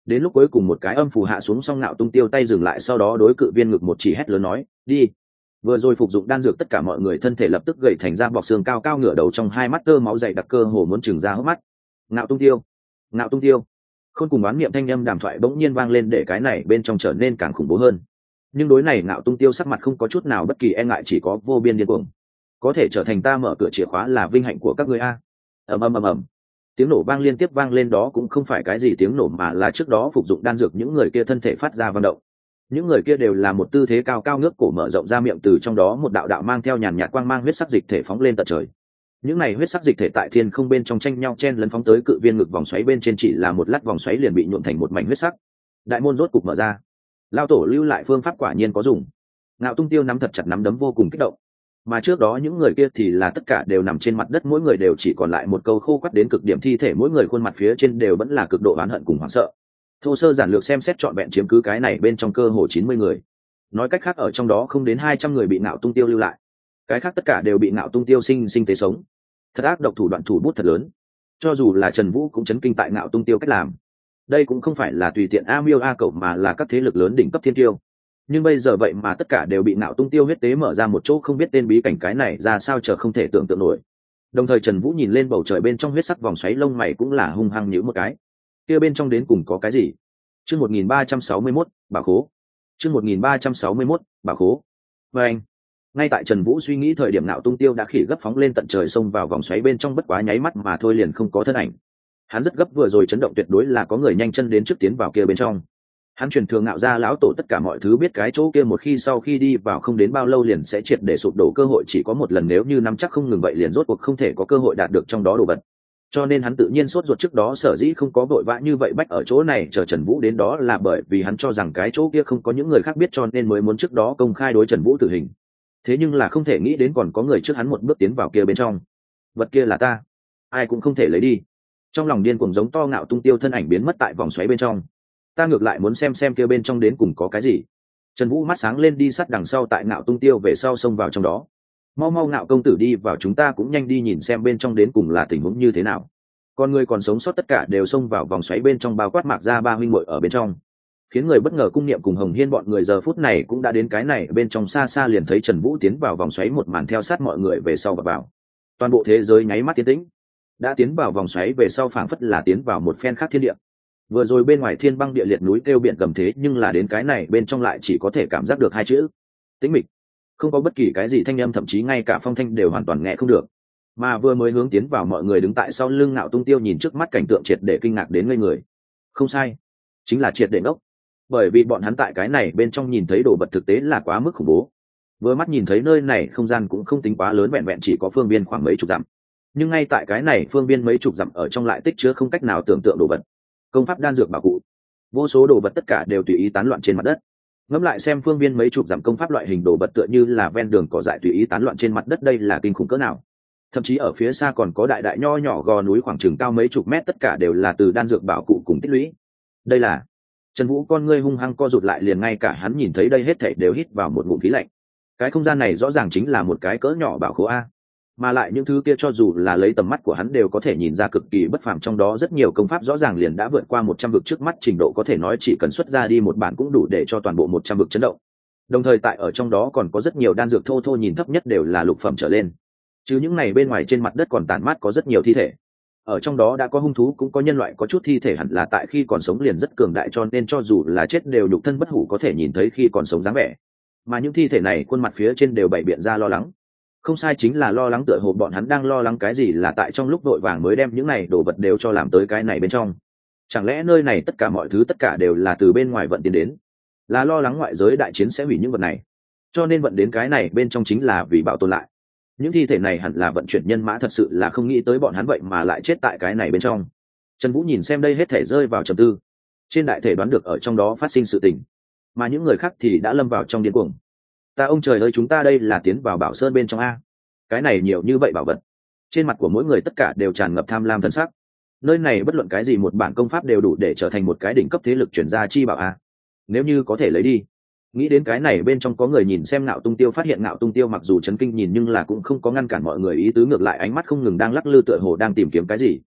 Đến lúc cuối cùng một cái âm phù hạ xuống, xong Ngạo Tung Tiêu tay dừng lại, sau đó đối cự viên ngực một chỉ hét lớn nói, đi. Vừa rồi phục dụng đan dược, tất cả mọi người thân thể lập tức gầy thành ra bọc xương, cao cao ngửa đầu, trong hai mắt tơ máu dày đặc, cơ hồ muốn trừng ra hốc mắt. Ngạo Tung Tiêu, Ngạo Tung Tiêu. Khôn cùng oán niệm thanh âm đàm thoại bỗng nhiên vang lên, để cái này bên trong trở nên càng khủng bố hơn. Nhưng đối này Ngạo Tung Tiêu sắc mặt không có chút nào bất kỳ e ngại, chỉ có vô biên điên cuồng. Có thể trở thành ta mở cửa chìa khóa là vinh hạnh của các ngươi a. Ầm ầm ầm ầm. Tiếng nổ vang liên tiếp vang lên, đó cũng không phải cái gì tiếng nổ, mà là trước đó phục dụng đan dược những người kia thân thể phát ra vận động. Những người kia đều là một tư thế cao cao ngước cổ, mở rộng ra miệng, từ trong đó một đạo đạo mang theo nhàn nhạt quang mang huyết sắc dịch thể phóng lên tận trời. Những này huyết sắc dịch thể tại thiên không bên trong tranh nhau chen lấn phóng tới cự viên ngực vòng xoáy bên trên, chỉ là một lát vòng xoáy liền bị nhuộm thành một mảnh huyết sắc. Đại môn rốt cục mở ra. Lao tổ lưu lại phương pháp quả nhiên có dùng. Ngạo Tung Tiêu nắm thật chặt nắm đấm, vô cùng kích động. Mà trước đó những người kia thì là tất cả đều nằm trên mặt đất, mỗi người đều chỉ còn lại một câu khô quắt đến cực điểm thi thể, mỗi người khuôn mặt phía trên đều vẫn là cực độ oán hận cùng hoảng sợ. Thô sơ giản lược xem xét trọn vẹn chiếm cứ cái này bên trong cơ hồ 90 người. Nói cách khác, ở trong đó không đến 200 người bị Ngạo Tung Tiêu lưu lại, cái khác tất cả đều bị Ngạo Tung Tiêu sinh sinh tế sống. Thật ác độc, thủ đoạn thủ bút thật lớn. Cho dù là Trần Vũ cũng chấn kinh tại Ngạo Tung Tiêu cách làm. Đây cũng không phải là tùy tiện a miêu a cẩu, mà là các thế lực lớn đỉnh cấp thiên tiêu. Nhưng bây giờ vậy mà tất cả đều bị Ngạo Tung Tiêu huyết tế mở ra một chỗ không biết tên bí cảnh, cái này ra sao chờ không thể tưởng tượng nổi. Đồng thời Trần Vũ nhìn lên bầu trời bên trong huyết sắc vòng xoáy, lông mày cũng là hung hăng nhíu một cái. Kia bên trong đến cùng có cái gì? Chương 1361, bảo khố. Chương 1361, bảo khố. Và anh, ngay tại Trần Vũ suy nghĩ thời điểm, Ngạo Tung Tiêu đã khỉ gấp phóng lên tận trời, xông vào vòng xoáy bên trong, bất quá nháy mắt mà thôi liền không có thân ảnh. Hắn rất gấp, vừa rồi chấn động tuyệt đối là có người nhanh chân đến trước tiến vào kia bên trong. Hắn truyền thường Ngạo gia lão tổ tất cả mọi thứ, biết cái chỗ kia một khi sau khi đi vào không đến bao lâu liền sẽ triệt để sụp đổ, cơ hội chỉ có một lần, nếu như nắm chắc không ngừng vậy liền rốt cuộc không thể có cơ hội đạt được trong đó đồ vật. Cho nên hắn tự nhiên sốt ruột, trước đó sở dĩ không có vội vã như vậy bách ở chỗ này chờ Trần Vũ đến, đó là bởi vì hắn cho rằng cái chỗ kia không có những người khác biết, cho nên mới muốn trước đó công khai đối Trần Vũ tử hình. Thế nhưng là không thể nghĩ đến còn có người trước hắn một bước tiến vào kia bên trong. Vật kia là ta, ai cũng không thể lấy đi. Trong lòng điên cuồng giống to, Ngạo Tung Tiêu thân ảnh biến mất tại vòng xoáy bên trong. Ta ngược lại muốn xem kia bên trong đến cùng có cái gì. Trần Vũ mắt sáng lên, đi sát đằng sau tại Ngạo Tung Tiêu về sau xông vào trong đó. Mau mau Ngạo công tử đi vào, chúng ta cũng nhanh đi nhìn xem bên trong đến cùng là tình huống như thế nào. Con người còn sống sót tất cả đều xông vào vòng xoáy bên trong, bao quát Mạc gia ba huynh muội ở bên trong. Khiến người bất ngờ, Cung Niệm cùng Hồng Hiên bọn người giờ phút này cũng đã đến cái này bên trong, xa xa liền thấy Trần Vũ tiến vào vòng xoáy, một màn theo sát mọi người về sau và vào. Toàn bộ thế giới nháy mắt tiến tĩnh. Đã tiến vào vòng xoáy về sau, phảng phất là tiến vào một phen khác thiên địa. Vừa rồi bên ngoài thiên băng địa liệt, núi kêu biển gầm, thế nhưng là đến cái này bên trong lại chỉ có thể cảm giác được hai chữ: tĩnh mịch. Không có bất kỳ cái gì thanh âm, thậm chí ngay cả phong thanh đều hoàn toàn nghe không được. Mà vừa mới hướng tiến vào mọi người đứng tại sau lưng Ngạo Tung Tiêu nhìn trước mắt cảnh tượng triệt để kinh ngạc đến ngây người. Không sai, chính là triệt để ngốc. Bởi vì bọn hắn tại cái này bên trong nhìn thấy đồ vật thực tế là quá mức khủng bố. Vừa mắt nhìn thấy nơi này không gian cũng không tính quá lớn, vẹn vẹn chỉ có phương viên khoảng mấy chục dặm. Nhưng ngay tại cái này phương viên mấy chục dặm ở trong lại tích chứa không cách nào tưởng tượng đồ vật. Công pháp, đan dược, bảo cụ, vô số đồ vật tất cả đều tùy ý tán loạn trên mặt đất. Ngẫm lại xem, phương viên mấy chục dặm công pháp loại hình đồ vật tựa như là ven đường cỏ dại tùy ý tán loạn trên mặt đất, đây là kinh khủng cỡ nào. Thậm chí ở phía xa còn có đại đại nho nhỏ gò núi khoảng chừng cao mấy chục mét, tất cả đều là từ đan dược, bảo cụ cùng tích lũy. Đây là... Trần Vũ con ngươi hung hăng co rụt lại, liền ngay cả hắn nhìn thấy đây hết thảy đều hít vào một ngụm khí lạnh. Cái không gian này rõ ràng chính là một cái cỡ nhỏ bảo khố a, mà lại những thứ kia cho dù là lấy tầm mắt của hắn đều có thể nhìn ra cực kỳ bất phàm, trong đó rất nhiều công pháp rõ ràng liền đã vượt qua 100 vực, trước mắt trình độ có thể nói chỉ cần xuất ra đi một bản cũng đủ để cho toàn bộ 100 vực chấn động. Đồng thời tại ở trong đó còn có rất nhiều đan dược thô thô, nhìn thấp nhất đều là lục phẩm trở lên. Chứ những này bên ngoài trên mặt đất còn tản mát có rất nhiều thi thể. Ở trong đó đã có hung thú, cũng có nhân loại, có chút thi thể hẳn là tại khi còn sống liền rất cường đại, cho nên cho dù là chết đều nhục thân bất hủ, có thể nhìn thấy khi còn sống dáng vẻ. Mà những thi thể này khuôn mặt phía trên đều bày biện ra lo lắng. Không sai, chính là lo lắng, tựa hồ bọn hắn đang lo lắng cái gì, là tại trong lúc vội vàng mới đem những này đồ vật đều cho làm tới cái này bên trong. Chẳng lẽ nơi này tất cả mọi thứ tất cả đều là từ bên ngoài vận tiến đến, là lo lắng ngoại giới đại chiến sẽ hủy những vật này, cho nên vận đến cái này bên trong chính là vì bảo tồn lại. Những thi thể này hẳn là vận chuyển nhân mã, thật sự là không nghĩ tới bọn hắn vậy mà lại chết tại cái này bên trong. Trần Vũ nhìn xem đây hết thể rơi vào trầm tư, trên đại thể đoán được ở trong đó phát sinh sự tình, mà những người khác thì đã lâm vào trong điên cuồng. Ta ông trời ơi, chúng ta đây là tiến vào bảo sơn bên trong a, cái này nhiều như vậy bảo vật. Trên mặt của mỗi người tất cả đều tràn ngập tham lam thần sắc. Nơi này bất luận cái gì một bản công pháp đều đủ để trở thành một cái đỉnh cấp thế lực chuyển gia chi bảo a, nếu như có thể lấy đi. Nghĩ đến cái này bên trong có người nhìn xem Ngạo Tung Tiêu, phát hiện Ngạo Tung Tiêu mặc dù chấn kinh nhìn nhưng là cũng không có ngăn cản mọi người ý tứ, ngược lại ánh mắt không ngừng đang lắc lư, tựa hồ đang tìm kiếm cái gì.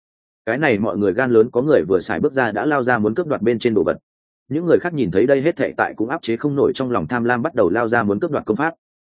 cái này mọi người gan lớn, có người vừa xài bước ra đã lao ra muốn cướp đoạt bên trên đồ vật. Những người khác nhìn thấy đây hết thệ tại cũng áp chế không nổi trong lòng tham lam, bắt đầu lao ra muốn cướp đoạt công pháp.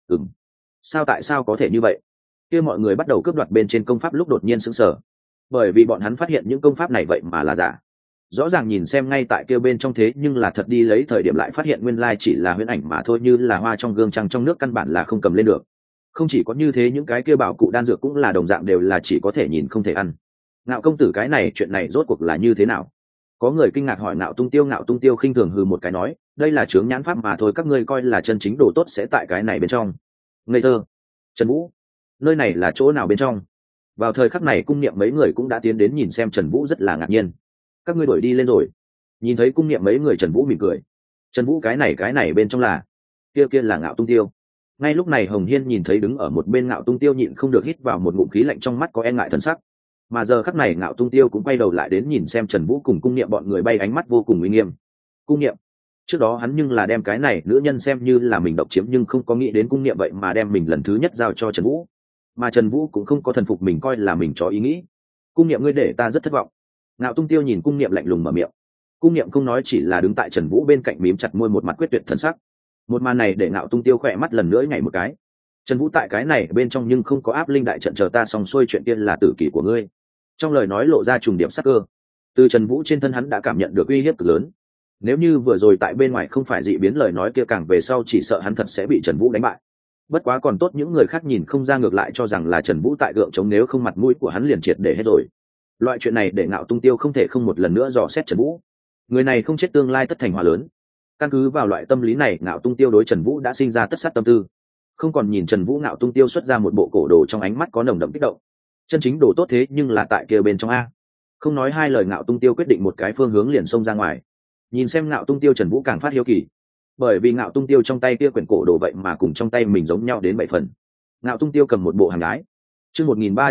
Sao, tại sao có thể như vậy? Kia mọi người bắt đầu cướp đoạt bên trên công pháp lúc đột nhiên sững sờ, bởi vì bọn hắn phát hiện những công pháp này vậy mà là giả. Rõ ràng nhìn xem ngay tại kia bên trong thế nhưng là thật, đi lấy thời điểm lại phát hiện nguyên lai chỉ là huyễn ảnh mà thôi, như là hoa trong gương trăng trong nước, căn bản là không cầm lên được. Không chỉ có như thế, những cái kia bảo cụ đan dược cũng là đồng dạng, đều là chỉ có thể nhìn không thể ăn. Ngạo công tử, cái này chuyện này rốt cuộc là như thế nào? Có người kinh ngạc hỏi Ngạo Tung Tiêu. Ngạo Tung Tiêu khinh thường hừ một cái nói, đây là chướng nhãn pháp mà thôi, các ngươi coi là chân chính đồ tốt sẽ tại cái này bên trong. Ngây thơ. Trần Vũ, nơi này là chỗ nào bên trong? Vào thời khắc này cung niệm mấy người cũng đã tiến đến nhìn xem Trần Vũ, rất là ngạc nhiên. Các ngươi đuổi đi lên rồi? Nhìn thấy cung niệm mấy người, Trần Vũ mỉm cười. Trần Vũ, cái này bên trong là kia là Ngạo Tung Tiêu. Ngay lúc này Hồng Hiên nhìn thấy đứng ở một bên Ngạo Tung Tiêu, nhịn không được hít vào một ngụm khí lạnh, trong mắt có e ngại thần sắc. Mà giờ khắc này Ngạo Tung Tiêu cũng quay đầu lại đến nhìn xem Trần Vũ cùng cung niệm bọn người, bay ánh mắt vô cùng uy nghiêm. Cung niệm, trước đó hắn nhưng là đem cái này nữ nhân xem như là mình độc chiếm, nhưng không có nghĩ đến cung niệm vậy mà đem mình lần thứ nhất giao cho Trần Vũ. Mà Trần Vũ cũng không có thần phục mình, coi là mình cho ý nghĩ. Cung niệm, ngươi để ta rất thất vọng. Ngạo Tung Tiêu nhìn cung niệm lạnh lùng mở miệng. Cung niệm không nói, chỉ là đứng tại Trần Vũ bên cạnh mím chặt môi, một mặt quyết tuyệt thần sắc. Một màn này để Ngạo Tung Tiêu khỏe mắt lần nữa nhảy một cái. Trần Vũ tại cái này bên trong nhưng không có áp linh đại trận, chờ ta xong xuôi chuyện tiên là tử kỷ của ngươi. Trong lời nói lộ ra trùng điểm sắc cơ. Từ Trần Vũ trên thân hắn đã cảm nhận được uy hiếp cực lớn. Nếu như vừa rồi tại bên ngoài không phải dị biến, lời nói kia càng về sau chỉ sợ hắn thật sẽ bị Trần Vũ đánh bại. Bất quá còn tốt những người khác nhìn không ra, ngược lại cho rằng là Trần Vũ tại gượng chống, nếu không mặt mũi của hắn liền triệt để hết rồi. Loại chuyện này để Ngạo Tung Tiêu không thể không một lần nữa dò xét Trần Vũ. Người này không chết tương lai tất thành hòa lớn. Căn cứ vào loại tâm lý này, Ngạo Tung Tiêu đối Trần Vũ đã sinh ra tất sát tâm tư. Không còn nhìn Trần Vũ, Ngạo Tung Tiêu xuất ra một bộ cổ đồ, trong ánh mắt có nồng đậm kích động. Chân chính đồ tốt thế nhưng là tại kia bên trong a. Không nói hai lời, Ngạo Tung Tiêu quyết định một cái phương hướng liền xông ra ngoài. Nhìn xem Ngạo Tung Tiêu, Trần Vũ càng phát hiếu kỳ, bởi vì Ngạo Tung Tiêu trong tay kia quyển cổ đồ vậy mà cùng trong tay mình giống nhau đến 7 phần. Ngạo Tung Tiêu cầm một bộ hàng gái. Chương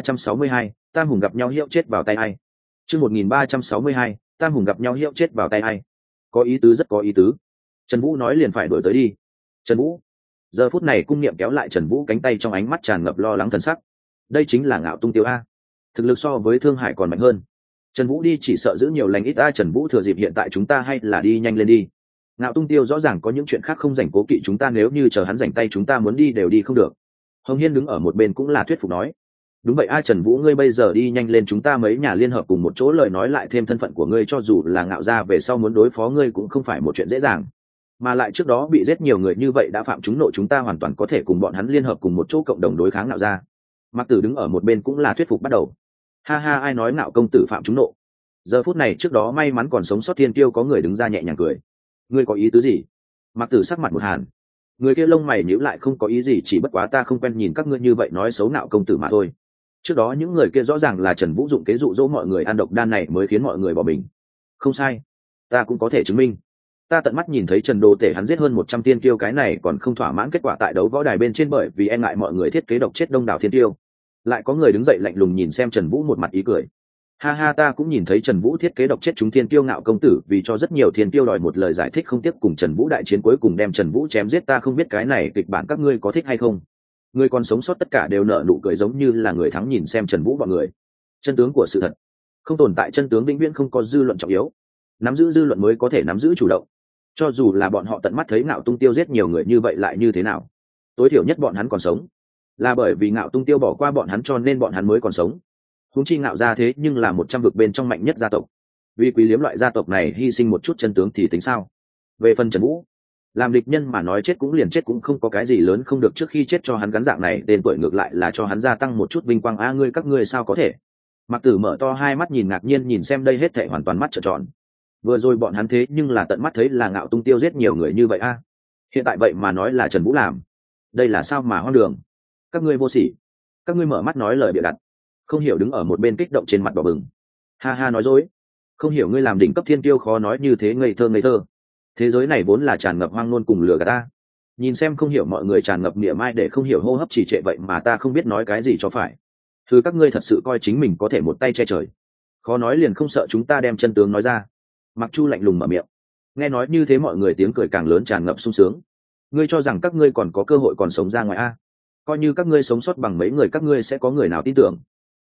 1362, Tam Hùng gặp nhau hiệu chết vào tay ai. Chương 1362, Tam Hùng gặp nhau hiệu chết vào tay ai. Có ý tứ, rất có ý tứ. Trần Vũ nói liền phải đuổi tới đi. Trần Vũ. Giờ phút này cung niệm kéo lại Trần Vũ cánh tay, trong ánh mắt tràn ngập lo lắng thần sắc. Đây chính là Ngạo Tung Tiêu a. Thực lực so với Thương Hải còn mạnh hơn. Trần Vũ đi chỉ sợ giữ nhiều lành ít a. Trần Vũ thừa dịp hiện tại chúng ta hay là đi nhanh lên đi. Ngạo Tung Tiêu rõ ràng có những chuyện khác không rảnh cố kỵ chúng ta, nếu như chờ hắn rảnh tay chúng ta muốn đi đều đi không được. Hồng Hiên đứng ở một bên cũng là thuyết phục nói. Đúng vậy a Trần Vũ, ngươi bây giờ đi nhanh lên, chúng ta mấy nhà liên hợp cùng một chỗ, lời nói lại thêm thân phận của ngươi, cho dù là Ngạo gia về sau muốn đối phó ngươi cũng không phải một chuyện dễ dàng. Mà lại trước đó bị giết nhiều người như vậy đã phạm chúng nộ, chúng ta hoàn toàn có thể cùng bọn hắn liên hợp cùng một chỗ cộng đồng đối kháng Ngạo gia. Mạc Tử đứng ở một bên cũng là thuyết phục bắt đầu. Ha ha, ai nói Ngạo công tử phạm chúng nộ? Giờ phút này trước đó may mắn còn sống sót thiên tiêu có người đứng ra nhẹ nhàng cười. Ngươi có ý tứ gì? Mạc Tử sắc mặt một hàn. Người kia lông mày nhíu lại, không có ý gì, chỉ bất quá ta không quen nhìn các ngươi như vậy nói xấu Ngạo công tử mà thôi. Trước đó những người kia rõ ràng là Trần Vũ dụng kế dụ dỗ mọi người ăn độc đan này mới khiến mọi người bỏ mình. Không sai, ta cũng có thể chứng minh. Ta tận mắt nhìn thấy Trần Đồ Tể hắn giết hơn 100 thiên tiêu, cái này còn không thỏa mãn kết quả tại đấu võ đài bên trên, bởi vì e ngại mọi người thiết kế độc chết đông đảo thiên tiêu. Lại có người đứng dậy lạnh lùng nhìn xem Trần Vũ, một mặt ý cười. Ha ha, ta cũng nhìn thấy Trần Vũ thiết kế độc chết chúng thiên tiêu, Ngạo công tử vì cho rất nhiều thiên tiêu đòi một lời giải thích, không tiếc cùng Trần Vũ đại chiến, cuối cùng đem Trần Vũ chém giết. Ta không biết cái này kịch bản các ngươi có thích hay không. Người còn sống sót tất cả đều nở nụ cười giống như là người thắng nhìn xem Trần Vũ bọn người. Chân tướng của sự thật không tồn tại, chân tướng vĩnh viễn không có dư luận trọng yếu, nắm giữ dư luận mới có thể nắm giữ chủ động. Cho dù là bọn họ tận mắt thấy Ngạo Tung Tiêu giết nhiều người như vậy lại như thế nào, tối thiểu nhất bọn hắn còn sống là bởi vì Ngạo Tung Tiêu bỏ qua bọn hắn, cho nên bọn hắn mới còn sống. Huống chi Ngạo gia thế nhưng là 100 vực bên trong mạnh nhất gia tộc, vì quý liếm loại gia tộc này hy sinh một chút chân tướng thì tính sao? Về phần Trần Vũ, làm địch nhân mà nói chết cũng liền chết, cũng không có cái gì lớn không được, trước khi chết cho hắn gắn dạng này tên tuổi ngược lại là cho hắn gia tăng một chút vinh quang. A ngươi, các ngươi sao có thể? Mạc Tử mở to hai mắt nhìn ngạc nhiên nhìn xem đây hết thảy, hoàn toàn mắt trợn tròn. Vừa rồi bọn hắn thế nhưng là tận mắt thấy là Ngạo Tung Tiêu giết nhiều người như vậy a. Hiện tại vậy mà nói là Trần Vũ làm, đây là sao mà hoang đường. Các ngươi vô sỉ, các ngươi mở mắt nói lời bịa đặt. Không hiểu đứng ở một bên kích động trên mặt đỏ bừng. Ha ha, nói dối. Không hiểu, ngươi làm đỉnh cấp thiên tiêu khó nói như thế ngây thơ ngây thơ. Thế giới này vốn là tràn ngập hoang ngôn cùng lừa gạt ta. Nhìn xem không hiểu mọi người tràn ngập mỉa mai, để không hiểu hô hấp trì trệ, vậy mà ta không biết nói cái gì cho phải. Thứ các ngươi thật sự coi chính mình có thể một tay che trời, khó nói liền không sợ chúng ta đem chân tướng nói ra. Mặc Chu lạnh lùng mở miệng. Nghe nói như thế mọi người tiếng cười càng lớn, tràn ngập sung sướng. Ngươi cho rằng các ngươi còn có cơ hội còn sống ra ngoài a? Coi như các ngươi sống sót bằng mấy người, các ngươi sẽ có người nào tin tưởng?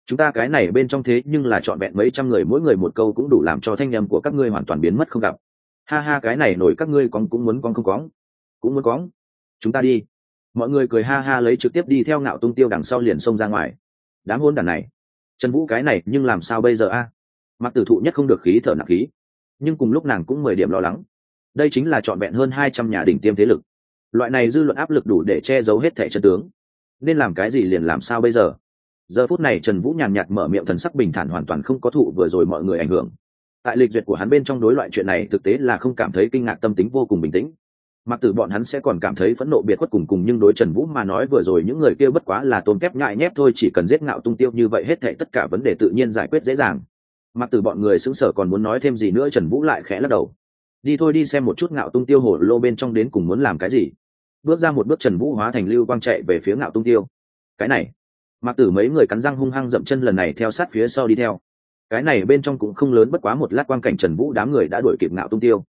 chúng ta cái này bên trong thế nhưng là trọn vẹn mấy trăm người, mỗi người một câu cũng đủ làm cho thanh âm của các ngươi hoàn toàn biến mất không gặp. Ha ha, cái này nổi các ngươi con cũng muốn con không cóng, cũng muốn cóng. Chúng ta đi. Mọi người cười ha ha lấy trực tiếp đi theo Ngạo Tung Tiêu đằng sau liền xông ra ngoài. Đám hôn đàn này, Trần Vũ cái này nhưng làm sao bây giờ a? Mặc Tử Thụ nhất không được khí thở nặng khí, nhưng cùng lúc nàng cũng 10 điểm lo lắng. Đây chính là trọn vẹn hơn 200 nhà đỉnh tiêm thế lực, loại này dư luận áp lực đủ để che giấu hết thảy chân tướng. Nên làm cái gì liền làm sao bây giờ? Giờ phút này Trần Vũ nhàn nhạt mở miệng, thần sắc bình thản, hoàn toàn không có thụ vừa rồi mọi người ảnh hưởng. Tại lịch duyệt của hắn bên trong đối loại chuyện này thực tế là không cảm thấy kinh ngạc, tâm tính vô cùng bình tĩnh. Mặc Tử bọn hắn sẽ còn cảm thấy phẫn nộ biệt khuất cùng, nhưng đối Trần Vũ mà nói vừa rồi những người kia bất quá là tôm kép nhại nhép thôi, chỉ cần giết Ngạo Tung Tiêu như vậy hết thảy tất cả vấn đề tự nhiên giải quyết dễ dàng. Mặc Tử bọn người sững sờ còn muốn nói thêm gì nữa, Trần Vũ lại khẽ lắc đầu. Đi thôi, đi xem một chút Ngạo Tung Tiêu hồ lô bên trong đến cùng muốn làm cái gì. Bước ra một bước, Trần Vũ hóa thành lưu quang chạy về phía Ngạo Tung Tiêu. Cái này, Mặc Tử mấy người cắn răng hung hăng dậm chân, lần này theo sát phía sau đi theo. Cái này bên trong cũng không lớn, bất quá một lát quang cảnh Trần Vũ đám người đã đuổi kịp Ngạo Tung Tiêu.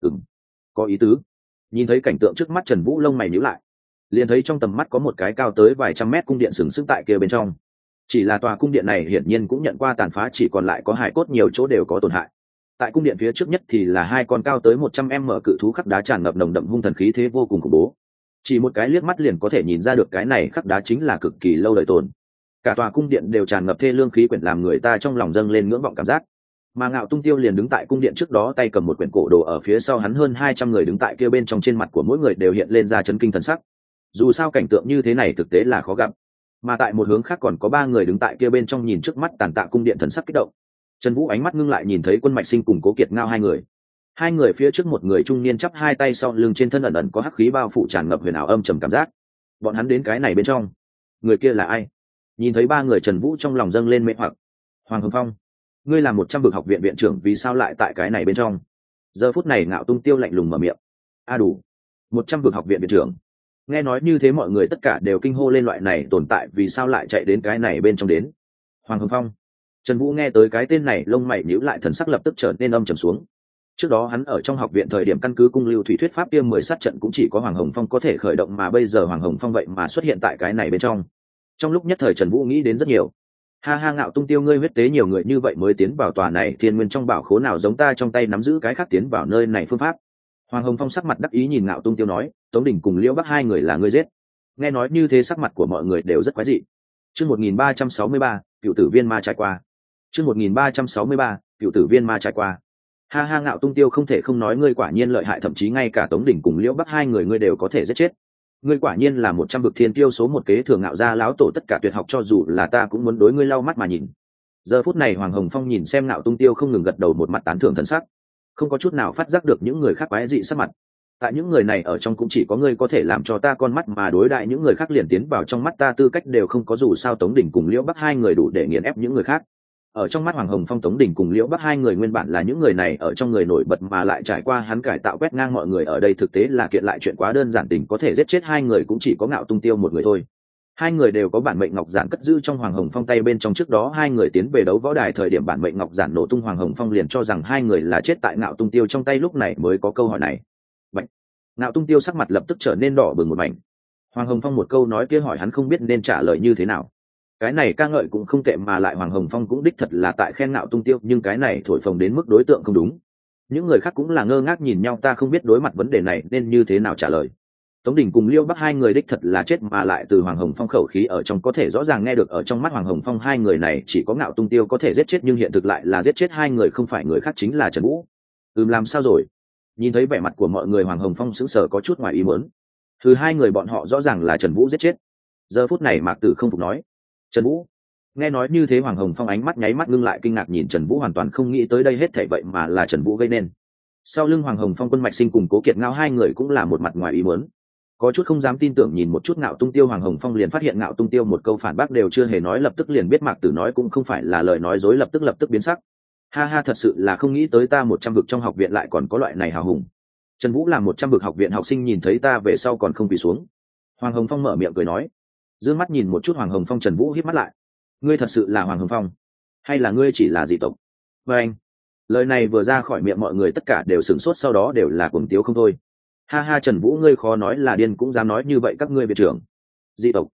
Có ý tứ. Nhìn thấy cảnh tượng trước mắt, Trần Vũ lông mày nhíu lại, liền thấy trong tầm mắt có một cái cao tới vài trăm mét cung điện sừng sững tại kia bên trong. Chỉ là tòa cung điện này hiển nhiên cũng nhận qua tàn phá, chỉ còn lại có hài cốt, nhiều chỗ đều có tổn hại. Tại cung điện phía trước nhất thì là hai con cao tới 100m cự thú khắc đá tràn ngập nồng đậm hung thần khí thế vô cùng khủng bố. Chỉ một cái liếc mắt liền có thể nhìn ra được cái này khắc đá chính là cực kỳ lâu đời tồn. Cả tòa cung điện đều tràn ngập thê lương khí quyển, làm người ta trong lòng dâng lên ngưỡng vọng cảm giác. Mà Ngạo Tung Tiêu liền đứng tại cung điện trước đó, tay cầm một quyển cổ đồ, ở phía sau hắn hơn 200 người đứng tại kia bên trong, trên mặt của mỗi người đều hiện lên ra chấn kinh thần sắc. Dù sao cảnh tượng như thế này thực tế là khó gặp. Mà tại một hướng khác còn có 3 người đứng tại kia bên trong, nhìn trước mắt tàn tạ cung điện, thần sắc kích động. Trần Vũ ánh mắt ngưng lại, nhìn thấy Quân Mạch Sinh cùng Cố Kiệt Ngao hai người. Hai người phía trước, một người trung niên chắp hai tay sau lưng, trên thân ẩn ẩn có hắc khí bao phủ, tràn ngập huyền ảo âm trầm cảm giác. Bọn hắn đến cái này bên trong, người kia là ai? Nhìn thấy 3 người, Trần Vũ trong lòng dâng lên mê hoặc. Hoàng Hồng Phong, ngươi là 100 bậc học viện viện trưởng, vì sao lại tại cái này bên trong? Giờ phút này Ngạo Tung Tiêu lạnh lùng mở miệng. Đủ, 100 bậc học viện viện trưởng. Nghe nói như thế, mọi người tất cả đều kinh hô lên, loại này tồn tại vì sao lại chạy đến cái này bên trong đến? Hoàng Hồng Phong. Trần Vũ nghe tới cái tên này, lông mày nhíu lại, thần sắc lập tức trở nên âm trầm xuống. Trước đó hắn ở trong học viện thời điểm, căn cứ cung lưu thủy thuyết pháp kia 10 sát trận cũng chỉ có Hoàng Hồng Phong có thể khởi động, mà bây giờ Hoàng Hồng Phong vậy mà xuất hiện tại cái này bên trong. Trong lúc nhất thời Trần Vũ nghĩ đến rất nhiều. Ha ha, Ngạo Tung Tiêu, ngươi huyết tế nhiều người như vậy mới tiến vào tòa này thiên nguyên trong bảo khố, nào giống ta trong tay nắm giữ cái khác tiến vào nơi này phương pháp. Hoàng Hồng Phong sắc mặt đắc ý nhìn Ngạo Tung Tiêu nói, Tống Đình cùng Liễu Bắc hai người là ngươi giết. Nghe nói như thế, sắc mặt của mọi người đều rất quái dị. Chương 1363, cựu tử viên ma trải qua. Chương 1363, cựu tử viên ma trải qua. Ha ha, Ngạo Tung Tiêu, không thể không nói ngươi quả nhiên lợi hại, thậm chí ngay cả Tống Đình cùng Liễu Bắc hai người ngươi đều có thể giết chết. Ngươi quả nhiên là 100 bậc thiên tiêu số một, kế thừa Ngạo gia láo tổ tất cả tuyệt học, cho dù là ta cũng muốn đối ngươi lau mắt mà nhìn. Giờ phút này Hoàng Hồng Phong nhìn xem Ngạo Tung Tiêu, không ngừng gật đầu, một mặt tán thưởng thần sắc, không có chút nào phát giác được những người khác quái dị sắc mặt. Tại những người này ở trong cũng chỉ có ngươi có thể làm cho ta con mắt, mà đối đại những người khác liền tiến vào trong mắt ta tư cách đều không có, dù sao Tống Đình cùng Liễu Bắc hai người đủ để nghiền ép những người khác. Ở trong mắt Hoàng Hồng Phong, Tống Đình cùng Liễu Bắc hai người nguyên bản là những người này ở trong người nổi bật, mà lại trải qua hắn cải tạo quét ngang mọi người ở đây, thực tế là kiện lại chuyện quá đơn giản, tình có thể giết chết hai người cũng chỉ có Ngạo Tung Tiêu một người thôi. Hai người đều có bản mệnh ngọc giản cất giữ trong Hoàng Hồng Phong tay bên trong, trước đó hai người tiến về đấu võ đài thời điểm bản mệnh ngọc giản nổ tung, Hoàng Hồng Phong liền cho rằng hai người là chết tại Ngạo Tung Tiêu trong tay, lúc này mới có câu hỏi này. Vậy, Ngạo Tung Tiêu sắc mặt lập tức trở nên đỏ bừng một mảnh. Hoàng Hồng Phong một câu nói kia hỏi hắn không biết nên trả lời như thế nào. Cái này ca ngợi cũng không tệ, mà lại Hoàng Hồng Phong cũng đích thật là tại khen Ngạo Tung Tiêu, nhưng cái này thổi phồng đến mức đối tượng không đúng. Những người khác cũng là ngơ ngác nhìn nhau, ta không biết đối mặt vấn đề này nên như thế nào trả lời. Tống Đình cùng Liêu Bắc hai người đích thật là chết, mà lại từ Hoàng Hồng Phong khẩu khí ở trong có thể rõ ràng nghe được, ở trong mắt Hoàng Hồng Phong hai người này chỉ có Ngạo Tung Tiêu có thể giết chết, nhưng hiện thực lại là giết chết hai người không phải người khác, chính là Trần Vũ. Làm sao rồi? Nhìn thấy vẻ mặt của mọi người, Hoàng Hồng Phong sững sờ có chút ngoài ý muốn. Hai người bọn họ rõ ràng là Trần Vũ giết chết. Giờ phút này Mạc Tử không phục nói, Trần Vũ. Nghe nói như thế, Hoàng Hồng Phong ánh mắt nháy mắt ngưng lại, kinh ngạc nhìn Trần Vũ, hoàn toàn không nghĩ tới đây hết thảy vậy mà là Trần Vũ gây nên. Sau lưng Hoàng Hồng Phong, Quân Mạch Sinh cùng Cố Kiệt Ngao hai người cũng là một mặt ngoài ý muốn, có chút không dám tin tưởng nhìn một chút Ngạo Tung Tiêu. Hoàng Hồng Phong liền phát hiện Ngạo Tung Tiêu một câu phản bác đều chưa hề nói, lập tức liền biết Mạc Tử nói cũng không phải là lời nói dối, lập tức biến sắc. Ha ha, thật sự là không nghĩ tới ta 100 bậc trong học viện lại còn có loại này hào hùng. Trần Vũ là 100 bậc học viện học sinh, nhìn thấy ta về sau còn không quỳ xuống. Hoàng Hồng Phong mở miệng cười nói, dương mắt nhìn một chút Hoàng Hồng Phong, Trần Vũ híp mắt lại, ngươi thật sự là Hoàng Hồng Phong hay là ngươi chỉ là dị tộc? Và anh, lời này vừa ra khỏi miệng mọi người tất cả đều sửng sốt, sau đó đều là cuồng tiếu không thôi. Ha ha, Trần Vũ, ngươi khó nói là điên cũng dám nói như vậy, các ngươi viện trưởng dị tộc.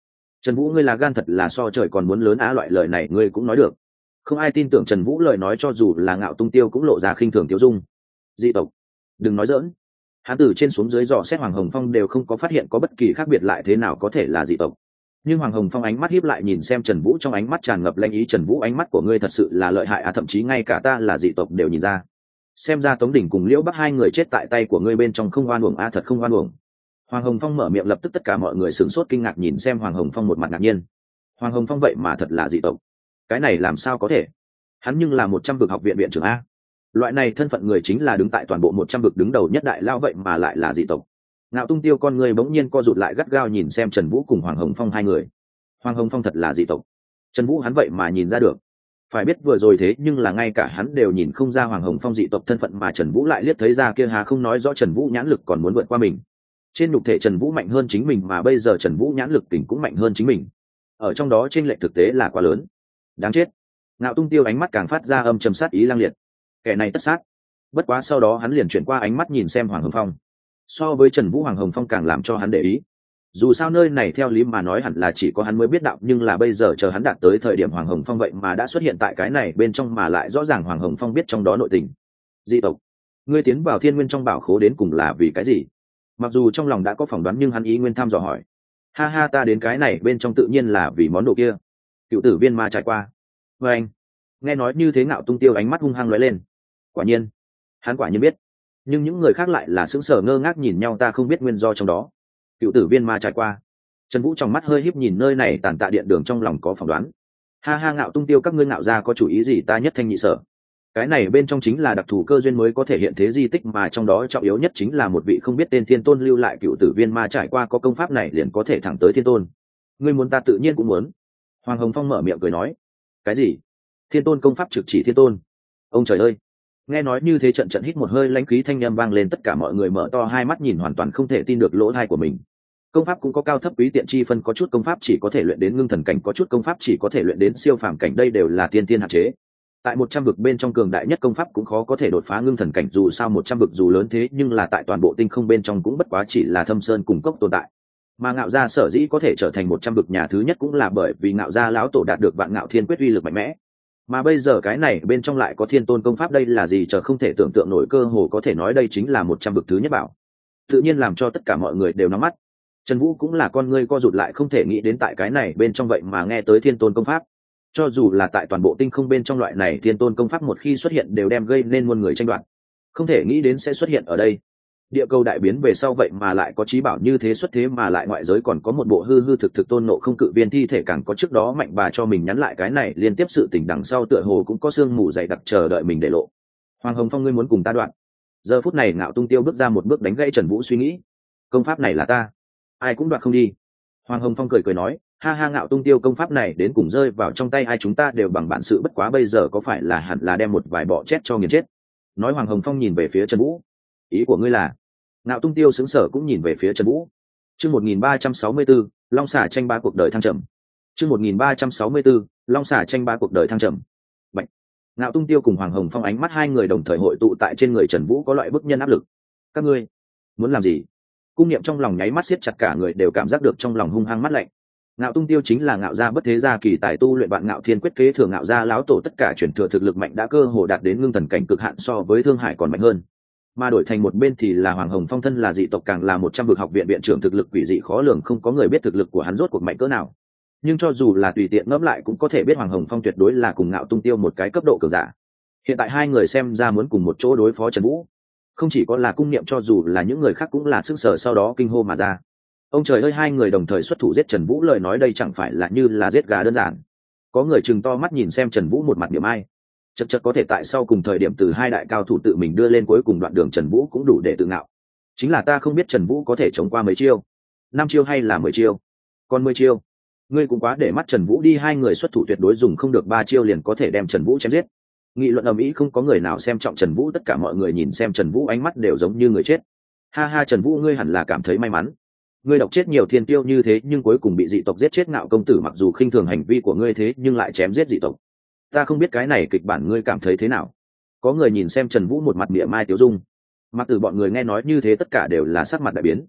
Trần Vũ ngươi là gan thật là so trời còn muốn lớn á, loại lời này ngươi cũng nói được. Không ai tin tưởng Trần Vũ lời nói, cho dù là Ngạo Tung Tiêu cũng lộ ra khinh thường tiêu dung. Dị tộc? Đừng nói giỡn. Hắn từ trên xuống dưới dò xét Hoàng Hồng Phong đều không có phát hiện có bất kỳ khác biệt, lại thế nào có thể là dị tộc. Nhưng Hoàng Hồng Phong ánh mắt híp lại nhìn xem Trần Vũ, trong ánh mắt tràn ngập lanh ý. Trần Vũ ánh mắt của ngươi thật sự là lợi hại à, thậm chí ngay cả ta là dị tộc đều nhìn ra. Xem ra Tống Đỉnh cùng Liễu Bắc hai người chết tại tay của ngươi bên trong không oan uổng a, thật không oan uổng. Hoàng Hồng Phong mở miệng, lập tức tất cả mọi người sửng sốt kinh ngạc nhìn xem Hoàng Hồng Phong, một mặt ngạc nhiên. Hoàng Hồng Phong vậy mà thật là dị tộc? Cái này làm sao có thể? Hắn nhưng là 100 vực học viện viện trưởng a. Loại này thân phận người chính là đứng tại toàn bộ 100 vực đứng đầu nhất đại lao, vậy mà lại là dị tộc. Ngạo Tung Tiêu con người bỗng nhiên co rụt lại, gắt gao nhìn xem Trần Vũ cùng Hoàng Hồng Phong hai người. Hoàng Hồng Phong thật là dị tộc? Trần Vũ hắn vậy mà nhìn ra được? Phải biết vừa rồi thế nhưng là ngay cả hắn đều nhìn không ra Hoàng Hồng Phong dị tộc thân phận, mà Trần Vũ lại liếc thấy ra, kia hà không nói rõ Trần Vũ nhãn lực còn muốn vượt qua mình. Trên nhục thể Trần Vũ mạnh hơn chính mình, mà bây giờ Trần Vũ nhãn lực tỉnh cũng mạnh hơn chính mình. Ở trong đó chênh lệch thực tế là quá lớn. Đáng chết. Ngạo Tung Tiêu ánh mắt càng phát ra âm trầm sát ý lang liệt. Kẻ này tất sát. Bất quá sau đó hắn liền chuyển qua ánh mắt nhìn xem Hoàng Hồng Phong. So với Trần Vũ, Hoàng Hồng Phong càng làm cho hắn để ý. Dù sao nơi này theo lý mà nói hẳn là chỉ có hắn mới biết đạo, nhưng là bây giờ chờ hắn đạt tới thời điểm Hoàng Hồng Phong vậy mà đã xuất hiện tại cái này bên trong, mà lại rõ ràng Hoàng Hồng Phong biết trong đó nội tình. Dị tộc? Ngươi tiến vào Thiên Nguyên trong bảo khố đến cùng là vì cái gì? Mặc dù trong lòng đã có phỏng đoán nhưng hắn ý nguyên thăm dò hỏi. Ha ha, ta đến cái này bên trong tự nhiên là vì món đồ kia. Cựu tử viên ma trải qua. Và anh nghe nói như thế, Ngạo Tung Tiêu ánh mắt hung hăng lóe lên. Quả nhiên, hắn quả nhiên biết. Nhưng những người khác lại là sững sờ ngơ ngác nhìn nhau, ta không biết nguyên do trong đó. Cựu tử viên ma trải qua. Trần Vũ trong mắt hơi híp nhìn nơi này tàn tạ điện đường, trong lòng có phỏng đoán. Ha ha, Ngạo Tung Tiêu các ngươi Ngạo gia có chủ ý gì, ta nhất thanh nhị sở. Cái này bên trong chính là đặc thù cơ duyên mới có thể hiện thế di tích, mà trong đó trọng yếu nhất chính là một vị không biết tên thiên tôn lưu lại cựu tử viên ma trải qua, có công pháp này liền có thể thẳng tới thiên tôn. Ngươi muốn ta tự nhiên cũng muốn. Hoàng Hồng Phong mở miệng cười nói. Cái gì? Thiên tôn công pháp trực chỉ thiên tôn? Ông trời ơi. Nghe nói như thế, trận trận hít một hơi lãnh khí thanh â m vang lên, tất cả mọi người mở to hai mắt nhìn, hoàn toàn không thể tin được lỗ tai của mình. Công pháp cũng có cao thấp quý tiện chi phân, có chút công pháp chỉ có thể luyện đến ngưng thần cảnh, có chút công pháp chỉ có thể luyện đến siêu phàm cảnh, đây đều là tiên tiên hạn chế. Tại 100 vực bên trong cường đại nhất công pháp cũng khó có thể đột phá ngưng thần cảnh, dù sao 100 vực dù lớn thế nhưng là tại toàn bộ tinh không bên trong cũng bất quá chỉ là thâm sơn cùng cốc tồn tại. Mà Ngạo gia sở dĩ có thể trở thành 100 vực nhà thứ nhất cũng là bởi vì Ngạo gia lão tổ đạt được Vạn Ngạo Thiên Quyết uy lực mạnh mẽ. Mà bây giờ cái này bên trong lại có thiên tôn công pháp, đây là gì chờ không thể tưởng tượng nổi, cơ hồ có thể nói đây chính là 100 vực thứ nhất bảo. Tự nhiên làm cho tất cả mọi người đều nóng mắt. Trần Vũ cũng là con ngươi co rụt lại, không thể nghĩ đến tại cái này bên trong vậy mà nghe tới thiên tôn công pháp. Cho dù là tại toàn bộ tinh không bên trong, loại này thiên tôn công pháp một khi xuất hiện đều đem gây nên muôn người tranh đoạt. Không thể nghĩ đến sẽ xuất hiện ở đây. Địa cầu đại biến về sau vậy mà lại có trí bảo như thế xuất thế, mà lại ngoại giới còn có một bộ hư hư thực thực tôn nộ không cự viên thi thể, càng có trước đó mạnh bà cho mình nhắn lại cái này liên tiếp sự tình đằng sau tựa hồ cũng có sương mù dày đặc chờ đợi mình để lộ. Hoàng Hồng Phong, ngươi muốn cùng ta đoạn? Giờ phút này Ngạo Tung Tiêu bước ra một bước đánh gãy Trần Vũ suy nghĩ. Công pháp này là ta, ai cũng đoạt không đi. Hoàng Hồng Phong cười cười nói, ha ha, Ngạo Tung Tiêu công pháp này đến cùng rơi vào trong tay ai chúng ta đều bằng bản sự, bất quá bây giờ có phải là hẳn là đem một vài bọ chết cho nghiền chết. Nói Hoàng Hồng Phong nhìn về phía Trần Vũ. Ý của ngươi là? Ngạo Tung Tiêu sững sờ cũng nhìn về phía Trần Vũ. Chương 1364, Long xả tranh bá cuộc đời thăng trầm. Chương 1364, Long xả tranh bá cuộc đời thăng trầm. Bạch. Ngạo Tung Tiêu cùng Hoàng Hồng Phong ánh mắt hai người đồng thời hội tụ tại trên người Trần Vũ, có loại bức nhân áp lực. Các ngươi muốn làm gì? Cung niệm trong lòng nháy mắt siết chặt, cả người đều cảm giác được trong lòng hung hăng mắt lạnh. Ngạo Tung Tiêu chính là Ngạo gia bất thế gia kỳ tài tu luyện Vạn Ngạo Thiên Quyết, kế thừa Ngạo gia lão tổ tất cả truyền thừa, thực lực mạnh đã cơ hồ đạt đến ngưng thần cảnh cực hạn, so với Thương Hải còn mạnh hơn. Mà đổi thành một bên thì là Hoàng Hồng Phong, thân là dị tộc, càng là 100 vực học viện viện trưởng, thực lực quỷ dị khó lường, không có người biết thực lực của hắn rốt cuộc mạnh cỡ nào. Nhưng cho dù là tùy tiện ngẫm lại cũng có thể biết Hoàng Hồng Phong tuyệt đối là cùng Ngạo Tung Tiêu một cái cấp độ cường giả. Hiện tại hai người xem ra muốn cùng một chỗ đối phó Trần Vũ. Không chỉ có là cung niệm, cho dù là những người khác cũng là sững sờ, sau đó kinh hô mà ra. Ông trời ơi, hai người đồng thời xuất thủ giết Trần Vũ, lời nói đây chẳng phải là như là giết gà đơn giản. Có người chừng to mắt nhìn xem Trần Vũ, một mặt niệm ai. Chật chật có thể tại sau cùng thời điểm từ hai đại cao thủ tự mình đưa lên cuối cùng đoạn đường, Trần Vũ cũng đủ để tự ngạo. Chính là ta không biết Trần Vũ có thể chống qua mấy chiêu, 5 chiêu hay là 10 chiêu, còn 10 chiêu ngươi cũng quá để mắt Trần Vũ đi. Hai người xuất thủ tuyệt đối dùng không được 3 chiêu liền có thể đem Trần Vũ chém giết. Nghị luận ầm ĩ, không có người nào xem trọng Trần Vũ, tất cả mọi người nhìn xem Trần Vũ ánh mắt đều giống như người chết. Ha ha, Trần Vũ ngươi hẳn là cảm thấy may mắn, ngươi độc chết nhiều thiên tiêu như thế nhưng cuối cùng bị dị tộc giết chết. Ngạo công tử mặc dù khinh thường hành vi của ngươi thế nhưng lại chém giết dị tộc, ta không biết cái này kịch bản ngươi cảm thấy thế nào. Có người nhìn xem Trần Vũ một mặt mỉa mai tiêu dung. Mặc Tử bọn người nghe nói như thế tất cả đều là sắc mặt đại biến.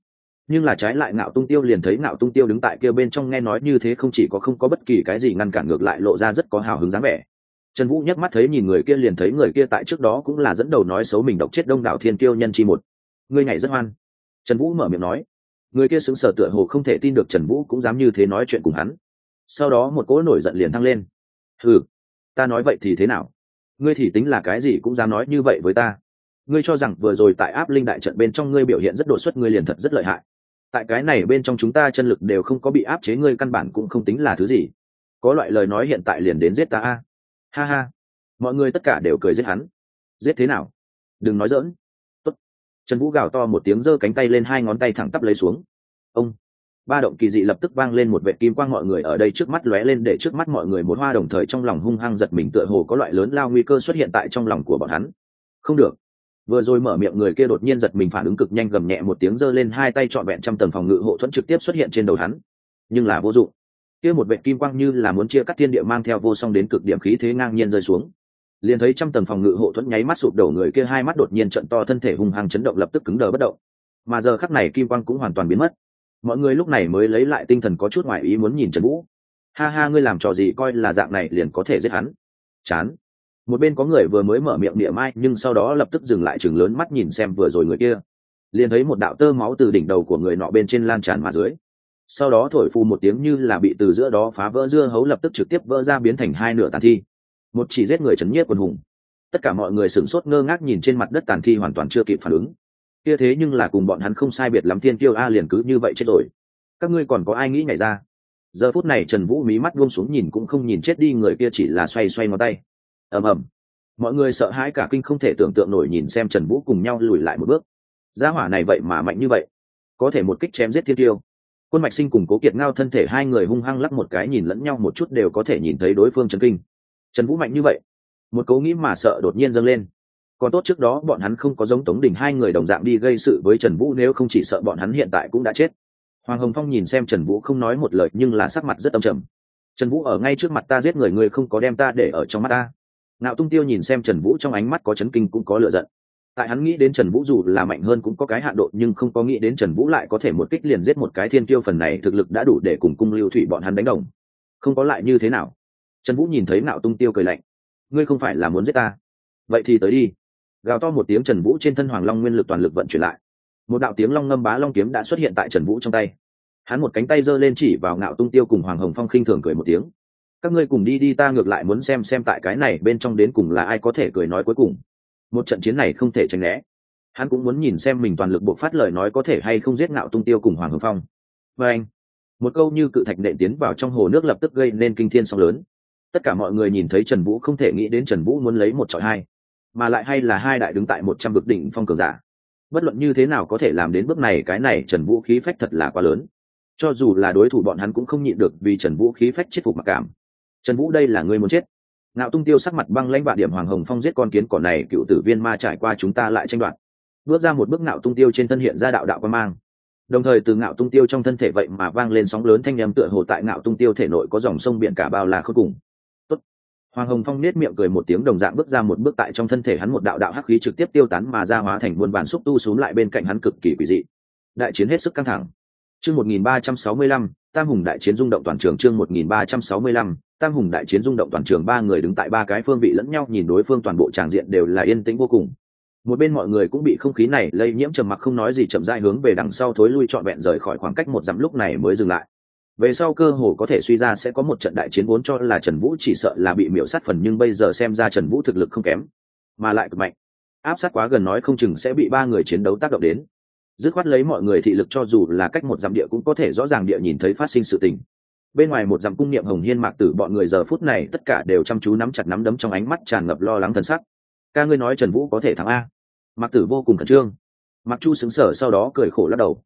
Nhưng là trái lại Ngạo Tung Tiêu liền thấy Ngạo Tung Tiêu đứng tại kia bên trong nghe nói như thế, không chỉ có không có bất kỳ cái gì ngăn cản, ngược lại lộ ra rất có hào hứng dáng vẻ. Trần Vũ nhấc mắt thấy nhìn người kia, liền thấy người kia tại trước đó cũng là dẫn đầu nói xấu mình độc chết đông đảo thiên kiêu nhân chi một. Ngươi nhảy rất hoan. Trần Vũ mở miệng nói. Người kia sững sờ tựa hồ không thể tin được Trần Vũ cũng dám như thế nói chuyện cùng hắn. Sau đó một cỗ nổi giận liền thăng lên. Ừ, ta nói vậy thì thế nào? Ngươi thì tính là cái gì cũng dám nói như vậy với ta? Ngươi cho rằng vừa rồi tại áp linh đại trận bên trong ngươi biểu hiện rất đột xuất, ngươi liền thật rất lợi hại. Tại cái này bên trong chúng ta chân lực đều không có bị áp chế, ngươi căn bản cũng không tính là thứ gì. Có loại lời nói hiện tại liền đến giết ta a. Ha ha. Mọi người tất cả đều cười giết hắn. Giết thế nào? Đừng nói giỡn. Tốt. Trần Vũ gào to một tiếng, giơ cánh tay lên, hai ngón tay thẳng tắp lấy xuống. Ông. Ba động kỳ dị lập tức vang lên, một vệt kim quang mọi người ở đây trước mắt lóe lên, để trước mắt mọi người một hoa, đồng thời trong lòng hung hăng giật mình, tựa hồ có loại lớn lao nguy cơ xuất hiện tại trong lòng của bọn hắn. Không được. Vừa rồi mở miệng người kia đột nhiên giật mình, phản ứng cực nhanh, gầm nhẹ một tiếng, giơ lên hai tay trọn vẹn trăm tầng phòng ngự hộ thuẫn trực tiếp xuất hiện trên đầu hắn. Nhưng là vô dụng. Kia một vệt kim quang như là muốn chia cắt thiên địa, mang theo vô song đến cực điểm khí thế ngang nhiên rơi xuống. Liền thấy trăm tầng phòng ngự hộ thuẫn nháy mắt sụp đổ, người kia hai mắt đột nhiên trợn to, thân thể hung hăng chấn động, lập tức cứng đờ bất động. Mà giờ khắc này kim quang cũng hoàn toàn biến mất. Mọi người lúc này mới lấy lại tinh thần, có chút ngoài ý muốn nhìn Trần Vũ. Ha ha, ngươi làm trò gì, coi là dạng này liền có thể giết hắn? Chán. Một bên có người vừa mới mở miệng địa mai, nhưng sau đó lập tức dừng lại, chừng lớn mắt nhìn xem vừa rồi người kia. Liền thấy một đạo tơ máu từ đỉnh đầu của người nọ bên trên lan tràn mà dưới. Sau đó thổi phù một tiếng, như là bị từ giữa đó phá vỡ dưa hấu, lập tức trực tiếp vỡ ra, biến thành hai nửa tàn thi. Một chỉ giết người chấn nhiếp quần hùng. Tất cả mọi người sửng sốt ngơ ngác nhìn trên mặt đất tàn thi, hoàn toàn chưa kịp phản ứng. Kia thế nhưng là cùng bọn hắn không sai biệt lắm thiên kiêu a, liền cứ như vậy chết rồi. Các ngươi còn có ai nghĩ nhảy ra? Giờ phút này Trần Vũ mí mắt buông xuống, nhìn cũng không nhìn chết đi người kia, chỉ là xoay xoay ngón tay. Ầm ầm. Mọi người sợ hãi cả kinh, không thể tưởng tượng nổi nhìn xem Trần Vũ, cùng nhau lùi lại một bước. Gia hỏa này vậy mà mạnh như vậy, có thể một kích chém giết thiên tiêu. Quân Mạch Sinh cùng Cố Kiệt Ngao thân thể hai người hung hăng lắc một cái, nhìn lẫn nhau một chút đều có thể nhìn thấy đối phương chấn kinh. Trần Vũ mạnh như vậy, một cố nghĩ mà sợ đột nhiên dâng lên. Còn tốt trước đó bọn hắn không có giống Tống Đình hai người đồng dạng đi gây sự với Trần Vũ, nếu không chỉ sợ bọn hắn hiện tại cũng đã chết. Hoàng Hồng Phong nhìn xem Trần Vũ không nói một lời, nhưng là sắc mặt rất âm trầm. Trần Vũ ở ngay trước mặt ta giết người, ngươi không có đem ta để ở trong mắt ta. Ngạo Tung Tiêu nhìn xem Trần Vũ, trong ánh mắt có chấn kinh cũng có lửa giận. Tại hắn nghĩ đến Trần Vũ dù là mạnh hơn cũng có cái hạn độ, nhưng không có nghĩ đến Trần Vũ lại có thể một kích liền giết một cái thiên kiêu, phần này thực lực đã đủ để cùng Cung Lưu Thủy bọn hắn đánh đồng. Không có lại như thế nào? Trần Vũ nhìn thấy Ngạo Tung Tiêu cười lạnh. Ngươi không phải là muốn giết ta? Vậy thì tới đi. Gào to một tiếng, Trần Vũ trên thân Hoàng Long nguyên lực toàn lực vận chuyển lại. Một đạo tiếng long ngâm bá long kiếm đã xuất hiện tại Trần Vũ trong tay. Hắn một cánh tay giơ lên chỉ vào Ngạo Tung Tiêu cùng Hoàng Hồng Phong, khinh thường cười một tiếng. Các ngươi cùng đi đi, ta ngược lại muốn xem tại cái này bên trong đến cùng là ai có thể cười nói cuối cùng. Một trận chiến này không thể tránh né. Hắn cũng muốn nhìn xem mình toàn lực bộc phát lời nói có thể hay không giết Ngạo Tung Tiêu cùng Hoàng Hồng Phong. Và anh, một câu như cự thạch nện tiến vào trong hồ nước, lập tức gây nên kinh thiên sóng lớn. Tất cả mọi người nhìn thấy Trần Vũ không thể nghĩ đến Trần Vũ muốn lấy một chọi hai, mà lại hay là hai đại đứng tại 100 bậc đỉnh phong cường giả. Bất luận như thế nào có thể làm đến bước này, cái này Trần Vũ khí phách thật là quá lớn. Cho dù là đối thủ bọn hắn cũng không nhịn được vì Trần Vũ khí phách chết phục mặc cảm. Trần Vũ, đây là ngươi muốn chết? Ngạo Tung Tiêu sắc mặt băng lãnh, vạn điểm Hoàng Hồng Phong giết con kiến cỏ này, cựu tử viên ma trải qua chúng ta lại tranh đoạt. Bước ra một bước, Ngạo Tung Tiêu trên thân hiện ra đạo đạo quang mang. Đồng thời từ Ngạo Tung Tiêu trong thân thể vậy mà vang lên sóng lớn thanh âm, tựa hồ tại Ngạo Tung Tiêu thể nội có dòng sông biển cả bao la khôn cùng. Tốt. Hoàng Hồng Phong nét miệng cười một tiếng, đồng dạng bước ra một bước, tại trong thân thể hắn một đạo đạo hắc khí trực tiếp tiêu tán mà ra, hóa thành muôn vàn xúc tu xuống lại bên cạnh hắn, cực kỳ quỷ dị. Đại chiến hết sức căng thẳng. Chương 1365, Tam Hùng đại chiến rung động toàn trường. Chương 1365, Tam Hùng đại chiến rung động toàn trường. Ba người đứng tại ba cái phương vị lẫn nhau nhìn đối phương, toàn bộ tràng diện đều là yên tĩnh vô cùng. Một bên mọi người cũng bị không khí này lây nhiễm, trầm mặc không nói gì, chậm rãi hướng về đằng sau thối lui, trọn vẹn rời khỏi khoảng cách 1 dặm, lúc này mới dừng lại. Về sau cơ hồ có thể suy ra sẽ có một trận đại chiến, vốn cho là Trần Vũ chỉ sợ là bị miểu sát phần, nhưng bây giờ xem ra Trần Vũ thực lực không kém, mà lại cực mạnh. Áp sát quá gần nói không chừng sẽ bị ba người chiến đấu tác động đến. Dứt khoát lấy mọi người thị lực, cho dù là cách 1 dặm địa cũng có thể rõ ràng địa nhìn thấy phát sinh sự tình. Bên ngoài 1 dặm Cung Niệm, Hồng Hiên, Mạc Tử bọn người giờ phút này tất cả đều chăm chú nắm chặt nắm đấm, trong ánh mắt tràn ngập lo lắng thần sắc. Ca, ngươi nói Trần Vũ có thể thắng a? Mạc Tử vô cùng khẩn trương. Mạc Chu sững sờ, sau đó cười khổ lắc đầu.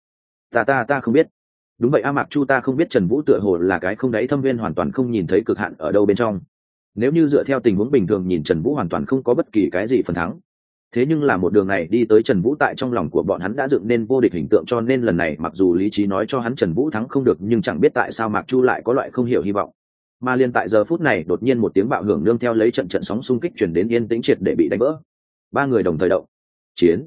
Ta không biết. Đúng vậy a Mạc Chu, ta không biết. Trần Vũ tựa hồ là cái không đáy thâm viên, hoàn toàn không nhìn thấy cực hạn ở đâu bên trong. Nếu như dựa theo tình huống bình thường nhìn, Trần Vũ hoàn toàn không có bất kỳ cái gì phần thắng. Thế nhưng là một đường này đi tới, Trần Vũ tại trong lòng của bọn hắn đã dựng nên vô địch hình tượng, cho nên lần này mặc dù lý trí nói cho hắn Trần Vũ thắng không được, nhưng chẳng biết tại sao Mạc Chu lại có loại không hiểu hy vọng. Mà liền tại giờ phút này, đột nhiên một tiếng bạo hưởng nương theo lấy trận trận sóng xung kích truyền đến, yên tĩnh triệt để bị đánh vỡ. Ba người đồng thời động. Chiến.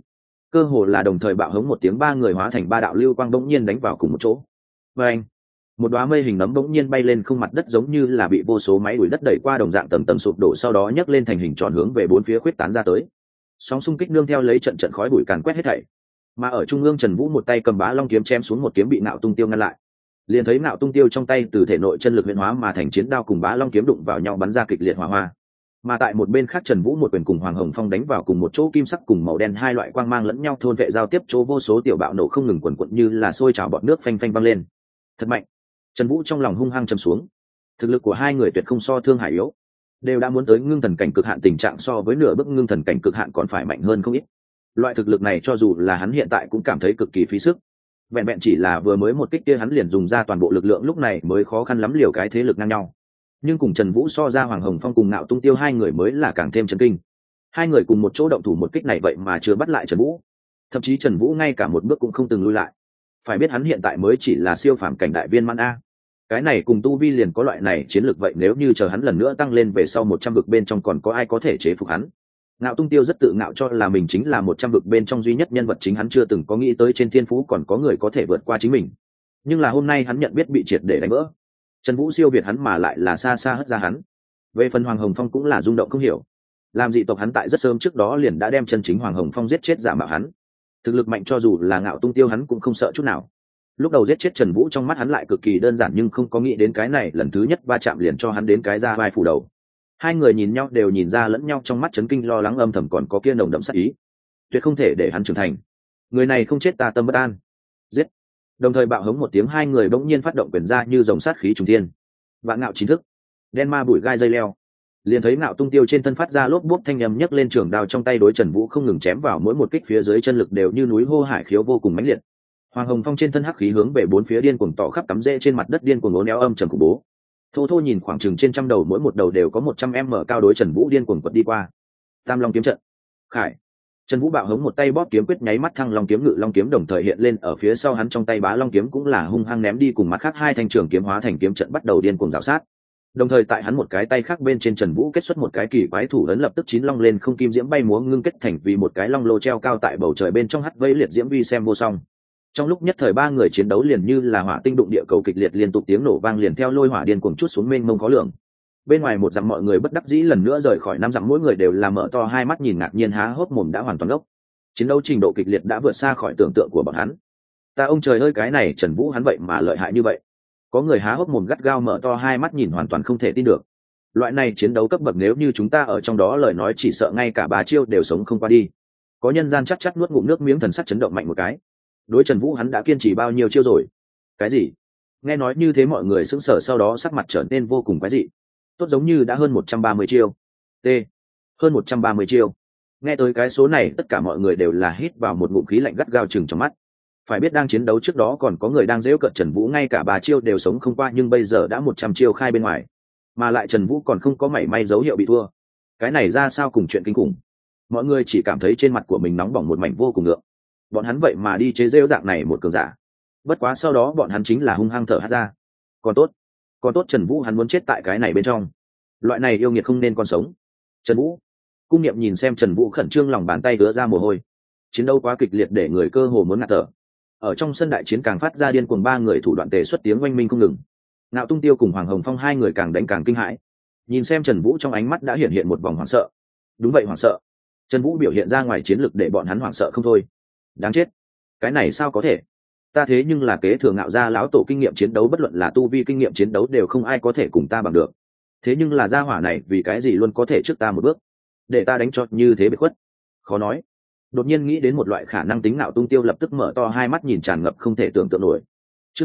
cơ hồ là đồng thời bạo hống một tiếng, ba người hóa thành ba đạo lưu quang bỗng nhiên đánh vào cùng một chỗ. Và anh, một đóa mây hình nấm bỗng nhiên bay lên không mặt đất, giống như là bị vô số máy đuổi đất đẩy qua đồng dạng, tầng tầng sụp đổ, sau đó nhấc lên thành hình tròn hướng về bốn phía khuyết tán ra tới. Sóng xung kích nương theo lấy trận trận khói bụi càn quét hết thảy. Mà ở trung ương, Trần Vũ một tay cầm Bá Long kiếm chém xuống một kiếm, bị Ngạo Tung Tiêu ngăn lại. Liền thấy Ngạo Tung Tiêu trong tay từ thể nội chân lực huyễn hóa mà thành chiến đao cùng Bá Long kiếm đụng vào nhau bắn ra kịch liệt hỏa hoa. Mà tại một bên khác, Trần Vũ một quyền cùng Hoàng Hồng Phong đánh vào cùng một chỗ, kim sắc cùng màu đen hai loại quang mang lẫn nhau thôn vệ giao tiếp, chỗ vô số tiểu bạo nổ không ngừng quần quật như là sôi trào bọt nước phanh phanh văng lên. Thật mạnh. Trần Vũ trong lòng hung hăng trầm xuống. Thực lực của hai người tuyệt không so Thương Hải yếu, đều đã muốn tới ngưng thần cảnh cực hạn tình trạng, so với nửa bước ngưng thần cảnh cực hạn còn phải mạnh hơn không ít. Loại thực lực này cho dù là hắn hiện tại cũng cảm thấy cực kỳ phí sức. Vẹn vẹn chỉ là vừa mới một kích kia hắn liền dùng ra toàn bộ lực lượng, lúc này mới khó khăn lắm liều cái thế lực ngang nhau. Nhưng cùng Trần Vũ so ra, Hoàng Hồng Phong cùng Ngạo Tung Tiêu hai người mới là càng thêm chấn kinh. Hai người cùng một chỗ động thủ một kích này vậy mà chưa bắt lại Trần Vũ, thậm chí Trần Vũ ngay cả một bước cũng không từng lui lại. Phải biết hắn hiện tại mới chỉ là siêu phàm cảnh đại viên mãn a, cái này cùng tu vi liền có loại này chiến lược, vậy nếu như chờ hắn lần nữa tăng lên về sau 100 vực bên trong, còn có ai có thể chế phục hắn? Ngạo Tung Tiêu rất tự ngạo, cho là mình chính là 100 vực bên trong duy nhất nhân vật chính, hắn chưa từng có nghĩ tới trên thiên phú còn có người có thể vượt qua chính mình. Nhưng là hôm nay hắn nhận biết bị triệt để đánh vỡ. Trần Vũ siêu việt hắn mà lại là xa xa hất ra hắn. Về phần Hoàng Hồng Phong cũng là rung động không hiểu. Làm dị tộc hắn tại rất sớm trước đó liền đã đem chân chính Hoàng Hồng Phong giết chết, giả mạo hắn. Thực lực mạnh cho dù là Ngạo Tung Tiêu hắn cũng không sợ chút nào. Lúc đầu giết chết Trần Vũ trong mắt hắn lại cực kỳ đơn giản, nhưng không có nghĩ đến cái này lần thứ nhất va chạm liền cho hắn đến cái ra vai phủ đầu. Hai người nhìn nhau đều nhìn ra lẫn nhau trong mắt chấn kinh, lo lắng, âm thầm còn có kia nồng đậm sát ý. Tuyệt không thể để hắn trưởng thành. Người này không chết ta tâm bất an. Giết. Đồng thời bạo hống một tiếng, hai người bỗng nhiên phát động quyền ra như dòng sát khí trùng thiên. Vạn Ngạo chính thức. Đen ma bụi gai dây leo. Liền thấy Ngạo Tung Tiêu trên thân phát ra lốp bốp thanh âm, nhấc lên trường đao trong tay đối Trần Vũ không ngừng chém vào, mỗi một kích phía dưới chân lực đều như núi hô hải khiếu vô cùng mãnh liệt. Hoàng Hồng Phong trên thân hắc khí hướng về bốn phía điên cuồng tỏ khắp, cắm rễ trên mặt đất điên cuồng uốn éo âm trầm khủng bố. Thô thô nhìn khoảng chừng trên trăm đầu, mỗi một đầu đều có 100m cao, đối Trần Vũ điên cuồng quật đi qua. Tam Long kiếm trận. Khải. Trần Vũ bạo hống một tay bóp kiếm quyết, nháy mắt Thăng Long kiếm, Ngự Long kiếm đồng thời hiện lên ở phía sau hắn, trong tay Bá Long kiếm cũng là hung hăng ném đi, cùng mặt khác hai thanh trường kiếm hóa thành kiếm trận bắt đầu điên cuồng rào sát. Đồng thời tại hắn một cái tay khác bên trên, Trần Vũ kết xuất một cái kỳ quái thủ ấn, lập tức chín long lên không, kim diễm bay múa ngưng kết thành vì một cái long lô treo cao tại bầu trời bên trong, hắt vây liệt diễm vi xem vô song. Trong lúc nhất thời ba người chiến đấu liền như là hỏa tinh đụng địa cầu, kịch liệt liên tục tiếng nổ vang liền theo lôi hỏa điên cuồng chút xuống mênh mông khó lường. Bên ngoài một dặm mọi người bất đắc dĩ lần nữa rời khỏi 5 dặm, mỗi người đều là mở to hai mắt nhìn ngạc nhiên, há hốc mồm đã hoàn toàn ốc. Chiến đấu trình độ kịch liệt đã vượt xa khỏi tưởng tượng của bọn hắn. Ta ông trời ơi, cái này Trần Vũ hắn vậy mà lợi hại như vậy. Có người há hốc mồm gắt gao mở to hai mắt nhìn, hoàn toàn không thể tin được. Loại này chiến đấu cấp bậc nếu như chúng ta ở trong đó lời nói, chỉ sợ ngay cả 3 chiêu đều sống không qua đi. Có nhân gian chắc chắc nuốt ngụm nước miếng, thần sắc chấn động mạnh một cái. Đối Trần Vũ hắn đã kiên trì bao nhiêu chiêu rồi? Cái gì? Nghe nói như thế mọi người sững sờ, sau đó sắc mặt trở nên vô cùng quái dị. Tốt giống như đã hơn 130 chiêu. T. Hơn 130 chiêu. Nghe tới cái số này, tất cả mọi người đều là hít vào một ngụm khí lạnh, gắt gao chừng trong mắt. Phải biết đang chiến đấu trước đó còn có người đang giễu cợt Trần Vũ ngay cả 3 chiêu đều sống không qua, nhưng bây giờ đã 100 chiêu khai bên ngoài, mà lại Trần Vũ còn không có mảy may dấu hiệu bị thua. Cái này ra sao cùng chuyện kinh khủng. Mọi người chỉ cảm thấy trên mặt của mình nóng bỏng một mảnh vô cùng ngượng. Bọn hắn vậy mà đi chế rêu dạng này một cường giả. Bất quá sau đó bọn hắn chính là hung hăng thở hắt ra. Còn tốt Trần Vũ hắn muốn chết tại cái này bên trong. Loại này yêu nghiệt không nên còn sống. Trần Vũ. Cung Niệm nhìn xem Trần Vũ khẩn trương, lòng bàn tay ứa ra mồ hôi. Chiến đấu quá kịch liệt để người cơ hồ muốn ngạt thở. Ở trong sân đại chiến càng phát ra điên cuồng, ba người thủ đoạn tề xuất, tiếng oanh minh không ngừng. Ngạo Tung Tiêu cùng Hoàng Hồng Phong hai người càng đánh càng kinh hãi. Nhìn xem Trần Vũ trong ánh mắt đã hiện một vòng hoảng sợ. Đúng vậy, hoảng sợ. Trần Vũ biểu hiện ra ngoài chiến lực để bọn hắn hoảng sợ không thôi. Đáng chết, cái này sao có thể? Ta thế nhưng là kế thừa Ngạo gia lão tổ kinh nghiệm chiến đấu, bất luận là tu vi kinh nghiệm chiến đấu đều không ai có thể cùng ta bằng được. Thế nhưng là gia hỏa này vì cái gì luôn có thể trước ta một bước, để ta đánh cho như thế bị khuất? Khó nói. Đột nhiên nghĩ đến một loại khả năng tính, Ngạo Tung Tiêu lập tức mở to hai mắt nhìn, tràn ngập không thể tưởng tượng nổi. Chương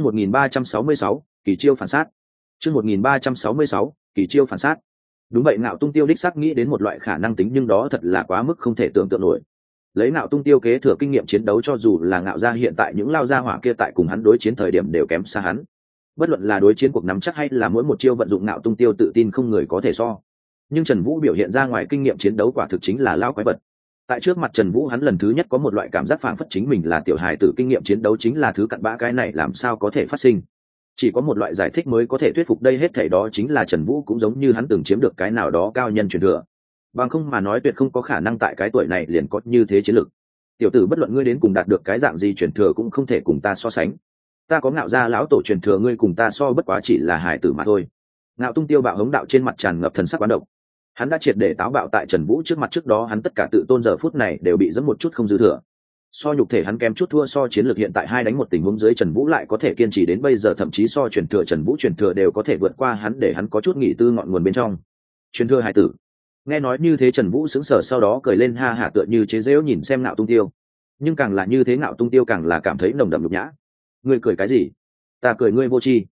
1366, kỳ chiêu phản sát. Chương 1366, kỳ chiêu phản sát. Đúng vậy, Ngạo Tung Tiêu đích xác nghĩ đến một loại khả năng tính, nhưng đó thật là quá mức không thể tưởng tượng nổi. Lấy Ngạo Tung Tiêu kế thừa kinh nghiệm chiến đấu, cho dù là Ngạo gia hiện tại những lao gia hỏa kia tại cùng hắn đối chiến thời điểm đều kém xa hắn. Bất luận là đối chiến cuộc nắm chắc hay là mỗi một chiêu vận dụng, Ngạo Tung Tiêu tự tin không người có thể so. Nhưng Trần Vũ biểu hiện ra ngoài kinh nghiệm chiến đấu quả thực chính là lao quái vật. Tại trước mặt Trần Vũ hắn lần thứ nhất có một loại cảm giác phảng phất chính mình là tiểu hài tử, kinh nghiệm chiến đấu chính là thứ cặn bã, cái này làm sao có thể phát sinh. Chỉ có một loại giải thích mới có thể thuyết phục đây hết thảy, đó chính là Trần Vũ cũng giống như hắn từng chiếm được cái nào đó cao nhân truyền thừa. Bằng không mà nói tuyệt không có khả năng tại cái tuổi này liền có như thế chiến lực. tiểu tử bất luận ngươi đến cùng đạt được cái dạng gì truyền thừa cũng không thể cùng ta so sánh. Ta có Ngạo gia lão tổ truyền thừa, ngươi cùng ta so bất quá chỉ là hải tử mà thôi. Ngạo Tung Tiêu bạo hống đạo trên mặt tràn ngập thần sắc quán độc. Hắn đã triệt để táo bạo tại Trần Vũ trước mặt, trước đó hắn tất cả tự tôn giờ phút này đều bị giẫm một chút không dư thừa. So nhục thể hắn kém chút thua, so chiến lược hiện tại 2 đánh 1 tình huống dưới Trần Vũ lại có thể kiên trì đến bây giờ, thậm chí so truyền thừa Trần Vũ truyền thừa đều có thể vượt qua hắn, để hắn có chút nghỉ tư ngọn nguồn bên trong. Truyền thừa hải tử. Nghe nói như thế Trần Vũ sững sờ, sau đó cười lên ha hả tựa như chế giễu nhìn xem Ngạo Tung Tiêu. Nhưng càng là như thế Ngạo Tung Tiêu càng là cảm thấy nồng đậm nhục nhã. Ngươi cười cái gì? Ta cười ngươi vô tri.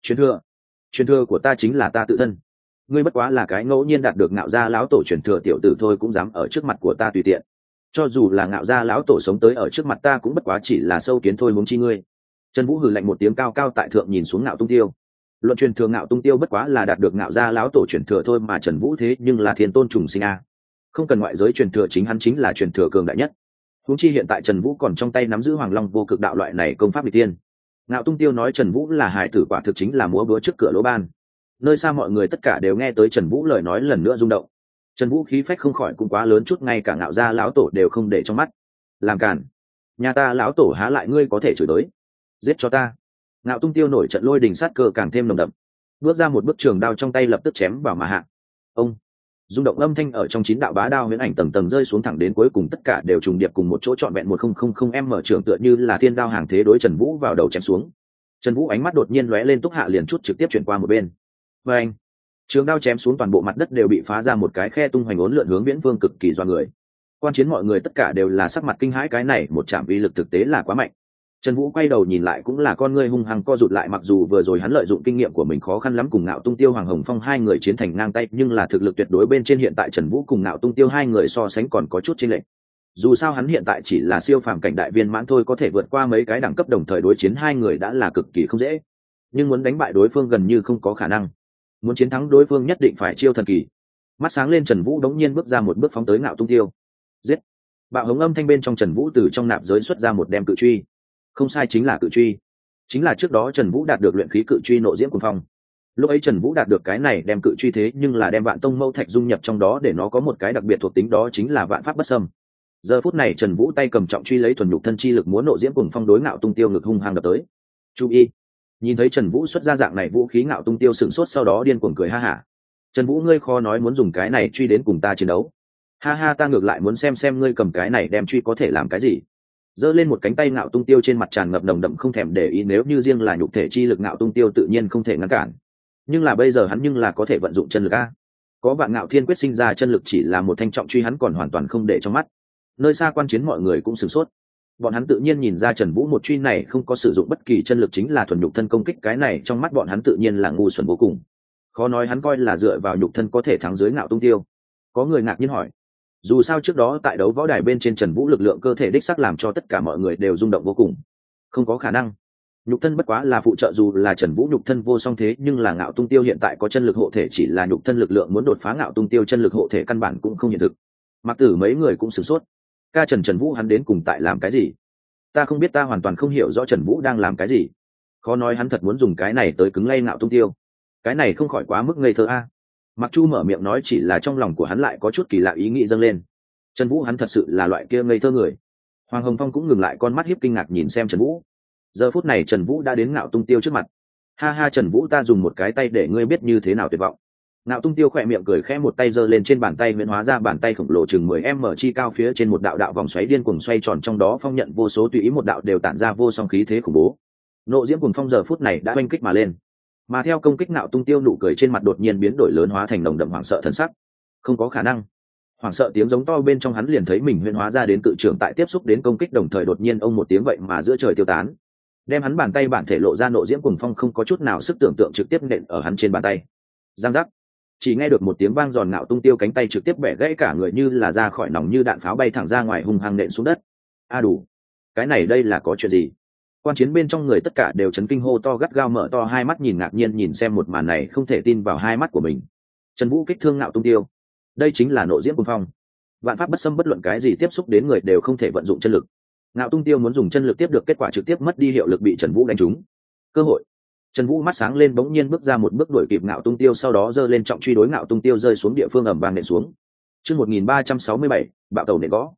Truyền thừa của ta chính là ta tự thân. Ngươi bất quá là cái ngẫu nhiên đạt được Ngạo gia lão tổ truyền thừa tiểu tử thôi, cũng dám ở trước mặt của ta tùy tiện. Cho dù là Ngạo gia lão tổ sống tới ở trước mặt ta cũng bất quá chỉ là sâu kiến thôi, huống chi ngươi. Trần Vũ hừ lạnh một tiếng, cao cao tại thượng nhìn xuống Ngạo Tung Tiêu. Luận truyền thừa Ngạo Tung Tiêu bất quá là đạt được Ngạo gia lão tổ truyền thừa thôi, mà Trần Vũ thế nhưng là thiên tôn trùng sinh a. Không cần ngoại giới truyền thừa, chính hắn chính là truyền thừa cường đại nhất. Huống chi hiện tại Trần Vũ còn trong tay nắm giữ Hoàng Long vô cực đạo loại này công pháp nghịch tiên. Ngạo Tung Tiêu nói Trần Vũ là hài tử quả thực chính là múa búa trước cửa lỗ ban. Nơi xa mọi người tất cả đều nghe tới Trần Vũ lời nói lần nữa rung động. Trần Vũ khí phách không khỏi cũng quá lớn chút, ngay cả Ngạo gia lão tổ đều không để trong mắt. Làm cản, nhà ta lão tổ há lại ngươi có thể chửi tới? Giết cho ta! Ngạo Tung Tiêu nổi trận lôi đình, sát cơ càng thêm nồng đậm, bước ra một bước trường đao trong tay lập tức chém vào mà hạ. Ông! Rung động âm thanh ở trong 9 đạo bá đao huyễn ảnh tầng tầng rơi xuống, thẳng đến cuối cùng tất cả đều trùng điệp cùng một chỗ, trọn vẹn 1000m trường, tựa như là thiên đao hàng thế đối Trần Vũ vào đầu chém xuống. Trần Vũ ánh mắt đột nhiên lóe lên, túc hạ liền chút trực tiếp chuyển qua một bên. Và anh, trường đao chém xuống, toàn bộ mặt đất đều bị phá ra một cái khe, tung hoành uốn lượn hướng viễn phương, cực kỳ doa người. Quan chiến mọi người tất cả đều là sắc mặt kinh hãi, cái này một chạm uy lực thực tế là quá mạnh. Trần Vũ quay đầu nhìn lại cũng là con ngươi hung hăng co rụt lại, mặc dù vừa rồi hắn lợi dụng kinh nghiệm của mình khó khăn lắm cùng Ngạo Tung Tiêu, Hoàng Hồng Phong hai người chiến thành ngang tay, nhưng là thực lực tuyệt đối bên trên hiện tại Trần Vũ cùng Ngạo Tung Tiêu hai người so sánh còn có chút chênh lệch. Dù sao hắn hiện tại chỉ là siêu phàm cảnh đại viên mãn thôi, có thể vượt qua mấy cái đẳng cấp đồng thời đối chiến hai người đã là cực kỳ không dễ. Nhưng muốn đánh bại đối phương gần như không có khả năng. Muốn chiến thắng đối phương nhất định phải chiêu thần kỳ. Mắt sáng lên, Trần Vũ đống nhiên bước ra một bước phóng tới Ngạo Tung Tiêu. Giết! Bạo hống âm thanh bên trong, Trần Vũ từ trong nạp giới xuất ra một đem cự truy. Không sai, chính là cự truy. Chính là trước đó Trần Vũ đạt được luyện khí cự truy Nộ Diễm Cuồng Phong. Lúc ấy Trần Vũ đạt được cái này đem cự truy, thế nhưng là đem Vạn Tông Mâu Thạch dung nhập trong đó, để nó có một cái đặc biệt thuộc tính, đó chính là vạn pháp bất xâm. Giờ phút này Trần Vũ tay cầm trọng truy, lấy thuần nhục thân chi lực múa Nộ Diễm Cuồng Phong đối Ngạo Tung Tiêu ngực hung hăng đập tới. Chú ý! Nhìn thấy Trần Vũ xuất ra dạng này vũ khí, Ngạo Tung Tiêu sửng sốt, sau đó điên cuồng cười ha hả. Trần Vũ, ngươi khó nói muốn dùng cái này truy đến cùng ta chiến đấu. Ha ha, ta ngược lại muốn xem ngươi cầm cái này đem truy có thể làm cái gì. Giơ lên một cánh tay, Ngạo Tung Tiêu trên mặt tràn ngập nồng đậm không thèm để ý, nếu như riêng là nhục thể chi lực Ngạo Tung Tiêu tự nhiên không thể ngăn cản. Nhưng là bây giờ hắn nhưng là có thể vận dụng chân lực a. Có Vạn Ngạo Thiên quyết sinh ra chân lực, chỉ là một thanh trọng truy hắn còn hoàn toàn không để trong mắt. Nơi xa quan chiến mọi người cũng sửng sốt. Bọn hắn tự nhiên nhìn ra Trần Vũ một truy này không có sử dụng bất kỳ chân lực, chính là thuần nhục thân công kích, cái này trong mắt bọn hắn tự nhiên là ngu xuẩn vô cùng. Khó nói hắn coi là dựa vào nhục thân có thể thắng dưới Ngạo Tung Tiêu. Có người ngạc nhiên hỏi. Dù sao trước đó tại đấu võ đài bên trên Trần Vũ lực lượng cơ thể đích xác làm cho tất cả mọi người đều rung động vô cùng. Không có khả năng. Nhục thân bất quá là phụ trợ, dù là Trần Vũ nhục thân vô song thế nhưng là Ngạo Tung Tiêu hiện tại có chân lực hộ thể, chỉ là nhục thân lực lượng muốn đột phá Ngạo Tung Tiêu chân lực hộ thể căn bản cũng không hiện thực. Mặc Tử mấy người cũng sửng sốt. Ca Trần Vũ hắn đến cùng tại làm cái gì? Ta không biết, ta hoàn toàn không hiểu rõ Trần Vũ đang làm cái gì. Khó nói hắn thật muốn dùng cái này tới cứng lay Ngạo Tung Tiêu. Cái này không khỏi quá mức ngây thơ a. Mặc Chu mở miệng nói, chỉ là trong lòng của hắn lại có chút kỳ lạ ý nghĩ dâng lên. Trần Vũ hắn thật sự là loại kia ngây thơ người. Hoàng Hồng Phong cũng ngừng lại, con mắt hiếp kinh ngạc nhìn xem Trần Vũ. Giờ phút này Trần Vũ đã đến Ngạo Tung Tiêu trước mặt. Ha ha, Trần Vũ, ta dùng một cái tay để ngươi biết như thế nào tuyệt vọng. Ngạo Tung Tiêu khỏe miệng cười khẽ, một tay giơ lên, trên bàn tay huyễn hóa ra bàn tay khổng lồ chừng 10m chi cao, phía trên một đạo đạo vòng xoáy điên cuồng xoay tròn, trong đó phong nhận vô số, tùy ý một đạo đều tản ra vô song khí thế khủng bố. Nộ Diễm Cuồng Phong giờ phút này đã oanh kích mà lên. Mà theo công kích, Ngạo Tung Tiêu nụ cười trên mặt đột nhiên biến đổi lớn, hóa thành nồng đậm hoảng sợ thần sắc. Không có khả năng. Hoảng sợ tiếng giống to bên trong, hắn liền thấy mình huyễn hóa ra đến cự trưởng tại tiếp xúc đến công kích đồng thời đột nhiên ông một tiếng vậy mà giữa trời tiêu tán, đem hắn bàn tay bản thể lộ ra Nộ Diễm Cuồng Phong không có chút nào sức tưởng tượng trực tiếp nện ở hắn trên bàn tay. Giang giác, chỉ nghe được một tiếng vang giòn, Ngạo Tung Tiêu cánh tay trực tiếp bẻ gãy, cả người như là ra khỏi nòng như đạn pháo bay thẳng ra ngoài, hung hăng nện xuống đất. A đủ, cái này đây là có chuyện gì? Quan chiến bên trong người tất cả đều chấn kinh hô to, gắt gao mở to hai mắt nhìn ngạc nhiên nhìn xem một màn này, không thể tin vào hai mắt của mình. Trần Vũ kích thương Ngạo Tung Tiêu, đây chính là Nộ Diễm Cuồng Phong, vạn pháp bất xâm, bất luận cái gì tiếp xúc đến người đều không thể vận dụng chân lực. Ngạo Tung Tiêu muốn dùng chân lực tiếp được, kết quả trực tiếp mất đi hiệu lực, bị Trần Vũ đánh trúng. Cơ hội. Trần Vũ mắt sáng lên, bỗng nhiên bước ra một bước đuổi kịp Ngạo Tung Tiêu, sau đó giơ lên trọng truy đối Ngạo Tung Tiêu rơi xuống địa phương ầm vang nện xuống. Chương 1367, bạo tẩu nện gõ.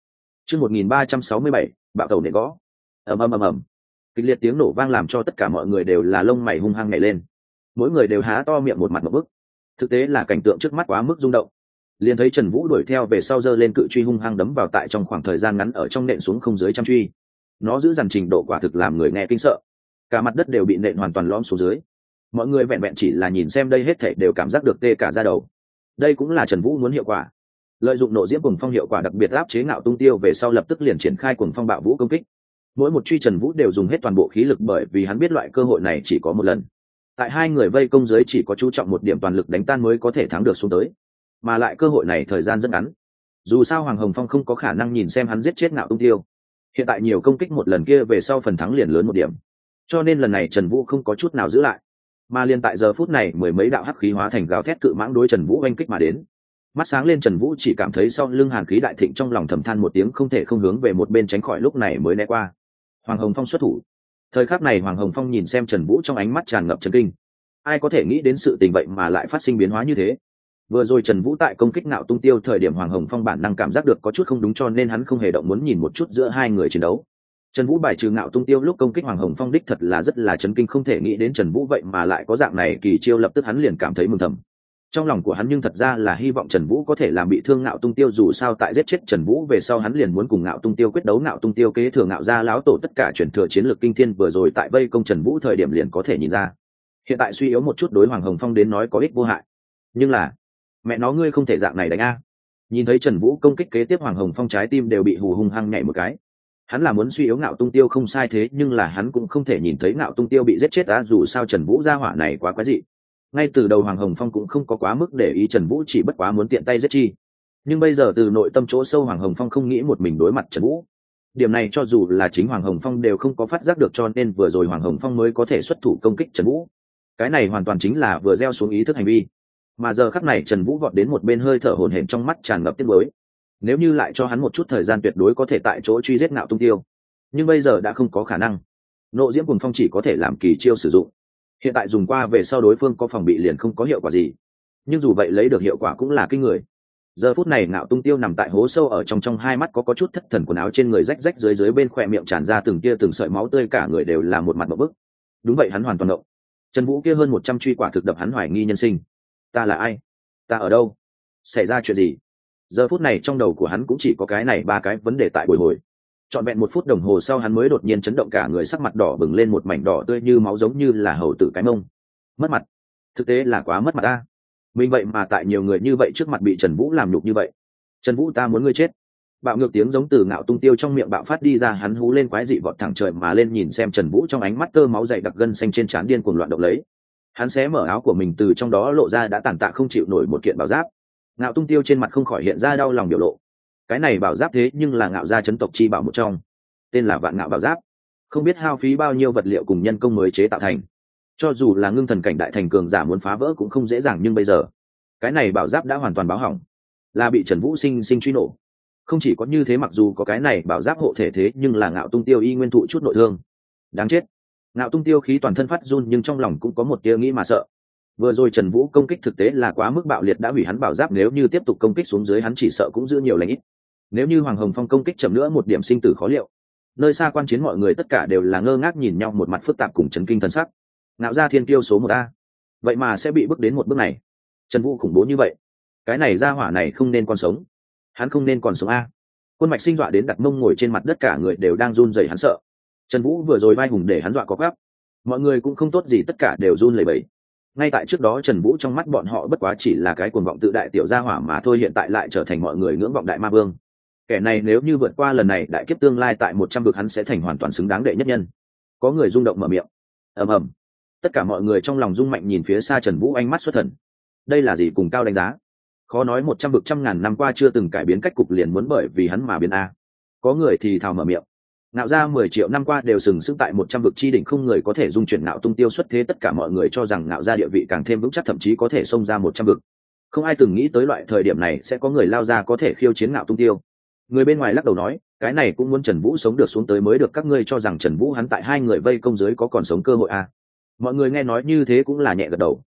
Chương 1367, bạo tàu nện gõ. Ầm ầm ầm ầm. Kịch liệt tiếng nổ vang làm cho tất cả mọi người đều là lông mày hung hăng nhảy lên. Mỗi người đều há to miệng một mặt ngộp bức. Thực tế là cảnh tượng trước mắt quá mức rung động. Liền thấy Trần Vũ đuổi theo về sau giơ lên cự truy hung hăng đấm vào tại trong khoảng thời gian ngắn ở trong nện xuống không dưới trăm truy. Nó giữ dằn trình độ quả thực làm người nghe kinh sợ. Cả mặt đất đều bị nện hoàn toàn lõm xuống dưới. Mọi người vẹn vẹn chỉ là nhìn xem đây hết thảy đều cảm giác được tê cả da đầu. Đây cũng là Trần Vũ muốn hiệu quả. Lợi dụng nộ diễm cuồng phong hiệu quả đặc biệt áp chế Ngạo Tung Tiêu về sau lập tức liền triển khai cuồng phong bạo vũ công kích. Mỗi một truy Trần Vũ đều dùng hết toàn bộ khí lực bởi vì hắn biết loại cơ hội này chỉ có một lần. Tại hai người vây công dưới chỉ có chú trọng một điểm toàn lực đánh tan mới có thể thắng được xuống tới. Mà lại cơ hội này thời gian rất ngắn. Dù sao Hoàng Hồng Phong không có khả năng nhìn xem hắn giết chết Ngạo Tung Tiêu. Hiện tại nhiều công kích một lần kia về sau phần thắng liền lớn một điểm. Cho nên lần này Trần Vũ không có chút nào giữ lại. Mà liền tại giờ phút này mười mấy đạo hắc khí hóa thành gào thét cự mãng đối Trần Vũ oanh kích mà đến. Mắt sáng lên Trần Vũ chỉ cảm thấy sau lưng hàn khí đại thịnh, trong lòng thầm than một tiếng không thể không hướng về một bên tránh khỏi, lúc này mới né qua. Hoàng Hồng Phong xuất thủ. Thời khắc này Hoàng Hồng Phong nhìn xem Trần Vũ trong ánh mắt tràn ngập chấn kinh. Ai có thể nghĩ đến sự tình vậy mà lại phát sinh biến hóa như thế. Vừa rồi Trần Vũ tại công kích Ngạo Tung Tiêu thời điểm Hoàng Hồng Phong bản năng cảm giác được có chút không đúng cho nên hắn không hề động muốn nhìn một chút giữa hai người chiến đấu. Trần Vũ bài trừ Ngạo Tung Tiêu lúc công kích Hoàng Hồng Phong đích thật là rất là chấn kinh, không thể nghĩ đến Trần Vũ vậy mà lại có dạng này kỳ chiêu, lập tức hắn liền cảm thấy mừng thầm. Trong lòng của hắn nhưng thật ra là hy vọng Trần Vũ có thể làm bị thương Ngạo Tung Tiêu, dù sao tại giết chết Trần Vũ về sau hắn liền muốn cùng Ngạo Tung Tiêu quyết đấu. Ngạo Tung Tiêu kế thừa Ngạo gia lão tổ tất cả truyền thừa chiến lược kinh thiên, vừa rồi tại vây công Trần Vũ thời điểm liền có thể nhìn ra. Hiện tại suy yếu một chút đối Hoàng Hồng Phong đến nói có ích vô hại. Nhưng là, mẹ nó ngươi không thể dạng này đánh a. Nhìn thấy Trần Vũ công kích kế tiếp Hoàng Hồng Phong trái tim đều bị hù hung hăng nhảy một cái. Hắn là muốn suy yếu Ngạo Tung Tiêu không sai, thế nhưng là hắn cũng không thể nhìn thấy Ngạo Tung Tiêu bị giết chết á, dù sao Trần Vũ gia hỏa này quá quái dị. Ngay từ đầu Hoàng Hồng Phong cũng không có quá mức để ý Trần Vũ, chỉ bất quá muốn tiện tay giết chi. Nhưng bây giờ từ nội tâm chỗ sâu Hoàng Hồng Phong không nghĩ một mình đối mặt Trần Vũ. Điểm này cho dù là chính Hoàng Hồng Phong đều không có phát giác được, cho nên vừa rồi Hoàng Hồng Phong mới có thể xuất thủ công kích Trần Vũ. Cái này hoàn toàn chính là vừa gieo xuống ý thức hành vi. Mà giờ khắc này Trần Vũ vọt đến một bên hơi thở hổn hển, trong mắt tràn ngập tiếc nuối. Nếu như lại cho hắn một chút thời gian tuyệt đối có thể tại chỗ truy giết Ngạo Tung Tiêu. Nhưng bây giờ đã không có khả năng. Nộ diễm cuồng phong chỉ có thể làm kỳ chiêu sử dụng. Hiện tại dùng qua về sau đối phương có phòng bị liền không có hiệu quả gì. Nhưng dù vậy lấy được hiệu quả cũng là kinh người. Giờ phút này Ngạo Tung Tiêu nằm tại hố sâu, ở trong hai mắt có chút thất thần, quần áo trên người rách rách dưới bên khỏe miệng tràn ra từng tia từng sợi máu tươi, cả người đều là một mặt ngộp bức. Đúng vậy, hắn hoàn toàn động. Trần Vũ kia hơn 100 truy quả thực đập hắn hoài nghi nhân sinh. Ta là ai? Ta ở đâu? Xảy ra chuyện gì? Giờ phút này trong đầu của hắn cũng chỉ có cái này ba cái vấn đề tại bồi hồi. Trọn vẹn 1 phút đồng hồ sau hắn mới đột nhiên chấn động, cả người sắc mặt đỏ bừng lên, một mảnh đỏ tươi như máu, giống như là hầu tử cái mông. Mất mặt. Thực tế là quá mất mặt ta. Mình vậy mà tại nhiều người như vậy trước mặt bị Trần Vũ làm nhục như vậy. Trần Vũ, ta muốn ngươi chết. Bạo ngược tiếng giống từ Ngạo Tung Tiêu trong miệng bạo phát đi ra, hắn hú lên quái dị vọt thẳng trời mà lên, nhìn xem Trần Vũ trong ánh mắt tơ máu dày đặc, gân xanh trên trán điên cuồng loạn động lấy. Hắn xé mở áo của mình, từ trong đó lộ ra đã tàn tạ không chịu nổi một kiện bảo giáp. Ngạo Tung Tiêu trên mặt không khỏi hiện ra đau lòng biểu lộ. Cái này bảo giáp thế nhưng là Ngạo gia chấn tộc chi bảo một trong, tên là Vạn Ngạo bảo giáp, không biết hao phí bao nhiêu vật liệu cùng nhân công mới chế tạo thành. Cho dù là ngưng thần cảnh đại thành cường giả muốn phá vỡ cũng không dễ dàng, nhưng bây giờ cái này bảo giáp đã hoàn toàn báo hỏng, là bị Trần Vũ sinh truy nổ. Không chỉ có như thế, mặc dù có cái này bảo giáp hộ thể thế nhưng là Ngạo Tung Tiêu y nguyên thụ chút nội thương. Đáng chết. Ngạo Tung Tiêu khí toàn thân phát run, nhưng trong lòng cũng có một tia nghĩ mà sợ. Vừa rồi Trần Vũ công kích thực tế là quá mức bạo liệt, đã hủy hắn bảo giáp, nếu như tiếp tục công kích xuống dưới hắn chỉ sợ cũng giữ nhiều lành ít. Nếu như Hoàng Hồng Phong công kích chậm nữa, một điểm sinh tử khó liệu. Nơi xa quan chiến mọi người tất cả đều là ngơ ngác nhìn nhau, một mặt phức tạp cùng chấn kinh thần sắc. Ngạo gia thiên kiêu số 1A, vậy mà sẽ bị bước đến một bước này. Trần Vũ khủng bố như vậy, cái này gia hỏa này không nên còn sống, hắn không nên còn sống a. Quân Mạch Sinh dọa đến đặt mông ngồi trên mặt đất, cả người đều đang run rẩy, hắn sợ. Trần Vũ vừa rồi vai hùng để hắn dọa có gắp, mọi người cũng không tốt gì, tất cả đều run lẩy bẩy. Ngay tại trước đó Trần Vũ trong mắt bọn họ bất quá chỉ là cái cuồng vọng tự đại tiểu gia hỏa mà thôi, hiện tại lại trở thành mọi người ngưỡng vọng đại ma vương. Kẻ này nếu như vượt qua lần này đại kiếp, tương lai tại 100 vực hắn sẽ thành hoàn toàn xứng đáng đệ nhất nhân. Có người rung động mở miệng. Ầm ầm. Tất cả mọi người trong lòng rung mạnh, nhìn phía xa Trần Vũ, ánh mắt xuất thần. Đây là gì cùng cao đánh giá? Khó nói 100 vực trăm ngàn năm qua chưa từng cải biến cách cục liền muốn bởi vì hắn mà biến a. Có người thì thào mở miệng. Ngạo gia 10 triệu năm qua đều sừng sững tại 100 vực chi đỉnh, không người có thể dung chuyển Ngạo Tung Tiêu xuất thế, tất cả mọi người cho rằng Ngạo gia địa vị càng thêm vững chắc, thậm chí có thể xông ra 100 vực. Không ai từng nghĩ tới loại thời điểm này sẽ có người lao ra có thể khiêu chiến Ngạo Tung Tiêu. Người bên ngoài lắc đầu nói, cái này cũng muốn Trần Vũ sống được xuống tới mới được, các ngươi cho rằng Trần Vũ hắn tại hai người vây công dưới có còn sống cơ hội à? Mọi người nghe nói như thế cũng là nhẹ gật đầu.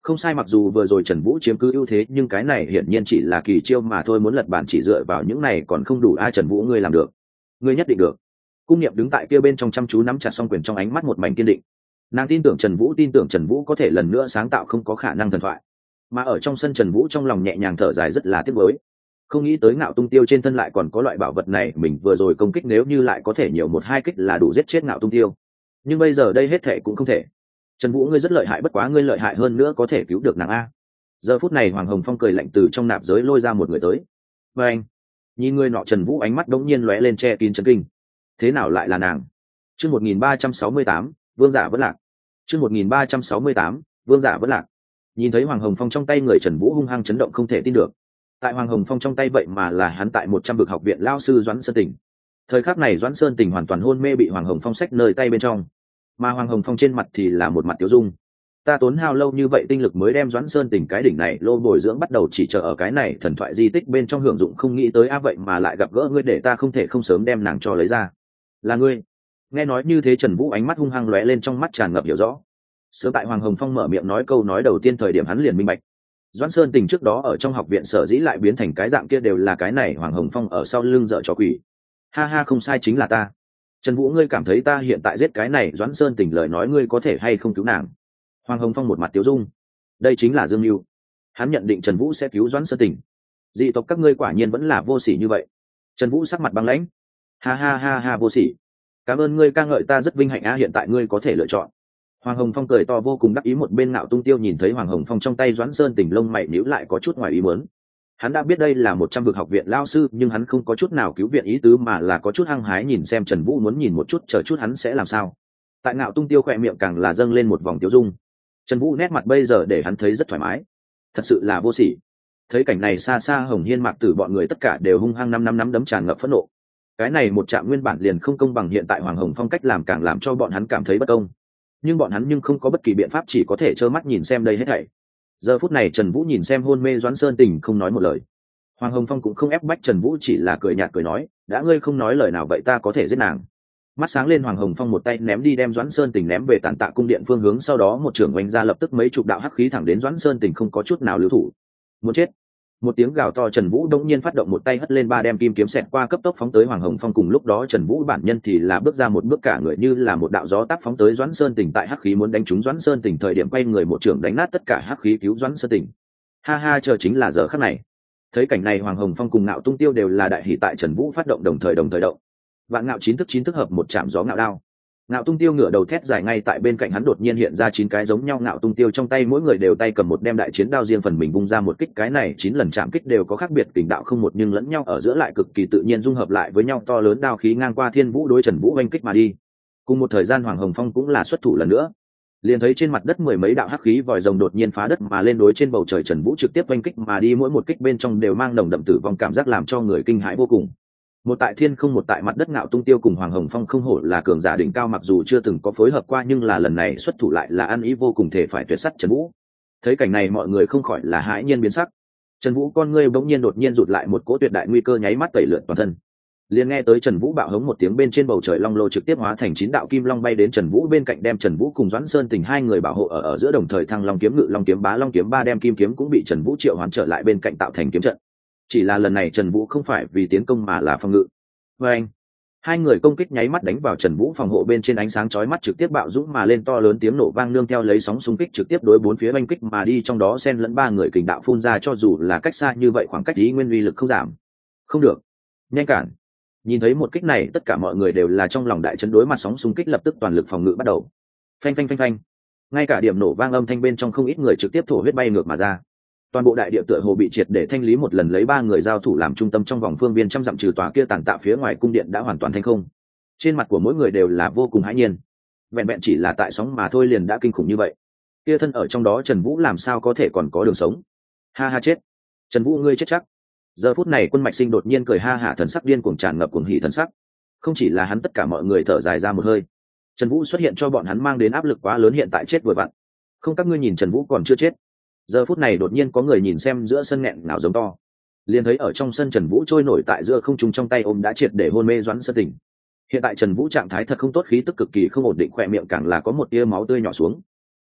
Không sai, mặc dù vừa rồi Trần Vũ chiếm cứ ưu thế nhưng cái này hiển nhiên chỉ là kỳ chiêu mà thôi, muốn lật bản chỉ dựa vào những này còn không đủ. Trần Vũ ngươi làm được, ngươi nhất định được. Cung Niệm đứng tại kia bên trong chăm chú nắm chặt song quyền, trong ánh mắt một mảnh kiên định. Nàng tin tưởng Trần Vũ có thể lần nữa sáng tạo không có khả năng thần thoại. Mà ở trong sân Trần Vũ trong lòng nhẹ nhàng thở dài, rất là tiếc nuối. Không nghĩ tới Ngạo Tung Tiêu trên thân lại còn có loại bảo vật này, mình vừa rồi công kích nếu như lại có thể nhiều một hai kích là đủ giết chết Ngạo Tung Tiêu. Nhưng bây giờ đây hết thể cũng không thể. Trần Vũ ngươi rất lợi hại, bất quá ngươi lợi hại hơn nữa có thể cứu được nàng a. Giờ phút này Hoàng Hồng Phong cười lạnh từ trong nạp giới lôi ra một người tới. Và anh nhìn người nọ, Trần Vũ ánh mắt đống nhiên lóe lên che kín chấn kinh. Thế nào lại là nàng? Chương 1368, Vương giả vẫn lạc. Chương 1368, Vương giả vẫn lạc. Nhìn thấy Hoàng Hồng Phong trong tay người, Trần Vũ hung hăng chấn động không thể tin được. Tại Hoàng Hồng Phong trong tay vậy mà là hắn tại 100 bậc học viện lao sư Doãn Sơn Tỉnh. Thời khắc này Doãn Sơn Tỉnh hoàn toàn hôn mê, bị Hoàng Hồng Phong xách nơi tay bên trong. Mà Hoàng Hồng Phong trên mặt thì là một mặt tiêu dung. Ta tốn hao lâu như vậy tinh lực mới đem Doãn Sơn Tỉnh cái đỉnh này lô bồi dưỡng, bắt đầu chỉ chờ ở cái này thần thoại di tích bên trong hưởng dụng, không nghĩ tới vậy mà lại gặp gỡ ngươi, để ta không thể không sớm đem nàng cho lấy ra. Là ngươi? Nghe nói như thế Trần Vũ ánh mắt hung hăng lóe lên, trong mắt tràn ngập hiểu rõ. Sớm tại Hoàng Hồng Phong mở miệng nói câu nói đầu tiên thời điểm, hắn liền minh bạch. Doãn Sơn Tỉnh trước đó ở trong học viện sở dĩ lại biến thành cái dạng kia đều là cái này Hoàng Hồng Phong ở sau lưng dở trò quỷ. Ha ha, không sai, chính là ta. Trần Vũ ngươi cảm thấy ta hiện tại giết cái này Doãn Sơn Tỉnh lời nói ngươi có thể hay không cứu nàng? Hoàng Hồng Phong một mặt tiếu dung. Đây chính là Dương Mưu. Hắn nhận định Trần Vũ sẽ cứu Doãn Sơn Tỉnh. Dị tộc các ngươi quả nhiên vẫn là vô sỉ như vậy. Trần Vũ sắc mặt băng lãnh. Ha ha ha ha, vô sỉ. Cảm ơn ngươi ca ngợi ta, rất vinh hạnh a, hiện tại ngươi có thể lựa chọn. Hoàng Hồng Phong cười to vô cùng đắc ý. Một bên Ngạo Tung Tiêu nhìn thấy Hoàng Hồng Phong trong tay Doãn Sơn Tỉnh, lông mày nhíu lại có chút ngoài ý muốn. Hắn đã biết đây là 100 vực học viện lao sư, nhưng hắn không có chút nào cứu viện ý tứ, mà là có chút hăng hái nhìn xem Trần Vũ, muốn nhìn một chút chờ chút hắn sẽ làm sao. Tại Ngạo Tung Tiêu khỏe miệng càng là dâng lên một vòng tiêu dung. Trần Vũ nét mặt bây giờ để hắn thấy rất thoải mái. Thật sự là vô sỉ. Thấy cảnh này xa xa Hồng Hiên, Mạc Tử bọn người tất cả đều hung hăng năm đấm tràn ngập phẫn nộ. Cái này một trạm nguyên bản liền không công bằng, hiện tại Hoàng Hồng Phong cách làm càng làm cho bọn hắn cảm thấy bất công. Nhưng bọn hắn không có bất kỳ biện pháp, chỉ có thể trơ mắt nhìn xem đây hết thảy. Giờ phút này Trần Vũ nhìn xem hôn mê Doãn Sơn Tỉnh không nói một lời. Hoàng Hồng Phong cũng không ép bách Trần Vũ, chỉ là cười nhạt cười nói, đã ngươi không nói lời nào vậy ta có thể giết nàng. Mắt sáng lên, Hoàng Hồng Phong một tay ném đi, đem Doãn Sơn Tỉnh ném về Tản Tạ cung điện phương hướng, sau đó một trưởng oanh ra, lập tức mấy chục đạo hắc khí thẳng đến Doãn Sơn Tỉnh, không có chút nào lưu thủ. Muốn chết. Một tiếng gào to, Trần Vũ đống nhiên phát động một tay hất lên 3 đem kim kiếm xẹt qua, cấp tốc phóng tới Hoàng Hồng Phong. Cùng lúc đó Trần Vũ bản nhân thì là bước ra một bước, cả người như là một đạo gió táp phóng tới Doãn Sơn Tỉnh, tại hắc khí muốn đánh trúng Doãn Sơn Tỉnh thời điểm quay người một trưởng đánh nát tất cả hắc khí, cứu Doãn Sơn Tỉnh. Ha ha, chờ chính là giờ khắc này. Thấy cảnh này Hoàng Hồng Phong cùng Ngạo Tung Tiêu đều là đại hỉ, tại Trần Vũ phát động đồng thời động. Vạn Ngạo chín thức hợp một chạm gió ngạo đao. Ngạo Tung Tiêu ngửa đầu thét dài, ngay tại bên cạnh hắn đột nhiên hiện ra 9 cái giống nhau Ngạo Tung Tiêu, trong tay mỗi người đều tay cầm một đem đại chiến đao, riêng phần mình vung ra một kích, cái này 9 lần chạm kích đều có khác biệt kình đạo không một, nhưng lẫn nhau ở giữa lại cực kỳ tự nhiên dung hợp lại với nhau, to lớn đao khí ngang qua thiên vũ đối Trần Vũ oanh kích mà đi. Cùng một thời gian Hoàng Hồng Phong cũng là xuất thủ lần nữa, liền thấy trên mặt đất 10 mấy đạo hắc khí vòi rồng đột nhiên phá đất mà lên, đối trên bầu trời Trần Vũ trực tiếp oanh kích mà đi, mỗi một kích bên trong đều mang nồng đậm tử vong cảm giác, làm cho người kinh hãi vô cùng. Một tại thiên không, một tại mặt đất, Ngạo Tung Tiêu cùng Hoàng Hồng Phong không hổ là cường giả đỉnh cao, mặc dù chưa từng có phối hợp qua nhưng là lần này xuất thủ lại là ăn ý vô cùng, thể phải tuyệt sắt Trần Vũ. Thấy cảnh này mọi người không khỏi là hãi nhiên biến sắc. Trần Vũ con ngươi bỗng nhiên đột nhiên rụt lại, một cỗ tuyệt đại nguy cơ nháy mắt tẩy lượn toàn thân. Liền nghe tới Trần Vũ bạo hống một tiếng, bên trên bầu trời long lô trực tiếp hóa thành 9 đạo kim long bay đến Trần Vũ bên cạnh, đem Trần Vũ cùng Doãn Sơn Tỉnh hai người bảo hộ ở giữa, đồng thời thăng long kiếm, ngự long kiếm, bá long kiếm, 3 đem kim kiếm cũng bị Trần Vũ triệu hoán trở lại bên cạnh tạo thành kiếm trận. Chỉ là lần này Trần Vũ không phải vì tiến công mà là phòng ngự. Và anh, hai người công kích nháy mắt đánh vào Trần Vũ phòng hộ bên trên, ánh sáng chói mắt trực tiếp bạo dũng mà lên, to lớn tiếng nổ vang nương theo lấy sóng xung kích trực tiếp đối bốn phía oanh kích mà đi, trong đó xen lẫn 3 người kình đạo phun ra, cho dù là cách xa như vậy khoảng cách ý nguyên uy lực không giảm. Không được, nhanh cản. Nhìn thấy một kích này tất cả mọi người đều là trong lòng đại chấn, đối mặt sóng xung kích lập tức toàn lực phòng ngự bắt đầu. Phanh phanh phanh phanh, ngay cả điểm nổ vang âm thanh bên trong không ít người trực tiếp thổ huyết bay ngược mà ra. Toàn bộ đại địa tựa hồ bị triệt để thanh lý một lần, lấy 3 người giao thủ làm trung tâm trong vòng phương viên trăm dặm trừ tòa kia tàn tạ phía ngoài cung điện đã hoàn toàn thanh không. Trên mặt của mỗi người đều là vô cùng hãi nhiên. Vẹn vẹn chỉ là tại sóng mà thôi liền đã kinh khủng như vậy, kia thân ở trong đó Trần Vũ làm sao có thể còn có đường sống. Ha ha, chết. Trần Vũ ngươi chết chắc. Giờ phút này Quân Mạch Sinh đột nhiên cười ha hả, thần sắc điên cuồng tràn ngập cuồng hỉ thần sắc. Không chỉ là hắn, tất cả mọi người thở dài ra một hơi. Trần Vũ xuất hiện cho bọn hắn mang đến áp lực quá lớn, hiện tại chết vừa vặn. Không, các ngươi nhìn, Trần Vũ còn chưa chết. Giờ phút này đột nhiên có người nhìn xem giữa sân nghẹn nào giống to, liền thấy ở trong sân Trần Vũ trôi nổi tại giữa không trung, trong tay ôm đã triệt để hôn mê Doãn Sơn Tỉnh. Hiện tại Trần Vũ trạng thái thật không tốt, khí tức cực kỳ không ổn định, khỏe miệng càng là có một tia máu tươi nhỏ xuống.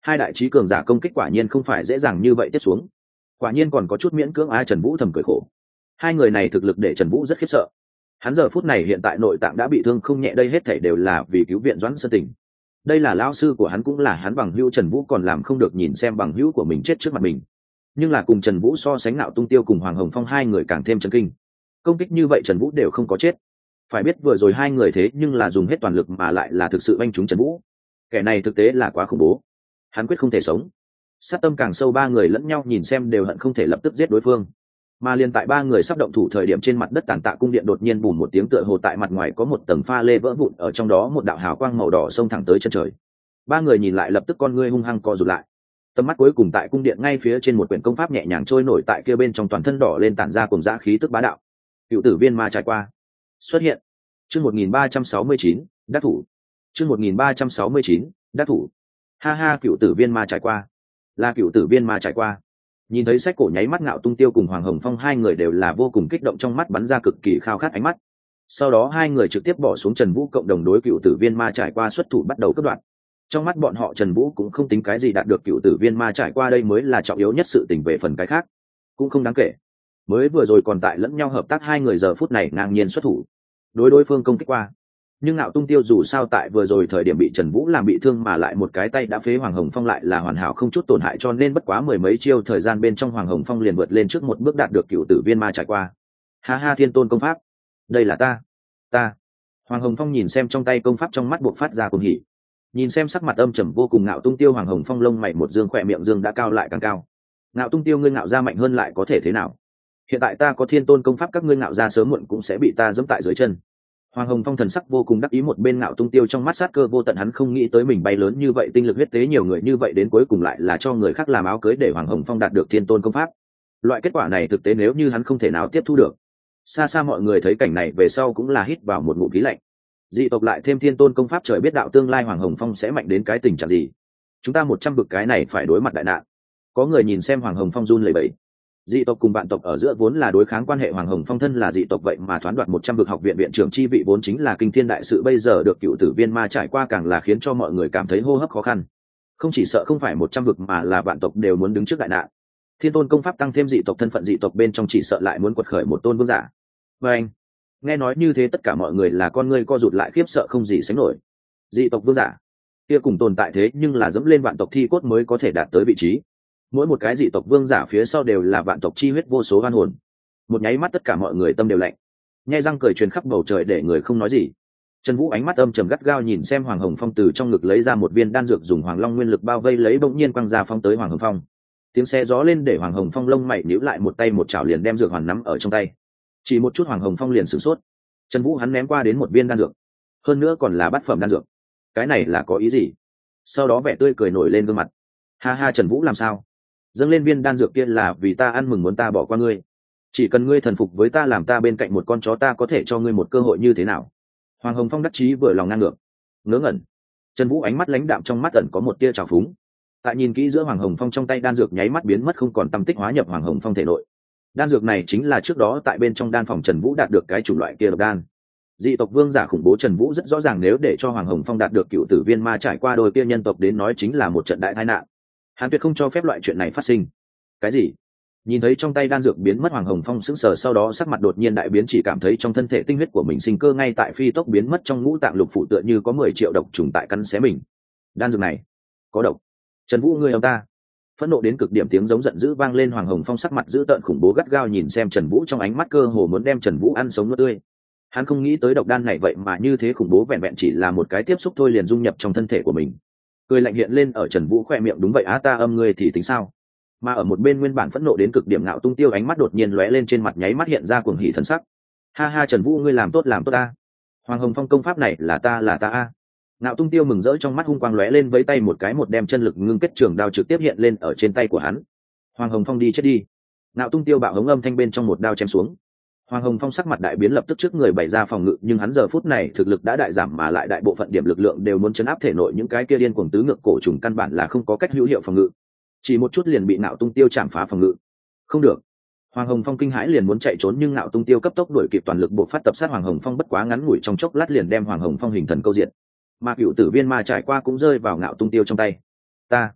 Hai đại trí cường giả công kích quả nhiên không phải dễ dàng như vậy tiếp xuống, quả nhiên còn có chút miễn cưỡng. Trần Vũ thầm cười khổ, hai người này thực lực để Trần Vũ rất khiếp sợ. Hắn giờ phút này hiện tại nội tạng đã bị thương không nhẹ, đây hết thảy đều là vì cứu viện Doãn Sơn Tình. Đây là lão sư của hắn, cũng là hắn bằng hữu. Trần Vũ còn làm không được nhìn xem bằng hữu của mình chết trước mặt mình, nhưng là cùng Trần Vũ so sánh, Nạo Tung Tiêu cùng Hoàng Hồng Phong hai người càng thêm chấn kinh. Công kích như vậy Trần Vũ đều không có chết, phải biết vừa rồi hai người thế nhưng là dùng hết toàn lực mà lại là thực sự oanh trúng Trần Vũ. Kẻ này thực tế là quá khủng bố, hắn quyết không thể sống. Sát tâm càng sâu, ba người lẫn nhau nhìn xem đều hận không thể lập tức giết đối phương. Mà liền tại ba người sắp động thủ thời điểm, trên mặt đất Tản Tạ cung điện đột nhiên bùm một tiếng, tựa hồ tại mặt ngoài có một tầng pha lê vỡ vụn, ở trong đó một đạo hào quang màu đỏ xông thẳng tới chân trời. Ba người nhìn lại, lập tức con ngươi hung hăng co rụt lại. Tầm mắt cuối cùng tại cung điện ngay phía trên một quyển công pháp nhẹ nhàng trôi nổi tại kia bên trong, toàn thân đỏ lên tản ra cùng dã khí tức bá đạo. Cựu tử viên ma trải qua xuất hiện. Chương 1369, đắc thủ. Chương 1369, đắc thủ. Ha ha, cựu tử viên ma trải qua. Là cựu tử viên ma trải qua. Nhìn thấy sách cổ, nháy mắt Ngạo Tung Tiêu cùng Hoàng Hồng Phong hai người đều là vô cùng kích động, trong mắt bắn ra cực kỳ khao khát ánh mắt. Sau đó hai người trực tiếp bỏ xuống Trần Vũ, cộng đồng đối cựu tử viên ma trải qua xuất thủ, bắt đầu cướp đoạt. Trong mắt bọn họ Trần Vũ cũng không tính cái gì, đạt được cựu tử viên ma trải qua đây mới là trọng yếu nhất, sự tình về phần cái khác cũng không đáng kể. Mới vừa rồi còn tại lẫn nhau hợp tác, hai người giờ phút này ngang nhiên xuất thủ đối phương công kích qua. Nhưng Ngạo Tung Tiêu dù sao tại vừa rồi thời điểm bị Trần Vũ làm bị thương, mà lại một cái tay đã phế Hoàng Hồng Phong lại là hoàn hảo không chút tổn hại, cho nên bất quá mười mấy chiêu thời gian bên trong, Hoàng Hồng Phong liền vượt lên trước một bước, đạt được cựu tử viên ma trải qua. Ha ha, thiên tôn công pháp, đây là ta. Hoàng Hồng Phong nhìn xem trong tay công pháp, trong mắt buộc phát ra cuồng hỉ. Nhìn xem sắc mặt âm trầm vô cùng Ngạo Tung Tiêu, Hoàng Hồng Phong lông mày một dương, khỏe miệng dương đã cao lại càng cao. Ngạo Tung Tiêu, ngươi ngạo ra mạnh hơn lại có thể thế nào? Hiện tại ta có thiên tôn công pháp, các ngươi ngạo ra sớm muộn cũng sẽ bị ta giẫm tại dưới chân. Hoàng Hồng Phong thần sắc vô cùng đắc ý, một bên Ngạo Tung Tiêu trong mắt sát cơ vô tận, hắn không nghĩ tới mình bay lớn như vậy, tinh lực huyết tế nhiều người như vậy, đến cuối cùng lại là cho người khác làm áo cưới để Hoàng Hồng Phong đạt được thiên tôn công pháp. Loại kết quả này thực tế nếu như hắn không thể nào tiếp thu được. Xa xa mọi người thấy cảnh này về sau cũng là hít vào một ngụm khí lạnh. Dị tộc lại thêm thiên tôn công pháp, trời biết đạo tương lai Hoàng Hồng Phong sẽ mạnh đến cái tình trạng gì. Chúng ta 100 bực cái này phải đối mặt đại nạn. Có người nhìn xem Hoàng Hồng Phong run lẩy bẩy. Dị tộc cùng vạn tộc ở giữa vốn là đối kháng quan hệ, Hoàng Hồng Phong thân là dị tộc vậy mà thoán đoạt 100 bực học viện viện trưởng chi vị vốn chính là kinh thiên đại sự, bây giờ được cựu tử viên ma trải qua càng là khiến cho mọi người cảm thấy hô hấp khó khăn. Không chỉ sợ không phải 100 bực mà là vạn tộc đều muốn đứng trước đại nạn. Thiên tôn công pháp tăng thêm dị tộc thân phận, dị tộc bên trong chỉ sợ lại muốn quật khởi một tôn vương giả. Và anh nghe nói như thế, tất cả mọi người là con ngươi co rụt lại, khiếp sợ không gì sánh nổi. Dị tộc vương giả kia cùng tồn tại thế nhưng là dẫm lên vạn tộc thi cốt mới có thể đạt tới vị trí. Mỗi một cái dị tộc vương giả phía sau đều là vạn tộc chi huyết vô số oan hồn. Một nháy mắt tất cả mọi người tâm đều lạnh, nhai răng cười truyền khắp bầu trời để người không nói gì. Trần Vũ ánh mắt âm trầm gắt gao nhìn xem Hoàng Hồng Phong, từ trong ngực lấy ra một viên đan dược, dùng Hoàng Long nguyên lực bao vây lấy, bỗng nhiên quăng ra phóng tới Hoàng Hồng Phong. Tiếng xe gió lên để Hoàng Hồng Phong lông mày nhíu lại, một tay một chảo liền đem dược hoàn nắm ở trong tay. Chỉ một chút Hoàng Hồng Phong liền sửng sốt. Trần Vũ hắn ném qua đến một viên đan dược, hơn nữa còn là bát phẩm đan dược, cái này là có ý gì? Sau đó vẻ tươi cười nổi lên gương mặt. Ha ha, Trần Vũ làm sao? Dâng lên viên đan dược kia là vì ta ăn mừng, muốn ta bỏ qua ngươi. Chỉ cần ngươi thần phục với ta, làm ta bên cạnh một con chó, ta có thể cho ngươi một cơ hội như thế nào? Hoàng Hồng Phong đắc chí vừa lòng ngang ngược, ngớ ngẩn. Trần Vũ ánh mắt lãnh đạm, trong mắt ẩn có một tia trào phúng. Tại nhìn kỹ giữa Hoàng Hồng Phong trong tay đan dược nháy mắt biến mất không còn tăm tích, hóa nhập Hoàng Hồng Phong thể nội. Đan dược này chính là trước đó tại bên trong đan phòng Trần Vũ đạt được cái chủng loại kia độc đan. Dị tộc vương giả khủng bố, Trần Vũ rất rõ ràng, nếu để cho Hoàng Hồng Phong đạt được cựu tử viên ma trải qua, đôi kia nhân tộc đến nói chính là một trận đại tai nạn. Hắn tuyệt không cho phép loại chuyện này phát sinh. Cái gì? Nhìn thấy trong tay đan dược biến mất, Hoàng Hồng Phong sững sờ, sau đó sắc mặt đột nhiên đại biến, chỉ cảm thấy trong thân thể tinh huyết của mình sinh cơ ngay tại phi tốc biến mất, trong ngũ tạng lục phủ tựa như có 10 triệu độc trùng tại cắn xé mình. Đan dược này có độc. Trần Vũ, ngươi ông ta! Phẫn nộ đến cực điểm, tiếng giống giận dữ vang lên. Hoàng Hồng Phong sắc mặt dữ tợn khủng bố, gắt gao nhìn xem Trần Vũ, trong ánh mắt cơ hồ muốn đem Trần Vũ ăn sống nuốt tươi. Hắn không nghĩ tới độc đan này vậy mà như thế khủng bố, vẹn vẹn chỉ là một cái tiếp xúc thôi liền dung nhập trong thân thể của mình. Cười lạnh hiện lên ở Trần Vũ khoe miệng, đúng vậy á, ta âm ngươi thì tính sao? Mà ở một bên nguyên bản phẫn nộ đến cực điểm Ngạo Tung Tiêu ánh mắt đột nhiên lóe lên, trên mặt nháy mắt hiện ra cuồng hỉ thần sắc. Ha ha, Trần Vũ, ngươi làm tốt a. Hoàng Hồng Phong công pháp này là ta a. Ngạo Tung Tiêu mừng rỡ, trong mắt hung quang lóe lên, vẫy tay một cái, một đem chân lực ngưng kết trường đao trực tiếp hiện lên ở trên tay của hắn. Hoàng Hồng Phong đi chết đi. Ngạo Tung Tiêu bạo hống âm thanh bên trong một đao chém xuống. Hoàng Hồng Phong sắc mặt đại biến, lập tức trước người bày ra phòng ngự, nhưng hắn giờ phút này thực lực đã đại giảm, mà lại đại bộ phận điểm lực lượng đều muốn chấn áp thể nội những cái kia điên cuồng tứ ngược cổ trùng, căn bản là không có cách hữu hiệu phòng ngự. Chỉ một chút liền bị Ngạo Tung Tiêu chạm phá phòng ngự. Không được. Hoàng Hồng Phong kinh hãi liền muốn chạy trốn, nhưng Ngạo Tung Tiêu cấp tốc đuổi kịp, toàn lực bộc phát tập sát Hoàng Hồng Phong, bất quá ngắn ngủi trong chốc lát liền đem Hoàng Hồng Phong hình thần câu diện. Mà cựu tử viên ma trải qua cũng rơi vào Ngạo Tung Tiêu trong tay. Ta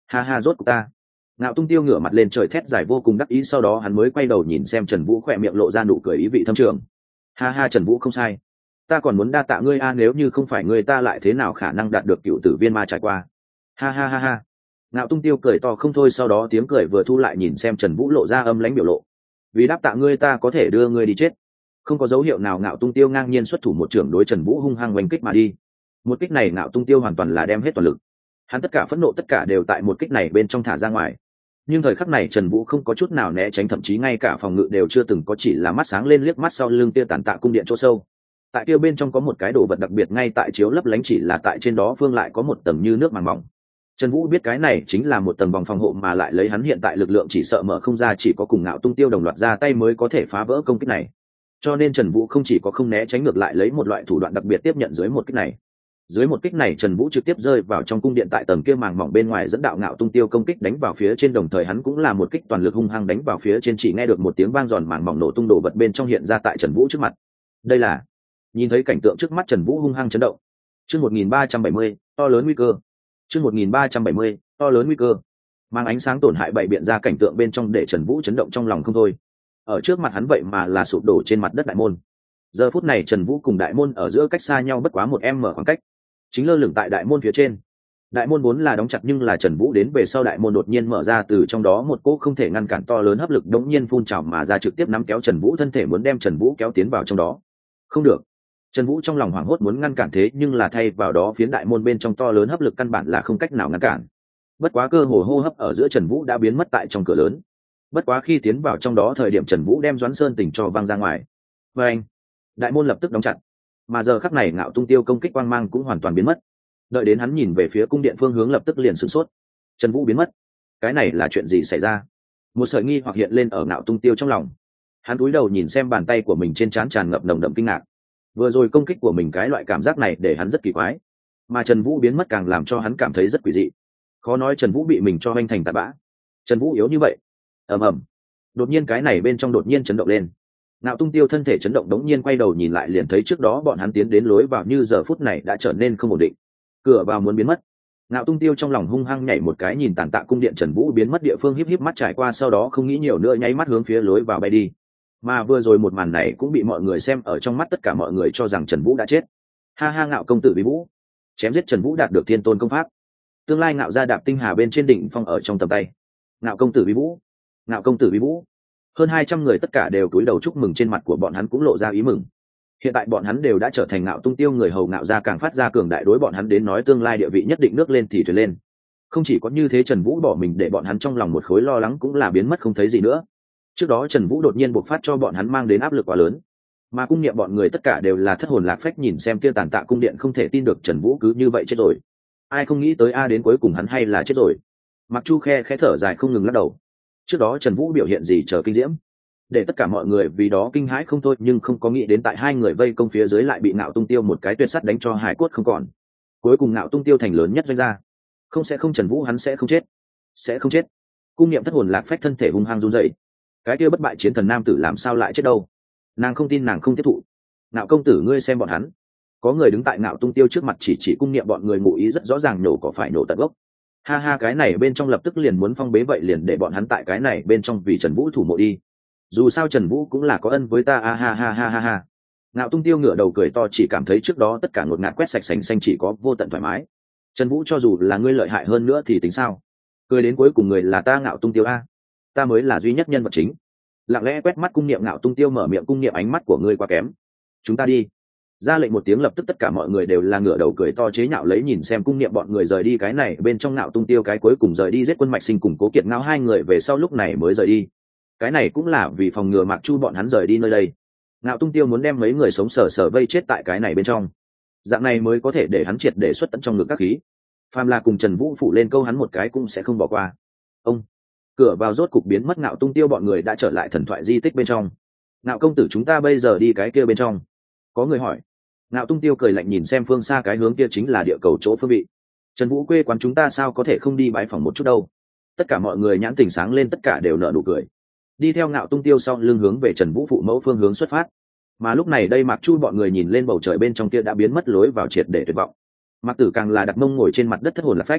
Ha ha, rốt của ta. Ngạo Tung Tiêu ngửa mặt lên trời thét dài vô cùng đắc ý, sau đó hắn mới quay đầu nhìn xem Trần Vũ, khỏe miệng lộ ra nụ cười ý vị thâm trường. Ha ha, Trần Vũ không sai, ta còn muốn đa tạ ngươi a, nếu như không phải ngươi ta lại thế nào khả năng đạt được cựu tử viên ma trải qua. Ha ha ha ha. Ngạo Tung Tiêu cười to không thôi, sau đó tiếng cười vừa thu lại nhìn xem Trần Vũ lộ ra âm lãnh biểu lộ. Vì đáp tạ ngươi ta có thể đưa ngươi đi chết. Không có dấu hiệu nào, Ngạo Tung Tiêu ngang nhiên xuất thủ một chưởng đối Trần Vũ hung hăng oanh kích mà đi. Một kích này Ngạo Tung Tiêu hoàn toàn là đem hết toàn lực, hắn tất cả phẫn nộ tất cả đều tại một kích này bên trong thả ra ngoài. Nhưng thời khắc này Trần Vũ không có chút nào né tránh, thậm chí ngay cả phòng ngự đều chưa từng có, chỉ là mắt sáng lên liếc mắt sau lưng kia tàn tạ cung điện chỗ sâu. Tại kia bên trong có một cái đồ vật đặc biệt ngay tại chiếu lấp lánh, chỉ là tại trên đó phương lại có một tầng như nước màng mỏng. Trần Vũ biết cái này chính là một tầng vòng phòng hộ, mà lại lấy hắn hiện tại lực lượng chỉ sợ mở không ra, chỉ có cùng Ngạo Tung Tiêu đồng loạt ra tay mới có thể phá vỡ công kích này. Cho nên Trần Vũ không chỉ có không né tránh, ngược lại lấy một loại thủ đoạn đặc biệt tiếp nhận dưới một kích này. Dưới một kích này Trần Vũ trực tiếp rơi vào trong cung điện, tại tầng kia màng mỏng bên ngoài dẫn đạo Ngạo Tung Tiêu công kích đánh vào phía trên, đồng thời hắn cũng là một kích toàn lực hung hăng đánh vào phía trên, chỉ nghe được một tiếng vang giòn, màng mỏng nổ tung, đồ vật bên trong hiện ra tại Trần Vũ trước mặt. Đây là, nhìn thấy cảnh tượng trước mắt Trần Vũ hung hăng chấn động. Chương 1370, to lớn nguy cơ. Chương 1370, to lớn nguy cơ. Mang ánh sáng tổn hại bày biện ra cảnh tượng bên trong để Trần Vũ chấn động trong lòng không thôi. Ở trước mặt hắn vậy mà là sụp đổ trên mặt đất đại môn. Giờ phút này Trần Vũ cùng đại môn ở giữa cách xa nhau bất quá 1 m khoảng cách, chính lơ lửng tại đại môn phía trên. Đại môn vốn là đóng chặt, nhưng là Trần Vũ đến về sau đại môn đột nhiên mở ra, từ trong đó một cỗ không thể ngăn cản to lớn hấp lực đống nhiên phun trào mà ra, trực tiếp nắm kéo Trần Vũ thân thể, muốn đem Trần Vũ kéo tiến vào trong đó. Không được. Trần Vũ trong lòng hoảng hốt muốn ngăn cản, thế nhưng là thay vào đó phiến đại môn bên trong to lớn hấp lực căn bản là không cách nào ngăn cản. Bất quá cơ hồ hô hấp ở giữa Trần Vũ đã biến mất tại trong cửa lớn. Bất quá khi tiến vào trong đó thời điểm Trần Vũ đem Doãn Sơn Tỉnh cho văng ra ngoài. Và anh, đại môn lập tức đóng chặt. Mà giờ khắc này Ngạo Tung Tiêu công kích quang mang cũng hoàn toàn biến mất. Đợi đến hắn nhìn về phía cung điện phương hướng lập tức liền sửng sốt. Trần Vũ biến mất, cái này là chuyện gì xảy ra? Một sợi nghi hoặc hiện lên ở Ngạo Tung Tiêu trong lòng. Hắn cúi đầu nhìn xem bàn tay của mình trên trán tràn ngập nồng đậm kinh ngạc. Vừa rồi công kích của mình, cái loại cảm giác này để hắn rất kỳ quái, mà Trần Vũ biến mất càng làm cho hắn cảm thấy rất quỷ dị. Khó nói Trần Vũ bị mình cho hoành thành tạt bã. Trần Vũ yếu như vậy. Ầm ầm. Đột nhiên cái này bên trong đột nhiên chấn động lên. Ngạo Tung Tiêu thân thể chấn động, đống nhiên quay đầu nhìn lại liền thấy trước đó bọn hắn tiến đến lối vào như giờ phút này đã trở nên không ổn định. Cửa vào muốn biến mất. Ngạo Tung Tiêu trong lòng hung hăng nhảy một cái, nhìn tàn tạ cung điện Trần Vũ biến mất địa phương, híp híp mắt trải qua, sau đó không nghĩ nhiều nữa nháy mắt hướng phía lối vào bay đi. Mà vừa rồi một màn này cũng bị mọi người xem ở trong mắt, tất cả mọi người cho rằng Trần Vũ đã chết. Ha ha, Ngạo công tử Bí Vũ, chém giết Trần Vũ đạt được Thiên Tôn công pháp. Tương lai Ngạo gia đạp tinh hà bên trên đỉnh phong ở trong tầm tay. Ngạo công tử Bí Vũ, Ngạo công tử Bí Vũ. Hơn 200 người tất cả đều cúi đầu chúc mừng, trên mặt của bọn hắn cũng lộ ra ý mừng. Hiện tại bọn hắn đều đã trở thành Ngạo Tung Tiêu người hầu, Ngạo gia càng phát ra cường đại, đối bọn hắn đến nói tương lai địa vị nhất định nước lên thì thuyền lên. Không chỉ có như thế, Trần Vũ bỏ mình để bọn hắn trong lòng một khối lo lắng cũng là biến mất không thấy gì nữa. Trước đó Trần Vũ đột nhiên bộc phát cho bọn hắn mang đến áp lực quá lớn, mà cung niệm bọn người tất cả đều là thất hồn lạc phách nhìn xem kia tàn tạ cung điện, không thể tin được Trần Vũ cứ như vậy chết rồi. Ai không nghĩ tới đến cuối cùng hắn hay là chết rồi. Mặc Chu khẽ thở dài không ngừng lắc đầu. Trước đó Trần Vũ biểu hiện gì chờ kinh diễm, để tất cả mọi người vì đó kinh hãi không thôi, nhưng không có nghĩ đến tại hai người vây công phía dưới lại bị Ngạo Tung Tiêu một cái tuyệt sắt đánh cho hải cốt không còn. Cuối cùng Ngạo Tung Tiêu thành lớn nhất doanh gia. Không Trần Vũ hắn sẽ không chết, sẽ không chết. Cung niệm thất hồn lạc phách thân thể hung hăng run rẩy. Cái kia bất bại chiến thần nam tử làm sao lại chết đâu? Nàng không tin, nàng không tiếp thụ. Ngạo công tử ngươi xem bọn hắn. Có người đứng tại Ngạo Tung Tiêu trước mặt chỉ cung niệm bọn người, ngụ ý rất rõ ràng, nổ có phải nổ tận gốc. Ha ha, cái này bên trong lập tức liền muốn phong bế, vậy liền để bọn hắn tại cái này bên trong vì Trần Vũ thủ mộ đi. Dù sao Trần Vũ cũng là có ân với ta. Ha ha ha ha ha. Ngạo Tung Tiêu ngửa đầu cười to, chỉ cảm thấy trước đó tất cả ngột ngạt quét sạch sành xanh, chỉ có vô tận thoải mái. Trần Vũ cho dù là ngươi lợi hại hơn nữa thì tính sao? Cười đến cuối cùng người là ta Ngạo Tung Tiêu a. Ta mới là duy nhất nhân vật chính. Lặng lẽ quét mắt cung niệm, Ngạo Tung Tiêu mở miệng, cung niệm ánh mắt của ngươi quá kém, chúng ta đi. Ra lệnh một tiếng, lập tức tất cả mọi người đều là ngửa đầu cười to chế nhạo lấy nhìn xem cung niệm bọn người rời đi. Cái này bên trong Ngạo Tung Tiêu cái cuối cùng rời đi, giết Quân Mạch Sinh cùng Cố Kiệt Ngao hai người về sau lúc này mới rời đi. Cái này cũng là vì phòng ngừa Mạc Chu bọn hắn rời đi nơi đây. Ngạo Tung Tiêu muốn đem mấy người sống sờ vây chết tại cái này bên trong, dạng này mới có thể để hắn triệt để xuất tận trong ngực các khí. Phàm là cùng Trần Vũ phụ lên câu hắn một cái cũng sẽ không bỏ qua. Ông cửa vào rốt cục biến mất, Ngạo Tung Tiêu bọn người đã trở lại thần thoại di tích bên trong. Ngạo công tử chúng ta bây giờ đi cái kia bên trong? Có người hỏi. Ngạo Tung Tiêu cười lạnh nhìn xem phương xa, cái hướng kia chính là địa cầu chỗ phương vị. Trần Vũ quê quán chúng ta sao có thể không đi bái phỏng một chút đâu. Tất cả mọi người nhãn tình sáng lên, tất cả đều nở nụ cười, đi theo Ngạo Tung Tiêu sau lưng hướng về Trần Vũ phụ mẫu phương hướng xuất phát. Mà lúc này đây Mạc Chu bọn người nhìn lên bầu trời bên trong kia đã biến mất lối vào triệt để tuyệt vọng. Mạc Tử càng là đặt mông ngồi trên mặt đất thất hồn lạc phách.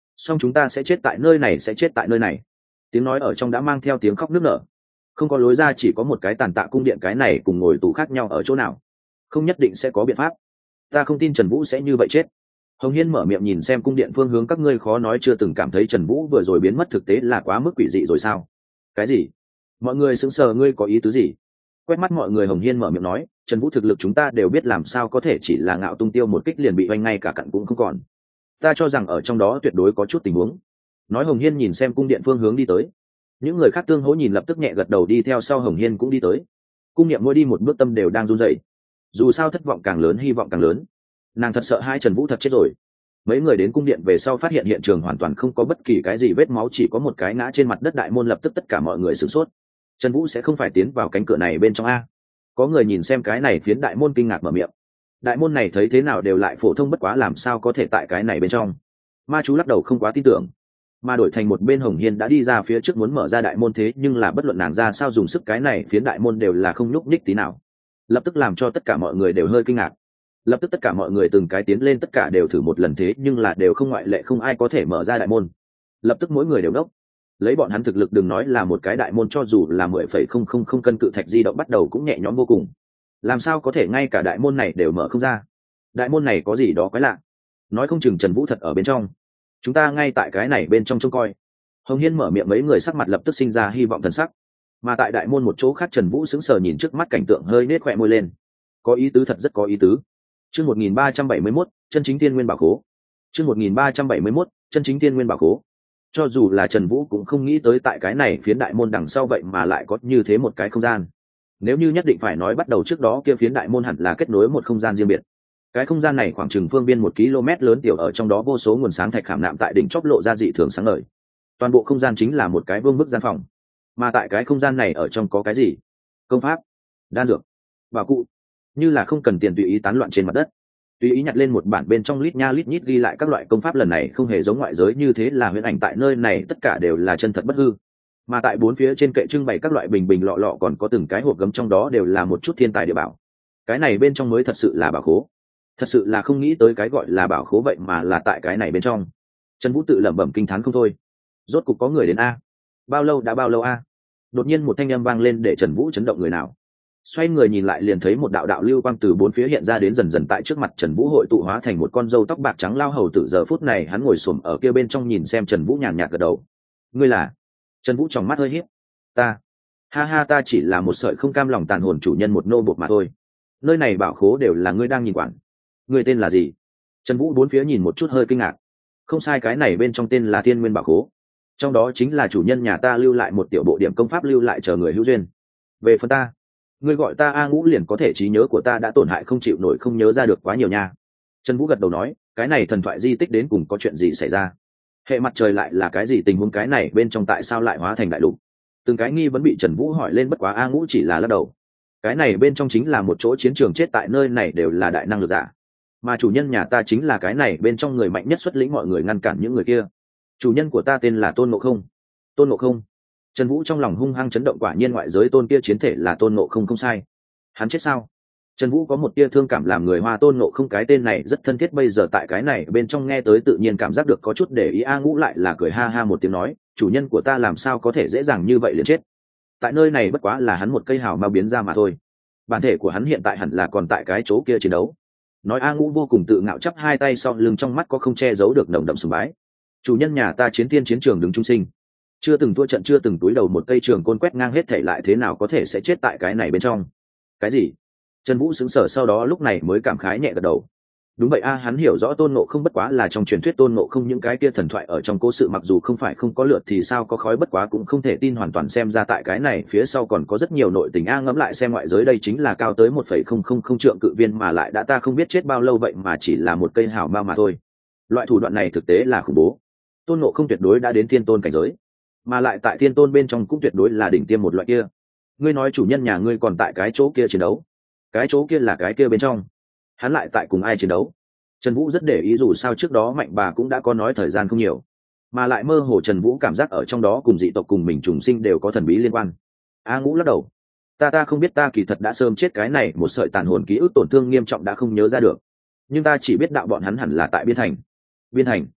song chúng ta sẽ chết tại nơi này, sẽ chết tại nơi này. Tiếng nói ở trong đã mang theo tiếng khóc nức nở. Không có lối ra, chỉ có một cái tàn tạ cung điện, cái này cùng ngồi tù khác nhau ở chỗ nào? Không nhất định sẽ có biện pháp. Ta không tin Trần Vũ sẽ như vậy chết. Hồng Hiên mở miệng nhìn xem cung điện phương hướng, các ngươi khó nói chưa từng cảm thấy Trần Vũ vừa rồi biến mất thực tế là quá mức quỷ dị rồi sao? Cái gì? Mọi người sững sờ, ngươi có ý tứ gì? Quét mắt mọi người, Hồng Hiên mở miệng nói, Trần Vũ thực lực chúng ta đều biết, làm sao có thể chỉ là ngạo tung tiêu một kích liền bị oanh ngay cả cặn cũng không còn. Ta cho rằng ở trong đó tuyệt đối có chút tình huống. Nói Hồng Hiên nhìn xem cung điện phương hướng đi tới. Những người khác tương hỗ nhìn, lập tức nhẹ gật đầu đi theo sau Hồng Hiên cũng đi tới. Cung niệm mỗi đi một bước tâm đều đang run rẩy. Dù sao thất vọng càng lớn, hy vọng càng lớn. Nàng thật sợ hai Trần Vũ thật chết rồi. Mấy người đến cung điện về sau phát hiện hiện trường hoàn toàn không có bất kỳ cái gì vết máu, chỉ có một cái ngã trên mặt đất đại môn, lập tức tất cả mọi người sửng sốt. Trần Vũ sẽ không phải tiến vào cánh cửa này bên trong a? Có người nhìn xem cái này phiến đại môn kinh ngạc mở miệng. Đại môn này thấy thế nào đều lại phổ thông, bất quá làm sao có thể tại cái này bên trong? Ma chú lắc đầu không quá tin tưởng. Mà đổi thành một bên Hồng Hiên đã đi ra phía trước muốn mở ra đại môn, thế nhưng là bất luận nàng ra sao dùng sức, cái này phiến đại môn đều là không nhúc nhích tí nào. Lập tức làm cho tất cả mọi người đều hơi kinh ngạc. Lập tức tất cả mọi người từng cái tiến lên, tất cả đều thử một lần, thế nhưng là đều không ngoại lệ, không ai có thể mở ra đại môn. Lập tức mỗi người đều đốc. Lấy bọn hắn thực lực đừng nói là một cái đại môn, cho dù là 10,000 cân cự thạch di động bắt đầu cũng nhẹ nhõm vô cùng. Làm sao có thể ngay cả đại môn này đều mở không ra? Đại môn này có gì đó quái lạ. Nói không chừng Trần Vũ thật ở bên trong. Chúng ta ngay tại cái này bên trong trông coi. Hồng Hiên mở miệng, mấy người sắc mặt lập tức sinh ra hy vọng thần sắc. Mà tại đại môn một chỗ khác, Trần Vũ sững sờ nhìn trước mắt cảnh tượng, hơi nết khóe môi lên. Có ý tứ, thật rất có ý tứ. Chương 1371, chân chính tiên nguyên bảo khố. Chương 1371, chân chính tiên nguyên bảo khố. Cho dù là Trần Vũ cũng không nghĩ tới tại cái này phiến đại môn đằng sau vậy mà lại có như thế một cái không gian. Nếu như nhất định phải nói bắt đầu trước đó, kia phiến đại môn hẳn là kết nối một không gian riêng biệt. Cái không gian này khoảng chừng phương biên 1 km lớn tiểu, ở trong đó vô số nguồn sáng thạch khảm nạm tại đỉnh chóp lộ ra dị thường sáng ngời. Toàn bộ không gian chính là một cái vương bức gian phòng. Mà tại cái không gian này ở trong có cái gì? Công pháp, đan dược, bảo cụ, như là không cần tiền tùy ý tán loạn trên mặt đất. Tùy ý nhặt lên một bản, bên trong lít nha lít nhít ghi lại các loại công pháp, lần này không hề giống ngoại giới như thế là huyễn ảnh, tại nơi này tất cả đều là chân thật bất hư. Mà tại bốn phía trên kệ trưng bày các loại bình bình lọ lọ, còn có từng cái hộp gấm, trong đó đều là một chút thiên tài địa bảo. Cái này bên trong mới thật sự là bảo khố. Thật sự là không nghĩ tới cái gọi là bảo khố vậy mà là tại cái này bên trong. Trần Vũ tự lẩm bẩm kinh thán không thôi. Rốt cục có người đến a. Bao lâu đã bao lâu a? Đột nhiên một thanh âm vang lên để Trần Vũ chấn động, người nào? Xoay người nhìn lại liền thấy một đạo đạo lưu quang từ bốn phía hiện ra, đến dần dần tại trước mặt Trần Vũ hội tụ hóa thành một con râu tóc bạc trắng lao hầu tử. Giờ phút này hắn ngồi xổm ở kia bên trong nhìn xem Trần Vũ, nhàn nhạt gật đầu. Ngươi là? Trần Vũ tròng mắt hơi híp. Ta, ha ha, ta chỉ là một sợi không cam lòng tàn hồn chủ nhân, một nô bộc mà thôi. Nơi này bảo khố đều là ngươi đang nhìn quản. Ngươi tên là gì? Trần Vũ bốn phía nhìn một chút, hơi kinh ngạc. Không sai, cái này bên trong tên là Thiên Nguyên bảo khố. Trong đó chính là chủ nhân nhà ta lưu lại một tiểu bộ điểm công pháp, lưu lại chờ người hữu duyên. Về phần ta, ngươi gọi ta A Ngũ liền có thể, trí nhớ của ta đã tổn hại không chịu nổi, không nhớ ra được quá nhiều nha. Trần Vũ gật đầu nói, cái này thần thoại di tích đến cùng có chuyện gì xảy ra? Hệ mặt trời lại là cái gì tình huống, cái này bên trong tại sao lại hóa thành đại lục? Từng cái nghi vẫn bị Trần Vũ hỏi lên, bất quá A Ngũ chỉ là lắc đầu. Cái này bên trong chính là một chỗ chiến trường, chết tại nơi này đều là đại năng lực giả. Mà chủ nhân nhà ta chính là cái này bên trong người mạnh nhất, xuất lĩnh mọi người ngăn cản những người kia. Chủ nhân của ta tên là Tôn Ngộ Không. Tôn Ngộ Không? Trần Vũ trong lòng hung hăng chấn động, quả nhiên ngoại giới tôn kia chiến thể là Tôn Ngộ Không, không sai. Hắn chết sao? Trần Vũ có một tia thương cảm, làm người Hoa Tôn Ngộ Không cái tên này rất thân thiết, bây giờ tại cái này bên trong nghe tới tự nhiên cảm giác được có chút để ý. A Ngũ lại là cười ha ha một tiếng nói, chủ nhân của ta làm sao có thể dễ dàng như vậy liền chết? Tại nơi này bất quá là hắn một cây hào ma biến ra mà thôi. Bản thể của hắn hiện tại hẳn là còn tại cái chỗ kia chiến đấu. Nói A Ngũ vô cùng tự ngạo, chắp hai tay sau lưng, trong mắt có không che giấu được nồng đậm sùng bái. Chủ nhân nhà ta chiến tiên chiến trường đứng trung sinh, chưa từng thua trận, chưa từng túi đầu, một cây trường côn quét ngang hết thảy, lại thế nào có thể sẽ chết tại cái này bên trong? Cái gì? Trần Vũ sững sờ, sau đó lúc này mới cảm khái nhẹ gật đầu. Đúng vậy a, hắn hiểu rõ Tôn Ngộ Không bất quá là trong truyền thuyết Tôn Ngộ Không, những cái kia thần thoại ở trong cố sự, mặc dù không phải không có lửa thì sao có khói, bất quá cũng không thể tin hoàn toàn, xem ra tại cái này phía sau còn có rất nhiều nội tình a. Ngẫm lại xem, ngoại giới đây chính là cao tới 1,000 trượng cự viên, mà lại đã ta không biết chết bao lâu, vậy mà chỉ là một cây hào ma mà thôi. Loại thủ đoạn này thực tế là khủng bố. Tôn Ngộ Không tuyệt đối đã đến thiên tôn cảnh giới, mà lại tại thiên tôn bên trong cũng tuyệt đối là đỉnh tiêm một loại kia. Ngươi nói chủ nhân nhà ngươi còn tại cái chỗ kia chiến đấu? Cái chỗ kia là cái kia bên trong? Hắn lại tại cùng ai chiến đấu? Trần Vũ rất để ý, dù sao trước đó Mạnh Bà cũng đã có nói thời gian không nhiều, mà lại mơ hồ Trần Vũ cảm giác ở trong đó cùng dị tộc cùng mình trùng sinh đều có thần bí liên quan. A Ngũ lắc đầu, ta không biết, ta kỳ thật đã sớm chết, cái này một sợi tàn hồn ký ức tổn thương nghiêm trọng đã không nhớ ra được, nhưng ta chỉ biết đạo bọn hắn hẳn là tại Biên Thành. Biên Thành?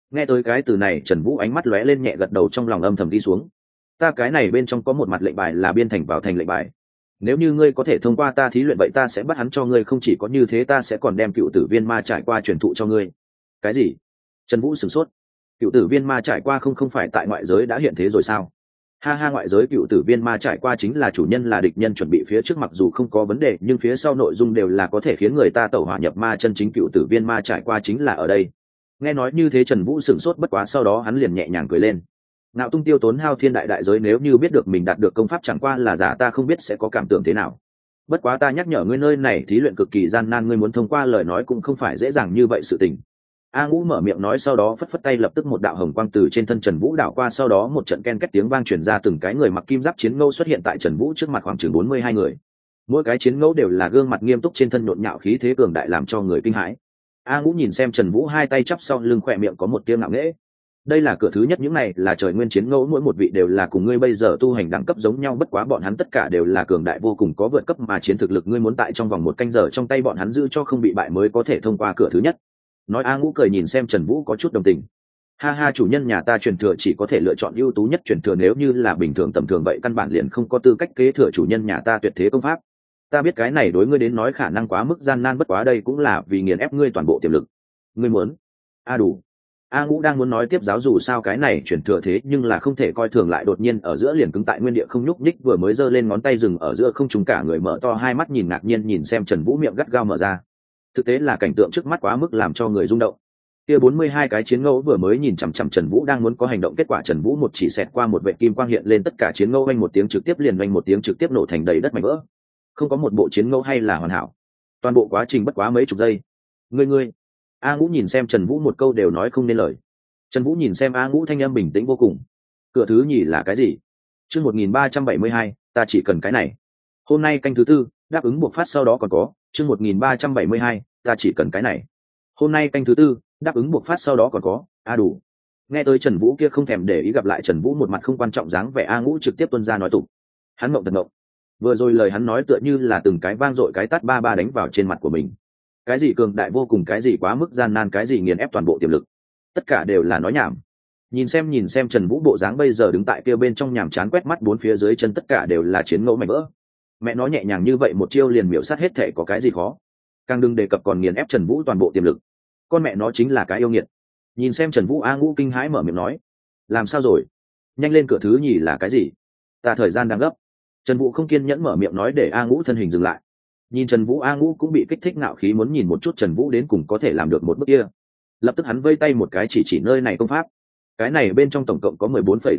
Nghe tới cái từ này, Trần Vũ ánh mắt lóe lên, nhẹ gật đầu, trong lòng âm thầm đi xuống. Ta cái này bên trong có một mặt lệnh bài là biên thành vào thành lệnh bài, nếu như ngươi có thể thông qua ta thí luyện vậy ta sẽ bắt hắn cho ngươi, không chỉ có như thế ta sẽ còn đem cựu tử viên ma trải qua truyền thụ cho ngươi. Cái gì? Trần Vũ sửng sốt. Cựu tử viên ma trải qua không phải tại ngoại giới đã hiện thế rồi sao? Ha ha, ngoại giới cựu tử viên ma trải qua chính là chủ nhân là địch nhân chuẩn bị phía trước, mặc dù không có vấn đề nhưng phía sau nội dung đều là có thể khiến người ta tẩu hỏa nhập ma, chân chính cựu tử viên ma trải qua chính là ở đây. Nghe nói như thế Trần Vũ sửng sốt, bất quá sau đó hắn liền nhẹ nhàng cười lên. Ngạo Tung tiêu tốn hao thiên đại đại giới, nếu như biết được mình đạt được công pháp chẳng qua là giả, ta không biết sẽ có cảm tưởng thế nào. Bất quá ta nhắc nhở ngươi, nơi này thí luyện cực kỳ gian nan, ngươi muốn thông qua lời nói cũng không phải dễ dàng như vậy sự tình. A Ngũ mở miệng nói, sau đó phất phất tay, lập tức một đạo hồng quang từ trên thân Trần Vũ đảo qua, sau đó một trận ken két tiếng vang truyền ra, từng cái người mặc kim giáp chiến ngẫu xuất hiện tại Trần Vũ trước mặt, khoảng chừng 42 người. Mỗi cái chiến ngẫu đều là gương mặt nghiêm túc, trên thân nhộn nhạo khí thế cường đại làm cho người kinh hãi. A Ngũ nhìn xem Trần Vũ hai tay chắp sau lưng, khỏe miệng có một tia ngạo nghễ. Đây là cửa thứ nhất, những này là trời nguyên chiến ngẫu, mỗi một vị đều là cùng ngươi bây giờ tu hành đẳng cấp giống nhau, bất quá bọn hắn tất cả đều là cường đại vô cùng, có vượt cấp mà chiến thực lực, ngươi muốn tại trong vòng 1 canh giờ trong tay bọn hắn giữ cho không bị bại mới có thể thông qua cửa thứ nhất. Nói A Ngũ cười nhìn xem Trần Vũ có chút đồng tình. Ha ha, chủ nhân nhà ta truyền thừa chỉ có thể lựa chọn ưu tú nhất truyền thừa, nếu như là bình thường tầm thường vậy căn bản liền không có tư cách kế thừa chủ nhân nhà ta tuyệt thế công pháp. Ta biết cái này đối ngươi đến nói khả năng quá mức gian nan, bất quá đây cũng là vì nghiền ép ngươi toàn bộ tiềm lực. Ngươi muốn? A đủ. A Ngũ đang muốn nói tiếp giáo dù sao cái này truyền thừa thế nhưng là không thể coi thường, lại đột nhiên ở giữa liền cứng tại nguyên địa không nhúc nhích, vừa mới giơ lên ngón tay dừng ở giữa không trung, cả người mở to hai mắt nhìn ngạc nhiên nhìn xem Trần Vũ, miệng gắt gao mở ra. Thực tế là cảnh tượng trước mắt quá mức làm cho người rung động. Kia 42 cái chiến ngẫu vừa mới nhìn chằm chằm Trần Vũ đang muốn có hành động, kết quả Trần Vũ một chỉ xẹt qua, một vệt kim quang hiện lên, tất cả chiến ngẫu vang một tiếng trực tiếp liền vang một tiếng trực tiếp nổ thành đầy đất mảnh vỡ. Không có một bộ chiến ngẫu hay là hoàn hảo. Toàn bộ quá trình bất quá mấy chục giây. Ngươi. A Ngũ nhìn xem Trần Vũ một câu đều nói không nên lời. Trần Vũ nhìn xem A Ngũ, thanh âm bình tĩnh vô cùng. Cửa thứ nhì là cái gì? Chương 1372, ta chỉ cần cái này. Hôm nay canh thứ tư, đáp ứng buộc phát sau đó còn có. Chương 1372, ta chỉ cần cái này. Hôm nay canh thứ tư, đáp ứng buộc phát sau đó còn có. A đủ. Nghe tới Trần Vũ kia không thèm để ý gặp lại Trần Vũ một mặt không quan trọng dáng vẻ, A Ngũ trực tiếp tuôn ra nói tục. Hắn mộng thật mộng. Vừa rồi lời hắn nói tựa như là từng cái vang dội cái tát ba ba đánh vào trên mặt của mình. Cái gì cường đại vô cùng, cái gì quá mức gian nan, cái gì nghiền ép toàn bộ tiềm lực, tất cả đều là nói nhảm. Nhìn xem Trần Vũ bộ dáng bây giờ đứng tại kia bên trong nhàm chán quét mắt bốn phía dưới chân, tất cả đều là chiến ngẫu mảnh vỡ. Mẹ nó nhẹ nhàng như vậy một chiêu liền miểu sát hết thể, có cái gì khó? Càng đừng đề cập còn nghiền ép Trần Vũ toàn bộ tiềm lực. Con mẹ nó chính là cái yêu nghiệt. Nhìn xem Trần Vũ, A Ngũ kinh hãi mở miệng nói, làm sao rồi? Nhanh lên, cửa thứ nhì là cái gì? Ta thời gian đang gấp. Trần Vũ không kiên nhẫn mở miệng nói, để A Ngũ thân hình dừng lại. Nhìn Trần Vũ, A Ngũ cũng bị kích thích ngạo khí, muốn nhìn một chút Trần Vũ đến cùng có thể làm được một bước kia. Lập tức hắn vây tay một cái, chỉ nơi này công pháp. Cái này bên trong tổng cộng có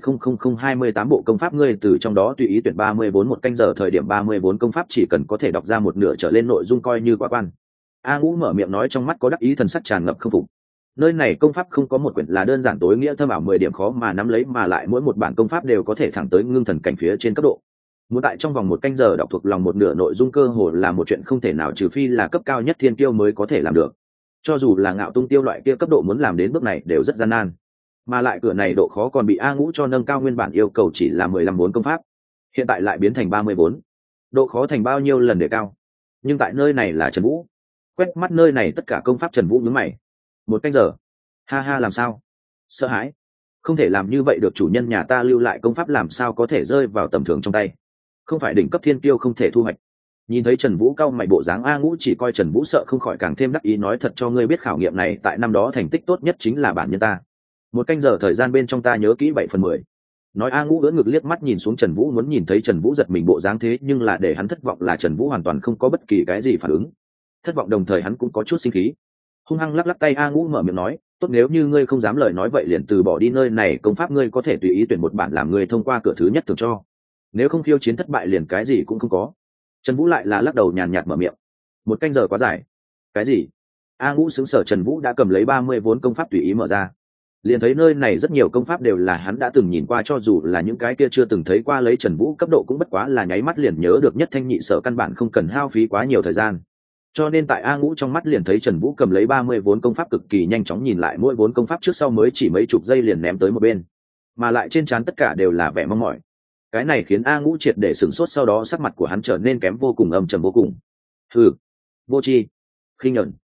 14,00028 bộ công pháp, ngươi từ trong đó tùy ý tuyển 34 một canh giờ, thời điểm 34 công pháp chỉ cần có thể đọc ra một nửa trở lên nội dung coi như quá quan. A Ngũ mở miệng nói, trong mắt có đắc ý thần sắc tràn ngập không phục. Nơi này công pháp không có một quyển là đơn giản tối nghĩa thâm ảo 10 điểm khó mà nắm lấy, mà lại mỗi một bản công pháp đều có thể thẳng tới ngưng thần cảnh phía trên cấp độ. Muốn tại trong vòng 1 canh giờ đọc thuộc lòng một nửa nội dung cơ hồ là một chuyện không thể nào, trừ phi là cấp cao nhất thiên kiêu mới có thể làm được. Cho dù là Ngạo Tung tiêu loại kia cấp độ muốn làm đến bước này đều rất gian nan, mà lại cửa này độ khó còn bị A Ngũ cho nâng cao, nguyên bản yêu cầu chỉ là 15 vốn công pháp, hiện tại lại biến thành 34, độ khó thành bao nhiêu lần để cao. Nhưng tại nơi này là Trần Vũ, quét mắt nơi này tất cả công pháp, Trần Vũ nhướng mày. 1 canh giờ? Ha ha, làm sao? Sợ hãi? Không thể làm như vậy được, chủ nhân nhà ta lưu lại công pháp làm sao có thể rơi vào tầm thường trong tay, không phải đỉnh cấp thiên kiêu không thể thu hoạch. Nhìn thấy Trần Vũ cau mày bộ dáng, A Ngũ chỉ coi Trần Vũ sợ không khỏi càng thêm đắc ý, nói thật cho ngươi biết, khảo nghiệm này tại năm đó thành tích tốt nhất chính là bản nhân ta. 1 canh giờ thời gian bên trong ta nhớ kỹ 7/10. Nói A Ngũ ưỡn ngực liếc mắt nhìn xuống Trần Vũ, muốn nhìn thấy Trần Vũ giật mình bộ dáng, thế nhưng là để hắn thất vọng là Trần Vũ hoàn toàn không có bất kỳ cái gì phản ứng. Thất vọng đồng thời hắn cũng có chút sinh khí. Hung hăng lắc lắc tay, A Ngũ mở miệng nói, tốt, nếu như ngươi không dám lời nói vậy liền từ bỏ đi, nơi này công pháp ngươi có thể tùy ý tuyển một bản làm ngươi thông qua cửa thứ nhất thường cho. Nếu không khiêu chiến thất bại liền cái gì cũng không có. Trần Vũ lại là lắc đầu nhàn nhạt mở miệng. 1 canh giờ quá dài. Cái gì? A Ngũ sững sờ, Trần Vũ đã cầm lấy 30 vốn công pháp tùy ý mở ra. Liền thấy nơi này rất nhiều công pháp đều là hắn đã từng nhìn qua, cho dù là những cái kia chưa từng thấy qua, lấy Trần Vũ cấp độ cũng bất quá là nháy mắt liền nhớ được nhất thanh nhị sở, căn bản không cần hao phí quá nhiều thời gian. Cho nên tại A Ngũ trong mắt liền thấy Trần Vũ cầm lấy 30 vốn công pháp cực kỳ nhanh chóng, nhìn lại mỗi vốn công pháp trước sau mới chỉ mấy chục giây liền ném tới một bên, mà lại trên trán tất cả đều là vẻ mong mỏi. Cái này khiến A Ngũ triệt để sửng sốt, sau đó sắc mặt của hắn trở nên kém vô cùng, âm trầm vô cùng. Hừ, vô tri, khinh nhẫn.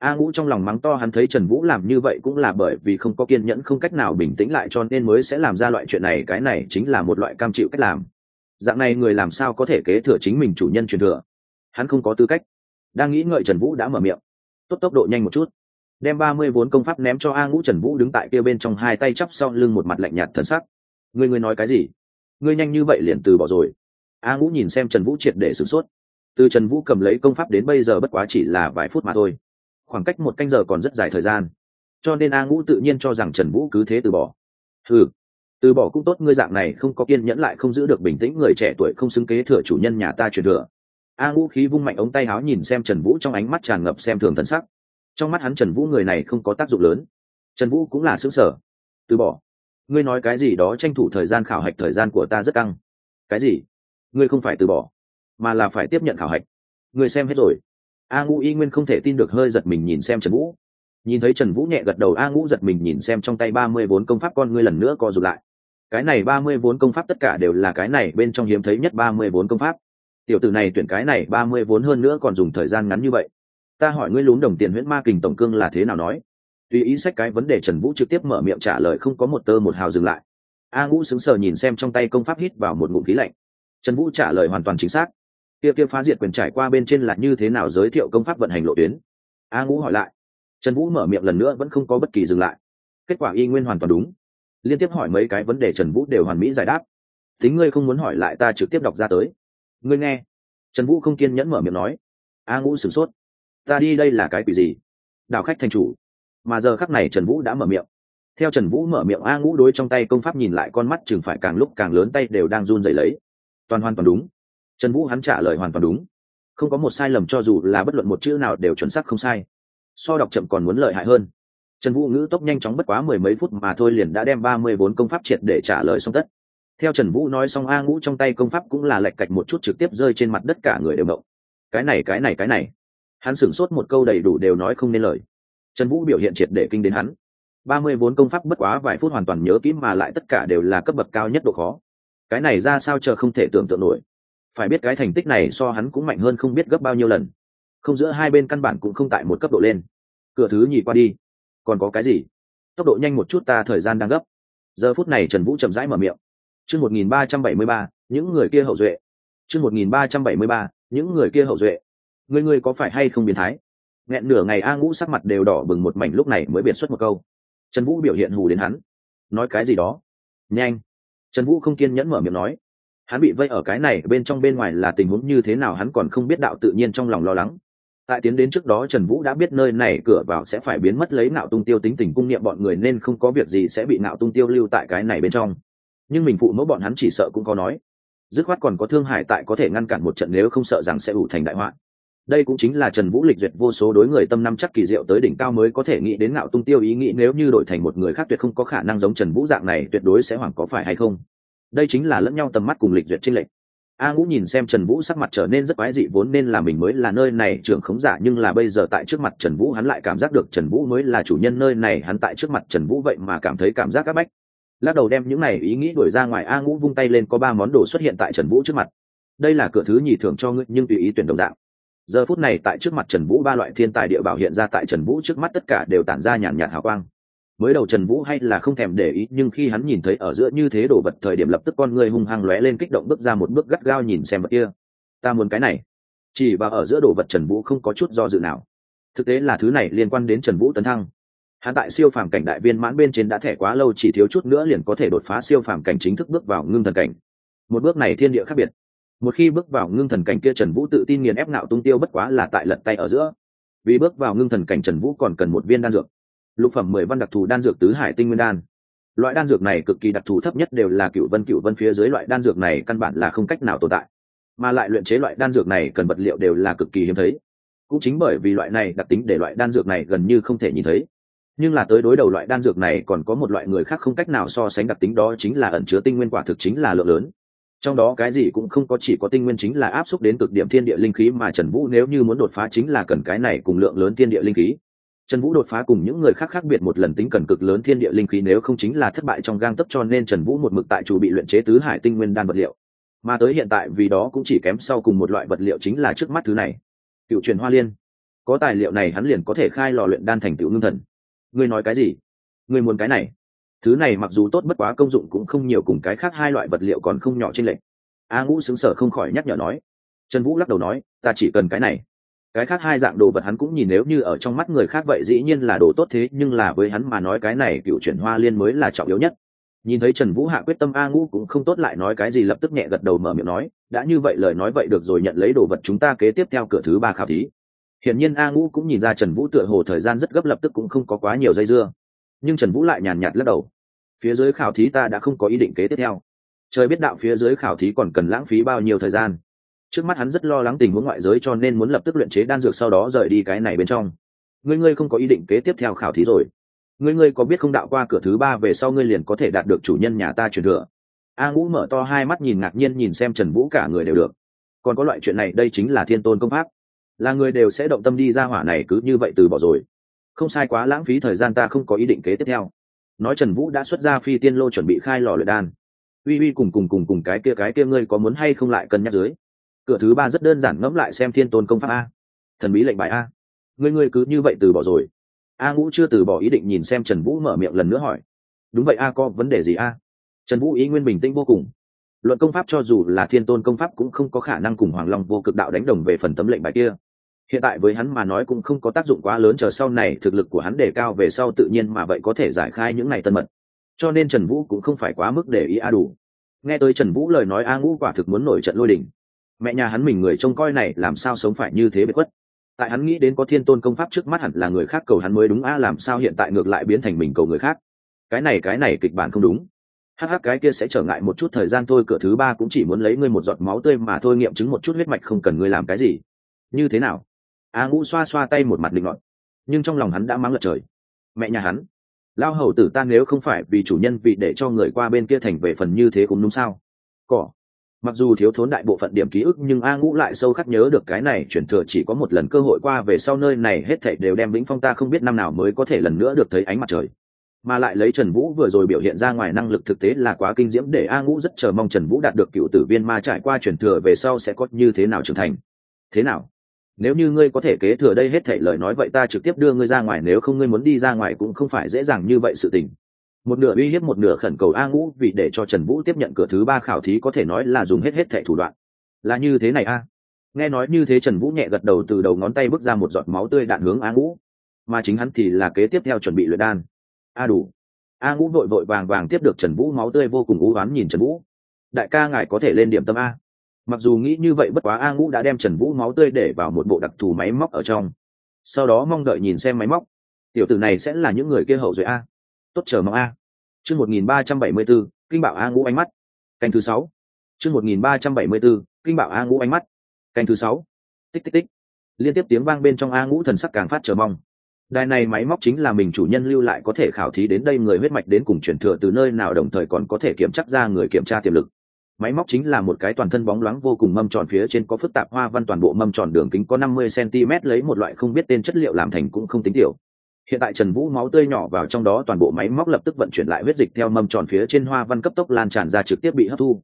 A Ngũ trong lòng mắng to, hắn thấy Trần Vũ làm như vậy cũng là bởi vì không có kiên nhẫn, không cách nào bình tĩnh lại cho nên mới sẽ làm ra loại chuyện này, cái này chính là một loại cam chịu cách làm. Dạng này người làm sao có thể kế thừa chính mình chủ nhân truyền thừa, hắn không có tư cách. Đang nghĩ ngợi Trần Vũ đã mở miệng. Tốt, tốc độ nhanh một chút, đem 30 vốn công pháp ném cho A Ngũ. Trần Vũ đứng tại kia bên trong, hai tay chắp sau lưng, một mặt lạnh nhạt thần sắc. Ngươi nói cái gì? Ngươi nhanh như vậy liền từ bỏ rồi? A Ngũ nhìn xem Trần Vũ triệt để sửng sốt. Từ Trần Vũ cầm lấy công pháp đến bây giờ bất quá chỉ là vài phút mà thôi, khoảng cách 1 canh giờ còn rất dài thời gian, cho nên A Ngũ tự nhiên cho rằng Trần Vũ cứ thế từ bỏ. Từ bỏ cũng tốt, ngươi dạng này không có kiên nhẫn lại không giữ được bình tĩnh, người trẻ tuổi không xứng kế thừa chủ nhân nhà ta truyền thừa. A Ngũ khí vung mạnh ống tay áo, nhìn xem Trần Vũ trong ánh mắt tràn ngập xem thường thần sắc. Trong mắt hắn Trần Vũ người này không có tác dụng lớn. Trần Vũ cũng là sững sờ. Từ bỏ? Ngươi nói cái gì đó, tranh thủ thời gian khảo hạch, thời gian của ta rất căng. Cái gì? Ngươi không phải từ bỏ mà là phải tiếp nhận khảo hạch. Ngươi xem hết rồi? A Ngũ y nguyên không thể tin được, hơi giật mình nhìn xem Trần Vũ. Nhìn thấy Trần Vũ nhẹ gật đầu, A Ngũ giật mình nhìn xem trong tay 30 vốn công pháp, con ngươi lần nữa co rụt lại. Cái này 30 vốn công pháp tất cả đều là cái này bên trong hiếm thấy nhất 30 vốn công pháp. Tiểu tử này tuyển cái này 30 vốn, hơn nữa còn dùng thời gian ngắn như vậy. Ta hỏi ngươi, lún đồng tiền huyễn ma kình tổng cương là thế nào nói? Tùy ý xách cái vấn đề, Trần Vũ trực tiếp mở miệng trả lời, không có một tơ một hào dừng lại. A Ngũ sững sờ nhìn xem trong tay công pháp, hít vào một ngụm khí lạnh. Trần Vũ trả lời hoàn toàn chính xác. Kia phá diệt quyền trải qua bên trên là như thế nào, giới thiệu công pháp vận hành lộ tuyến? A Ngũ hỏi lại. Trần Vũ mở miệng lần nữa, vẫn không có bất kỳ dừng lại. Kết quả y nguyên hoàn toàn đúng. Liên tiếp hỏi mấy cái vấn đề Trần Vũ đều hoàn mỹ giải đáp. Tính ngươi không muốn hỏi lại, ta trực tiếp đọc ra tới. Ngươi nghe. Trần Vũ không kiên nhẫn mở miệng nói. A Ngũ sửng sốt. Ta đi đây là cái quỷ gì? Đảo khách thành chủ. Mà giờ khắc này Trần Vũ đã mở miệng. Theo Trần Vũ mở miệng, A Ngũ đối trong tay công pháp nhìn lại, con mắt chừng phải càng lúc càng lớn, tay đều đang run rẩy lấy. Hoàn toàn đúng. Trần Vũ hắn trả lời hoàn toàn đúng, không có một sai lầm, cho dù là bất luận một chữ nào đều chuẩn xác không sai. So đọc chậm còn muốn lợi hại hơn. Trần Vũ ngữ tốc nhanh chóng, bất quá 10 mấy phút mà thôi liền đã đem 30 vốn công pháp triệt để trả lời xong tất. Theo Trần Vũ nói xong, A Ngũ trong tay công pháp cũng là lệch cạch một chút, trực tiếp rơi trên mặt đất, cả người đều ngộng. Cái này. Hắn sửng sốt một câu đầy đủ đều nói không nên lời. Trần Vũ biểu hiện triệt để kinh đến hắn. 30 vốn công pháp bất quá vài phút hoàn toàn nhớ kỹ, mà lại tất cả đều là cấp bậc cao nhất độ khó. Cái này ra sao chờ không thể tưởng tượng nổi. Phải biết cái thành tích này so hắn cũng mạnh hơn không biết gấp bao nhiêu lần. Không, giữa hai bên căn bản cũng không tại một cấp độ lên. Cửa thứ nhì qua đi. Còn có cái gì? Tốc độ nhanh một chút, ta thời gian đang gấp. Giờ phút này Trần Vũ chậm rãi mở miệng. Chương 1373, những người kia hậu duệ. Chương 1373, những người kia hậu duệ. Ngươi có phải hay không biến thái? Nghẹn nửa ngày, A Ngũ sắc mặt đều đỏ bừng một mảnh, lúc này mới biệt xuất một câu. Trần Vũ biểu hiện hù đến hắn. Nói cái gì đó? Nhanh. Trần Vũ không kiên nhẫn mở miệng nói. Hắn bị vây ở cái này bên trong, bên ngoài là tình huống như thế nào hắn còn không biết, đạo tự nhiên trong lòng lo lắng. Tại tiến đến trước đó Trần Vũ đã biết nơi này cửa vào sẽ phải biến mất, lấy Nạo Tung Tiêu tính tình cung niệm bọn người nên không có việc gì sẽ bị Nạo Tung Tiêu lưu tại cái này bên trong. Nhưng mình phụ mẫu bọn hắn chỉ sợ cũng có nói. Dứt khoát còn có Thương Hải tại có thể ngăn cản một trận, nếu không sợ rằng sẽ ủ thành đại họa. Đây cũng chính là Trần Vũ lịch duyệt vô số đối người tâm năm chắc kỳ diệu tới đỉnh cao mới có thể nghĩ đến Nạo Tung Tiêu ý nghĩ, nếu như đổi thành một người khác tuyệt không có khả năng giống Trần Vũ dạng này, tuyệt đối sẽ hoảng, có phải hay không? Đây chính là lẫn nhau tầm mắt cùng lịch duyệt chênh lệch. A Ngũ nhìn xem Trần Vũ sắc mặt trở nên rất quái dị, vốn nên là mình mới là nơi này trưởng khống giả, nhưng là bây giờ tại trước mặt Trần Vũ hắn lại cảm giác được Trần Vũ mới là chủ nhân nơi này, hắn tại trước mặt Trần Vũ vậy mà cảm thấy cảm giác áp bách. Lắc đầu đem những này ý nghĩ đuổi ra ngoài, A Ngũ vung tay lên, có 3 món đồ xuất hiện tại Trần Vũ trước mặt. Đây là cửa thứ nhì thưởng cho ngươi, nhưng tùy ý tuyển đồng dạng. Giờ phút này tại trước mặt Trần Vũ 3 loại thiên tài địa bảo hiện ra tại Trần Vũ trước mắt, tất cả đều tản ra nhàn nhạt hào quang. Mới đầu Trần Vũ hay là không thèm để ý, nhưng khi hắn nhìn thấy ở giữa như thế đồ vật thời điểm, lập tức con người hung hăng lóe lên, kích động bước ra một bước, gắt gao nhìn xem vật kia. Ta muốn cái này. Chỉ vào ở giữa đồ vật, Trần Vũ không có chút do dự nào. Thực tế là thứ này liên quan đến Trần Vũ tấn thăng. Hắn tại siêu phàm cảnh đại viên mãn bên trên đã thẻ quá lâu, chỉ thiếu chút nữa liền có thể đột phá siêu phàm cảnh, chính thức bước vào ngưng thần cảnh. Một bước này thiên địa khác biệt. Một khi bước vào ngưng thần cảnh kia, Trần Vũ tự tin nghiền ép Nạo Tung Tiêu, bất quá là tại lật tay ở giữa. Vì bước vào ngưng thần cảnh, Trần Vũ còn cần một viên đan dược. Lục phẩm 10 văn đặc thù đan dược Tứ Hải Tinh Nguyên đan. Loại đan dược này cực kỳ đặc thù, thấp nhất đều là cựu vân phía dưới, loại đan dược này căn bản là không cách nào tồn tại. Mà lại luyện chế loại đan dược này cần vật liệu đều là cực kỳ hiếm thấy. Cũng chính bởi vì loại này đặc tính để loại đan dược này gần như không thể nhìn thấy. Nhưng là tới đối đầu loại đan dược này còn có một loại người khác không cách nào so sánh đặc tính, đó chính là ẩn chứa tinh nguyên, quả thực chính là lượng lớn. Trong đó cái gì cũng không có, chỉ có tinh nguyên, chính là áp xúc đến cực điểm thiên địa linh khí, mà Trần Vũ nếu như muốn đột phá chính là cần cái này cùng lượng lớn thiên địa linh khí. Trần Vũ đột phá cùng những người khác khác biệt một lần, tính cần cực lớn thiên địa linh khí, nếu không chính là thất bại trong gang tấc, cho nên Trần Vũ một mực tại chủ bị luyện chế Tứ Hải Tinh Nguyên đan vật liệu. Mà tới hiện tại vì đó cũng chỉ kém sau cùng một loại vật liệu, chính là trước mắt thứ này. Cựu truyền Hoa Liên. có tài liệu này hắn liền có thể khai lò luyện đan thành tựu ngưng thần. Ngươi nói cái gì? Ngươi muốn cái này? Thứ này mặc dù tốt bất quá công dụng cũng không nhiều, cùng cái khác hai loại vật liệu còn không nhỏ trên lệch. A Ngũ sững sờ không khỏi nhắc nhở nói. Trần Vũ lắc đầu nói, ta chỉ cần cái này. Cái khác hai dạng đồ vật hắn cũng nhìn, nếu như ở trong mắt người khác vậy dĩ nhiên là đồ tốt, thế nhưng là với hắn mà nói cái này cựu chuyển hoa liên mới là trọng yếu nhất. Nhìn thấy Trần Vũ hạ quyết tâm, A Ngũ cũng không tốt lại nói cái gì, lập tức nhẹ gật đầu mở miệng nói, đã như vậy lời nói vậy được rồi, nhận lấy đồ vật chúng ta kế tiếp theo cửa thứ 3 khảo thí. Hiển nhiên A Ngũ cũng nhìn ra Trần Vũ tựa hồ thời gian rất gấp, lập tức cũng không có quá nhiều dây dưa. Nhưng Trần Vũ lại nhàn nhạt lắc đầu, phía dưới khảo thí ta đã không có ý định kế tiếp theo. Trời biết đạo phía dưới khảo thí còn cần lãng phí bao nhiêu thời gian. Trước mắt hắn rất lo lắng tình huống ngoại giới, cho nên muốn lập tức luyện chế đan dược sau đó rời đi cái này bên trong. Ngươi không có ý định kế tiếp theo khảo thí rồi? Ngươi có biết không, đạo qua cửa thứ 3 về sau ngươi liền có thể đạt được chủ nhân nhà ta truyền thừa. A Ngũ mở to hai mắt nhìn ngạc nhiên nhìn xem Trần Vũ, cả người đều được. Còn có loại chuyện này? Đây chính là thiên tôn công pháp, là người đều sẽ động tâm đi ra hỏa này cứ như vậy từ bỏ rồi. Không sai, quá lãng phí thời gian, ta không có ý định kế tiếp theo. Nói Trần Vũ đã xuất ra phi tiên lô chuẩn bị khai lò luyện đan. Uy cùng cái kia ngươi có muốn hay không lại cân nhắc dưới. Cửa thứ 3 rất đơn giản, ngẫm lại xem thiên tôn công pháp a, thần bí lệnh bài a. Ngươi cứ như vậy từ bỏ rồi? A Ngũ chưa từ bỏ ý định, nhìn xem Trần Vũ mở miệng lần nữa hỏi. Đúng vậy a, có vấn đề gì a? Trần Vũ ý nguyên bình tĩnh vô cùng. Luận công pháp cho dù là thiên tôn công pháp cũng không có khả năng cùng Hoàng Long vô cực đạo đánh đồng về phần tấm lệnh bài kia. Hiện tại với hắn mà nói cũng không có tác dụng quá lớn, chờ sau này thực lực của hắn đề cao về sau tự nhiên mà vậy có thể giải khai những này tân mật. Cho nên Trần Vũ cũng không phải quá mức để ý. Đủ. Nghe tới Trần Vũ lời nói, A Ngũ quả thực muốn nổi trận lôi đình. Mẹ nhà hắn mình người trông coi này làm sao sống phải như thế biệt khuất. Tại hắn nghĩ đến có thiên tôn công pháp trước mắt hẳn là người khác cầu hắn mới đúng a, làm sao hiện tại ngược lại biến thành mình cầu người khác? Cái này kịch bản không đúng. Cái kia sẽ trở ngại một chút thời gian thôi, cửa thứ 3 cũng chỉ muốn lấy ngươi một giọt máu tươi mà thôi, nghiệm chứng một chút huyết mạch, không cần ngươi làm cái gì. Như thế nào? A Ngũ xoa xoa tay một mặt định luận, nhưng trong lòng hắn đã mắng lật trời. Mẹ nhà hắn, lao hầu tử ta nếu không phải vì chủ nhân, vì để cho người qua bên kia thành về phần như thế cũng đúng sao? Mặc dù thiếu thốn đại bộ phận điểm ký ức, nhưng A Ngũ lại sâu khắc nhớ được cái này chuyển thừa chỉ có một lần cơ hội, qua về sau nơi này hết thảy đều đem vĩnh phong, ta không biết năm nào mới có thể lần nữa được thấy ánh mặt trời. Mà lại lấy Trần Vũ vừa rồi biểu hiện ra ngoài năng lực thực tế là quá kinh diễm, để A Ngũ rất chờ mong Trần Vũ đạt được cựu tử viên ma, trải qua chuyển thừa về sau sẽ có như thế nào trưởng thành. Thế nào? Nếu như ngươi có thể kế thừa đây hết thảy lời nói, vậy ta trực tiếp đưa ngươi ra ngoài, nếu không ngươi muốn đi ra ngoài cũng không phải dễ dàng như vậy sự tình. Một nửa uy hiếp một nửa khẩn cầu A Ngũ, vì để cho Trần Vũ tiếp nhận cửa thứ 3 khảo thí có thể nói là dùng hết thảy thủ đoạn. Là như thế này a? Nghe nói như thế Trần Vũ nhẹ gật đầu, từ đầu ngón tay bước ra một giọt máu tươi đạn hướng A Ngũ, mà chính hắn thì là kế tiếp theo chuẩn bị luyện đan. Đủ. A Ngũ vội vàng tiếp được Trần Vũ máu tươi, vô cùng u oán nhìn Trần Vũ. Đại ca ngài có thể lên điểm tâm a. Mặc dù nghĩ như vậy, bất quá A Ngũ đã đem Trần Vũ máu tươi để vào một bộ đặc thù máy móc ở trong, sau đó mong đợi nhìn xem máy móc. Tiểu tử này sẽ là những người kia hậu duệ a. Tốt chờ mong a. Chương 1374, kinh bảo A Ngũ ánh mắt. Canh thứ 6. Chương 1374, kinh bảo A Ngũ ánh mắt. Canh thứ 6. Tích tích tích. Liên tiếp tiếng vang bên trong, A Ngũ thần sắc càng phát chờ mong. Đài này máy móc chính là mình chủ nhân lưu lại, có thể khảo thí đến đây người huyết mạch đến cùng chuyển thừa từ nơi nào, đồng thời còn có thể kiểm chắc ra người kiểm tra tiềm lực. Máy móc chính là một cái toàn thân bóng loáng vô cùng mâm tròn, phía trên có phức tạp hoa văn, toàn bộ mâm tròn đường kính có 50 cm, lấy một loại không biết tên chất liệu làm thành, cũng không tính tiểu. Hiện tại Trần Vũ máu tươi nhỏ vào trong đó, toàn bộ máy móc lập tức vận chuyển lại huyết dịch theo mâm tròn phía trên hoa văn cấp tốc lan tràn ra, trực tiếp bị hấp thu.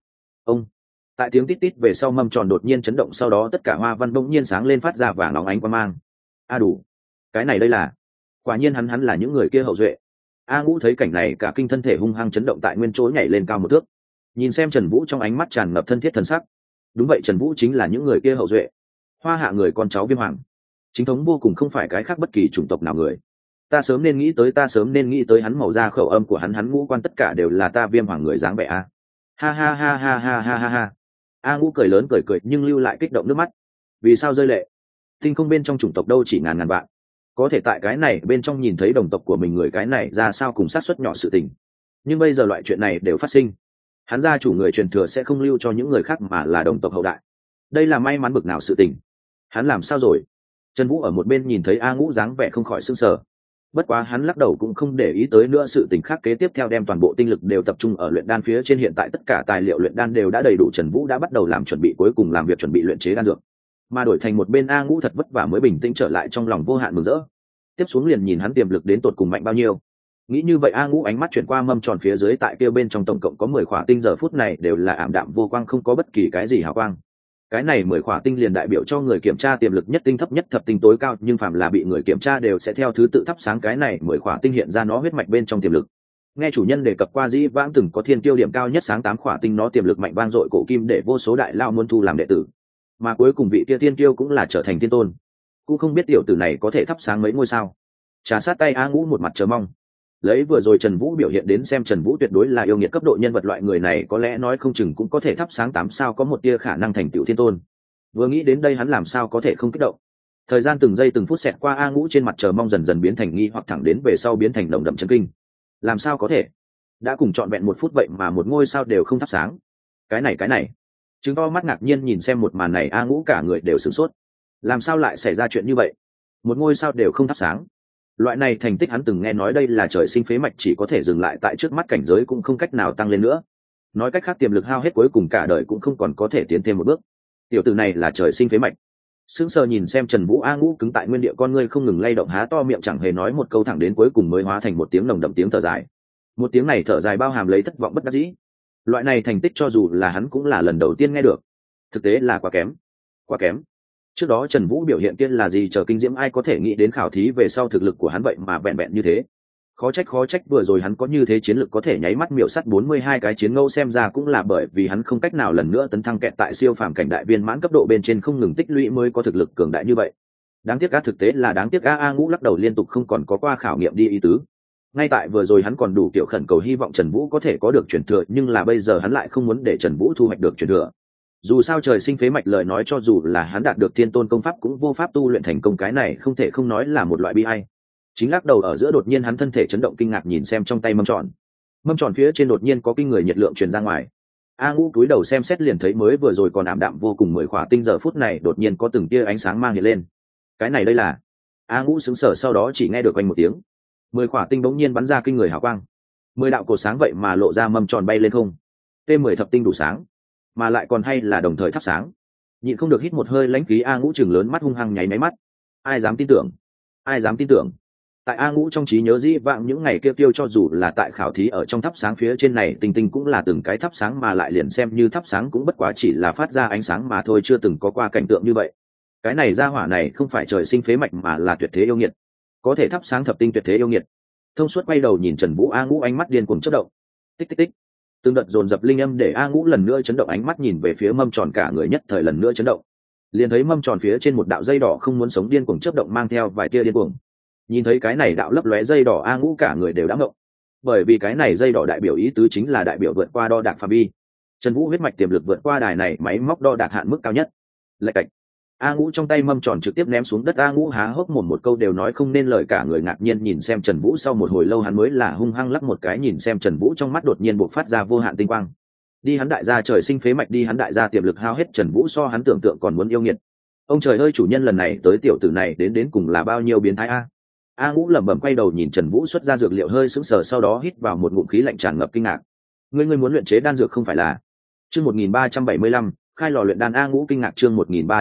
Tại tiếng tít tít về sau, mâm tròn đột nhiên chấn động, sau đó tất cả hoa văn bỗng nhiên sáng lên, phát ra vàng óng ánh quang mang. Đủ. Cái này đây là, quả nhiên hắn là những người kia hậu duệ. A Ngũ thấy cảnh này cả kinh, thân thể hung hăng chấn động, tại nguyên chỗ nhảy lên cao một thước, nhìn xem Trần Vũ trong ánh mắt tràn ngập thân thiết thần sắc. Đúng vậy, Trần Vũ chính là những người kia hậu duệ, Hoa Hạ người con cháu Viêm Hoàng, chính thống vô cùng, không phải cái khác bất kỳ chủng tộc nào người. Ta sớm nên nghĩ tới hắn, màu da khẩu âm của hắn ngũ quan tất cả đều là ta Viêm Hoàng người dáng vẻ a. Ha ha ha ha ha ha ha ha. A Ngũ cười lớn cười nhưng lưu lại kích động nước mắt. Vì sao rơi lệ? Tinh không bên trong chủng tộc đâu chỉ ngàn vạn, có thể tại cái này bên trong nhìn thấy đồng tộc của mình người, cái này ra sao cùng sát suất nhỏ sự tình. Nhưng bây giờ loại chuyện này đều phát sinh, hắn gia chủ người truyền thừa sẽ không lưu cho những người khác mà là đồng tộc hậu đại. Đây là may mắn bực nào sự tình. Hắn làm sao rồi? Trần Vũ ở một bên nhìn thấy A Ngũ dáng vẻ không khỏi sững sờ. Bất quá hắn lắc đầu cũng không để ý tới nữa sự tình khác, kế tiếp theo đem toàn bộ tinh lực đều tập trung ở luyện đan phía trên. Hiện tại tất cả tài liệu luyện đan đều đã đầy đủ, Trần Vũ đã bắt đầu làm chuẩn bị cuối cùng, làm việc chuẩn bị luyện chế đan dược. Mà đổi thành một bên A Ngũ thật vất vả mới bình tĩnh trở lại, trong lòng vô hạn mừng rỡ. Tiếp xuống liền nhìn hắn tiềm lực đến tột cùng mạnh bao nhiêu. Nghĩ như vậy, A Ngũ ánh mắt chuyển qua mâm tròn phía dưới, tại kia bên trong tổng cộng có 10 khỏa tinh, giờ phút này đều là ảm đạm vô quang, không có bất kỳ cái gì hào quang. cái này 10 khỏa tinh liền đại biểu cho người kiểm tra tiềm lực nhất tinh thấp nhất thập tinh tối cao, nhưng phàm là bị người kiểm tra đều sẽ theo thứ tự thắp sáng cái này 10 khỏa tinh hiện ra nó huyết mạch bên trong tiềm lực. Nghe chủ nhân đề cập qua dĩ vãng từng có thiên tiêu điểm cao nhất sáng 8 khỏa tinh nó tiềm lực mạnh vang dội cổ kim để vô số đại lao muốn thu làm đệ tử, mà cuối cùng vị kia thiên tiêu cũng là trở thành thiên tôn. Cũng không biết tiểu tử này có thể thắp sáng mấy ngôi sao. Trà sát tay A Ngũ một mặt chờ mong. Lấy vừa rồi Trần Vũ biểu hiện đến xem, Trần Vũ tuyệt đối là yêu nghiệt cấp độ nhân vật, loại người này có lẽ nói không chừng cũng có thể thắp sáng 8 sao, có một tia khả năng thành tựu thiên tôn. Vừa nghĩ đến đây hắn làm sao có thể không kích động. Thời gian từng giây từng phút xẹt qua, A Ngũ trên mặt chờ mong dần dần biến thành nghi hoặc, thẳng đến về sau biến thành nồng đậm chấn kinh. Làm sao có thể? Đã cùng trọn vẹn 1 phút vậy mà một ngôi sao đều không thắp sáng. Cái này. Chứng to mắt ngạc nhiên nhìn xem một màn này, A Ngũ cả người đều sửng sốt. Làm sao lại xảy ra chuyện như vậy? Một ngôi sao đều không thắp sáng. Loại này thành tích hắn từng nghe nói, đây là trời sinh phế mạch, chỉ có thể dừng lại tại trước mắt, cảnh giới cũng không cách nào tăng lên nữa. Nói cách khác tiềm lực hao hết, cuối cùng cả đời cũng không còn có thể tiến thêm một bước. Tiểu tử này là trời sinh phế mạch. Sững sờ nhìn xem Trần Vũ, A Ngũ cứng tại nguyên địa, con ngươi không ngừng lay động, há to miệng chẳng hề nói một câu, thẳng đến cuối cùng mới hóa thành một tiếng nồng đậm tiếng thở dài. Một tiếng này thở dài bao hàm lấy thất vọng bất đắc dĩ. Loại này thành tích cho dù là hắn cũng là lần đầu tiên nghe được. Thực tế là quá kém. Trước đó Trần Vũ biểu hiện kia là gì chờ kinh diễm, ai có thể nghĩ đến khảo thí về sau thực lực của hắn vậy mà vẹn vẹn như thế. Khó trách vừa rồi hắn có như thế chiến lực, có thể nháy mắt miểu sát 42 cái chiến ngẫu, xem ra cũng là bởi vì hắn không cách nào lần nữa tấn thăng kẹt tại siêu phàm cảnh đại viên mãn cấp độ bên trên, không ngừng tích lũy mới có thực lực cường đại như vậy. Đáng tiếc thực tế là đáng tiếc. A Ngũ lắc đầu liên tục, không còn có qua khảo nghiệm đi ý tứ. Ngay tại vừa rồi hắn còn đủ kiểu khẩn cầu hy vọng Trần Vũ có thể có được truyền thừa, nhưng là bây giờ hắn lại không muốn để Trần Vũ thu hoạch được truyền thừa. Dù sao trời sinh phế mạch lời nói, cho dù là hắn đạt được thiên tôn công pháp cũng vô pháp tu luyện thành công, cái này không thể không nói là một loại bi ai. Chính lắc đầu ở giữa, đột nhiên hắn thân thể chấn động, kinh ngạc nhìn xem trong tay mâm tròn phía trên đột nhiên có kinh người nhiệt lượng truyền ra ngoài. A Ngũ cúi đầu xem xét liền thấy mới vừa rồi còn ảm đạm vô cùng 10 khỏa tinh giờ phút này đột nhiên có từng tia ánh sáng mang hiện lên. Cái này đây là? A Ngũ sững sờ, sau đó chỉ nghe được quanh một tiếng, 10 khỏa tinh bỗng nhiên bắn ra kinh người hào quang. 10 đạo cột sáng vậy mà lộ ra mâm tròn bay lên không. T10 thập tinh đủ sáng, mà lại còn hay là đồng thời thắp sáng. Nhịn không được hít một hơi lãnh khí, A Ngũ chừng lớn mắt hung hăng nháy máy mắt. Ai dám tin tưởng? Tại A Ngũ trong trí nhớ dĩ vãng những ngày kia tiêu, cho dù là tại khảo thí ở trong thắp sáng phía trên này, tinh tinh cũng là từng cái thắp sáng, mà lại liền xem như thắp sáng cũng bất quá chỉ là phát ra ánh sáng mà thôi, chưa từng có qua cảnh tượng như vậy. Cái này ra hỏa này không phải trời sinh phế mạch mà là tuyệt thế yêu nghiệt, có thể thắp sáng thập tinh tuyệt thế yêu nghiệt. Thông suốt quay đầu nhìn Trần Vũ, A Ngũ ánh mắt điên cuồng chớp động. Tích tích tích. Từng đợt dồn dập linh âm để A Ngũ lần nữa chấn động, ánh mắt nhìn về phía mâm tròn, cả người nhất thời lần nữa chấn động. Liền thấy mâm tròn phía trên một đạo dây đỏ không muốn sống điên cuồng chớp động, mang theo vài tia điên cuồng. Nhìn thấy cái này đạo lấp lóe dây đỏ, A Ngũ cả người đều đã ngộng. Bởi vì cái này dây đỏ đại biểu ý tứ chính là đại biểu vượt qua đo đạc phạm vi. Trần Vũ huyết mạch tiềm lực vượt qua đài này máy móc đo đạc hạn mức cao nhất. Lạch cạch. A Ngũ trong tay mâm tròn trực tiếp ném xuống đất, A Ngũ há hốc mồm một câu đều nói không nên lời, cả người ngạc nhiên nhìn xem Trần Vũ. Sau một hồi lâu hắn mới là hung hăng lắc một cái, nhìn xem Trần Vũ, trong mắt đột nhiên bộc phát ra vô hạn tinh quang. Đi hắn đại gia trời sinh phế mạch, đi hắn đại gia tiềm lực hao hết, Trần Vũ so hắn tưởng tượng còn muốn yêu nghiệt. Ông trời ơi, chủ nhân lần này tới tiểu tử này đến cùng là bao nhiêu biến thái a. A Ngũ lẩm bẩm quay đầu nhìn Trần Vũ xuất ra dược liệu, hơi sững sờ, sau đó hít vào một ngụm khí lạnh tràn ngập kinh ngạc. Ngươi muốn luyện chế đan dược không phải là? Chương 1375, khai lò luyện đan. A Ngũ kinh ngạc. Chương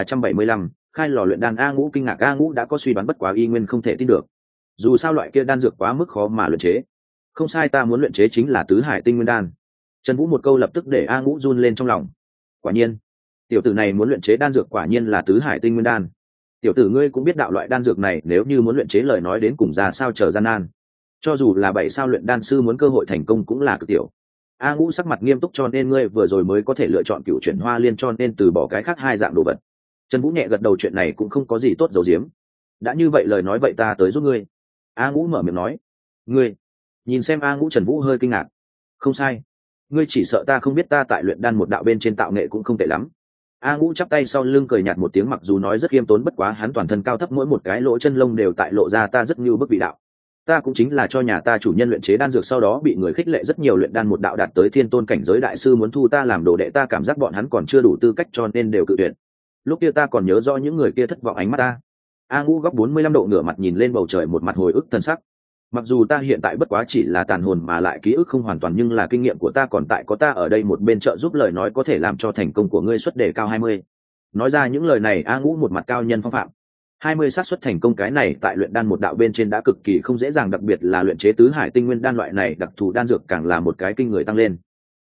1375, khai lò luyện đan. A Ngũ kinh ngạc. A Ngũ đã có suy đoán, bất quá y nguyên không thể tin được. Dù sao loại kia đan dược quá mức khó mà luyện chế. Không sai, ta muốn luyện chế chính là tứ hải tinh nguyên đan. Trần Vũ một câu lập tức để A Ngũ run lên trong lòng. Quả nhiên, tiểu tử này muốn luyện chế đan dược quả nhiên là tứ hải tinh nguyên đan. Tiểu tử ngươi cũng biết đạo loại đan dược này nếu như muốn luyện chế lời nói đến cùng ra sao chờ gian nan. Cho dù là 7 sao luyện đan sư muốn cơ hội thành công cũng là cực tiểu. A Ngũ sắc mặt nghiêm túc, cho nên ngươi vừa rồi mới có thể lựa chọn cựu chuyển hoa liên, cho nên từ bỏ cái khác 2 dạng đồ vật. Trần Vũ nhẹ gật đầu, chuyện này cũng không có gì tốt giấu giếm. Đã như vậy lời nói vậy ta tới giúp ngươi. A Ngũ mở miệng nói. Ngươi? Nhìn xem A Ngũ, Trần Vũ hơi kinh ngạc. Không sai, ngươi chỉ sợ ta không biết ta tại luyện đan một đạo bên trên tạo nghệ cũng không tệ lắm. A Ngũ chắp tay sau lưng cười nhạt một tiếng, mặc dù nói rất khiêm tốn, bất quá hắn toàn thân cao thấp mỗi một cái lỗ chân lông đều tại lộ ra ta rất như bức vị đạo. Ta cũng chính là cho nhà ta chủ nhân luyện chế đan dược, sau đó bị người khích lệ rất nhiều, luyện đan một đạo đạt tới thiên tôn cảnh giới đại sư muốn thu ta làm đồ đệ, ta cảm giác bọn hắn còn chưa đủ tư cách cho nên đều cự tuyệt. Lúc kia ta còn nhớ rõ những người kia thất vọng ánh mắt ta. A Ngũ góc 45 độ ngửa mặt nhìn lên bầu trời, một mặt hồi ức thân sắc. Mặc dù ta hiện tại bất quá chỉ là tàn hồn mà lại ký ức không hoàn toàn, nhưng là kinh nghiệm của ta còn tại, có ta ở đây một bên trợ giúp, lời nói có thể làm cho thành công của ngươi suất đề cao 20. Nói ra những lời này, A Ngũ một mặt cao nhân phong phạm. 20 xác suất thành công, cái này tại luyện đan một đạo bên trên đã cực kỳ không dễ dàng, đặc biệt là luyện chế tứ hải tinh nguyên đan loại này đặc thù đan dược càng là một cái kinh người tăng lên.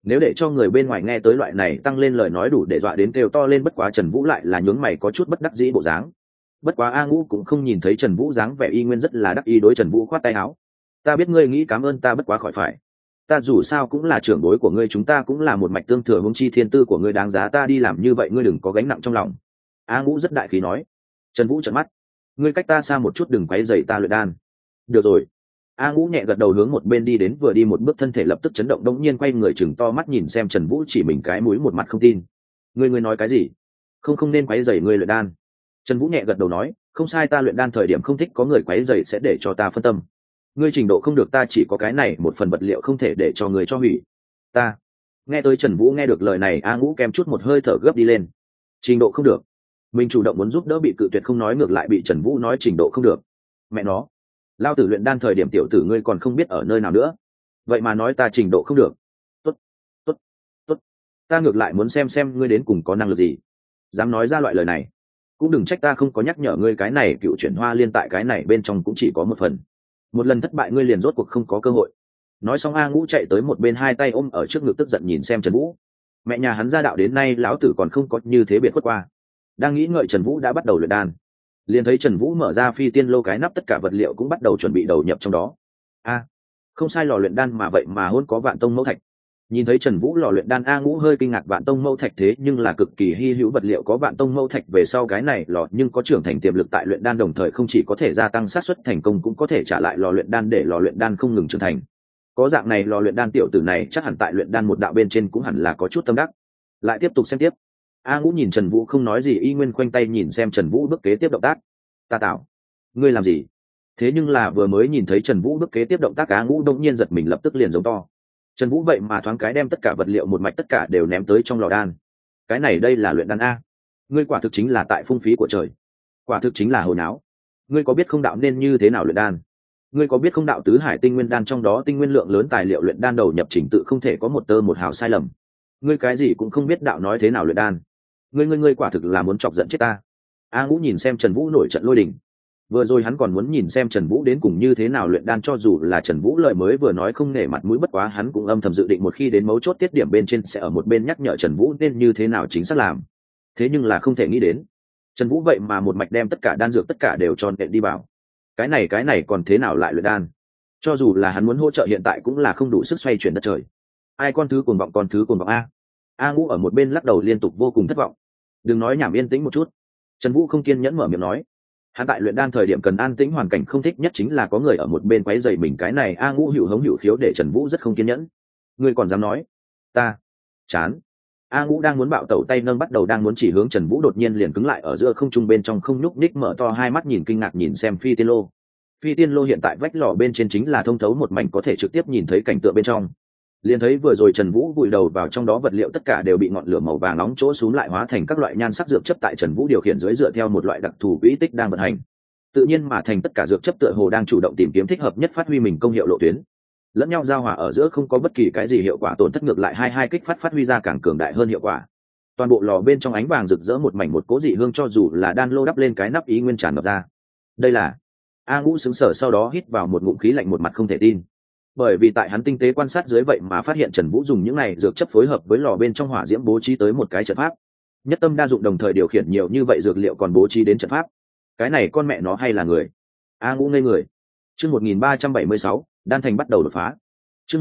Nếu để cho người bên ngoài nghe tới loại này tăng lên lời nói đủ để dọa đến kêu to lên, bất quá Trần Vũ lại là nhướng mày có chút bất đắc dĩ bộ dáng. Bất quá A Ngũ cũng không nhìn thấy Trần Vũ dáng vẻ y nguyên rất là đắc ý, đối Trần Vũ khoát tay áo. Ta biết ngươi nghĩ cảm ơn ta, bất quá khỏi phải. Ta dù sao cũng là trưởng bối của ngươi, chúng ta cũng là một mạch tương thừa, huống chi thiên tư của ngươi đáng giá ta đi làm như vậy, ngươi đừng có gánh nặng trong lòng. A Ngũ rất đại khí nói. Trần Vũ trợn mắt. Ngươi cách ta xa một chút, đừng quấy rầy ta luyện đan. Được rồi. A Ngũ nhẹ gật đầu hướng một bên đi đến, vừa đi một bước thân thể lập tức chấn động, đống nhiên quay người chừng to mắt nhìn xem Trần Vũ, chỉ mình cái mũi một mặt không tin. Ngươi nói cái gì? Không nên quấy rầy ngươi luyện đan. Trần Vũ nhẹ gật đầu nói, không sai, ta luyện đan thời điểm không thích có người quấy rầy, sẽ để cho ta phân tâm. Ngươi trình độ không được, ta chỉ có cái này một phần vật liệu không thể để cho người cho hủy. Ta. Nghe tới Trần Vũ nghe được lời này, A Ngũ kem chút một hơi thở gấp đi lên. Trình độ không được? Mình chủ động muốn giúp đỡ bị cự tuyệt, không nói ngược lại bị Trần Vũ nói trình độ không được. Mẹ nó, lao tử luyện đan thời điểm tiểu tử ngươi còn không biết ở nơi nào nữa, vậy mà nói ta trình độ không được. Tốt, tốt, tốt, ta ngược lại muốn xem ngươi đến cùng có năng lực gì, dám nói ra loại lời này. Cũng đừng trách ta không có nhắc nhở ngươi, cái này cựu chuyển hoa liên tại cái này bên trong cũng chỉ có một phần, một lần thất bại ngươi liền rốt cuộc không có cơ hội. Nói xong A Ngũ chạy tới một bên, hai tay ôm ở trước ngực tức giận nhìn xem Trần Vũ. Mẹ nhà hắn ra đạo đến nay lão tử còn không có như thế biệt khuất qua. Đang nghĩ ngợi, Trần Vũ đã bắt đầu luyện đan. Liền thấy Trần Vũ mở ra phi tiên lô, cái nắp tất cả vật liệu cũng bắt đầu chuẩn bị đầu nhập trong đó. Không sai, lò luyện đan mà vậy mà hôn có vạn tông mẫu thạch. Nhìn thấy Trần Vũ lò luyện đan, A Ngũ hơi kinh ngạc, vạn tông mẫu thạch thế nhưng là cực kỳ hy hữu vật liệu, có vạn tông mẫu thạch về sau cái này lò nhưng có trưởng thành tiềm lực tại luyện đan, đồng thời không chỉ có thể gia tăng xác suất thành công, cũng có thể trả lại lò luyện đan để lò luyện đan không ngừng trưởng thành. Có dạng này lò luyện đan, tiểu tử này chắc hẳn tại luyện đan một đạo bên trên cũng hẳn là có chút tâm đắc. Lại tiếp tục xem tiếp. A Ngũ nhìn Trần Vũ không nói gì, y nguyên khoanh tay nhìn xem Trần Vũ bước kế tiếp động tác. Ta tạo, ngươi làm gì? Thế nhưng là vừa mới nhìn thấy Trần Vũ bước kế tiếp động tác, A Ngũ đông nhiên giật mình, lập tức liền giống to. Trần Vũ vậy mà thoáng cái đem tất cả vật liệu một mạch tất cả đều ném tới trong lò đan. Cái này đây là luyện đan a? Ngươi quả thực chính là tại phung phí của trời, quả thực chính là hồi não. Ngươi có biết không đạo nên như thế nào luyện đan? Ngươi có biết không đạo tứ hải tinh nguyên đan trong đó tinh nguyên lượng lớn, tài liệu luyện đan đầu nhập trình tự không thể có một tơ một hào sai lầm. Ngươi cái gì cũng không biết đạo nói thế nào luyện đan? Ngươi quả thực là muốn chọc giận chết ta. A Ngũ nhìn xem Trần Vũ nổi trận lôi đình. Vừa rồi hắn còn muốn nhìn xem Trần Vũ đến cùng như thế nào luyện đan, cho dù là Trần Vũ lời mới vừa nói không nể mặt mũi, bất quá hắn cũng âm thầm dự định một khi đến mấu chốt tiết điểm bên trên sẽ ở một bên nhắc nhở Trần Vũ nên như thế nào chính xác làm. Thế nhưng là không thể nghĩ đến, Trần Vũ vậy mà một mạch đem tất cả đan dược tất cả đều cho nện đi vào. Cái này còn thế nào lại luyện đan? Cho dù là hắn muốn hỗ trợ hiện tại cũng là không đủ sức xoay chuyển đất trời. Ai con thứ cuồng vọng a. A Ngũ ở một bên lắc đầu liên tục, vô cùng thất vọng. Đừng nói nhảm, yên tĩnh một chút. Trần Vũ không kiên nhẫn mở miệng nói. Hắn tại luyện đan thời điểm cần an tĩnh hoàn cảnh, không thích nhất chính là có người ở một bên quấy rầy mình, cái này A Ngũ hữu hống hữu khiếu để Trần Vũ rất không kiên nhẫn. Ngươi còn dám nói? Ta chán. A Ngũ đang muốn bạo tẩu, tay nâng bắt đầu đang muốn chỉ hướng Trần Vũ, đột nhiên liền cứng lại ở giữa không trung, bên trong không nhúc nhích, mở to hai mắt nhìn kinh ngạc nhìn xem phi tiên lô. Phi tiên lô hiện tại vách lò bên trên chính là thông thấu một mảnh, có thể trực tiếp nhìn thấy cảnh tượng bên trong. Liền thấy vừa rồi Trần Vũ vùi đầu vào trong đó, vật liệu tất cả đều bị ngọn lửa màu vàng nóng chỗ xuống lại hóa thành các loại nhan sắc dược chất, tại Trần Vũ điều khiển dưới dựa theo một loại đặc thù quỹ tích đang vận hành. Tự nhiên mà thành tất cả dược chất tựa hồ đang chủ động tìm kiếm thích hợp nhất phát huy mình công hiệu lộ tuyến. Lẫn nhau giao hòa ở giữa không có bất kỳ cái gì hiệu quả tổn thất, ngược lại hai kích phát huy ra càng cường đại hơn hiệu quả. Toàn bộ lò bên trong ánh vàng rực rỡ một mảnh, một cố dị hương cho dù là đan lô đắp lên cái nắp ý nguyên tràn ngập ra. Đây là... A Ngũ sững sờ, sau đó hít vào một ngụm khí lạnh, một mặt không thể tin. Bởi vì tại hắn tinh tế quan sát dưới vậy mà phát hiện Trần Vũ dùng những này dược chất phối hợp với lò bên trong hỏa diễm bố trí tới một cái trận pháp. Nhất tâm đa dụng, đồng thời điều khiển nhiều như vậy dược liệu còn bố trí đến trận pháp. Cái này con mẹ nó hay là người? A Ngũ ngây người. Chương 1376, đan thành bắt đầu đột phá. Chương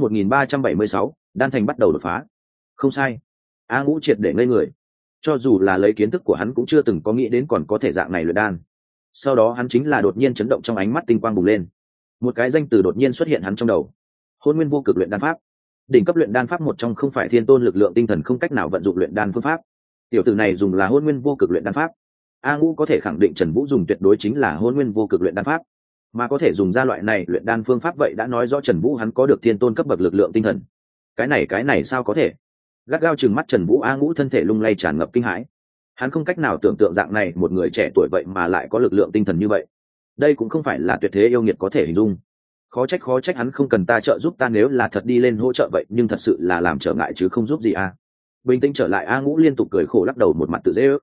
1376, đan thành bắt đầu đột phá. Không sai. A Ngũ triệt để ngây người. Cho dù là lấy kiến thức của hắn cũng chưa từng có nghĩ đến còn có thể dạng này luyện đan. Sau đó hắn chính là đột nhiên chấn động, trong ánh mắt tinh quang bùng lên. Một cái danh từ đột nhiên xuất hiện hắn trong đầu. Hôn nguyên vô cực luyện đan pháp. Đỉnh cấp luyện đan pháp một trong, không phải thiên tôn lực lượng tinh thần không cách nào vận dụng luyện đan phương pháp. Tiểu tử này dùng là hôn nguyên vô cực luyện đan pháp. A Ngũ có thể khẳng định Trần Vũ dùng tuyệt đối chính là hôn nguyên vô cực luyện đan pháp, mà có thể dùng ra loại này luyện đan phương pháp, vậy đã nói rõ Trần Vũ hắn có được thiên tôn cấp bậc lực lượng tinh thần. Cái này sao có thể? Gắt gao chừng mắt Trần Vũ, A Ngũ thân thể lung lay tràn ngập kinh hãi. Hắn không cách nào tưởng tượng dạng này một người trẻ tuổi vậy mà lại có lực lượng tinh thần như vậy. Đây cũng không phải là tuyệt thế yêu nghiệt có thể hình dung. Khó trách hắn không cần ta trợ giúp, ta nếu là thật đi lên hỗ trợ vậy nhưng thật sự là làm trở ngại chứ không giúp gì a. Bình tĩnh trở lại, A Ngũ liên tục cười khổ lắc đầu, một mặt tự dễ ước.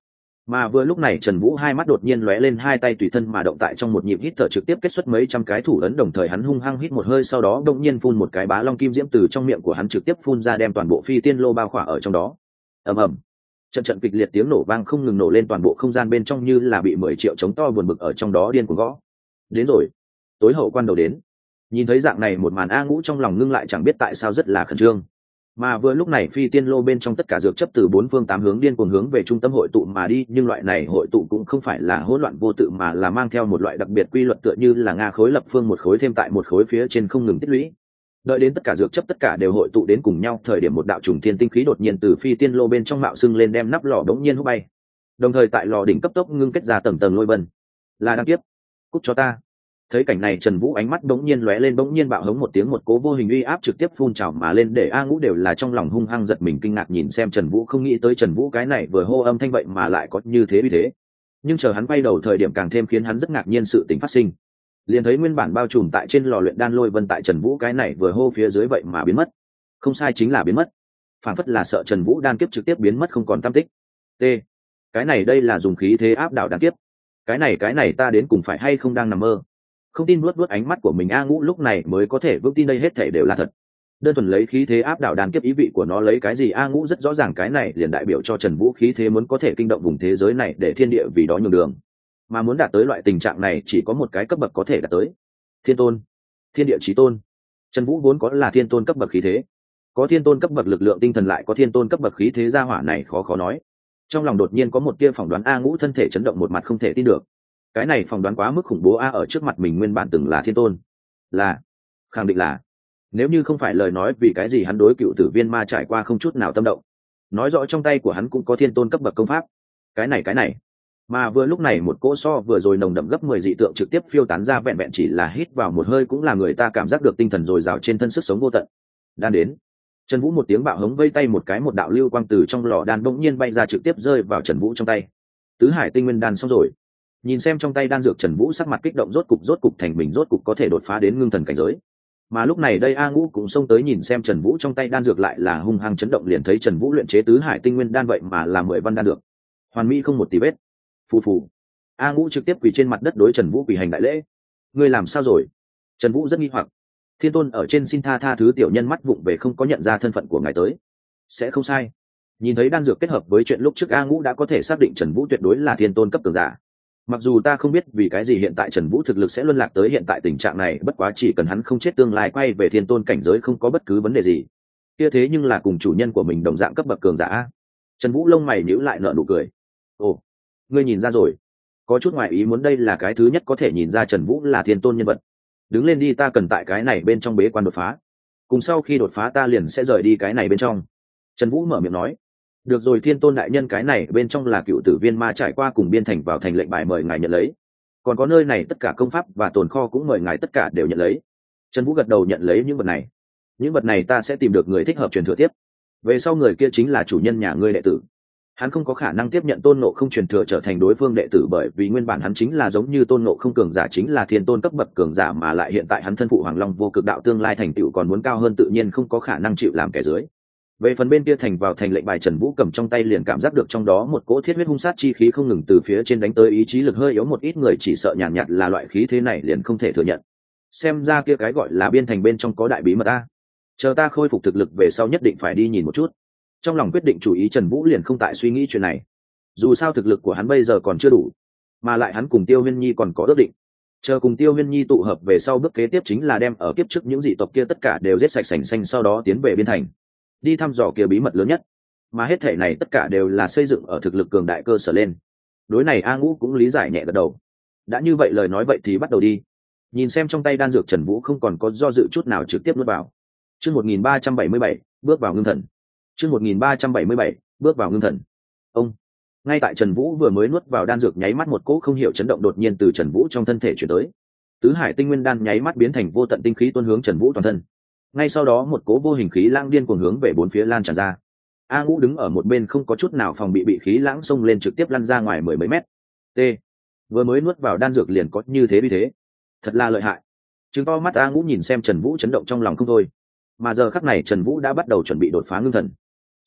Mà vừa lúc này Trần Vũ hai mắt đột nhiên lóe lên, hai tay tùy thân mà động, tại trong một nhịp hít thở trực tiếp kết xuất mấy trăm cái thủ ấn, đồng thời hắn hung hăng hít một hơi, sau đó đột nhiên phun một cái bá long kim diễm từ trong miệng của hắn trực tiếp phun ra, đem toàn bộ phi tiên lô bao khỏa ở trong đó. Ầm ầm, trận trận kịch liệt tiếng nổ vang không ngừng nổ lên, toàn bộ không gian bên trong như là bị 10 triệu trống to buồn bực ở trong đó điên cuồng gõ. Đến rồi, tối hậu quan đầu đến. Nhìn thấy dạng này một màn, A Ngũ trong lòng ngưng lại, chẳng biết tại sao rất là khẩn trương. Mà vừa lúc này phi tiên lô bên trong tất cả dược chấp từ bốn phương tám hướng điên cuồng hướng về trung tâm hội tụ mà đi, nhưng loại này hội tụ cũng không phải là hỗn loạn vô tự, mà là mang theo một loại đặc biệt quy luật, tựa như là nga khối lập phương, một khối thêm tại một khối phía trên không ngừng tích lũy. Đợi đến tất cả dược chấp tất cả đều hội tụ đến cùng nhau thời điểm, một đạo trùng thiên tinh khí đột nhiên từ phi tiên lô bên trong mạo xưng lên, đem nắp lò đống nhiên hút bay. Đồng thời tại lò đỉnh cấp tốc ngưng kết ra tầng tầng lôi vân. Là đăng kiếp, cút cho ta. Thấy cảnh này, Trần Vũ ánh mắt bỗng nhiên lóe lên, bỗng nhiên bạo hống một tiếng, một cố vô hình uy áp trực tiếp phun trào mà lên, để A Ngũ đều là trong lòng hung hăng giật mình, kinh ngạc nhìn xem Trần Vũ, không nghĩ tới Trần Vũ cái này vừa hô âm thanh vậy mà lại có như thế uy thế. Nhưng chờ hắn quay đầu thời điểm, càng thêm khiến hắn rất ngạc nhiên sự tình phát sinh. Liền thấy nguyên bản bao trùm tại trên lò luyện đan lôi vân tại Trần Vũ cái này vừa hô phía dưới vậy mà biến mất. Không sai, chính là biến mất. Phản phất là sợ Trần Vũ đan kiếp trực tiếp biến mất không còn tăm tích. T. Cái này đây là dùng khí thế áp đảo đan kiếp. Cái này ta đến cùng phải hay không đang nằm mơ? Không tin nuốt ánh mắt của mình, A Ngũ lúc này mới có thể vững tin đây hết thảy đều là thật. Đơn thuần lấy khí thế áp đảo đan kiếp, ý vị của nó lấy cái gì? A Ngũ rất rõ ràng, cái này liền đại biểu cho Trần Vũ khí thế muốn có thể kinh động vùng thế giới này, để thiên địa vì đó nhường đường. Mà muốn đạt tới loại tình trạng này chỉ có một cái cấp bậc có thể đạt tới: thiên tôn, thiên địa chí tôn. Trần Vũ vốn có là thiên tôn cấp bậc khí thế, có thiên tôn cấp bậc lực lượng tinh thần, lại có thiên tôn cấp bậc khí thế, gia hỏa này khó nói. Trong lòng đột nhiên có một tia phỏng đoán, A Ngũ thân thể chấn động, một mặt không thể tin được. Cái này phỏng đoán quá mức khủng bố a, ở trước mặt mình nguyên bản từng là thiên tôn, là khẳng định là, nếu như không phải lời nói vì cái gì hắn đối cựu tử viên ma trải qua không chút nào tâm động, nói rõ trong tay của hắn cũng có thiên tôn cấp bậc công pháp. Cái này mà vừa lúc này một cỗ so vừa rồi nồng đậm gấp 10 dị tượng trực tiếp phiêu tán ra, vẹn vẹn chỉ là hít vào một hơi cũng là người ta cảm giác được tinh thần dồi dào trên thân, sức sống vô tận. Đan đến. Trần Vũ một tiếng bạo hống vây tay một cái, một đạo lưu quang từ trong lò đan bỗng nhiên bay ra, trực tiếp rơi vào Trần Vũ trong tay. Tứ hải tinh nguyên đan xong rồi. Nhìn xem trong tay đan dược, Trần Vũ sắc mặt kích động, rốt cục thành mình rốt cục có thể đột phá đến ngưng thần cảnh giới. Mà lúc này đây A Ngũ cũng xông tới nhìn xem Trần Vũ trong tay đan dược, lại là hung hăng chấn động, liền thấy Trần Vũ luyện chế tứ hải tinh nguyên đan vậy mà là 10 văn đan dược, hoàn mỹ không một tí vết. Phù phù. A Ngũ trực tiếp quỳ trên mặt đất đối Trần Vũ quỳ hành đại lễ. Ngươi làm sao rồi? Trần Vũ rất nghi hoặc. Thiên tôn ở trên xin tha thứ tiểu nhân mắt vụng về không có nhận ra thân phận của ngài tới. Sẽ không sai. Nhìn thấy đan dược kết hợp với chuyện lúc trước, A Ngũ đã có thể xác định Trần Vũ tuyệt đối là thiên tôn cấp cường giả. Mặc dù ta không biết vì cái gì hiện tại Trần Vũ thực lực sẽ luân lạc tới hiện tại tình trạng này, bất quá chỉ cần hắn không chết, tương lai quay về thiên tôn cảnh giới không có bất cứ vấn đề gì. Kia thế nhưng là cùng chủ nhân của mình đồng dạng cấp bậc cường giả. Trần Vũ lông mày nhíu lại, nở nụ cười. Ồ, ngươi nhìn ra rồi? Có chút ngoài ý muốn, đây là cái thứ nhất có thể nhìn ra Trần Vũ là thiên tôn nhân vật. Đứng lên đi, ta cần tại cái này bên trong bế quan đột phá. Cùng sau khi đột phá ta liền sẽ rời đi cái này bên trong. Trần Vũ mở miệng nói. Được rồi thiên tôn đại nhân, cái này bên trong là cựu tử viên ma trải qua cùng biên thành vào thành lệnh bài, mời ngài nhận lấy. Còn có nơi này tất cả công pháp và tồn kho cũng mời ngài tất cả đều nhận lấy. Trần Vũ gật đầu nhận lấy những vật này. Những vật này ta sẽ tìm được người thích hợp truyền thừa tiếp. Về sau người kia chính là chủ nhân nhà ngươi đệ tử. Hắn không có khả năng tiếp nhận Tôn Ngộ Không truyền thừa trở thành đối phương đệ tử, bởi vì nguyên bản hắn chính là giống như Tôn Ngộ Không cường giả, chính là thiên tôn cấp bậc cường giả, mà lại hiện tại hắn thân phụ Hoàng Long vô cực đạo, tương lai thành tựu còn muốn cao hơn, tự nhiên không có khả năng chịu làm kẻ dưới. Về phần bên kia thành vào thành lệnh bài, Trần Vũ cầm trong tay liền cảm giác được trong đó một cỗ thiết huyết hung sát chi khí không ngừng từ phía trên đánh tới, ý chí lực hơi yếu một ít người chỉ sợ nhàn nhạt là loại khí thế này liền không thể thừa nhận. Xem ra kia cái gọi là biên thành bên trong có đại bí mật ta. Chờ ta khôi phục thực lực về sau nhất định phải đi nhìn một chút. Trong lòng quyết định chủ ý, Trần Vũ liền không tại suy nghĩ chuyện này. Dù sao thực lực của hắn bây giờ còn chưa đủ, mà lại hắn cùng Tiêu Huyên Nhi còn có ước định. Chờ cùng Tiêu Huyên Nhi tụ hợp về sau, bước kế tiếp chính là đem ở kiếp trước những dị tộc kia tất cả đều giết sạch sành xanh, sau đó tiến về biên thành, đi thăm dò kia bí mật lớn nhất. Mà hết thể này tất cả đều là xây dựng ở thực lực cường đại cơ sở lên. Đối này A Ngũ cũng lý giải nhẹ gật đầu. Đã như vậy lời nói vậy thì bắt đầu đi. Nhìn xem trong tay đan dược, Trần Vũ không còn có do dự chút nào, trực tiếp nuốt vào. Chương 1377, bước vào ngưng thần. Chương 1377, bước vào ngưng thần. Ông. Ngay tại Trần Vũ vừa mới nuốt vào đan dược, nháy mắt một cỗ không hiểu chấn động đột nhiên từ Trần Vũ trong thân thể chuyển tới. Tứ hải tinh nguyên đan nháy mắt biến thành vô tận tinh khí tuôn hướng Trần Vũ toàn thân. Ngay sau đó một cỗ vô hình khí lãng điên cuồng hướng về bốn phía lan tràn ra. A Ngũ đứng ở một bên không có chút nào phòng bị khí lãng xông lên, trực tiếp lăn ra ngoài mười mấy mét. T. Vừa mới nuốt vào đan dược liền có như thế vì thế. Thật là lợi hại. Trừng to mắt A Ngũ nhìn xem Trần Vũ, chấn động trong lòng không thôi. Mà giờ khắc này Trần Vũ đã bắt đầu chuẩn bị đột phá ngưng thần.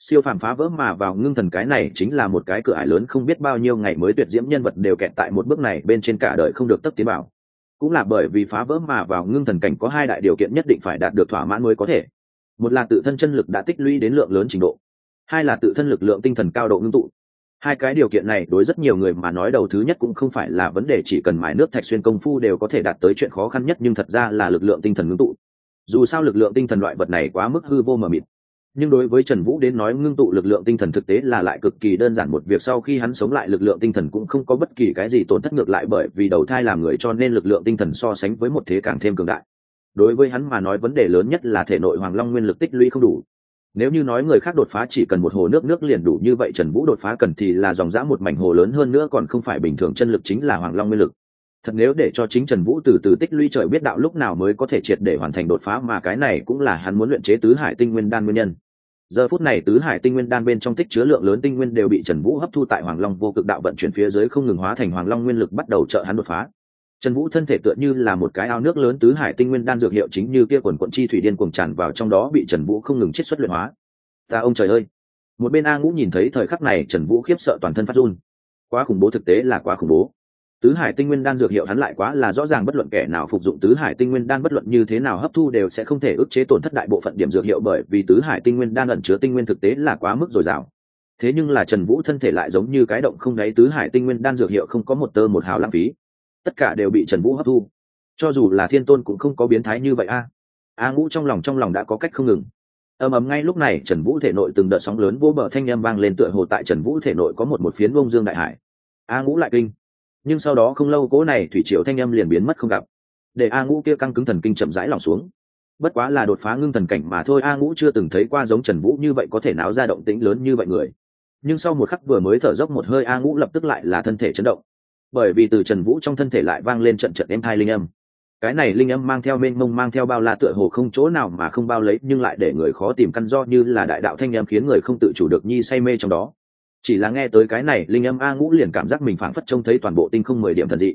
Siêu phàm phá vỡ mà vào ngưng thần, cái này chính là một cái cửa ải lớn, không biết bao nhiêu ngày mới tuyệt diễm nhân vật đều kẹt tại một bước này bên trên, cả đời không được tấp tiến bảo. Cũng là bởi vì phá vỡ mà vào ngưng thần cảnh có hai đại điều kiện nhất định phải đạt được thỏa mãn mới có thể. Một là tự thân chân lực đã tích lũy đến lượng lớn trình độ, hai là tự thân lực lượng tinh thần cao độ ngưng tụ. Hai cái điều kiện này đối rất nhiều người mà nói, đầu thứ nhất cũng không phải là vấn đề, chỉ cần mài nước thạch xuyên công phu đều có thể đạt tới chuyện khó khăn nhất, nhưng thật ra là lực lượng tinh thần ngưng tụ. Dù sao lực lượng tinh thần loại vật này quá mức hư vô mờ mịt, nhưng đối với Trần Vũ đến nói, ngưng tụ lực lượng tinh thần thực tế là lại cực kỳ đơn giản một việc. Sau khi hắn sống lại, lực lượng tinh thần cũng không có bất kỳ cái gì tổn thất, ngược lại bởi vì đầu thai làm người cho nên lực lượng tinh thần so sánh với một thế càng thêm cường đại. Đối với hắn mà nói, vấn đề lớn nhất là thể nội Hoàng Long nguyên lực tích lũy không đủ. Nếu như nói người khác đột phá chỉ cần một hồ nước liền đủ, như vậy Trần Vũ đột phá cần thì là dòng dã một mảnh hồ lớn, hơn nữa còn không phải bình thường chân lực, chính là Hoàng Long nguyên lực. Thật nếu để cho chính Trần Vũ từ từ tích lũy, trời biết đạo lúc nào mới có thể triệt để hoàn thành đột phá, mà cái này cũng là hắn muốn luyện chế tứ hải tinh nguyên đan nguyên nhân. Giờ phút này tứ hải tinh nguyên đan bên trong tích chứa lượng lớn tinh nguyên đều bị Trần Vũ hấp thu tại Hoàng Long vô cực đạo vận chuyển phía dưới, không ngừng hóa thành Hoàng Long nguyên lực, bắt đầu trợ hắn đột phá. Trần Vũ thân thể tựa như là một cái ao nước lớn, tứ hải tinh nguyên đan dược hiệu chính như kia quần quần chi thủy điên cuồng tràn vào trong đó, bị Trần Vũ không ngừng chiết xuất luyện hóa. Ta ông trời ơi! Một bên A Ngũ nhìn thấy thời khắc này, Trần Vũ khiếp sợ toàn thân phát run. Quá khủng bố, thực tế là quá khủng bố. Tứ hải tinh nguyên đan dược hiệu hắn lại quá là rõ ràng, bất luận kẻ nào phục dụng tứ hải tinh nguyên đan, bất luận như thế nào hấp thu đều sẽ không thể ức chế tổn thất đại bộ phận điểm dược hiệu, bởi vì tứ hải tinh nguyên đan ẩn chứa tinh nguyên thực tế là quá mức dồi dào. Thế nhưng là Trần Vũ thân thể lại giống như cái động không đáy, tứ hải tinh nguyên đan dược hiệu không có một tơ một hào lãng phí, tất cả đều bị Trần Vũ hấp thu. Cho dù là Thiên Tôn cũng không có biến thái như vậy a. A Ngũ trong lòng đã có cách không ngừng. Ầm ngay lúc này Trần Vũ thể nội từng đợt sóng lớn vô bờ thanh âm vang lên, tựa hồ tại Trần Vũ thể nội có một phiến bông dương đại hải. A Ngũ lại kinh, nhưng sau đó không lâu cỗ này thủy triều thanh âm liền biến mất không gặp, để A Ngũ kia căng cứng thần kinh chậm rãi lỏng xuống. Bất quá là đột phá ngưng thần cảnh mà thôi, A Ngũ chưa từng thấy qua giống Trần Vũ như vậy có thể náo ra động tĩnh lớn như vậy người. Nhưng sau một khắc vừa mới thở dốc một hơi, A Ngũ lập tức lại là thân thể chấn động, bởi vì từ Trần Vũ trong thân thể lại vang lên trận trận êm tai linh âm. Cái này linh âm mang theo mênh mông, mang theo bao la, tựa hồ không chỗ nào mà không bao lấy, nhưng lại để người khó tìm căn do, như là đại đạo thanh âm khiến người không tự chủ được nhi say mê trong đó. Chỉ là nghe tới cái này linh âm, A Ngũ liền cảm giác mình phảng phất trông thấy toàn bộ tinh không 10 điểm thần dị.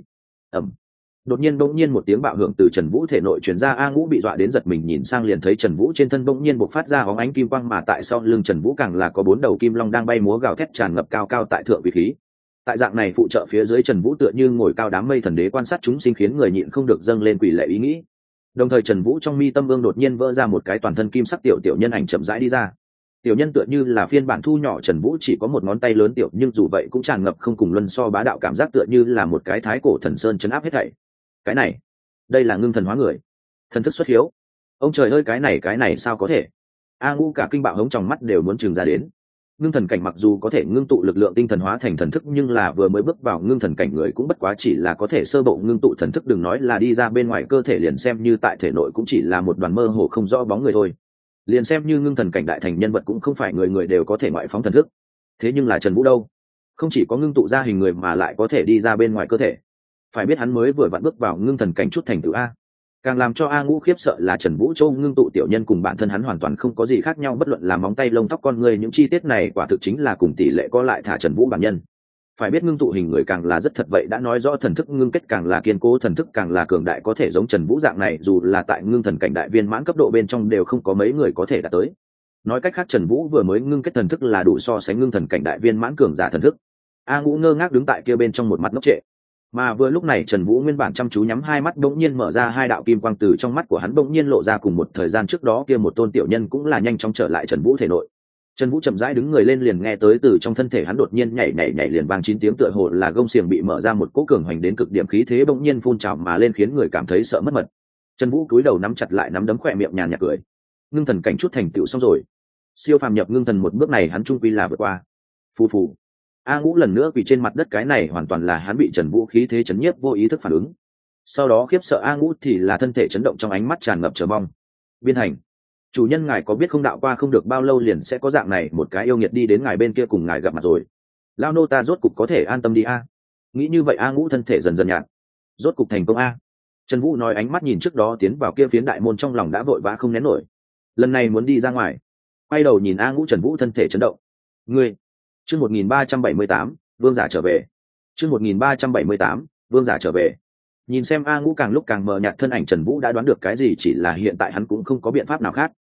Đột nhiên bỗng nhiên một tiếng bạo hưởng từ Trần Vũ thể nội truyền ra, A Ngũ bị dọa đến giật mình, nhìn sang liền thấy Trần Vũ trên thân bỗng nhiên bộc phát ra óng ánh kim quang, mà tại sau lưng Trần Vũ càng là có 4 đầu kim long đang bay múa gào thét, tràn ngập cao cao tại thượng uy khí. Tại dạng này phụ trợ phía dưới, Trần Vũ tựa như ngồi cao đám mây thần đế quan sát chúng sinh, khiến người nhịn không được dâng lên quỷ lệ ý nghĩ. Đồng thời Trần Vũ trong mi tâm vương đột nhiên vỡ ra một cái toàn thân kim sắc tiểu nhân ảnh chậm rãi đi ra. Tiểu nhân tựa như là phiên bản thu nhỏ Trần Vũ, chỉ có một ngón tay lớn tiểu, nhưng dù vậy cũng tràn ngập không cùng luân so bá đạo cảm giác, tựa như là một cái thái cổ thần sơn trấn áp hết thảy. Cái này, đây là ngưng thần hóa người, thần thức xuất hiếu. Ông trời ơi, cái này sao có thể? A Ngũ cả kinh bạo hống, trong mắt đều muốn trừng ra đến. Ngưng thần cảnh mặc dù có thể ngưng tụ lực lượng tinh thần hóa thành thần thức, nhưng là vừa mới bước vào ngưng thần cảnh người cũng bất quá chỉ là có thể sơ bộ ngưng tụ thần thức, đừng nói là đi ra bên ngoài cơ thể, liền xem như tại thể nội cũng chỉ là một đoàn mơ hồ không rõ bóng người thôi. Liền xem như ngưng thần cảnh đại thành nhân vật cũng không phải người người đều có thể ngoại phóng thần thức. Thế nhưng là Trần Vũ đâu, không chỉ có ngưng tụ ra hình người mà lại có thể đi ra bên ngoài cơ thể. Phải biết hắn mới vừa vặn bước vào ngưng thần cảnh chút thành tựu a. Càng làm cho A Ngũ khiếp sợ là Trần Vũ châu ngưng tụ tiểu nhân cùng bản thân hắn hoàn toàn không có gì khác nhau, bất luận là móng tay, lông tóc, con người, những chi tiết này quả thực chính là cùng tỷ lệ có lại thả Trần Vũ bản nhân. Phải biết ngưng tụ hình người càng là rất thật, vậy đã nói rõ thần thức ngưng kết càng là kiên cố, thần thức càng là cường đại, có thể giống Trần Vũ dạng này dù là tại ngưng thần cảnh đại viên mãn cấp độ bên trong đều không có mấy người có thể đạt tới. Nói cách khác, Trần Vũ vừa mới ngưng kết thần thức là đủ so sánh ngưng thần cảnh đại viên mãn cường giả thần thức. A Ngũ ngơ ngác đứng tại kia bên trong một mặt ngốc trệ. Mà vừa lúc này Trần Vũ nguyên bản chăm chú nhắm hai mắt bỗng nhiên mở ra, hai đạo kim quang từ trong mắt của hắn bỗng nhiên lộ ra, cùng một thời gian trước đó kia một tôn tiểu nhân cũng là nhanh chóng trở lại Trần Vũ thể nội. Trần Vũ chậm rãi đứng người lên, liền nghe tới từ trong thân thể hắn đột nhiên nhảy liền vang 9 tiếng, tựa hồ là gông xiềng bị mở ra, một cỗ cường hoành đến cực điểm khí thế bỗng nhiên phun trào mà lên, khiến người cảm thấy sợ mất mật. Trần Vũ cúi đầu nắm chặt lại nắm đấm, khỏe miệng nhàn nhạt cười. Ngưng thần cảnh chút thành tựu xong rồi, siêu phàm nhập ngưng thần một bước này hắn trung quy là vượt qua. Phù phù. A Ngũ lần nữa quỳ trên mặt đất, cái này hoàn toàn là hắn bị Trần Vũ khí thế chấn nhiếp vô ý thức phản ứng. Sau đó khiếp sợ A Ngũ thì là thân thể chấn động, trong ánh mắt tràn ngập chờ mong. Biên Hành, chủ nhân ngài có biết không, đạo qua không được bao lâu liền sẽ có dạng này một cái yêu nghiệt đi đến ngài bên kia cùng ngài gặp mặt rồi. Lao nô ta rốt cục có thể an tâm đi a. Nghĩ như vậy A Ngũ thân thể dần dần nhạt. Rốt cục thành công a. Trần Vũ nói, ánh mắt nhìn trước đó tiến vào kia phiến đại môn, trong lòng đã vội vã không nén nổi. Lần này muốn đi ra ngoài. Quay đầu nhìn A Ngũ, Trần Vũ thân thể chấn động. Ngươi, chương 1378, vương giả trở về. Chương 1378, vương giả trở về. Nhìn xem A Ngũ càng lúc càng mờ nhạt thân ảnh, Trần Vũ đã đoán được cái gì, chỉ là hiện tại hắn cũng không có biện pháp nào khác.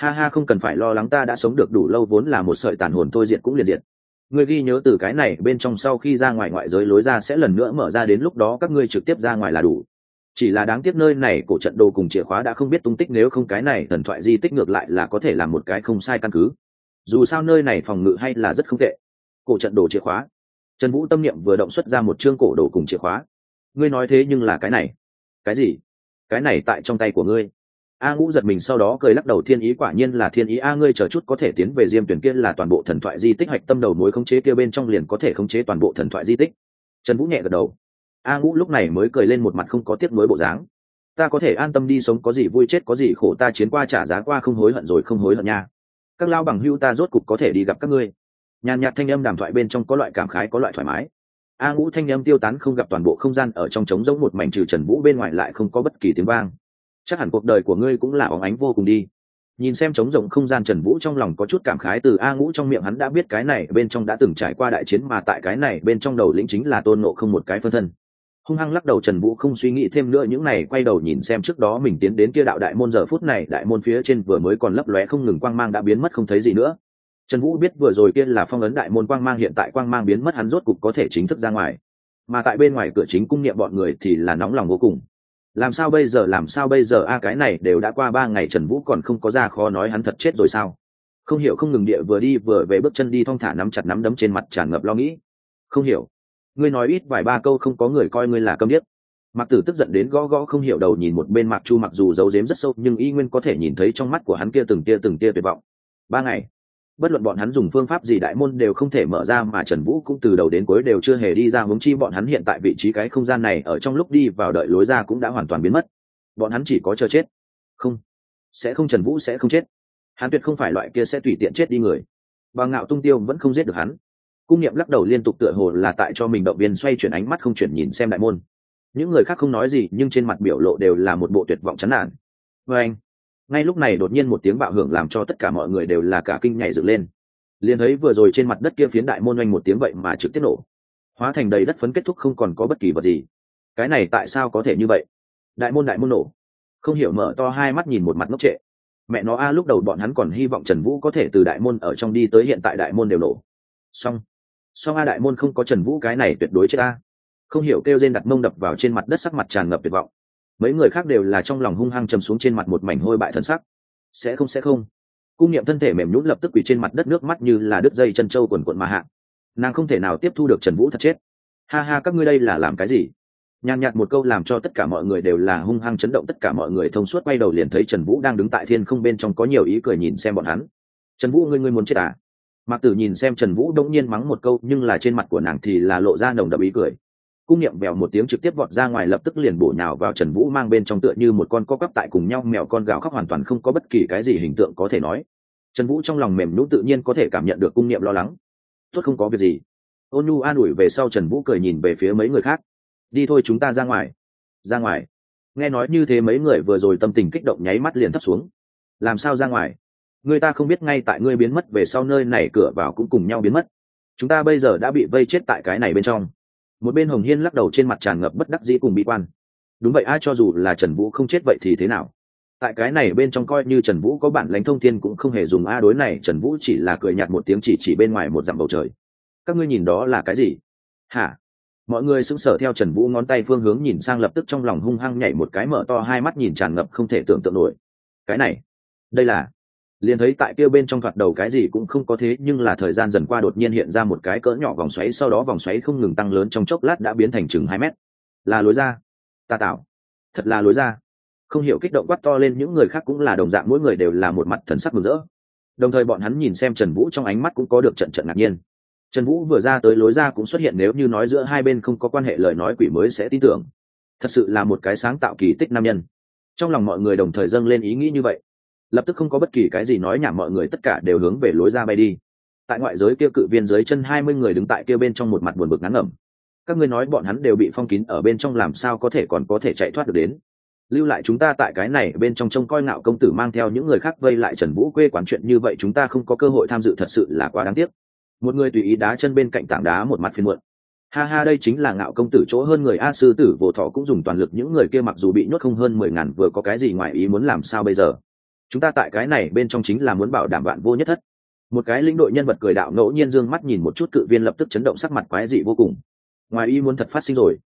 Ha ha, không cần phải lo lắng, ta đã sống được đủ lâu, vốn là một sợi tàn hồn thôi, diệt cũng liền diệt. Ngươi ghi nhớ từ cái này bên trong, sau khi ra ngoài ngoại giới lối ra sẽ lần nữa mở ra, đến lúc đó các ngươi trực tiếp ra ngoài là đủ. Chỉ là đáng tiếc nơi này cổ trận đồ cùng chìa khóa đã không biết tung tích, nếu không cái này thần thoại di tích ngược lại là có thể làm một cái không sai căn cứ. Dù sao nơi này phòng ngự hay là rất không tệ. Cổ trận đồ chìa khóa. Trần Vũ tâm niệm vừa động xuất ra một chương cổ đồ cùng chìa khóa. Ngươi nói thế nhưng là cái này. Cái gì? Cái này tại trong tay của ngươi? A Ngũ giật mình, sau đó cười lắc đầu. Thiên ý, quả nhiên là thiên ý a, ngươi chờ chút có thể tiến về Diêm Tuyển kia là toàn bộ thần thoại di tích hạch tâm đầu mối, khống chế kia bên trong liền có thể khống chế toàn bộ thần thoại di tích. Trần Vũ nhẹ gật đầu. A Ngũ lúc này mới cười lên, một mặt không có tiếc nuối bộ dáng. Ta có thể an tâm đi sống, có gì vui chết có gì khổ, ta chiến qua trả giá qua, không hối hận rồi không hối hận nha. Các lao bằng hưu, ta rốt cục có thể đi gặp các ngươi. Nhàn nhạt thanh âm đàm thoại bên trong có loại cảm khái, có loại thoải mái. A Ngũ thanh âm tiêu tán không gặp, toàn bộ không gian ở trong trống rỗng một mảnh, trừ Trần Vũ bên ngoài lại không có bất kỳ tiếng vang. Chắc hẳn cuộc đời của ngươi cũng là óng ánh vô cùng đi. Nhìn xem trống rỗng không gian, Trần Vũ trong lòng có chút cảm khái, từ A Ngũ trong miệng hắn đã biết cái này bên trong đã từng trải qua đại chiến, mà tại cái này bên trong đầu lĩnh chính là Tôn Ngộ Không một cái phân thân. Hung hăng lắc đầu, Trần Vũ không suy nghĩ thêm nữa những này, quay đầu nhìn xem trước đó mình tiến đến kia đạo đại môn, giờ phút này đại môn phía trên vừa mới còn lấp lóe không ngừng quang mang đã biến mất không thấy gì nữa. Trần Vũ biết vừa rồi kia là phong ấn đại môn quang mang, hiện tại quang mang biến mất, hắn rốt cục có thể chính thức ra ngoài. Mà tại bên ngoài cửa chính cung niệm bọn người thì là nóng lòng vô cùng. Làm sao bây giờ, làm sao bây giờ a, cái này đều đã qua 3 ngày Trần Vũ còn không có ra, khó nói hắn thật chết rồi sao? Không hiểu không ngừng địa vừa đi vừa về bước chân đi thong thả, nắm chặt nắm đấm trên mặt tràn ngập lo nghĩ. Không hiểu, ngươi nói ít vài ba câu không có người coi ngươi là câm điếc. Mạc Tử tức giận đến gõ gõ không hiểu đầu nhìn một bên Mạc Chu, mặc dù giấu giếm rất sâu nhưng y nguyên có thể nhìn thấy trong mắt của hắn kia từng tia tuyệt vọng. 3 ngày, bất luận bọn hắn dùng phương pháp gì đại môn đều không thể mở ra, mà Trần Vũ cũng từ đầu đến cuối đều chưa hề đi ra, huống chi bọn hắn hiện tại vị trí cái không gian này ở trong lúc đi vào đợi lối ra cũng đã hoàn toàn biến mất. Bọn hắn chỉ có chờ chết. Không, sẽ không, Trần Vũ sẽ không chết. Hắn tuyệt không phải loại kia sẽ tùy tiện chết đi người. Và Ngạo Tung Tiêu vẫn không giết được hắn. Cung Niệm lắc đầu liên tục, tựa hồ là tại cho mình động viên, xoay chuyển ánh mắt không chuyển nhìn xem đại môn. Những người khác không nói gì nhưng trên mặt biểu lộ đều là một bộ tuyệt vọng chán nản. Và anh, ngay lúc này đột nhiên một tiếng bạo hưởng làm cho tất cả mọi người đều là cả kinh nhảy dựng lên. Liền thấy vừa rồi trên mặt đất kia phiến đại môn oanh một tiếng vậy mà trực tiếp nổ, hóa thành đầy đất phấn, kết thúc không còn có bất kỳ vật gì. Cái này tại sao có thể như vậy? Đại môn nổ. Không hiểu mở to hai mắt nhìn một mặt ngốc trệ. Mẹ nó a, lúc đầu bọn hắn còn hy vọng Trần Vũ có thể từ đại môn ở trong đi tới, hiện tại đại môn đều nổ. Xong a, đại môn không có Trần Vũ cái này tuyệt đối chết a. Không hiểu kêu rên đặt mông đập vào trên mặt đất, sắc mặt tràn ngập tuyệt vọng. Mấy người khác đều là trong lòng hung hăng trầm xuống, trên mặt một mảnh hôi bại thần sắc. Sẽ không. Cung Niệm thân thể mềm nhũn lập tức quỳ trên mặt đất, nước mắt như là đứt dây chân trâu quần quận mà hạ. Nàng không thể nào tiếp thu được Trần Vũ thật chết. Ha ha, các ngươi đây là làm cái gì? Nhàn nhạt một câu làm cho tất cả mọi người đều là hung hăng chấn động, tất cả mọi người thông suốt quay đầu liền thấy Trần Vũ đang đứng tại thiên không bên trong, có nhiều ý cười nhìn xem bọn hắn. Trần Vũ, ngươi muốn chết à? Mạc Tử nhìn xem Trần Vũ đống nhiên mắng một câu, nhưng là trên mặt của nàng thì là lộ ra nồng đậm ý cười. Cung Niệm vèo một tiếng trực tiếp vọt ra ngoài, lập tức liền bổ nhào vào Trần Vũ, mang bên trong tựa như một con co quắp tại cùng nhau mèo con gào khóc, hoàn toàn không có bất kỳ cái gì hình tượng có thể nói. Trần Vũ trong lòng mềm nhũn, tự nhiên có thể cảm nhận được Cung Niệm lo lắng. Tốt, không có việc gì. Ôn nhu an ủi về sau, Trần Vũ cười nhìn về phía mấy người khác. Đi thôi, chúng ta ra ngoài. Ra ngoài? Nghe nói như thế mấy người vừa rồi tâm tình kích động nháy mắt liền thấp xuống. Làm sao ra ngoài? Người ta không biết ngay tại ngươi biến mất về sau nơi này cửa vào cũng cùng nhau biến mất. Chúng ta bây giờ đã bị vây chết tại cái này bên trong. Một bên Hồng Hiên lắc đầu, trên mặt tràn ngập bất đắc dĩ cùng bi quan. Đúng vậy, ai cho dù là Trần Vũ không chết vậy thì thế nào? Tại cái này bên trong coi như Trần Vũ có bản lãnh thông thiên cũng không hề dùng a. Đối này Trần Vũ chỉ là cười nhạt một tiếng, chỉ bên ngoài một dặm bầu trời. Các ngươi nhìn đó là cái gì? Hả? Mọi người sững sờ theo Trần Vũ ngón tay phương hướng nhìn sang, lập tức trong lòng hung hăng nhảy một cái, mở to hai mắt nhìn tràn ngập không thể tưởng tượng nổi. Cái này, đây là... Liền thấy tại kia bên trong thoạt đầu cái gì cũng không có, thế nhưng là thời gian dần qua đột nhiên hiện ra một cái cỡ nhỏ vòng xoáy, sau đó vòng xoáy không ngừng tăng lớn, trong chốc lát đã biến thành chừng 2 mét. Là lối ra. Ta tạo. Thật là lối ra. Không hiểu kích động quát to lên, những người khác cũng là đồng dạng, mỗi người đều là một mặt thần sắc mừng rỡ. Đồng thời bọn hắn nhìn xem Trần Vũ trong ánh mắt cũng có được trận ngạc nhiên. Trần Vũ vừa ra tới lối ra cũng xuất hiện, nếu như nói giữa hai bên không có quan hệ lời nói quỷ mới sẽ tin tưởng. Thật sự là một cái sáng tạo kỳ tích nam nhân. Trong lòng mọi người đồng thời dâng lên ý nghĩ như vậy. Lập tức không có bất kỳ cái gì nói nhảm, mọi người tất cả đều hướng về lối ra bay đi. Tại ngoại giới kia cự viên dưới chân 20 người đứng tại kia bên trong, một mặt buồn bực ngán ngẩm. Các ngươi nói bọn hắn đều bị phong kín ở bên trong, làm sao còn có thể chạy thoát được đến? Lưu lại chúng ta tại cái này bên trong trông coi. Ngạo công tử mang theo những người khác vây lại Trần Vũ quê quán, chuyện như vậy chúng ta không có cơ hội tham dự, thật sự là quá đáng tiếc. Một người tùy ý đá chân bên cạnh tảng đá, một mặt phiền muộn. Ha ha, đây chính là Ngạo công tử chỗ hơn người a. Sư tử Vô Thọ cũng dùng toàn lực, những người kia mặc dù bị nhốt không hơn 10.000, vừa có cái gì ngoài ý muốn làm sao bây giờ? chúng ta tại cái này bên trong chính là muốn bảo đảm vạn vô nhất thất. Một cái lĩnh đội nhân vật cười đạo ngẫu nhiên dương mắt nhìn một chút cự viên, lập tức chấn động, sắc mặt quái dị vô cùng. Ngoài ý muốn thật phát sinh rồi.